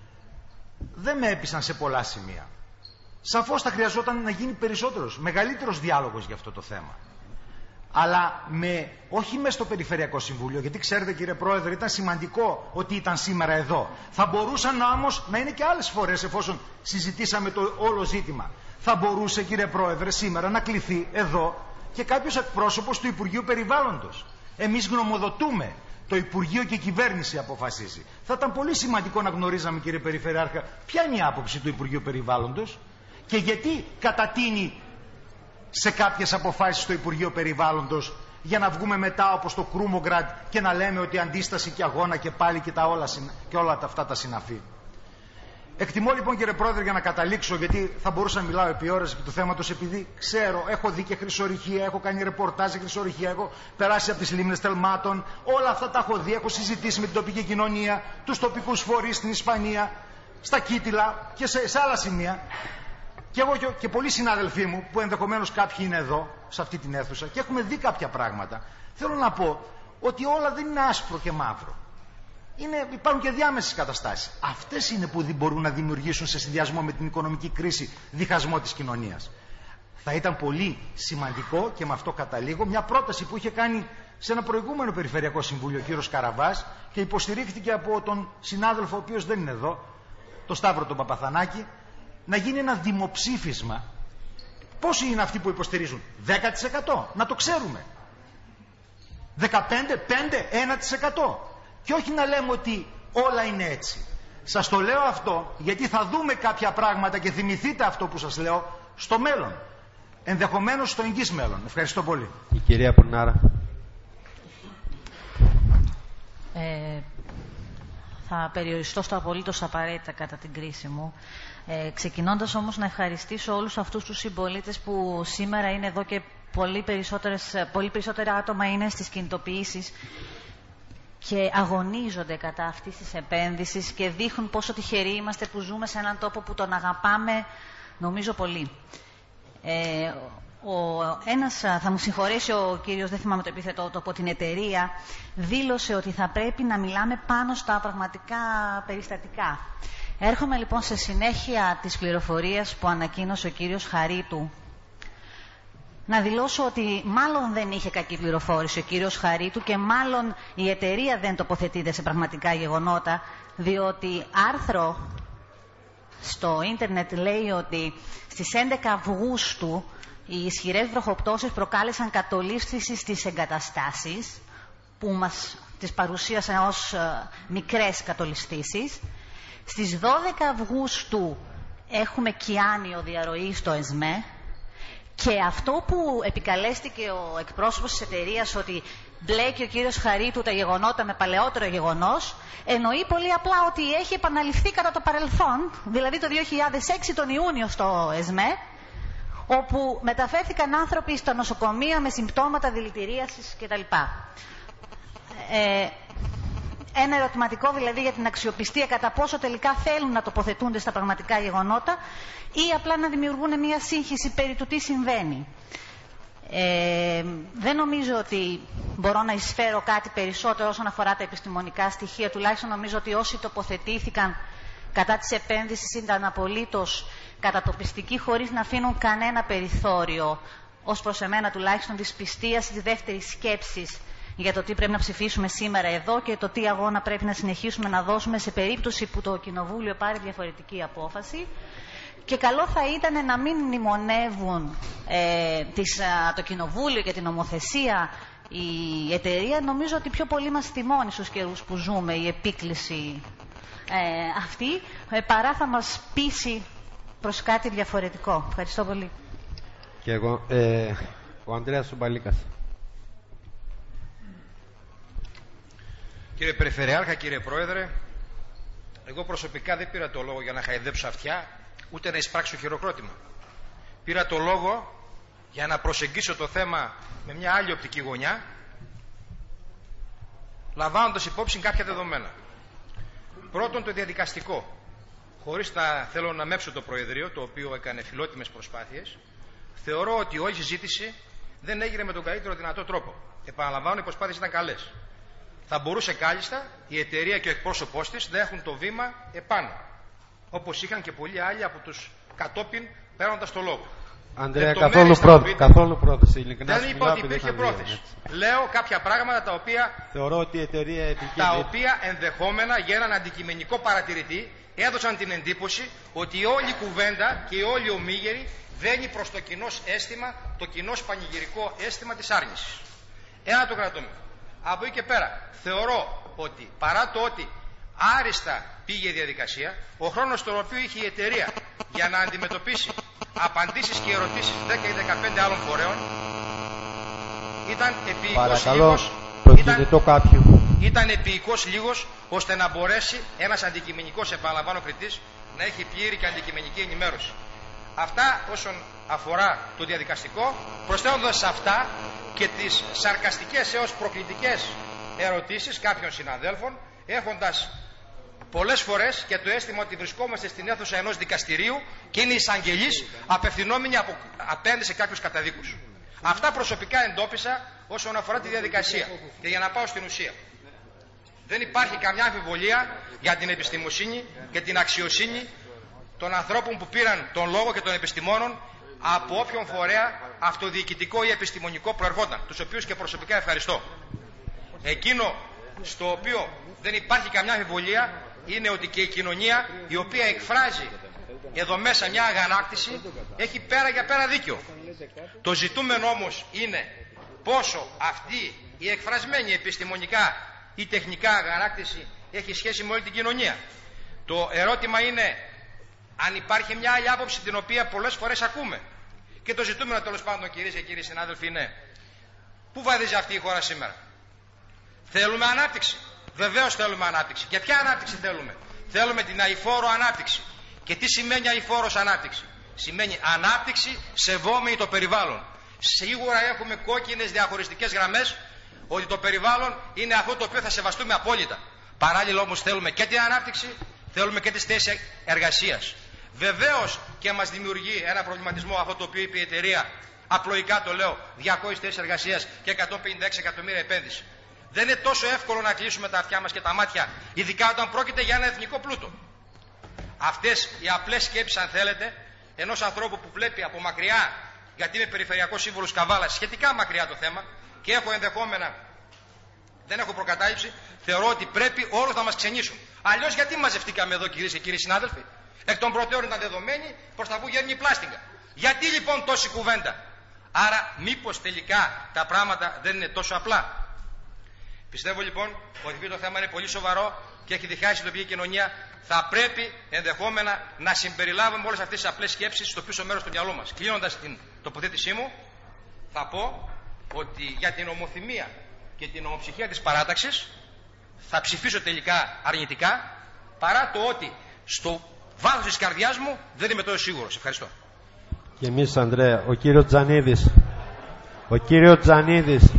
δεν με έπεισαν σε πολλά σημεία. Σαφώς θα χρειαζόταν να γίνει μεγαλύτερος διάλογος για αυτό το θέμα. Αλλά όχι μέσα στο Περιφερειακό Συμβούλιο, γιατί ξέρετε κύριε Πρόεδρε, ήταν σημαντικό ότι ήταν σήμερα εδώ. Θα μπορούσαν όμως να είναι και άλλες φορές, εφόσον συζητήσαμε το όλο ζήτημα. Θα μπορούσε κύριε Πρόεδρε σήμερα να κληθεί εδώ και κάποιος εκπρόσωπος του Υπουργείου Περιβάλλοντος. Εμείς γνωμοδοτούμε, το Υπουργείο και η Κυβέρνηση αποφασίζει. Θα ήταν πολύ σημαντικό να γνωρίζαμε κύριε Περιφερειάρχα ποια είναι η άποψη του Υπουργείου Περιβάλλοντος και γιατί κατατείνει σε κάποιες αποφάσεις στο Υπουργείο Περιβάλλοντος για να βγούμε μετά όπως το Κρούμογκραντ και να λέμε ότι αντίσταση και αγώνα και πάλι και όλα αυτά τα συναφή. Εκτιμώ λοιπόν κύριε Πρόεδρε, για να καταλήξω, γιατί θα μπορούσα να μιλάω επί ώρες επί του θέματος, επειδή ξέρω, έχω δει και χρυσορυχεία, έχω κάνει ρεπορτάζ για χρυσορυχεία, έχω περάσει από τις λίμνες Τελμάτων, όλα αυτά τα έχω δει, έχω συζητήσει με την τοπική κοινωνία, τους τοπικούς φορείς στην Ισπανία, στα Κίτιλα και σε άλλα σημεία. Και εγώ και πολλοί συνάδελφοί μου, που ενδεχομένως κάποιοι είναι εδώ, σε αυτή την αίθουσα, και έχουμε δει κάποια πράγματα, θέλω να πω ότι όλα δεν είναι άσπρο και μαύρο. Υπάρχουν και διάμεσες καταστάσεις. Αυτές είναι που μπορούν να δημιουργήσουν σε συνδυασμό με την οικονομική κρίση διχασμό της κοινωνίας. Θα ήταν πολύ σημαντικό, και με αυτό καταλήγω, μια πρόταση που είχε κάνει σε ένα προηγούμενο Περιφερειακό Συμβούλιο ο κύριος Καραβάς και υποστηρίχθηκε από τον συνάδελφο ο οποίος δεν είναι εδώ, τον Σταύρο τον Παπαθανάκη, να γίνει ένα δημοψήφισμα. Πόσοι είναι αυτοί που υποστηρίζουν? 10%. Να το ξέρουμε. 15, 5, 1%. Και όχι να λέμε ότι όλα είναι έτσι. Σας το λέω αυτό γιατί θα δούμε κάποια πράγματα και θυμηθείτε αυτό που σας λέω στο μέλλον. Ενδεχομένως στο εγγύς μέλλον. Ευχαριστώ πολύ. Η κυρία Πουρνάρα. Θα περιοριστώ στο απολύτως απαραίτητα κατά την κρίση μου. Ξεκινώντας όμως να ευχαριστήσω όλους αυτούς τους συμπολίτες που σήμερα είναι εδώ και πολύ περισσότερα άτομα είναι στις κινητοποιήσεις και αγωνίζονται κατά αυτής της επένδυσης και δείχνουν πόσο τυχεροί είμαστε που ζούμε σε έναν τόπο που τον αγαπάμε, νομίζω πολύ. Θα μου συγχωρέσει ο κύριος, δεν θυμάμαι το επίθετό του, από την εταιρεία, δήλωσε ότι θα πρέπει να μιλάμε πάνω στα πραγματικά περιστατικά. Έρχομαι λοιπόν σε συνέχεια της πληροφορίας που ανακοίνωσε ο κύριος Χαρίτου να δηλώσω ότι μάλλον δεν είχε κακή πληροφόρηση ο κύριος Χαρίτου και μάλλον η εταιρεία δεν τοποθετείται σε πραγματικά γεγονότα, διότι άρθρο στο ίντερνετ λέει ότι στις 11 Αυγούστου οι ισχυρές βροχοπτώσεις προκάλεσαν κατολίσθηση στις εγκαταστάσεις που μας τις παρουσίασαν ως μικρές κατολισθήσεις. Στις 12 Αυγούστου έχουμε κιάνιο διαρροή στο ΕΣΜΕ και αυτό που επικαλέστηκε ο εκπρόσωπος της εταιρείας ότι μπλέκει ο κύριος Χαρίτου τα γεγονότα με παλαιότερο γεγονός, εννοεί πολύ απλά ότι έχει επαναληφθεί κατά το παρελθόν, δηλαδή το 2006 τον Ιούνιο στο ΕΣΜΕ, όπου μεταφέρθηκαν άνθρωποι στα νοσοκομεία με συμπτώματα δηλητηρίασης κτλ. Ένα ερωτηματικό δηλαδή για την αξιοπιστία, κατά πόσο τελικά θέλουν να τοποθετούνται στα πραγματικά γεγονότα ή απλά να δημιουργούν μια σύγχυση περί του τι συμβαίνει. Δεν νομίζω ότι μπορώ να εισφέρω κάτι περισσότερο όσον αφορά τα επιστημονικά στοιχεία. Τουλάχιστον νομίζω ότι όσοι τοποθετήθηκαν κατά της επένδυσης ήταν απολύτως κατατοπιστικοί, χωρίς να αφήνουν κανένα περιθώριο, ως προς εμένα τουλάχιστον, της πιστείας, της δεύτερης σκέψης για το τι πρέπει να ψηφίσουμε σήμερα εδώ και το τι αγώνα πρέπει να συνεχίσουμε να δώσουμε σε περίπτωση που το Κοινοβούλιο πάρει διαφορετική απόφαση. Και καλό θα ήταν να μην μνημονεύουν το Κοινοβούλιο και την νομοθεσία η εταιρεία. Νομίζω ότι πιο πολύ μας θυμώνει στους καιρούς που ζούμε η επίκληση αυτή, παρά θα μας πείσει προς κάτι διαφορετικό. Ευχαριστώ πολύ. Και εγώ, ο Ανδρέας Σουμπαλίκας. Κύριε Περιφερειάρχα, κύριε Πρόεδρε, Εγώ προσωπικά δεν πήρα το λόγο για να χαϊδέψω αυτιά, ούτε να εισπράξω χειροκρότημα. Πήρα το λόγο για να προσεγγίσω το θέμα με μια άλλη οπτική γωνιά, λαμβάνοντας υπόψη κάποια δεδομένα. Πρώτον, το διαδικαστικό. Χωρίς να θέλω να μέψω το Προεδρείο, το οποίο έκανε φιλότιμες προσπάθειες, θεωρώ ότι όλη η συζήτηση δεν έγινε με τον καλύτερο δυνατό τρόπο. Επαναλαμβάνω, οι προσπάθειες ήταν καλές. Θα μπορούσε κάλλιστα η εταιρεία και ο εκπρόσωπός της να έχουν το βήμα επάνω, όπως είχαν και πολλοί άλλοι από τους κατόπιν παίρνοντας το λόγο. Ανδρέα, καθόλου πρόθεση. Ειλικρινά δεν είπα ότι υπήρχε πρόθεση. Λέω κάποια πράγματα τα οποία, θεωρώ ότι η εταιρεία τα οποία ενδεχόμενα για έναν αντικειμενικό παρατηρητή έδωσαν την εντύπωση ότι η όλη κουβέντα και η όλη ομίγερη βαίνει προς το κοινό αίσθημα, το κοινό πανηγυρικό αίσθημα της άρνησης. Ένα το κρατούμε. Από εκεί και πέρα θεωρώ ότι παρά το ότι άριστα πήγε η διαδικασία, ο χρόνος τον οποίο είχε η εταιρεία για να αντιμετωπίσει απαντήσεις και ερωτήσεις 10 ή 15 άλλων φορέων ήταν επίοικος λίγος, ήταν επίοικος λίγος ώστε να μπορέσει ένας αντικειμενικός, επαναλαμβάνω, κριτής να έχει πλήρη και αντικειμενική ενημέρωση. Αυτά όσον αφορά το διαδικαστικό, προσθέτοντας σε αυτά και τις σαρκαστικές έως προκλητικές ερωτήσεις κάποιων συναδέλφων, έχοντας πολλές φορές και το αίσθημα ότι βρισκόμαστε στην αίθουσα ενός δικαστηρίου και είναι εισαγγελείς απευθυνόμενοι απέναντι σε κάποιους καταδίκους. Αυτά προσωπικά εντόπισα όσον αφορά τη διαδικασία. Και για να πάω στην ουσία. Δεν υπάρχει καμιά αμφιβολία για την επιστημοσύνη και την αξιοσύνη των ανθρώπων που πήραν τον λόγο και των επιστημόνων από όποιον φορέα αυτοδιοικητικό ή επιστημονικό προερχόταν, τους οποίους και προσωπικά ευχαριστώ. Εκείνο στο οποίο δεν υπάρχει καμιά αμφιβολία είναι ότι και η κοινωνία, η οποία εκφράζει εδώ μέσα μια αγανάκτηση, έχει πέρα για πέρα δίκιο. Το ζητούμενο όμως είναι πόσο αυτή η εκφρασμένη επιστημονικά ή τεχνικά αγανάκτηση έχει σχέση με όλη την κοινωνία. Το ερώτημα είναι αν υπάρχει μια άλλη άποψη την οποία πολλές φορές ακούμε. Και το ζητούμενο τέλος πάντων, κυρίες και κύριοι συνάδελφοι, είναι πού βαδίζει αυτή η χώρα σήμερα. Θέλουμε ανάπτυξη. Βεβαίως θέλουμε ανάπτυξη. Και ποια ανάπτυξη θέλουμε? Θέλουμε την αειφόρο ανάπτυξη. Και τι σημαίνει αειφόρος ανάπτυξη? Σημαίνει ανάπτυξη σεβόμενη το περιβάλλον. Σίγουρα έχουμε κόκκινες διαχωριστικές γραμμές ότι το περιβάλλον είναι αυτό το οποίο θα σεβαστούμε απόλυτα. Παράλληλα όμως θέλουμε και την ανάπτυξη, θέλουμε και τις θέσεις εργασίας. Βεβαίως και μας δημιουργεί ένα προβληματισμό αυτό το οποίο είπε η εταιρεία, απλοϊκά το λέω, 200 θέσεις εργασίας και 156 εκατομμύρια επένδυση. Δεν είναι τόσο εύκολο να κλείσουμε τα αυτιά μας και τα μάτια, ειδικά όταν πρόκειται για ένα εθνικό πλούτο. Αυτές οι απλές σκέψεις, αν θέλετε, ενός ανθρώπου που βλέπει από μακριά, γιατί είμαι περιφερειακός σύμβουλος Καβάλας, σχετικά μακριά το θέμα και έχω ενδεχόμενα, δεν έχω προκατάληψη, θεωρώ ότι πρέπει όλους να μας ξενήσουν. Αλλιώς γιατί μαζευτήκαμε εδώ, κυρίες και κύριοι συνάδελφοι? Εκ των προτέρων ήταν δεδομένη προς τα που γέρνει η πλάστιγκα. Γιατί λοιπόν τόση κουβέντα? Άρα μήπως τελικά τα πράγματα δεν είναι τόσο απλά? Πιστεύω λοιπόν ότι το θέμα είναι πολύ σοβαρό και έχει διχάσει την τοπική κοινωνία. Θα πρέπει ενδεχόμενα να συμπεριλάβουμε όλες αυτές τις απλές σκέψεις στο πίσω μέρος του μυαλού μας. Κλείνοντας την τοποθέτησή μου, θα πω ότι για την ομοθυμία και την ομοψυχία της παράταξης θα ψηφίσω τελικά αρνητικά, παρά το ότι στο βάθος της καρδιάς μου δεν είμαι τόσο σίγουρος. Ευχαριστώ. Και εμείς, Ανδρέα, ο κύριος Τζανίδης.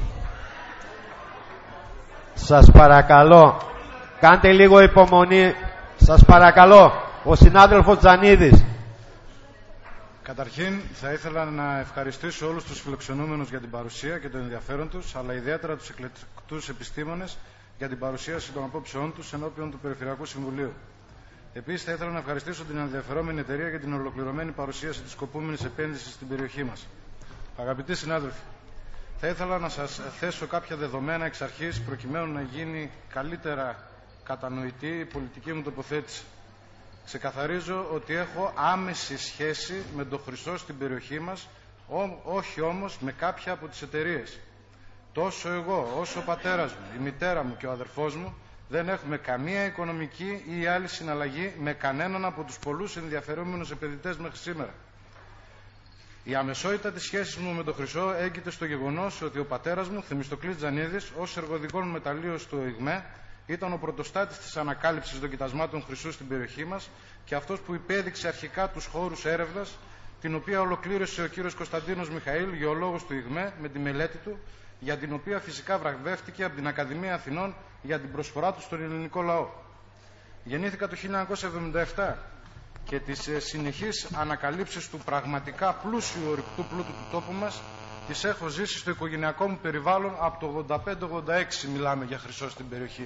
Σας παρακαλώ, κάντε λίγο υπομονή. Σας παρακαλώ, ο συνάδελφος Τζανίδης. Καταρχήν θα ήθελα να ευχαριστήσω όλους τους φιλοξενούμενους για την παρουσία και το ενδιαφέρον τους, αλλά ιδιαίτερα τους εκλεκτούς επιστήμονες για την παρουσίαση των απόψεών τους ενώπιον του Περιφερειακού Συμβουλίου. Επίσης θα ήθελα να ευχαριστήσω την ενδιαφερόμενη εταιρεία για την ολοκληρωμένη παρουσίαση της σκοπούμενης επένδυσης στην περιοχή μας. Αγαπητοί συνάδελφοι, θα ήθελα να σας θέσω κάποια δεδομένα εξ αρχής προκειμένου να γίνει καλύτερα κατανοητή η πολιτική μου τοποθέτηση. Ξεκαθαρίζω ότι έχω άμεση σχέση με τον Χρυσό στην περιοχή μας, όχι όμως με κάποια από τις εταιρείες. Τόσο εγώ όσο ο πατέρας μου, η μητέρα μου και ο αδερφός μου δεν έχουμε καμία οικονομική ή άλλη συναλλαγή με κανέναν από τους πολλούς ενδιαφερόμενους επενδυτές μέχρι σήμερα. Η αμεσότητα της σχέσης μου με τον Χρυσό έγκυται στο γεγονός ότι ο πατέρας μου, Θεμιστοκλής Τζανίδης, ως εργοδικών μεταλλείος του ΟΙΓΜΕ, Ήταν ο πρωτοστάτης της ανακάλυψης των κοιτασμάτων χρυσού στην περιοχή μας και αυτός που υπέδειξε αρχικά τους χώρους έρευνας, την οποία ολοκλήρωσε ο κύριος Κωνσταντίνος Μιχαήλ, γεωλόγος του ΙΓΜΕ, με τη μελέτη του, για την οποία φυσικά βραβεύτηκε από την Ακαδημία Αθηνών για την προσφορά του στον ελληνικό λαό. Γεννήθηκα το 1977 και τις συνεχείς ανακαλύψεις του πραγματικά πλούσιου ορυκτού πλούτου του τόπου μας τις έχω ζήσει στο οικογενειακό μου περιβάλλον από το 85-86, μιλάμε για χρυσό στην περιοχή.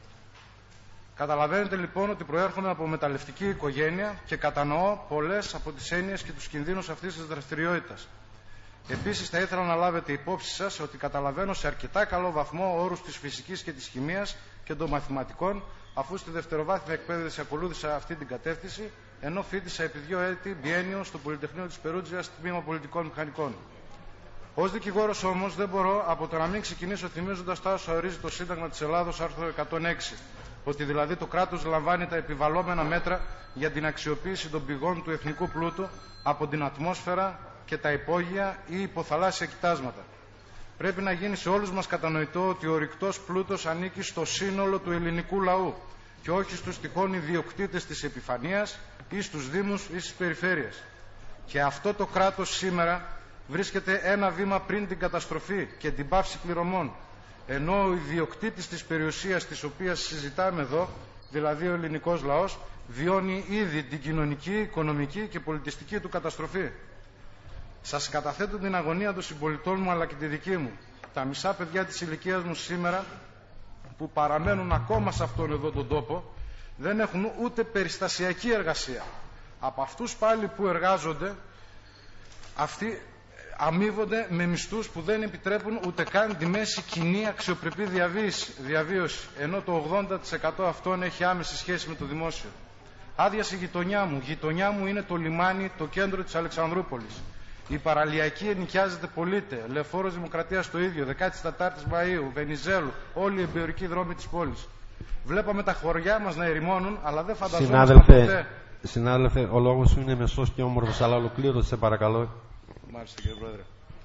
Καταλαβαίνετε λοιπόν ότι προέρχομαι από μεταλλευτική οικογένεια και κατανοώ πολλές από τις έννοιες και τους κινδύνους αυτής της δραστηριότητας. Επίσης θα ήθελα να λάβετε υπόψη σας ότι καταλαβαίνω σε αρκετά καλό βαθμό όρους της φυσικής και της χημείας και των μαθηματικών, αφού στη δευτεροβάθμια εκπαίδευση ακολούθησα αυτή την κατεύθυνση, ενώ φοιτήσα επί 2 έτη biennium στο Πολυτεχνείο της Περούτζιας, τμήμα Πολιτικών Μηχανικών. Ως δικηγόρος όμως δεν μπορώ από το να μην ξεκινήσω θυμίζοντας τα όσα ορίζει το Σύνταγμα της Ελλάδος, άρθρο 106, ότι δηλαδή το κράτος λαμβάνει τα επιβαλλόμενα μέτρα για την αξιοποίηση των πηγών του εθνικού πλούτου από την ατμόσφαιρα και τα υπόγεια ή υποθαλάσσια κοιτάσματα. Πρέπει να γίνει σε όλους μας κατανοητό ότι ο ορυκτός πλούτος ανήκει στο σύνολο του ελληνικού λαού και όχι στους τυχόν ιδιοκτήτες της επιφανείας ή στους δήμους ή στις περιφέρειες. Και αυτό το κράτος σήμερα βρίσκεται ένα βήμα πριν την καταστροφή και την πάυση πληρωμών, ενώ ο ιδιοκτήτης της περιουσίας της οποίας συζητάμε εδώ, δηλαδή ο ελληνικός λαός, βιώνει ήδη την κοινωνική, οικονομική και πολιτιστική του καταστροφή. Σας καταθέτω την αγωνία των συμπολιτών μου αλλά και τη δική μου. Τα μισά παιδιά της ηλικίας μου σήμερα που παραμένουν ακόμα σε αυτόν εδώ τον τόπο δεν έχουν ούτε περιστασιακή εργασία. Από αυτούς πάλι που εργάζονται, αυτοί αμείβονται με μισθούς που δεν επιτρέπουν ούτε καν τη μέση κοινή αξιοπρεπή διαβίωση, ενώ το 80% αυτών έχει άμεση σχέση με το δημόσιο. Άδειασε η γειτονιά μου. Γειτονιά μου είναι το λιμάνι, το κέντρο της Αλεξανδρούπολης. Η παραλιακή ενοικιάζεται πωλείται. Λεωφόρος Δημοκρατίας το ίδιο. 14 Μαΐου, Βενιζέλου, όλοι οι εμπειρικοί δρόμοι της πόλης. Βλέπαμε τα χωριά μας να ερημώνουν, αλλά δεν φανταζόμασταν ποτέ. Συνάδελφε, ο λόγος σου είναι μεσός και όμορφος, αλλά ολοκλήρωσε, σε παρακαλώ. Μάλιστα, κύριε Πρόεδρε.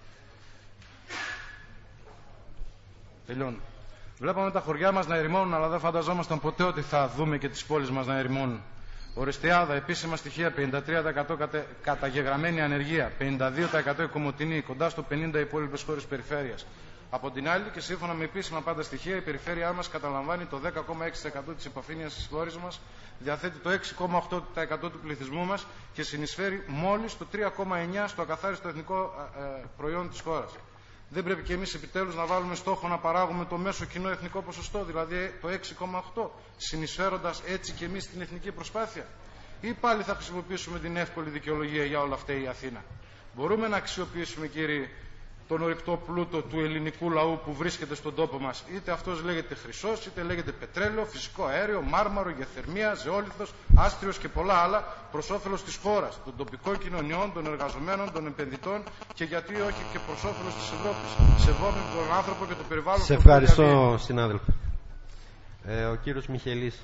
Τελειώνω. Βλέπαμε τα χωριά μας να ερημώνουν, αλλά δεν φανταζόμασταν ποτέ ότι θα δούμε και τις πόλεις μας να ερημώνουν. Ορεστιάδα, επίσημα στοιχεία 53% καταγεγραμμένη ανεργία, 52% η Κομοτηνή, κοντά στο 50% οι υπόλοιπες χώρες περιφέρειας. Από την άλλη, και σύμφωνα με επίσημα πάντα στοιχεία, η περιφέρειά μας καταλαμβάνει το 10,6% της υποφήνειας της χώρας μας, διαθέτει το 6,8% του πληθυσμού μας και συνεισφέρει μόλις το 3,9% στο ακαθάριστο εθνικό προϊόν της χώρας. Δεν πρέπει και εμείς επιτέλους να βάλουμε στόχο να παράγουμε το μέσο κοινό εθνικό ποσοστό, δηλαδή το 6,8%, συνεισφέροντας έτσι και εμείς την εθνική προσπάθεια? Ή πάλι θα χρησιμοποιήσουμε την εύκολη δικαιολογία για όλα αυτά η Αθήνα? Μπορούμε να αξιοποιήσουμε, κύριοι, τον ορυκτό πλούτο του ελληνικού λαού που βρίσκεται στον τόπο μας, είτε αυτός λέγεται χρυσός, είτε λέγεται πετρέλαιο, φυσικό αέριο, μάρμαρο, γεθερμία, ζεόλιθος, άστριος και πολλά άλλα, προς όφελος της χώρας, των τοπικών κοινωνιών, των εργαζομένων, των επενδυτών και γιατί όχι και προς όφελος της Ευρώπης, σεβόμενοι τον άνθρωπο και το περιβάλλον. Σε ευχαριστώ, συνάδελφε. Ο κύριος Μιχελής.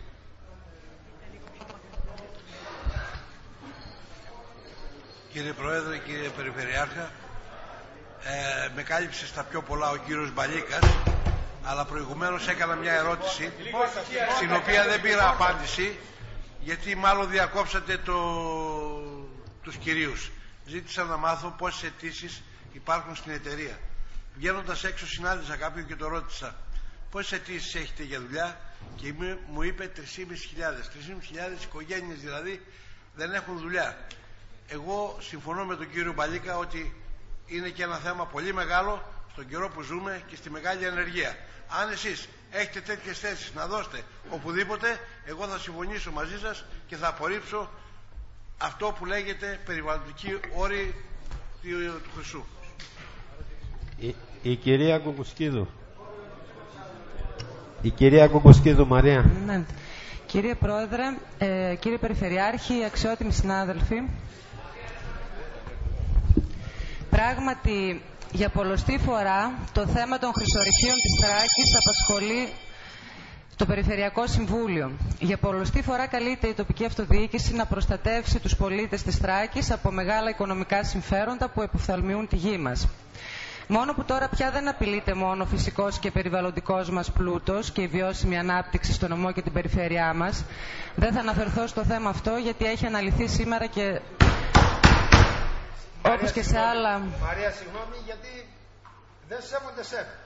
Κύριε Πρόεδρε, κύριε Περιφερειάρχα, με κάλυψε στα πιο πολλά ο κύριος Μπαλίκας, αλλά προηγουμένως έκανα μια ερώτηση στην οποία δεν πήρα απάντηση, γιατί μάλλον διακόψατε τους κυρίους. Ζήτησα να μάθω πόσες αιτήσεις υπάρχουν στην εταιρεία. Βγαίνοντας έξω συνάντησα κάποιον και το ρώτησα πόσες αιτήσεις έχετε για δουλειά και μου είπε 3.500. 3.500 οικογένειες δηλαδή δεν έχουν δουλειά. Εγώ συμφωνώ με τον κύριο Μπαλίκα ότι είναι και ένα θέμα πολύ μεγάλο στον καιρό που ζούμε και στη μεγάλη ανεργία. Αν εσείς έχετε τέτοιες θέσεις να δώσετε οπουδήποτε, εγώ θα συμφωνήσω μαζί σας και θα απορρίψω αυτό που λέγεται περιβαλλοντική όρη του χρυσού. Η κυρία Κουκουσκίδου. Η κυρία Κουκουσκίδου, Μαρία. Ναι. Κύριε Πρόεδρε, κύριε Περιφερειάρχη, αξιότιμοι συνάδελφοι, πράγματι για πολλοστή φορά το θέμα των χρυσορυχείων της Θράκης απασχολεί το Περιφερειακό Συμβούλιο. Για πολλοστή φορά καλείται η τοπική αυτοδιοίκηση να προστατεύσει τους πολίτες της Θράκης από μεγάλα οικονομικά συμφέροντα που εποφθαλμιούν τη γη μας. Μόνο που τώρα πια δεν απειλείται μόνο ο φυσικός και περιβαλλοντικός μας πλούτος και η βιώσιμη ανάπτυξη στο νομό και την περιφέρειά μας. Δεν θα αναφερθώ στο θέμα αυτό γιατί έχει αναλυθεί σήμερα και όπως και σε άλλα... Μαρία, συγγνώμη, γιατί δεν σέβονται σέβεται.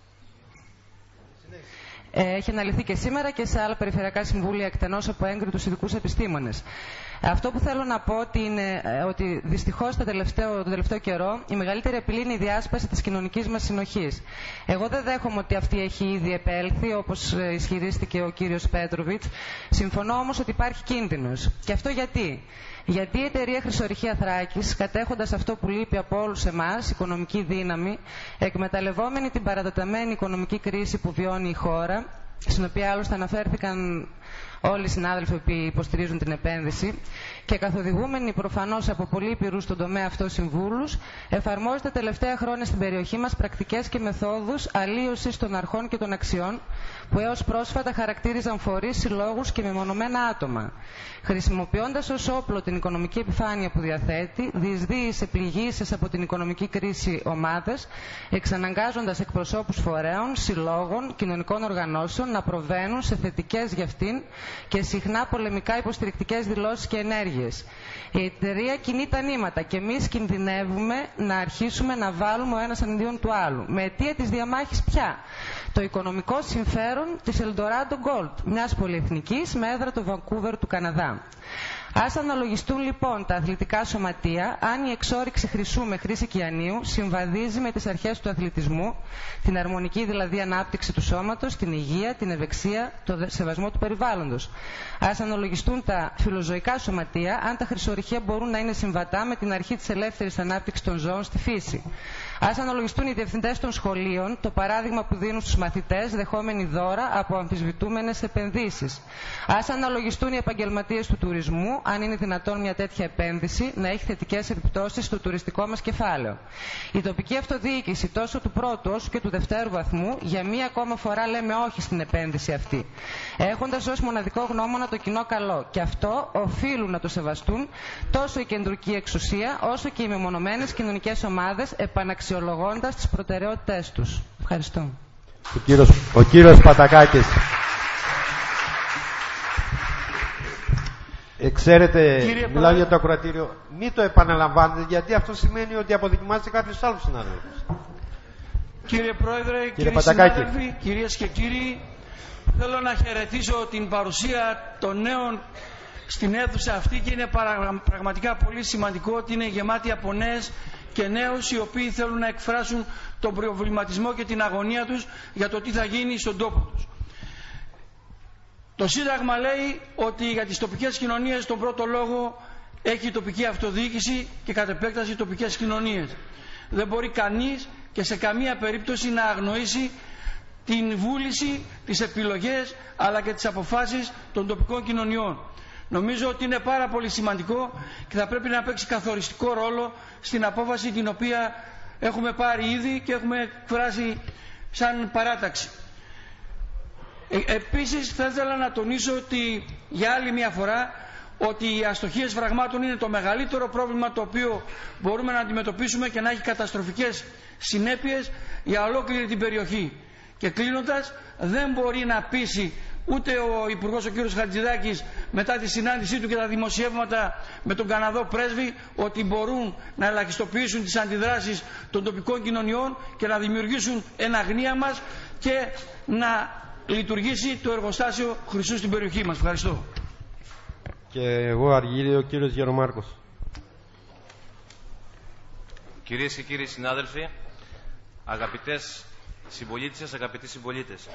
Έχει αναλυθεί και σήμερα και σε άλλα περιφερειακά συμβούλια εκτενώς από έγκριτους ειδικούς επιστήμονες. Αυτό που θέλω να πω είναι ότι δυστυχώς τον τελευταίο καιρό η μεγαλύτερη απειλή είναι η διάσπαση της κοινωνικής μας συνοχής. Εγώ δεν δέχομαι ότι αυτή έχει ήδη επέλθει, όπως ισχυρίστηκε ο κύριος Πέτροβιτς. Συμφωνώ όμως ότι υπάρχει κίνδυνος. Και αυτό γιατί? Γιατί η εταιρεία Χρυσορυχεία Θράκης, κατέχοντας αυτό που λείπει από όλους εμάς, οικονομική δύναμη, εκμεταλλευόμενη την παρατεταμένη οικονομική κρίση που βιώνει η χώρα, στην οποία άλλωστε αναφέρθηκαν όλοι οι συνάδελφοι που υποστηρίζουν την επένδυση, και καθοδηγούμενοι προφανώς από πολύ υπηρούς στον τομέα αυτό συμβούλους, εφαρμόζει τα τελευταία χρόνια στην περιοχή μας πρακτικές και μεθόδους αλλίωσης των αρχών και των αξιών που έως πρόσφατα χαρακτήριζαν φορείς, συλλόγους και μεμονωμένα άτομα. Χρησιμοποιώντας ως όπλο την οικονομική επιφάνεια που διαθέτει, διεισδύει σε πληγήσεις από την οικονομική κρίση ομάδες, εξαναγκάζοντας εκπροσώπους φορέων, συλλόγων, κοινωνικών οργανώσεων να προβαίνουν σε θετικές για αυτήν και συχνά πολεμικά υποστηρικτικές δηλώσεις και ενέργειες. Η εταιρεία κινεί τα νήματα και εμείς κινδυνεύουμε να αρχίσουμε να βάλουμε ο ένας εναντίον του άλλου. Με αιτία της διαμάχης πια? Το οικονομικό συμφέρον της Eldorado Gold, μιας πολυεθνικής με έδρα το Βανκούβερ του Καναδά. Ας αναλογιστούν λοιπόν τα αθλητικά σωματεία αν η εξόρυξη χρυσού με χρήση κυανίου συμβαδίζει με τις αρχές του αθλητισμού, την αρμονική δηλαδή ανάπτυξη του σώματος, την υγεία, την ευεξία, το σεβασμό του περιβάλλοντος. Ας αναλογιστούν τα φιλοζωικά σωματεία αν τα χρυσορυχεία μπορούν να είναι συμβατά με την αρχή της ελεύθερης ανάπτυξης των ζώων στη φύση. Ας αναλογιστούν οι διευθυντές των σχολείων το παράδειγμα που δίνουν στους μαθητές δεχόμενοι δώρα από αμφισβητούμενες επενδύσεις. Ας αναλογιστούν οι επαγγελματίες του τουρισμού αν είναι δυνατόν μια τέτοια επένδυση να έχει θετικές επιπτώσεις στο τουριστικό μας κεφάλαιο. Η τοπική αυτοδιοίκηση τόσο του πρώτου όσο και του δευτέρου βαθμού για μία ακόμα φορά λέμε όχι στην επένδυση αυτή, έχοντας ως μοναδικό γνώμονα το κοινό καλό, και αυτό οφείλουν να το σεβαστούν τόσο η κεντρική εξουσία όσο και οι μεμονωμένες κοινωνικές ομάδες επαναξιολογώντας τις προτεραιότητές τους. Ευχαριστώ. Ο κύριος Πατακάκης. Ξέρετε, μιλάω για το ακροατήριο, μην το επαναλαμβάνετε γιατί αυτό σημαίνει ότι αποδοκιμάζετε κάποιους άλλους συνάδελφους. Κύριε Πρόεδρε, κύριοι συνάδελφοι, κυρίες και κύριοι, θέλω να χαιρετήσω την παρουσία των νέων στην αίθουσα αυτή και είναι πραγματικά πολύ σημαντικό ότι είναι γεμάτη από νέες και νέους οι οποίοι θέλουν να εκφράσουν τον προβληματισμό και την αγωνία τους για το τι θα γίνει στον τόπο τους. Το Σύνταγμα λέει ότι για τις τοπικές κοινωνίες τον πρώτο λόγο έχει η τοπική αυτοδιοίκηση και κατ' επέκταση οι τοπικές κοινωνίες. Δεν μπορεί κανείς και σε καμία περίπτωση να αγνοήσει την βούληση, τις επιλογές αλλά και τις αποφάσεις των τοπικών κοινωνιών. Νομίζω ότι είναι πάρα πολύ σημαντικό και θα πρέπει να παίξει καθοριστικό ρόλο στην απόφαση την οποία έχουμε πάρει ήδη και έχουμε εκφράσει σαν παράταξη. Επίσης θα ήθελα να τονίσω ότι για άλλη μια φορά ότι οι αστοχίες φραγμάτων είναι το μεγαλύτερο πρόβλημα το οποίο μπορούμε να αντιμετωπίσουμε και να έχει καταστροφικές συνέπειες για ολόκληρη την περιοχή. Και κλείνοντας, δεν μπορεί να πείσει ούτε ο Υπουργός ο κ. Χατζηδάκης μετά τη συνάντησή του και τα δημοσιεύματα με τον Καναδό πρέσβη ότι μπορούν να ελαχιστοποιήσουν τις αντιδράσεις των τοπικών κοινωνιών και να δημιουργήσουν ένα γνίαμα και να λειτουργήσει το εργοστάσιο χρυσού στην περιοχή μας. Ευχαριστώ. Και εγώ Αργύριο, ο κύριος Γερομάρκος. Κυρίες και κύριοι συνάδελφοι, αγαπητές συμπολίτες, αγαπητοί συμπολίτες,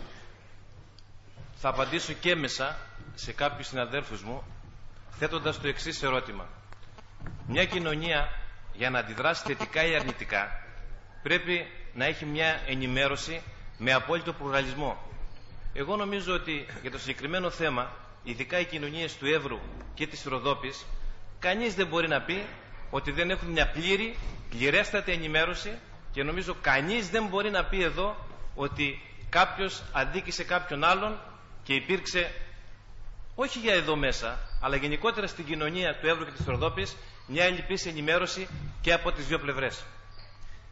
θα απαντήσω και έμεσα σε κάποιους συναδέλφους μου θέτοντας το εξής ερώτημα. Μια κοινωνία για να αντιδράσει θετικά ή αρνητικά πρέπει να έχει μια ενημέρωση με απόλυτο πλουραλισμό. Εγώ νομίζω ότι για το συγκεκριμένο θέμα, ειδικά οι κοινωνίες του Εύρου και της Ροδόπης, κανείς δεν μπορεί να πει ότι δεν έχουν μια πληρέστατη ενημέρωση και νομίζω κανείς δεν μπορεί να πει εδώ ότι κάποιος αδίκησε κάποιον άλλον και υπήρξε, όχι για εδώ μέσα, αλλά γενικότερα στην κοινωνία του Εύρου και της Ροδόπης, μια ελλειπής ενημέρωση και από τις δύο πλευρές.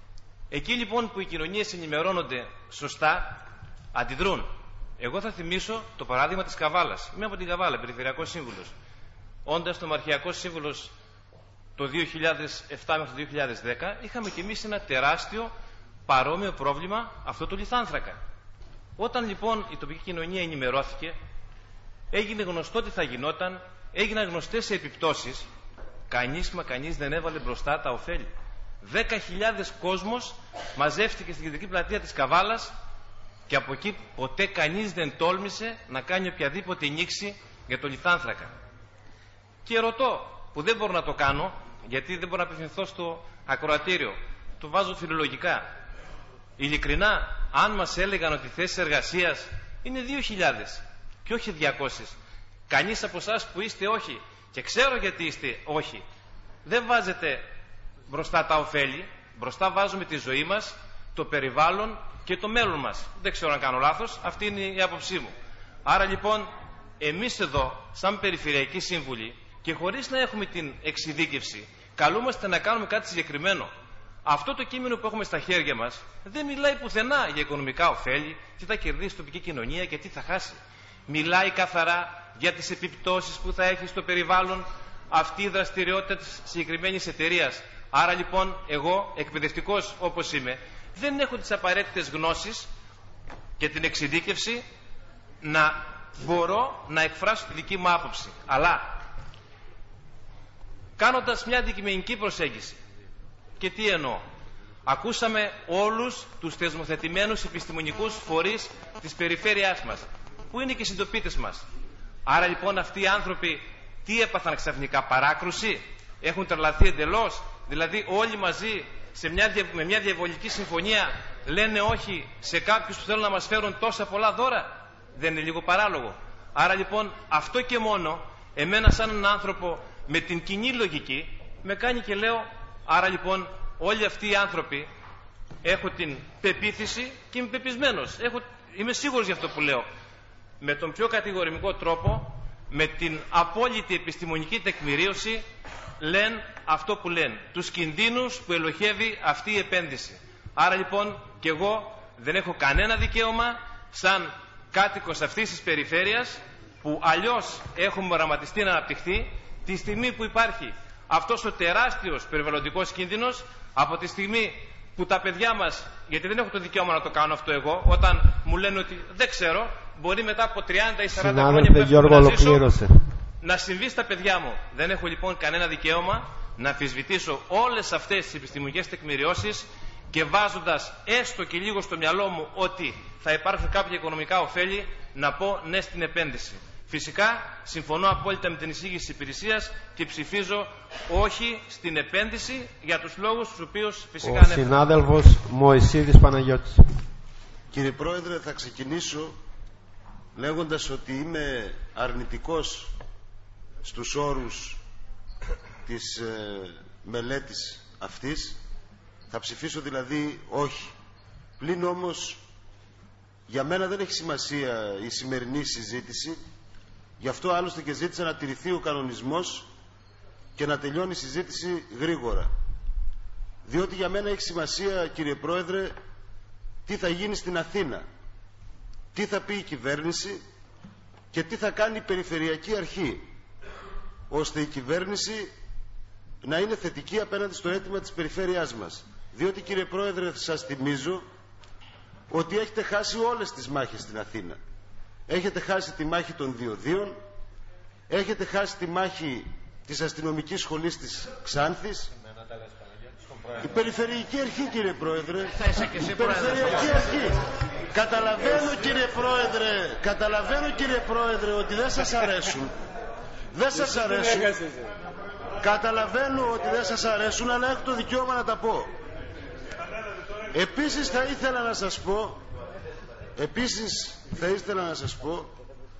Εκεί λοιπόν που οι κοινωνίες ενημερώνονται σωστά, αντιδρούν. Εγώ θα θυμίσω το παράδειγμα της Καβάλας. Είμαι από την Καβάλα, περιφερειακός σύμβουλος. Όντας νομαρχιακός σύμβουλος το 2007 μέχρι το 2010, είχαμε κι εμείς ένα τεράστιο παρόμοιο πρόβλημα, αυτό του λιθάνθρακα. Όταν λοιπόν η τοπική κοινωνία ενημερώθηκε, έγινε γνωστό τι θα γινόταν, έγιναν γνωστές οι επιπτώσεις, κανείς δεν έβαλε μπροστά τα ωφέλη. 10.000 κόσμος μαζεύτηκε στην κεντρική πλατεία της Καβάλας και από εκεί ποτέ κανείς δεν τόλμησε να κάνει οποιαδήποτε νήξη για το λιθάνθρακα. Και ρωτώ, που δεν μπορώ να το κάνω, γιατί δεν μπορώ να απευθυνθώ στο ακροατήριο, το βάζω φιλολογικά. Ειλικρινά, αν μας έλεγαν ότι οι θέσεις εργασίας είναι 2.000 και όχι 200, κανείς από εσάς που είστε όχι, και ξέρω γιατί είστε όχι, δεν βάζετε μπροστά τα ωφέλη, μπροστά βάζουμε τη ζωή μας, το περιβάλλον και το μέλλον μας. Δεν ξέρω αν κάνω λάθος, αυτή είναι η άποψή μου. Άρα λοιπόν, εμείς εδώ, σαν περιφερειακοί σύμβουλοι, και χωρίς να έχουμε την εξειδίκευση, καλούμαστε να κάνουμε κάτι συγκεκριμένο. Αυτό το κείμενο που έχουμε στα χέρια μας δεν μιλάει πουθενά για οικονομικά ωφέλη, τι θα κερδίσει η τοπική κοινωνία και τι θα χάσει. Μιλάει καθαρά για τις επιπτώσεις που θα έχει στο περιβάλλον αυτή η δραστηριότητα της συγκεκριμένης εταιρείας. Άρα λοιπόν, εγώ, εκπαιδευτικός όπως είμαι, δεν έχω τις απαραίτητες γνώσεις και την εξειδίκευση να μπορώ να εκφράσω τη δική μου άποψη. Αλλά κάνοντας μια αντικειμενική προσέγγιση, και τι εννοώ, ακούσαμε όλους τους θεσμοθετημένους επιστημονικούς φορείς της περιφέρειάς μας, που είναι και συντοπίτες μας. Άρα λοιπόν αυτοί οι άνθρωποι τι έπαθαν ξαφνικά, παράκρουση, έχουν τρελαθεί εντελώς, δηλαδή όλοι μαζί με μια διαβολική συμφωνία λένε όχι σε κάποιους που θέλουν να μας φέρουν τόσα πολλά δώρα? Δεν είναι λίγο παράλογο? Άρα λοιπόν αυτό και μόνο εμένα σαν έναν άνθρωπο με την κοινή λογική με κάνει και λέω, άρα λοιπόν όλοι αυτοί οι άνθρωποι, έχω την πεποίθηση και είμαι πεπισμένος, είμαι σίγουρος για αυτό που λέω, με τον πιο κατηγορηματικό τρόπο, με την απόλυτη επιστημονική τεκμηρίωση, λένε αυτό που λένε, τους κινδύνους που ελοχεύει αυτή η επένδυση. Άρα λοιπόν και εγώ δεν έχω κανένα δικαίωμα σαν κάτοικος αυτής της περιφέρειας, που αλλιώς έχουμε οραματιστεί να αναπτυχθεί, τη στιγμή που υπάρχει αυτός ο τεράστιος περιβαλλοντικός κίνδυνος, από τη στιγμή που τα παιδιά μας, γιατί δεν έχω το δικαίωμα να το κάνω αυτό εγώ, όταν μου λένε ότι δεν ξέρω, μπορεί μετά από 30 ή 40 χρόνια να ζήσω, να συμβεί στα παιδιά μου. Δεν έχω λοιπόν κανένα δικαίωμα να αμφισβητήσω όλες αυτές τις επιστημονικές τεκμηριώσεις και βάζοντας έστω και λίγο στο μυαλό μου ότι θα υπάρχουν κάποια οικονομικά ωφέλη, να πω ναι στην επένδυση. Φυσικά συμφωνώ απόλυτα με την εισήγηση της υπηρεσίας και ψηφίζω όχι στην επένδυση για τους λόγους τους οποίους φυσικά ανέφερα. Ο συνάδελφος Μωυσίδης Παναγιώτης. Κύριε Πρόεδρε, θα ξεκινήσω λέγοντας ότι είμαι αρνητικός στους όρους της μελέτης αυτής. Θα ψηφίσω δηλαδή όχι. Πλην όμως για μένα δεν έχει σημασία η σημερινή συζήτηση. Γι' αυτό άλλωστε και ζήτησα να τηρηθεί ο κανονισμός και να τελειώνει η συζήτηση γρήγορα. Διότι για μένα έχει σημασία, κύριε Πρόεδρε, τι θα γίνει στην Αθήνα, τι θα πει η κυβέρνηση και τι θα κάνει η Περιφερειακή Αρχή, ώστε η κυβέρνηση να είναι θετική απέναντι στο αίτημα της περιφέρειάς μας. Διότι, κύριε Πρόεδρε, σας θυμίζω ότι έχετε χάσει όλες τις μάχες στην Αθήνα. Έχετε χάσει τη μάχη των διοδίων, έχετε χάσει τη μάχη της αστυνομικής σχολής της Ξάνθης. Η Περιφερειακή Αρχή, κύριε Πρόεδρε, η Περιφερειακή Αρχή. Καταλαβαίνω, κύριε Πρόεδρε, ότι δεν σας αρέσουν. Δεν σας αρέσουν. Καταλαβαίνω ότι δεν σας αρέσουν, αλλά έχω το δικαίωμα να τα πω. Επίσης θα ήθελα να σας πω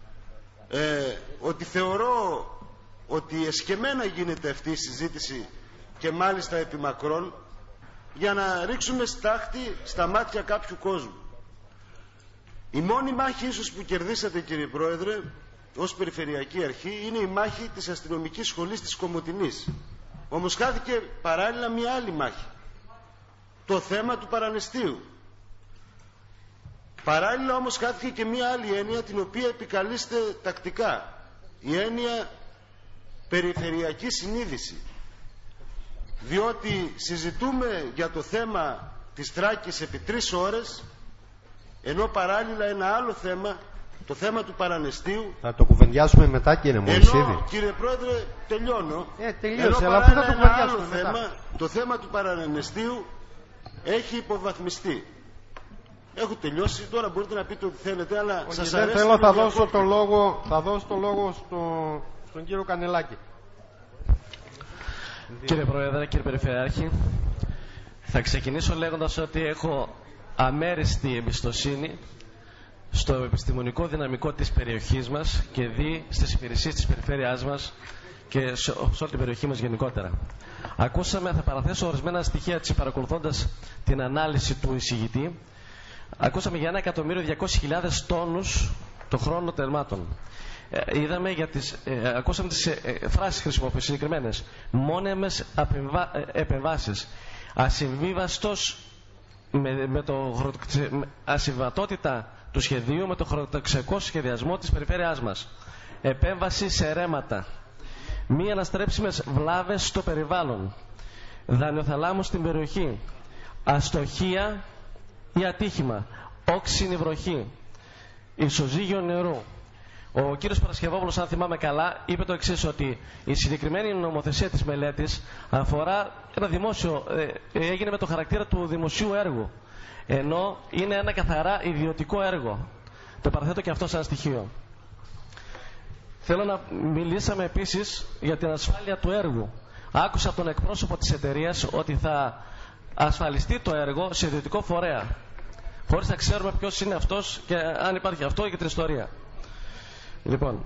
ότι θεωρώ ότι εσκεμμένα γίνεται αυτή η συζήτηση και μάλιστα επί μακρόν, για να ρίξουμε στάχτη στα μάτια κάποιου κόσμου. Η μόνη μάχη ίσως που κερδίσατε, κύριε Πρόεδρε, ως Περιφερειακή Αρχή, είναι η μάχη της αστυνομικής σχολής της Κομοτηνής. Όμως χάθηκε παράλληλα μια άλλη μάχη. το θέμα του παρανεστίου. Παράλληλα όμως χάθηκε και μία άλλη έννοια την οποία επικαλείστε τακτικά. Η έννοια περιφερειακή συνείδηση. Διότι συζητούμε για το θέμα της Θράκης επί 3 ώρες, ενώ παράλληλα ένα άλλο θέμα, το θέμα του παρανεστίου, θα το κουβεντιάσουμε μετά, κύριε Μωυσίδη. Ενώ, κύριε Πρόεδρε, τελειώνω. Τελείωσε, αλλά πού θα το κουβεντιάσουμε μετά? Θέμα, το θέμα του παρανεστίου έχει υποβαθμιστεί. Έχω τελειώσει, τώρα μπορείτε να πείτε ό,τι θέλετε, αλλά σας αρέσει. Δεν θέλω, θα δώσω το λόγο στον κύριο Κανελάκη. Κύριε Πρόεδρε, κύριε Περιφερειάρχη, θα ξεκινήσω λέγοντας ότι έχω αμέριστη εμπιστοσύνη στο επιστημονικό δυναμικό της περιοχής μας και στις υπηρεσίες της περιφέρειάς μας και σε όλη την περιοχή μας γενικότερα. Ακούσαμε, θα παραθέσω ορισμένα στοιχεία παρακολουθώντας την ανάλυση του εισηγητή. Ακούσαμε για 1.200.000 τόνους το χρόνο τερμάτων. Είδαμε ακούσαμε τις φράσεις χρησιμοποιήσεις συγκεκριμένες. Μόνιμες επεμβάσεις. Ασυμβίβαστος ασυμβατότητα του σχεδίου με το χωροταξικό σχεδιασμό της περιφέρειάς μας. Επέμβαση σε ρέματα. Μη αναστρέψιμες βλάβες στο περιβάλλον. Δανειοθαλάμους στην περιοχή. Αστοχία ή ατύχημα. Όξινη βροχή. Ισοζύγιο νερού. Ο κύριος Παρασκευόπουλος, αν θυμάμαι καλά, είπε το εξής, ότι η συγκεκριμένη νομοθεσία της μελέτης αφορά ένα δημόσιο, έγινε με το χαρακτήρα του δημοσίου έργου, ενώ είναι ένα καθαρά ιδιωτικό έργο. Το παραθέτω και αυτό σαν στοιχείο. Θέλω να μιλήσαμε επίσης για την ασφάλεια του έργου. Άκουσα από τον εκπρόσωπο της εταιρείας ότι θα ασφαλιστεί το έργο σε ιδιωτικό φορέα, χωρίς να ξέρουμε ποιος είναι αυτός και αν υπάρχει αυτό και την ιστορία. Λοιπόν,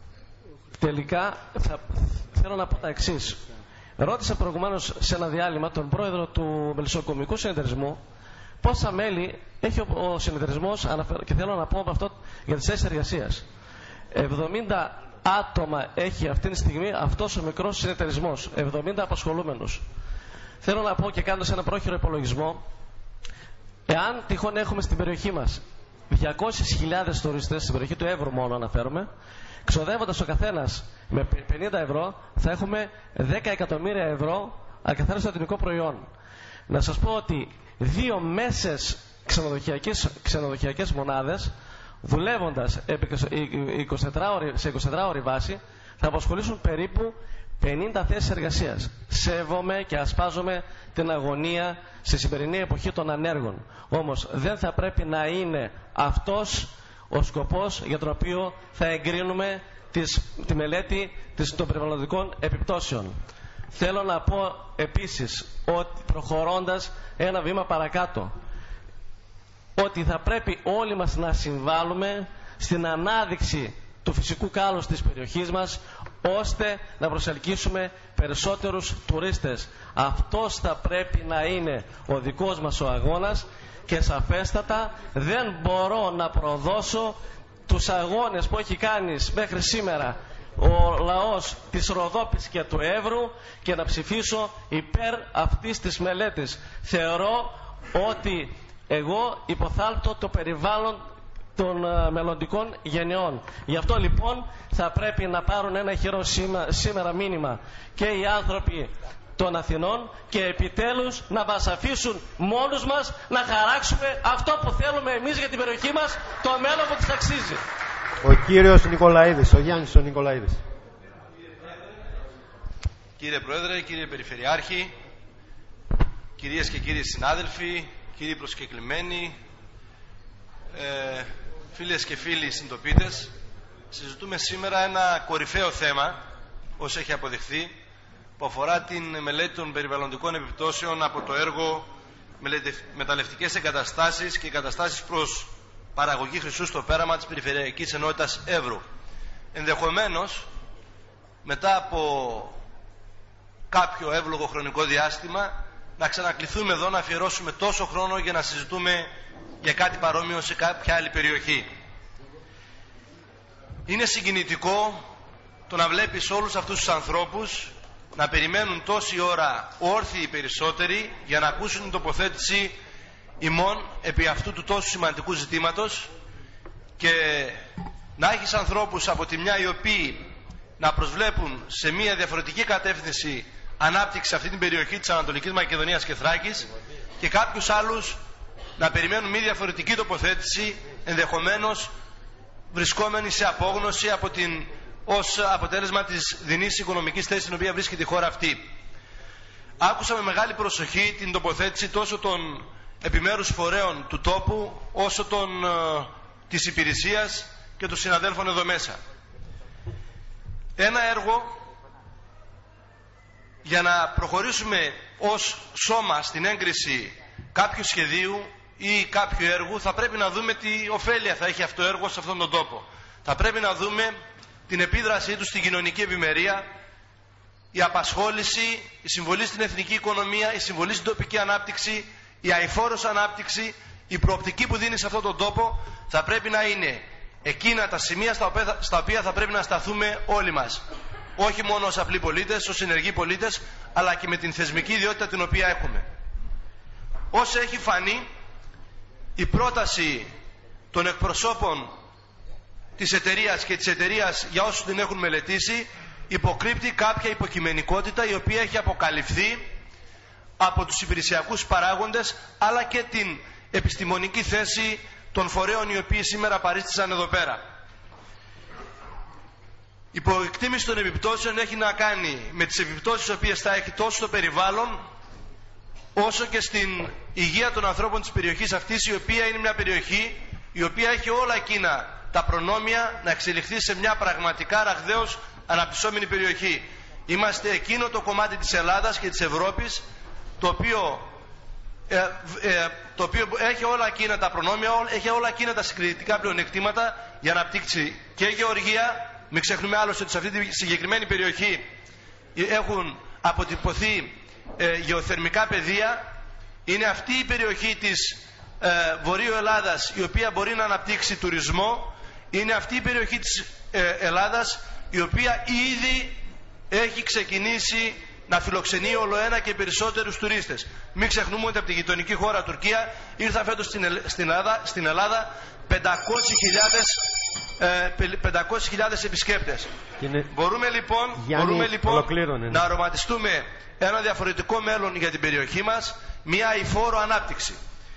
τελικά θέλω να πω τα εξής. Ρώτησα προηγουμένως σε ένα διάλειμμα τον πρόεδρο του Μελισσοκομικού Συνεταιρισμού πόσα μέλη έχει ο συνεταιρισμός, και θέλω να πω από αυτό για τις θέσεις εργασίας. 70 άτομα έχει αυτή τη στιγμή αυτός ο μικρός συνεταιρισμός, 70 απασχολούμενους. Θέλω να πω και κάνοντας ένα πρόχειρο υπολογισμό, εάν τυχόν έχουμε στην περιοχή μας 200.000 τουρίστες, στην περιοχή του Εύρου μόνο αναφέρομαι, ξοδεύοντας ο καθένας με 50 ευρώ, θα έχουμε 10 εκατομμύρια ευρώ ακαθάριστο ατομικό προϊόν. Να σας πω ότι 2 μέσες ξενοδοχειακές μονάδες, δουλεύοντας σε 24ωρη βάση, θα απασχολήσουν περίπου 50 θέσεις εργασίας. Σέβομαι και ασπάζομαι την αγωνία στη σημερινή εποχή των ανέργων. Όμως δεν θα πρέπει να είναι αυτός ο σκοπός για τον οποίο θα εγκρίνουμε τη μελέτη των περιβαλλοντικών επιπτώσεων. Θέλω να πω επίσης ότι προχωρώντας ένα βήμα παρακάτω, ότι θα πρέπει όλοι μας να συμβάλλουμε στην ανάδειξη του φυσικού κάλους της περιοχής μας, ώστε να προσελκύσουμε περισσότερους τουρίστες. Αυτός θα πρέπει να είναι ο δικός μας ο αγώνας και σαφέστατα δεν μπορώ να προδώσω τους αγώνες που έχει κάνει μέχρι σήμερα ο λαός της Ροδόπης και του Εύρου και να ψηφίσω υπέρ αυτής της μελέτης. Θεωρώ ότι εγώ υποθάλπτω το περιβάλλον των μελλοντικών γενεών. Γι' αυτό λοιπόν θα πρέπει να πάρουν ένα ηχηρό σήμερα μήνυμα και οι άνθρωποι των Αθηνών και επιτέλους να μας αφήσουν μόνους μας να χαράξουμε αυτό που θέλουμε εμείς για την περιοχή μας, το μέλλον που της αξίζει. Ο κύριος Νικολαίδης, ο Γιάννης ο Νικολαίδης. Κύριε Πρόεδρε, κύριε Περιφερειάρχη, κυρίες και κύριοι συνάδελφοι, κύριοι προσκεκλημένοι, φίλες και φίλοι συντοπίτες, συζητούμε σήμερα ένα κορυφαίο θέμα, όσο έχει αποδειχθεί, που αφορά την μελέτη των περιβαλλοντικών επιπτώσεων από το έργο μεταλλευτικές εγκαταστάσεις και εγκαταστάσεις προς παραγωγή χρυσού στο πέραμα της Περιφερειακής Ενότητας Εύρου. Ενδεχομένως, μετά από κάποιο εύλογο χρονικό διάστημα, να ξανακληθούμε εδώ να αφιερώσουμε τόσο χρόνο για να συζητούμε για κάτι παρόμοιο σε κάποια άλλη περιοχή. Είναι συγκινητικό το να βλέπεις όλους αυτούς τους ανθρώπους να περιμένουν τόση ώρα όρθιοι οι περισσότεροι για να ακούσουν την τοποθέτηση ημών επί αυτού του τόσο σημαντικού ζητήματος, και να έχεις ανθρώπους από τη μια οι οποίοι να προσβλέπουν σε μια διαφορετική κατεύθυνση ανάπτυξη σε αυτή την περιοχή της Ανατολικής Μακεδονίας και Θράκης, και κάποιους άλλους να περιμένουν μια διαφορετική τοποθέτηση, ενδεχομένως βρισκόμενοι σε απόγνωση ως αποτέλεσμα της δεινής οικονομικής θέσης στην οποία βρίσκεται η χώρα αυτή. Άκουσα με μεγάλη προσοχή την τοποθέτηση τόσο των επιμέρους φορέων του τόπου όσο της υπηρεσίας και των συναδέλφων εδώ μέσα. Ένα έργο, για να προχωρήσουμε ως σώμα στην έγκριση κάποιου σχεδίου ή κάποιου έργου, θα πρέπει να δούμε τι ωφέλεια θα έχει αυτό το έργο σε αυτόν τον τόπο. Θα πρέπει να δούμε την επίδρασή του στην κοινωνική ευημερία, η απασχόληση, η συμβολή στην εθνική οικονομία, η συμβολή στην τοπική ανάπτυξη, η αειφόρος ανάπτυξη, η προοπτική που δίνει σε αυτόν τον τόπο. Θα πρέπει να είναι εκείνα τα σημεία στα οποία θα πρέπει να σταθούμε όλοι μας. Όχι μόνο ως απλοί πολίτες, ως ενεργοί πολίτες, αλλά και με την θεσμική ιδιότητα την οποία έχουμε. Όσο έχει φανεί, η πρόταση των εκπροσώπων της εταιρείας και της εταιρείας, για όσους την έχουν μελετήσει, υποκρύπτει κάποια υποκειμενικότητα η οποία έχει αποκαλυφθεί από τους υπηρεσιακούς παράγοντες, αλλά και την επιστημονική θέση των φορέων οι οποίοι σήμερα παρίστησαν εδώ πέρα. Η προεκτίμηση των επιπτώσεων έχει να κάνει με τις επιπτώσεις οι οποίες θα έχει τόσο στο περιβάλλον όσο και στην υγεία των ανθρώπων της περιοχής αυτής, η οποία είναι μια περιοχή η οποία έχει όλα εκείνα τα προνόμια να εξελιχθεί σε μια πραγματικά ραγδαίως αναπτυσσόμενη περιοχή. Είμαστε εκείνο το κομμάτι της Ελλάδας και της Ευρώπης το οποίο έχει όλα εκείνα τα προνόμια, έχει όλα εκείνα τα συγκριτικά πλεονεκτήματα για να αναπτύξει και γεωργία. Μην ξεχνούμε άλλωστε ότι σε αυτή τη συγκεκριμένη περιοχή έχουν αποτυπωθεί γεωθερμικά πεδία. Είναι αυτή η περιοχή της Βορείου Ελλάδας η οποία μπορεί να αναπτύξει τουρισμό. Είναι αυτή η περιοχή της Ελλάδας η οποία ήδη έχει ξεκινήσει να φιλοξενεί ολοένα και περισσότερους τουρίστες. Μην ξεχνούμε ότι από τη γειτονική χώρα Τουρκία ήρθαν φέτος στην Ελλάδα 500.000 επισκέπτες. Μπορούμε λοιπόν να αρωματιστούμε ένα διαφορετικό μέλλον για την περιοχή μας, μια αειφόρο ανάπτυξη.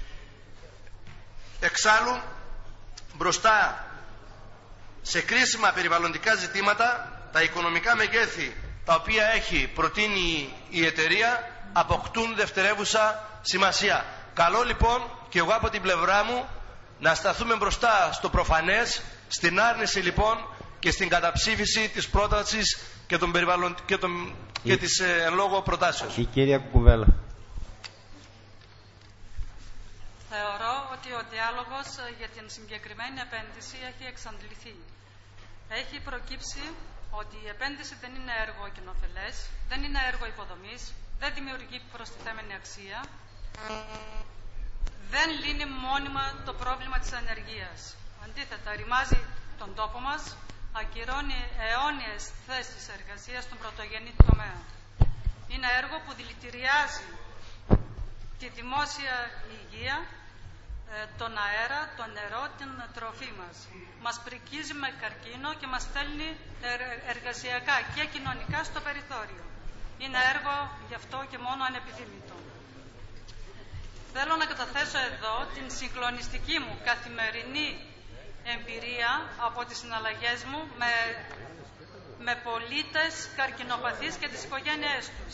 Εξάλλου, μπροστά σε κρίσιμα περιβαλλοντικά ζητήματα, τα οικονομικά μεγέθη τα οποία έχει προτείνει η εταιρεία αποκτούν δευτερεύουσα σημασία. Καλό λοιπόν και εγώ από την πλευρά μου να σταθούμε μπροστά στο προφανές, στην άρνηση λοιπόν και στην καταψήφιση της πρότασης και της εν λόγω προτάσεως. Η κυρία Κουκουβέλα. Θεωρώ ότι ο διάλογος για την συγκεκριμένη επένδυση έχει εξαντληθεί. Έχει προκύψει ότι η επένδυση δεν είναι έργο κοινοφελές, δεν είναι έργο υποδομής, δεν δημιουργεί προστιθέμενη αξία, δεν λύνει μόνιμα το πρόβλημα της ανεργίας. Αντίθετα, ρημάζει τον τόπο μας, ακυρώνει αιώνιες θέσεις εργασίας στον πρωτογενή τομέα. Είναι έργο που δηλητηριάζει τη δημόσια υγεία, τον αέρα, το νερό, την τροφή μας. Μας πρικίζει με καρκίνο και μας στέλνει εργασιακά και κοινωνικά στο περιθώριο. Είναι έργο γι' αυτό και μόνο ανεπιθύμητο. Θέλω να καταθέσω εδώ την συγκλονιστική μου καθημερινή εμπειρία από τις συναλλαγές μου με πολίτες καρκινοπαθείς και τις οικογένειές τους.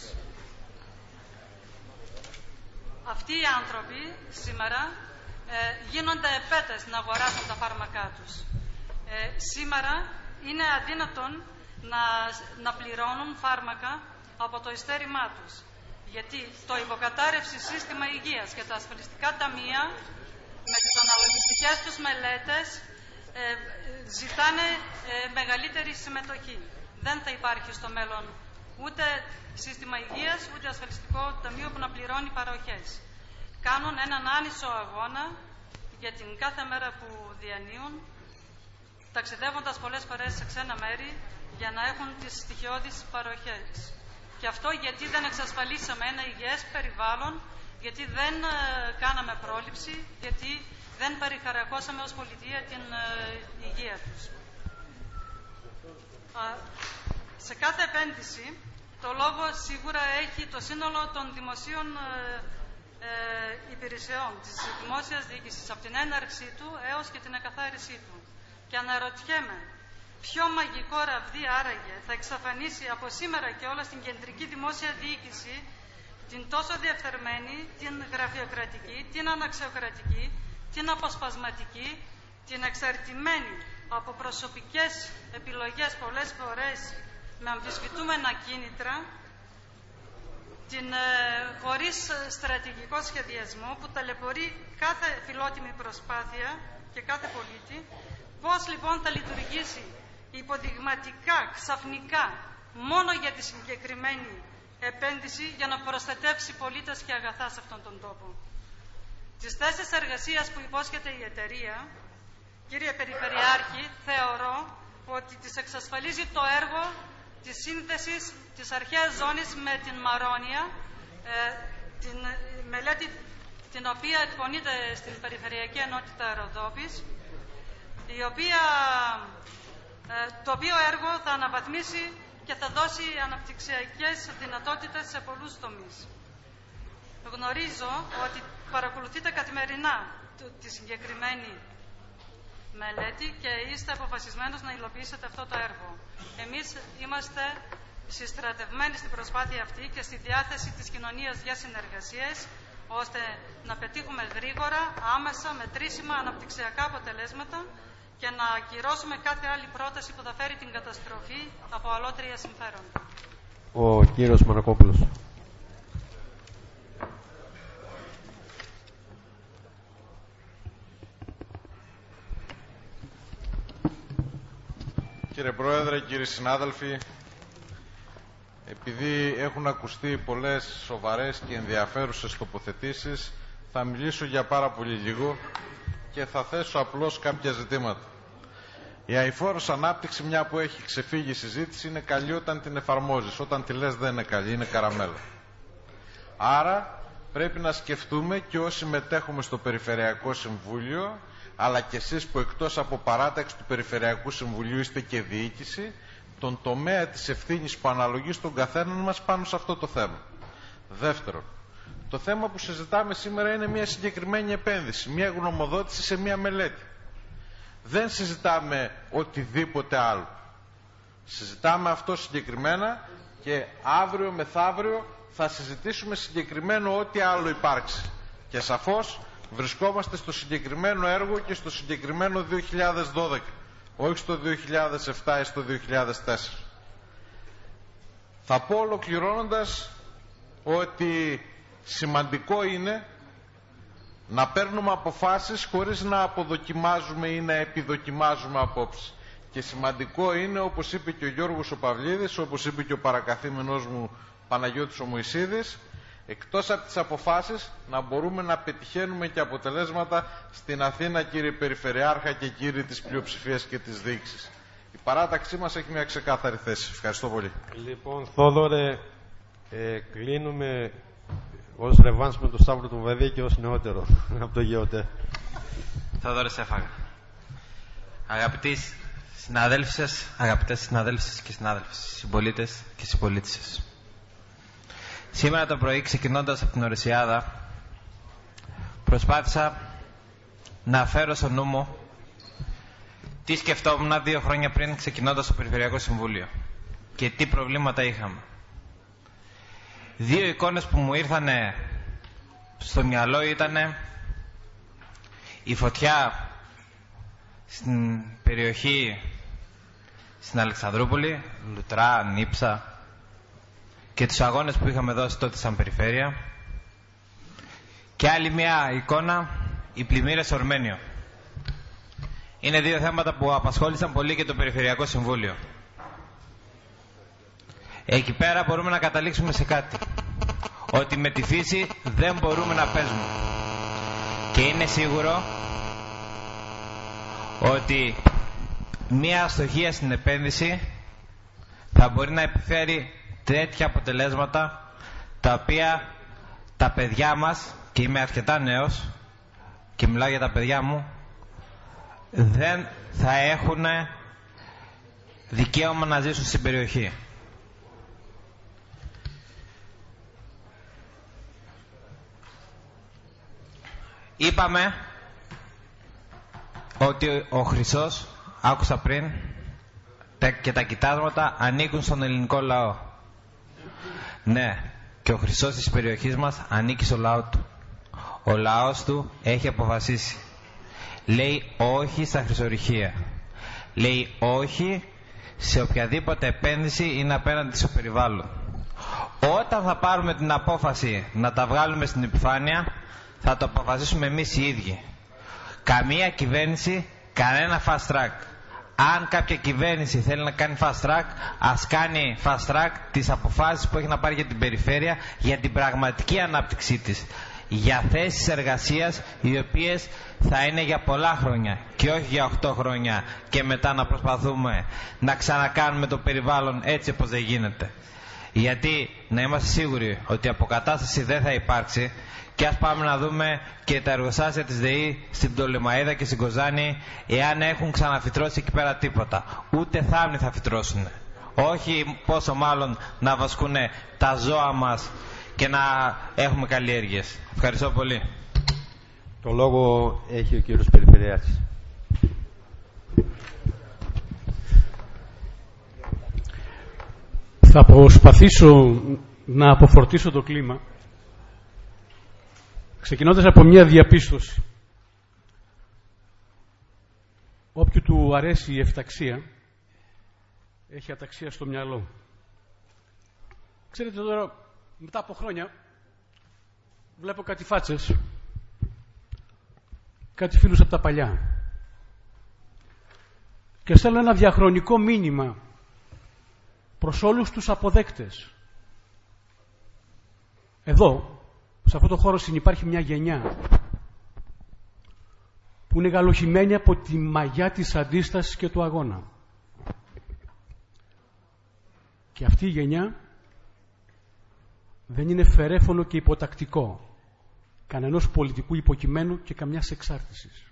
Αυτοί οι άνθρωποι σήμερα γίνονται επέτες να αγοράσουν τα φάρμακά τους. Σήμερα είναι αδύνατον να πληρώνουν φάρμακα από το ειστέρημά τους. Γιατί το υποκατάρρευση σύστημα υγείας και τα ασφαλιστικά ταμεία με τις αναλογιστικές τους μελέτες ζητάνε μεγαλύτερη συμμετοχή. Δεν θα υπάρχει στο μέλλον ούτε σύστημα υγείας ούτε ασφαλιστικό ταμείο που να πληρώνει παροχές. Κάνουν έναν άνισο αγώνα για την κάθε μέρα που διανύουν, ταξιδεύοντας πολλές φορές σε ξένα μέρη για να έχουν τις στοιχειώδεις παροχές. Και αυτό γιατί δεν εξασφαλίσαμε ένα υγιές περιβάλλον, γιατί δεν κάναμε πρόληψη, γιατί δεν περιχαρακώσαμε ως πολιτεία την υγεία τους. Σε κάθε επένδυση, το λόγο σίγουρα έχει το σύνολο των δημοσίων υπηρεσιών της δημόσιας διοίκησης, από την έναρξή του έως και την εκαθάρισή του. Και αναρωτιέμαι, ποιο μαγικό ραβδί άραγε θα εξαφανίσει από σήμερα και όλα στην κεντρική δημόσια διοίκηση την τόσο διεφθαρμένη, την γραφειοκρατική, την αναξιοκρατική, την αποσπασματική, την εξαρτημένη από προσωπικές επιλογές πολλές φορές με αμφισβητούμενα κίνητρα, την χωρίς στρατηγικό σχεδιασμό που ταλαιπωρεί κάθε φιλότιμη προσπάθεια και κάθε πολίτη. Πώς λοιπόν θα λειτουργήσει υποδειγματικά, ξαφνικά, μόνο για τη συγκεκριμένη επένδυση για να προστατεύσει πολίτες και αγαθά σε αυτόν τον τόπο. Τις θέσεις εργασίας που υπόσχεται η εταιρεία, κύριε Περιφερειάρχη, θεωρώ ότι τις εξασφαλίζει το έργο της σύνδεσης της αρχαίας ζώνης με την Μαρόνια, την μελέτη την οποία εκπονείται στην Περιφερειακή Ενότητα Ροδόπης, το οποίο έργο θα αναβαθμίσει και θα δώσει αναπτυξιακές δυνατότητες σε πολλούς τομείς. Γνωρίζω ότι παρακολουθείτε καθημερινά τη συγκεκριμένη μελέτη και είστε αποφασισμένος να υλοποιήσετε αυτό το έργο. Εμείς είμαστε συστρατευμένοι στην προσπάθεια αυτή και στη διάθεση της κοινωνίας για συνεργασίες, ώστε να πετύχουμε γρήγορα, άμεσα, μετρήσιμα αναπτυξιακά αποτελέσματα και να ακυρώσουμε κάθε άλλη πρόταση που θα φέρει την καταστροφή από αλότρια συμφέροντα. Ο κύριος Μανακόπουλος. Κύριε Πρόεδρε, κύριοι συνάδελφοι, επειδή έχουν ακουστεί πολλές σοβαρές και ενδιαφέρουσες τοποθετήσεις, θα μιλήσω για πάρα πολύ λίγο και θα θέσω απλώς κάποια ζητήματα. Η αειφόρος ανάπτυξη, μια που έχει ξεφύγει η συζήτηση, είναι καλή όταν την εφαρμόζεις. Όταν τη λες δεν είναι καλή, είναι καραμέλα. Άρα πρέπει να σκεφτούμε και όσοι μετέχουμε στο Περιφερειακό Συμβούλιο, αλλά και εσείς που εκτός από παράταξη του Περιφερειακού Συμβουλίου είστε και διοίκηση, τον τομέα της ευθύνης που αναλογεί στον καθέναν μας πάνω σε αυτό το θέμα. Δεύτερον, το θέμα που συζητάμε σήμερα είναι μια συγκεκριμένη επένδυση, μια γνωμοδότηση σε μια μελέτη. Δεν συζητάμε οτιδήποτε άλλο. Συζητάμε αυτό συγκεκριμένα και αύριο μεθαύριο θα συζητήσουμε συγκεκριμένο ό,τι άλλο υπάρξει. Και σαφώς βρισκόμαστε στο συγκεκριμένο έργο και στο συγκεκριμένο 2012, όχι στο 2007 ή στο 2004. Θα πω ολοκληρώνοντας ότι σημαντικό είναι να παίρνουμε αποφάσεις χωρίς να αποδοκιμάζουμε ή να επιδοκιμάζουμε απόψεις. Και σημαντικό είναι, όπως είπε και ο Γιώργος ο Παυλίδης, όπως είπε και ο παρακαθήμενός μου Παναγιώτης ο Μωυσίδης, εκτός από τις αποφάσεις να μπορούμε να πετυχαίνουμε και αποτελέσματα στην Αθήνα, κύριε Περιφερειάρχα και κύριοι της πλειοψηφίας και της διοίκησης. Η παράταξή μας έχει μια ξεκάθαρη θέση. Ευχαριστώ πολύ. Λοιπόν, Θόδωρε, κλείνουμε ως ρεβάνς με το Σταύρο του Βαδίκη ως νεότερο από το ΓΕΟΤΕ. Θόδωρε Σέφαγα. Αγαπητοί συναδέλφοι σας, αγαπητές συναδέλφοι και συνάδελφοι, συμπολίτες και συμπολίτησες. Σήμερα το πρωί, ξεκινώντας από την Ορεσιάδα, προσπάθησα να φέρω στο νου μου τι σκεφτόμουν 2 χρόνια πριν, ξεκινώντας το Περιφερειακό Συμβούλιο και τι προβλήματα είχαμε. 2 εικόνες που μου ήρθανε στο μυαλό ήταν η φωτιά στην περιοχή στην Αλεξανδρούπολη, Λουτρά, Νύψα, και τους αγώνες που είχαμε δώσει τότε σαν περιφέρεια, και άλλη μια εικόνα, οι πλημμύρες στο Ορμένιο. Είναι 2 θέματα που απασχόλησαν πολύ και το Περιφερειακό Συμβούλιο. Εκεί πέρα μπορούμε να καταλήξουμε σε κάτι, ότι με τη φύση δεν μπορούμε να παίζουμε, και είναι σίγουρο ότι μια αστοχία στην επένδυση θα μπορεί να επιφέρει τέτοια αποτελέσματα τα οποία τα παιδιά μας, και είμαι αρκετά νέος και μιλάω για τα παιδιά μου, δεν θα έχουν δικαίωμα να ζήσουν στην περιοχή. Είπαμε ότι ο Χρυσός, άκουσα πριν, και τα κοιτάσματα ανήκουν στον ελληνικό λαό. Ναι, και ο Χρυσός της περιοχής μας ανήκει στο λαό του. Ο λαός του έχει αποφασίσει. Λέει όχι στα χρυσορυχεία. Λέει όχι σε οποιαδήποτε επένδυση είναι απέναντι στο περιβάλλον. Όταν θα πάρουμε την απόφαση να τα βγάλουμε στην επιφάνεια, θα το αποφασίσουμε εμείς οι ίδιοι. Καμία κυβέρνηση, κανένα fast track. Αν κάποια κυβέρνηση θέλει να κάνει fast track, ας κάνει fast track τις αποφάσεις που έχει να πάρει για την περιφέρεια, για την πραγματική ανάπτυξή της. Για θέσεις εργασίας οι οποίες θα είναι για πολλά χρόνια και όχι για 8 χρόνια και μετά να προσπαθούμε να ξανακάνουμε το περιβάλλον έτσι όπως δεν γίνεται. Γιατί να είμαστε σίγουροι ότι η αποκατάσταση δεν θα υπάρξει. Και ας πάμε να δούμε και τα εργοστάσια της ΔΕΗ στην Πτολεμαΐδα και στην Κοζάνη, εάν έχουν ξαναφυτρώσει εκεί πέρα τίποτα. Ούτε θάμνη θα φυτρώσουν. Όχι πόσο μάλλον να βασκούν τα ζώα μας και να έχουμε καλλιέργειες. Ευχαριστώ πολύ. Το λόγο έχει ο κύριος Περιφερειάρχης. Θα προσπαθήσω να αποφορτήσω το κλίμα, ξεκινώντας από μια διαπίστωση. Όποιου του αρέσει η εφταξία, έχει αταξία στο μυαλό. Ξέρετε, τώρα, μετά από χρόνια, βλέπω κάτι φάτσες, κάτι φίλους από τα παλιά. Και στέλνω ένα διαχρονικό μήνυμα προς όλους τους αποδέκτες. Εδώ, σε αυτό το χώρο συνυπάρχει μια γενιά που είναι γαλοχημένη από τη μαγιά της αντίστασης και του αγώνα. Και αυτή η γενιά δεν είναι φερέφωνο και υποτακτικό κανενός πολιτικού υποκειμένου και καμιάς εξάρτησης.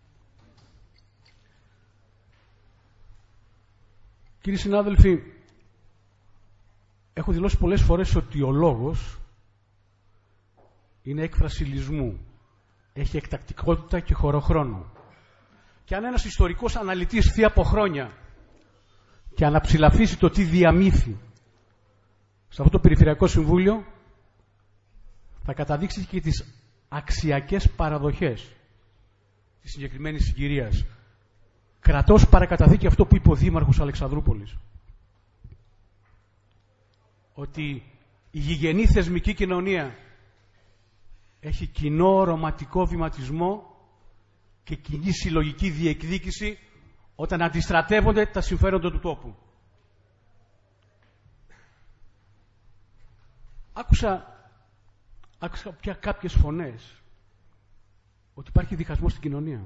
Κύριοι συνάδελφοι, έχω δηλώσει πολλές φορές ότι ο λόγος είναι έκφραση λυσμού. Έχει εκτακτικότητα και χωροχρόνο. Και αν ένας ιστορικός αναλυτής θεί από χρόνια και αναψηλαφίσει το τι διαμύθει σε αυτό το Περιφερειακό Συμβούλιο, θα καταδείξει και τις αξιακές παραδοχές της συγκεκριμένης συγκυρίας. Κρατώ ως παρακαταθήκη αυτό που είπε ο Δήμαρχος Αλεξανδρούπολης. Ότι η γηγενή θεσμική κοινωνία έχει κοινό οραματικό βηματισμό και κοινή συλλογική διεκδίκηση όταν αντιστρατεύονται τα συμφέροντα του τόπου. Άκουσα πια κάποιες φωνές ότι υπάρχει διχασμός στην κοινωνία.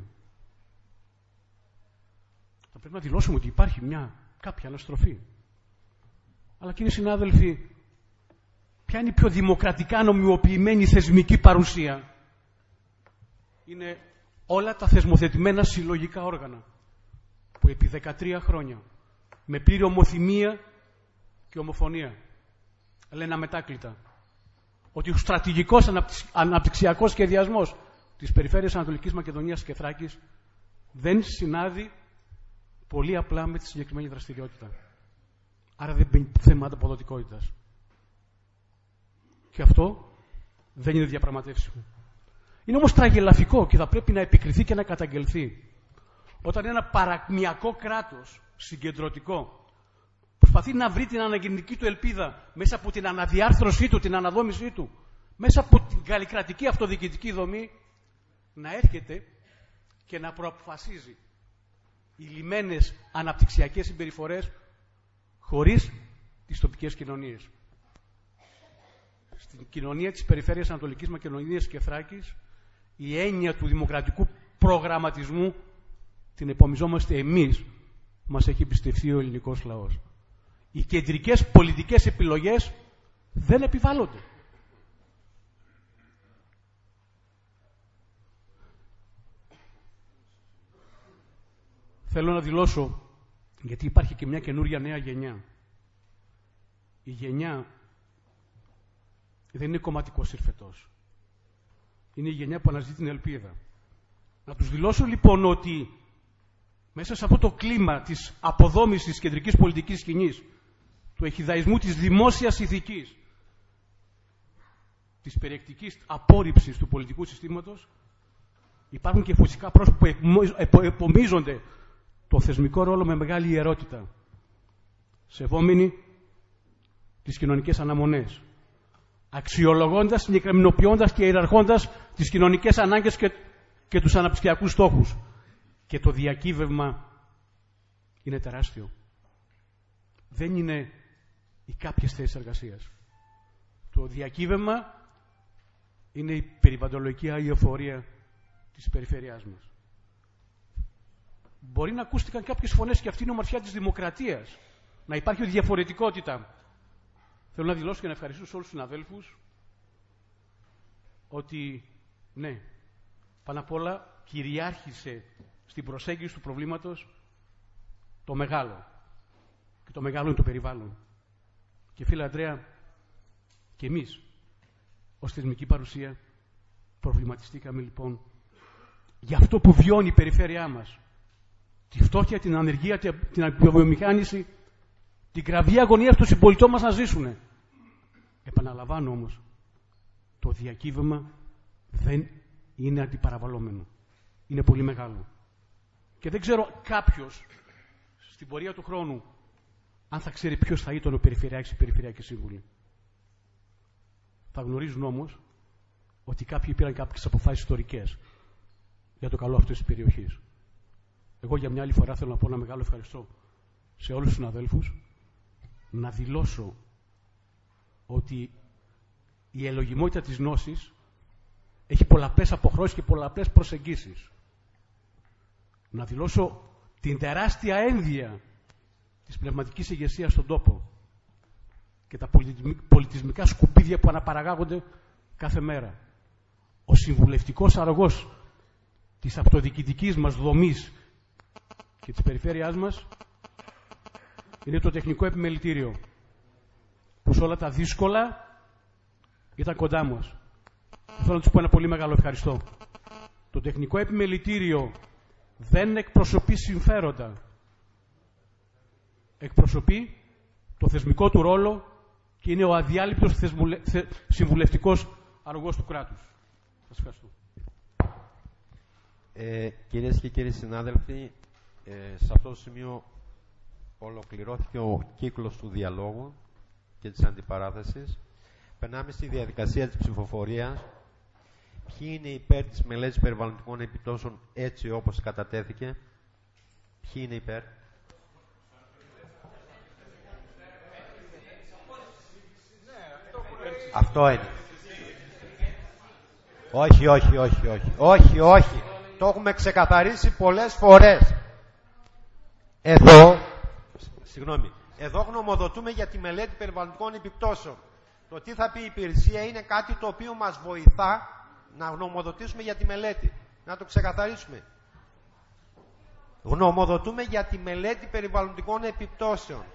Θα πρέπει να δηλώσουμε ότι υπάρχει κάποια αναστροφή. Αλλά κύριοι συνάδελφοι, ποια είναι η πιο δημοκρατικά νομιμοποιημένη θεσμική παρουσία? Είναι όλα τα θεσμοθετημένα συλλογικά όργανα που επί 13 χρόνια με πλήρη ομοθυμία και ομοφωνία λένε αμετάκλητα ότι ο στρατηγικός αναπτυξιακός σχεδιασμός της περιφέρειας Ανατολικής Μακεδονίας και Θράκης δεν συνάδει πολύ απλά με τη συγκεκριμένη δραστηριότητα. Άρα δεν μπαίνει θέμα αποδοτικότητας. Και αυτό δεν είναι διαπραγματεύσιμο. Είναι όμως τραγελαφικό και θα πρέπει να επικριθεί και να καταγγελθεί όταν ένα παρακμιακό κράτος συγκεντρωτικό προσπαθεί να βρει την αναγεννητική του ελπίδα μέσα από την αναδιάρθρωσή του, την αναδόμησή του, μέσα από την καλλικρατική αυτοδιοικητική δομή, να έρχεται και να προαποφασίζει οι λιμένες αναπτυξιακές συμπεριφορές χωρίς τις τοπικές κοινωνίες. Στην κοινωνία της περιφέρειας Ανατολικής Μακεδονίας και Θράκης, η έννοια του δημοκρατικού προγραμματισμού την επομιζόμαστε εμείς που μας έχει εμπιστευτεί ο ελληνικός λαός. Οι κεντρικές πολιτικές επιλογές δεν επιβάλλονται. Θέλω να δηλώσω, γιατί υπάρχει και μια καινούρια νέα γενιά. Η γενιά δεν είναι κομματικός συρφετός. Είναι η γενιά που αναζητεί την ελπίδα. Να τους δηλώσω λοιπόν ότι μέσα σε αυτό το κλίμα της αποδόμησης της κεντρικής πολιτικής σκηνής, του εχιδαϊσμού της δημόσιας ηθικής, της περιεκτικής απόρριψης του πολιτικού συστήματος, υπάρχουν και φυσικά πρόσωπα που επομίζονται το θεσμικό ρόλο με μεγάλη ιερότητα, σεβόμενοι τις κοινωνικές αναμονές, αξιολογώντας, συγκεκριμενοποιώντας και ιεραρχώντας τις κοινωνικές ανάγκες και τους αναπτυξιακούς στόχους. Και το διακύβευμα είναι τεράστιο. Δεν είναι οι κάποιες θέσεις εργασίας. Το διακύβευμα είναι η περιβαλλοντολογική αειοφορία της περιφέρειάς μας. Μπορεί να ακούστηκαν κάποιες φωνές και αυτή είναι η ομορφιά της δημοκρατίας. Να υπάρχει διαφορετικότητα. Θέλω να δηλώσω και να ευχαριστήσω όλους τους συναδέλφους ότι, ναι, πάνω απ' όλα κυριάρχησε στην προσέγγιση του προβλήματος το μεγάλο. Και το μεγάλο είναι το περιβάλλον. Και φίλε Ανδρέα, και εμείς ως θεσμική παρουσία προβληματιστήκαμε λοιπόν για αυτό που βιώνει η περιφέρειά μας. Τη φτώχεια, την ανεργία, την αποβιομηχάνηση, την κραυγή αγωνία των συμπολιτών μας να ζήσουν. Επαναλαμβάνω όμως, το διακύβευμα δεν είναι αντιπαραβαλλόμενο. Είναι πολύ μεγάλο. Και δεν ξέρω κάποιος στην πορεία του χρόνου αν θα ξέρει ποιος θα ήταν ο Περιφερειάρχης ή Περιφερειακή Σύμβουλη. Θα γνωρίζουν όμως ότι κάποιοι πήραν κάποιες αποφάσεις ιστορικές για το καλό αυτής της περιοχής. Εγώ για μια άλλη φορά θέλω να πω ένα μεγάλο ευχαριστώ σε όλους τους συναδέλφους, να δηλώσω ότι η ελογιμότητα της γνώσης έχει πολλαπλές αποχρώσεις και πολλαπλές προσεγγίσεις. Να δηλώσω την τεράστια ένδυα της πνευματικής ηγεσίας στον τόπο και τα πολιτισμικά σκουπίδια που αναπαραγάγονται κάθε μέρα. Ο συμβουλευτικός αρρωγός της αυτοδιοικητικής μας δομής και της περιφέρειάς μας είναι το τεχνικό επιμελητήριο που σε όλα τα δύσκολα ήταν κοντά μας. Θέλω να τους πω ένα πολύ μεγάλο ευχαριστώ. Το τεχνικό επιμελητήριο δεν εκπροσωπεί συμφέροντα. Εκπροσωπεί το θεσμικό του ρόλο και είναι ο αδιάλειπτος συμβουλευτικός αρρωγός του κράτους. Σας ευχαριστώ. Κυρίες και κύριοι συνάδελφοι, σε αυτό το σημείο ολοκληρώθηκε ο κύκλος του διαλόγου και της αντιπαράθεσης. Περνάμε στη διαδικασία της ψηφοφορίας. Ποιοι είναι υπέρ της μελέτης περιβαλλοντικών επιπτώσεων έτσι όπως κατατέθηκε? Ποιοι είναι υπέρ? Αυτό είναι. Όχι, όχι, όχι, όχι. Όχι, όχι. Το έχουμε ξεκαθαρίσει πολλές φορές. Εδώ γνωμοδοτούμε για τη μελέτη περιβαλλοντικών επιπτώσεων. Το τι θα πει η υπηρεσία είναι κάτι το οποίο μας βοηθά να γνωμοδοτήσουμε για τη μελέτη. Να το ξεκαθαρίσουμε. Γνωμοδοτούμε για τη μελέτη περιβαλλοντικών επιπτώσεων.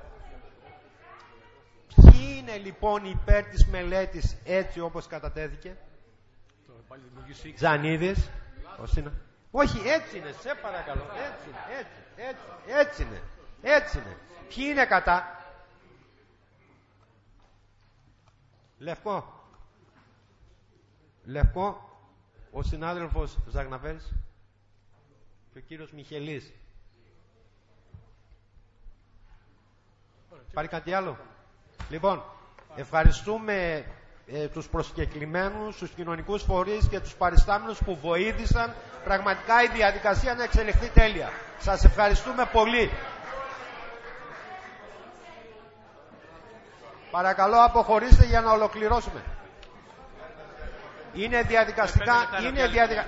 Ποιοι είναι λοιπόν υπέρ της μελέτης έτσι όπως κατατέθηκε? Τζανίδης. Όχι, έτσι είναι, σε παρακαλώ. Έτσι είναι. Έτσι είναι. Ποιοι είναι κατά? Λευκό, ο συνάδελφος Ζαγναβέλης και ο κύριος Μιχελής. Πάρει κάτι άλλο? Λοιπόν, ευχαριστούμε τους προσκεκλημένους, τους κοινωνικούς φορείς και τους παριστάμενους που βοήθησαν πραγματικά η διαδικασία να εξελιχθεί τέλεια. Σας ευχαριστούμε πολύ. Παρακαλώ αποχωρήστε για να ολοκληρώσουμε. Είναι διαδικαστικά,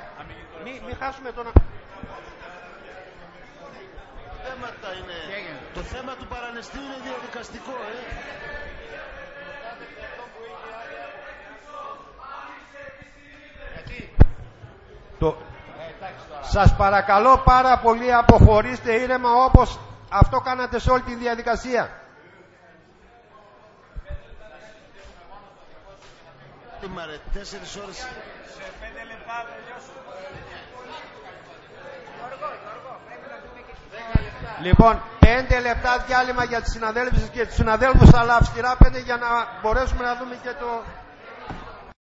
μην χάσουμε τον... Θέματα είναι... Το θέμα του παρανεστίου είναι διαδικαστικό, Σας παρακαλώ πάρα πολύ, αποχωρήστε ήρεμα όπως αυτό κάνατε σε όλη τη διαδικασία. Μάρε, 4 ώρες. Σε 5 λεπτά Λοιπόν, 5 λεπτά διάλειμμα για τις συναδέλφους και τους συναδέλφους, αλλά αυστηρά 5 για να μπορέσουμε να δούμε και το...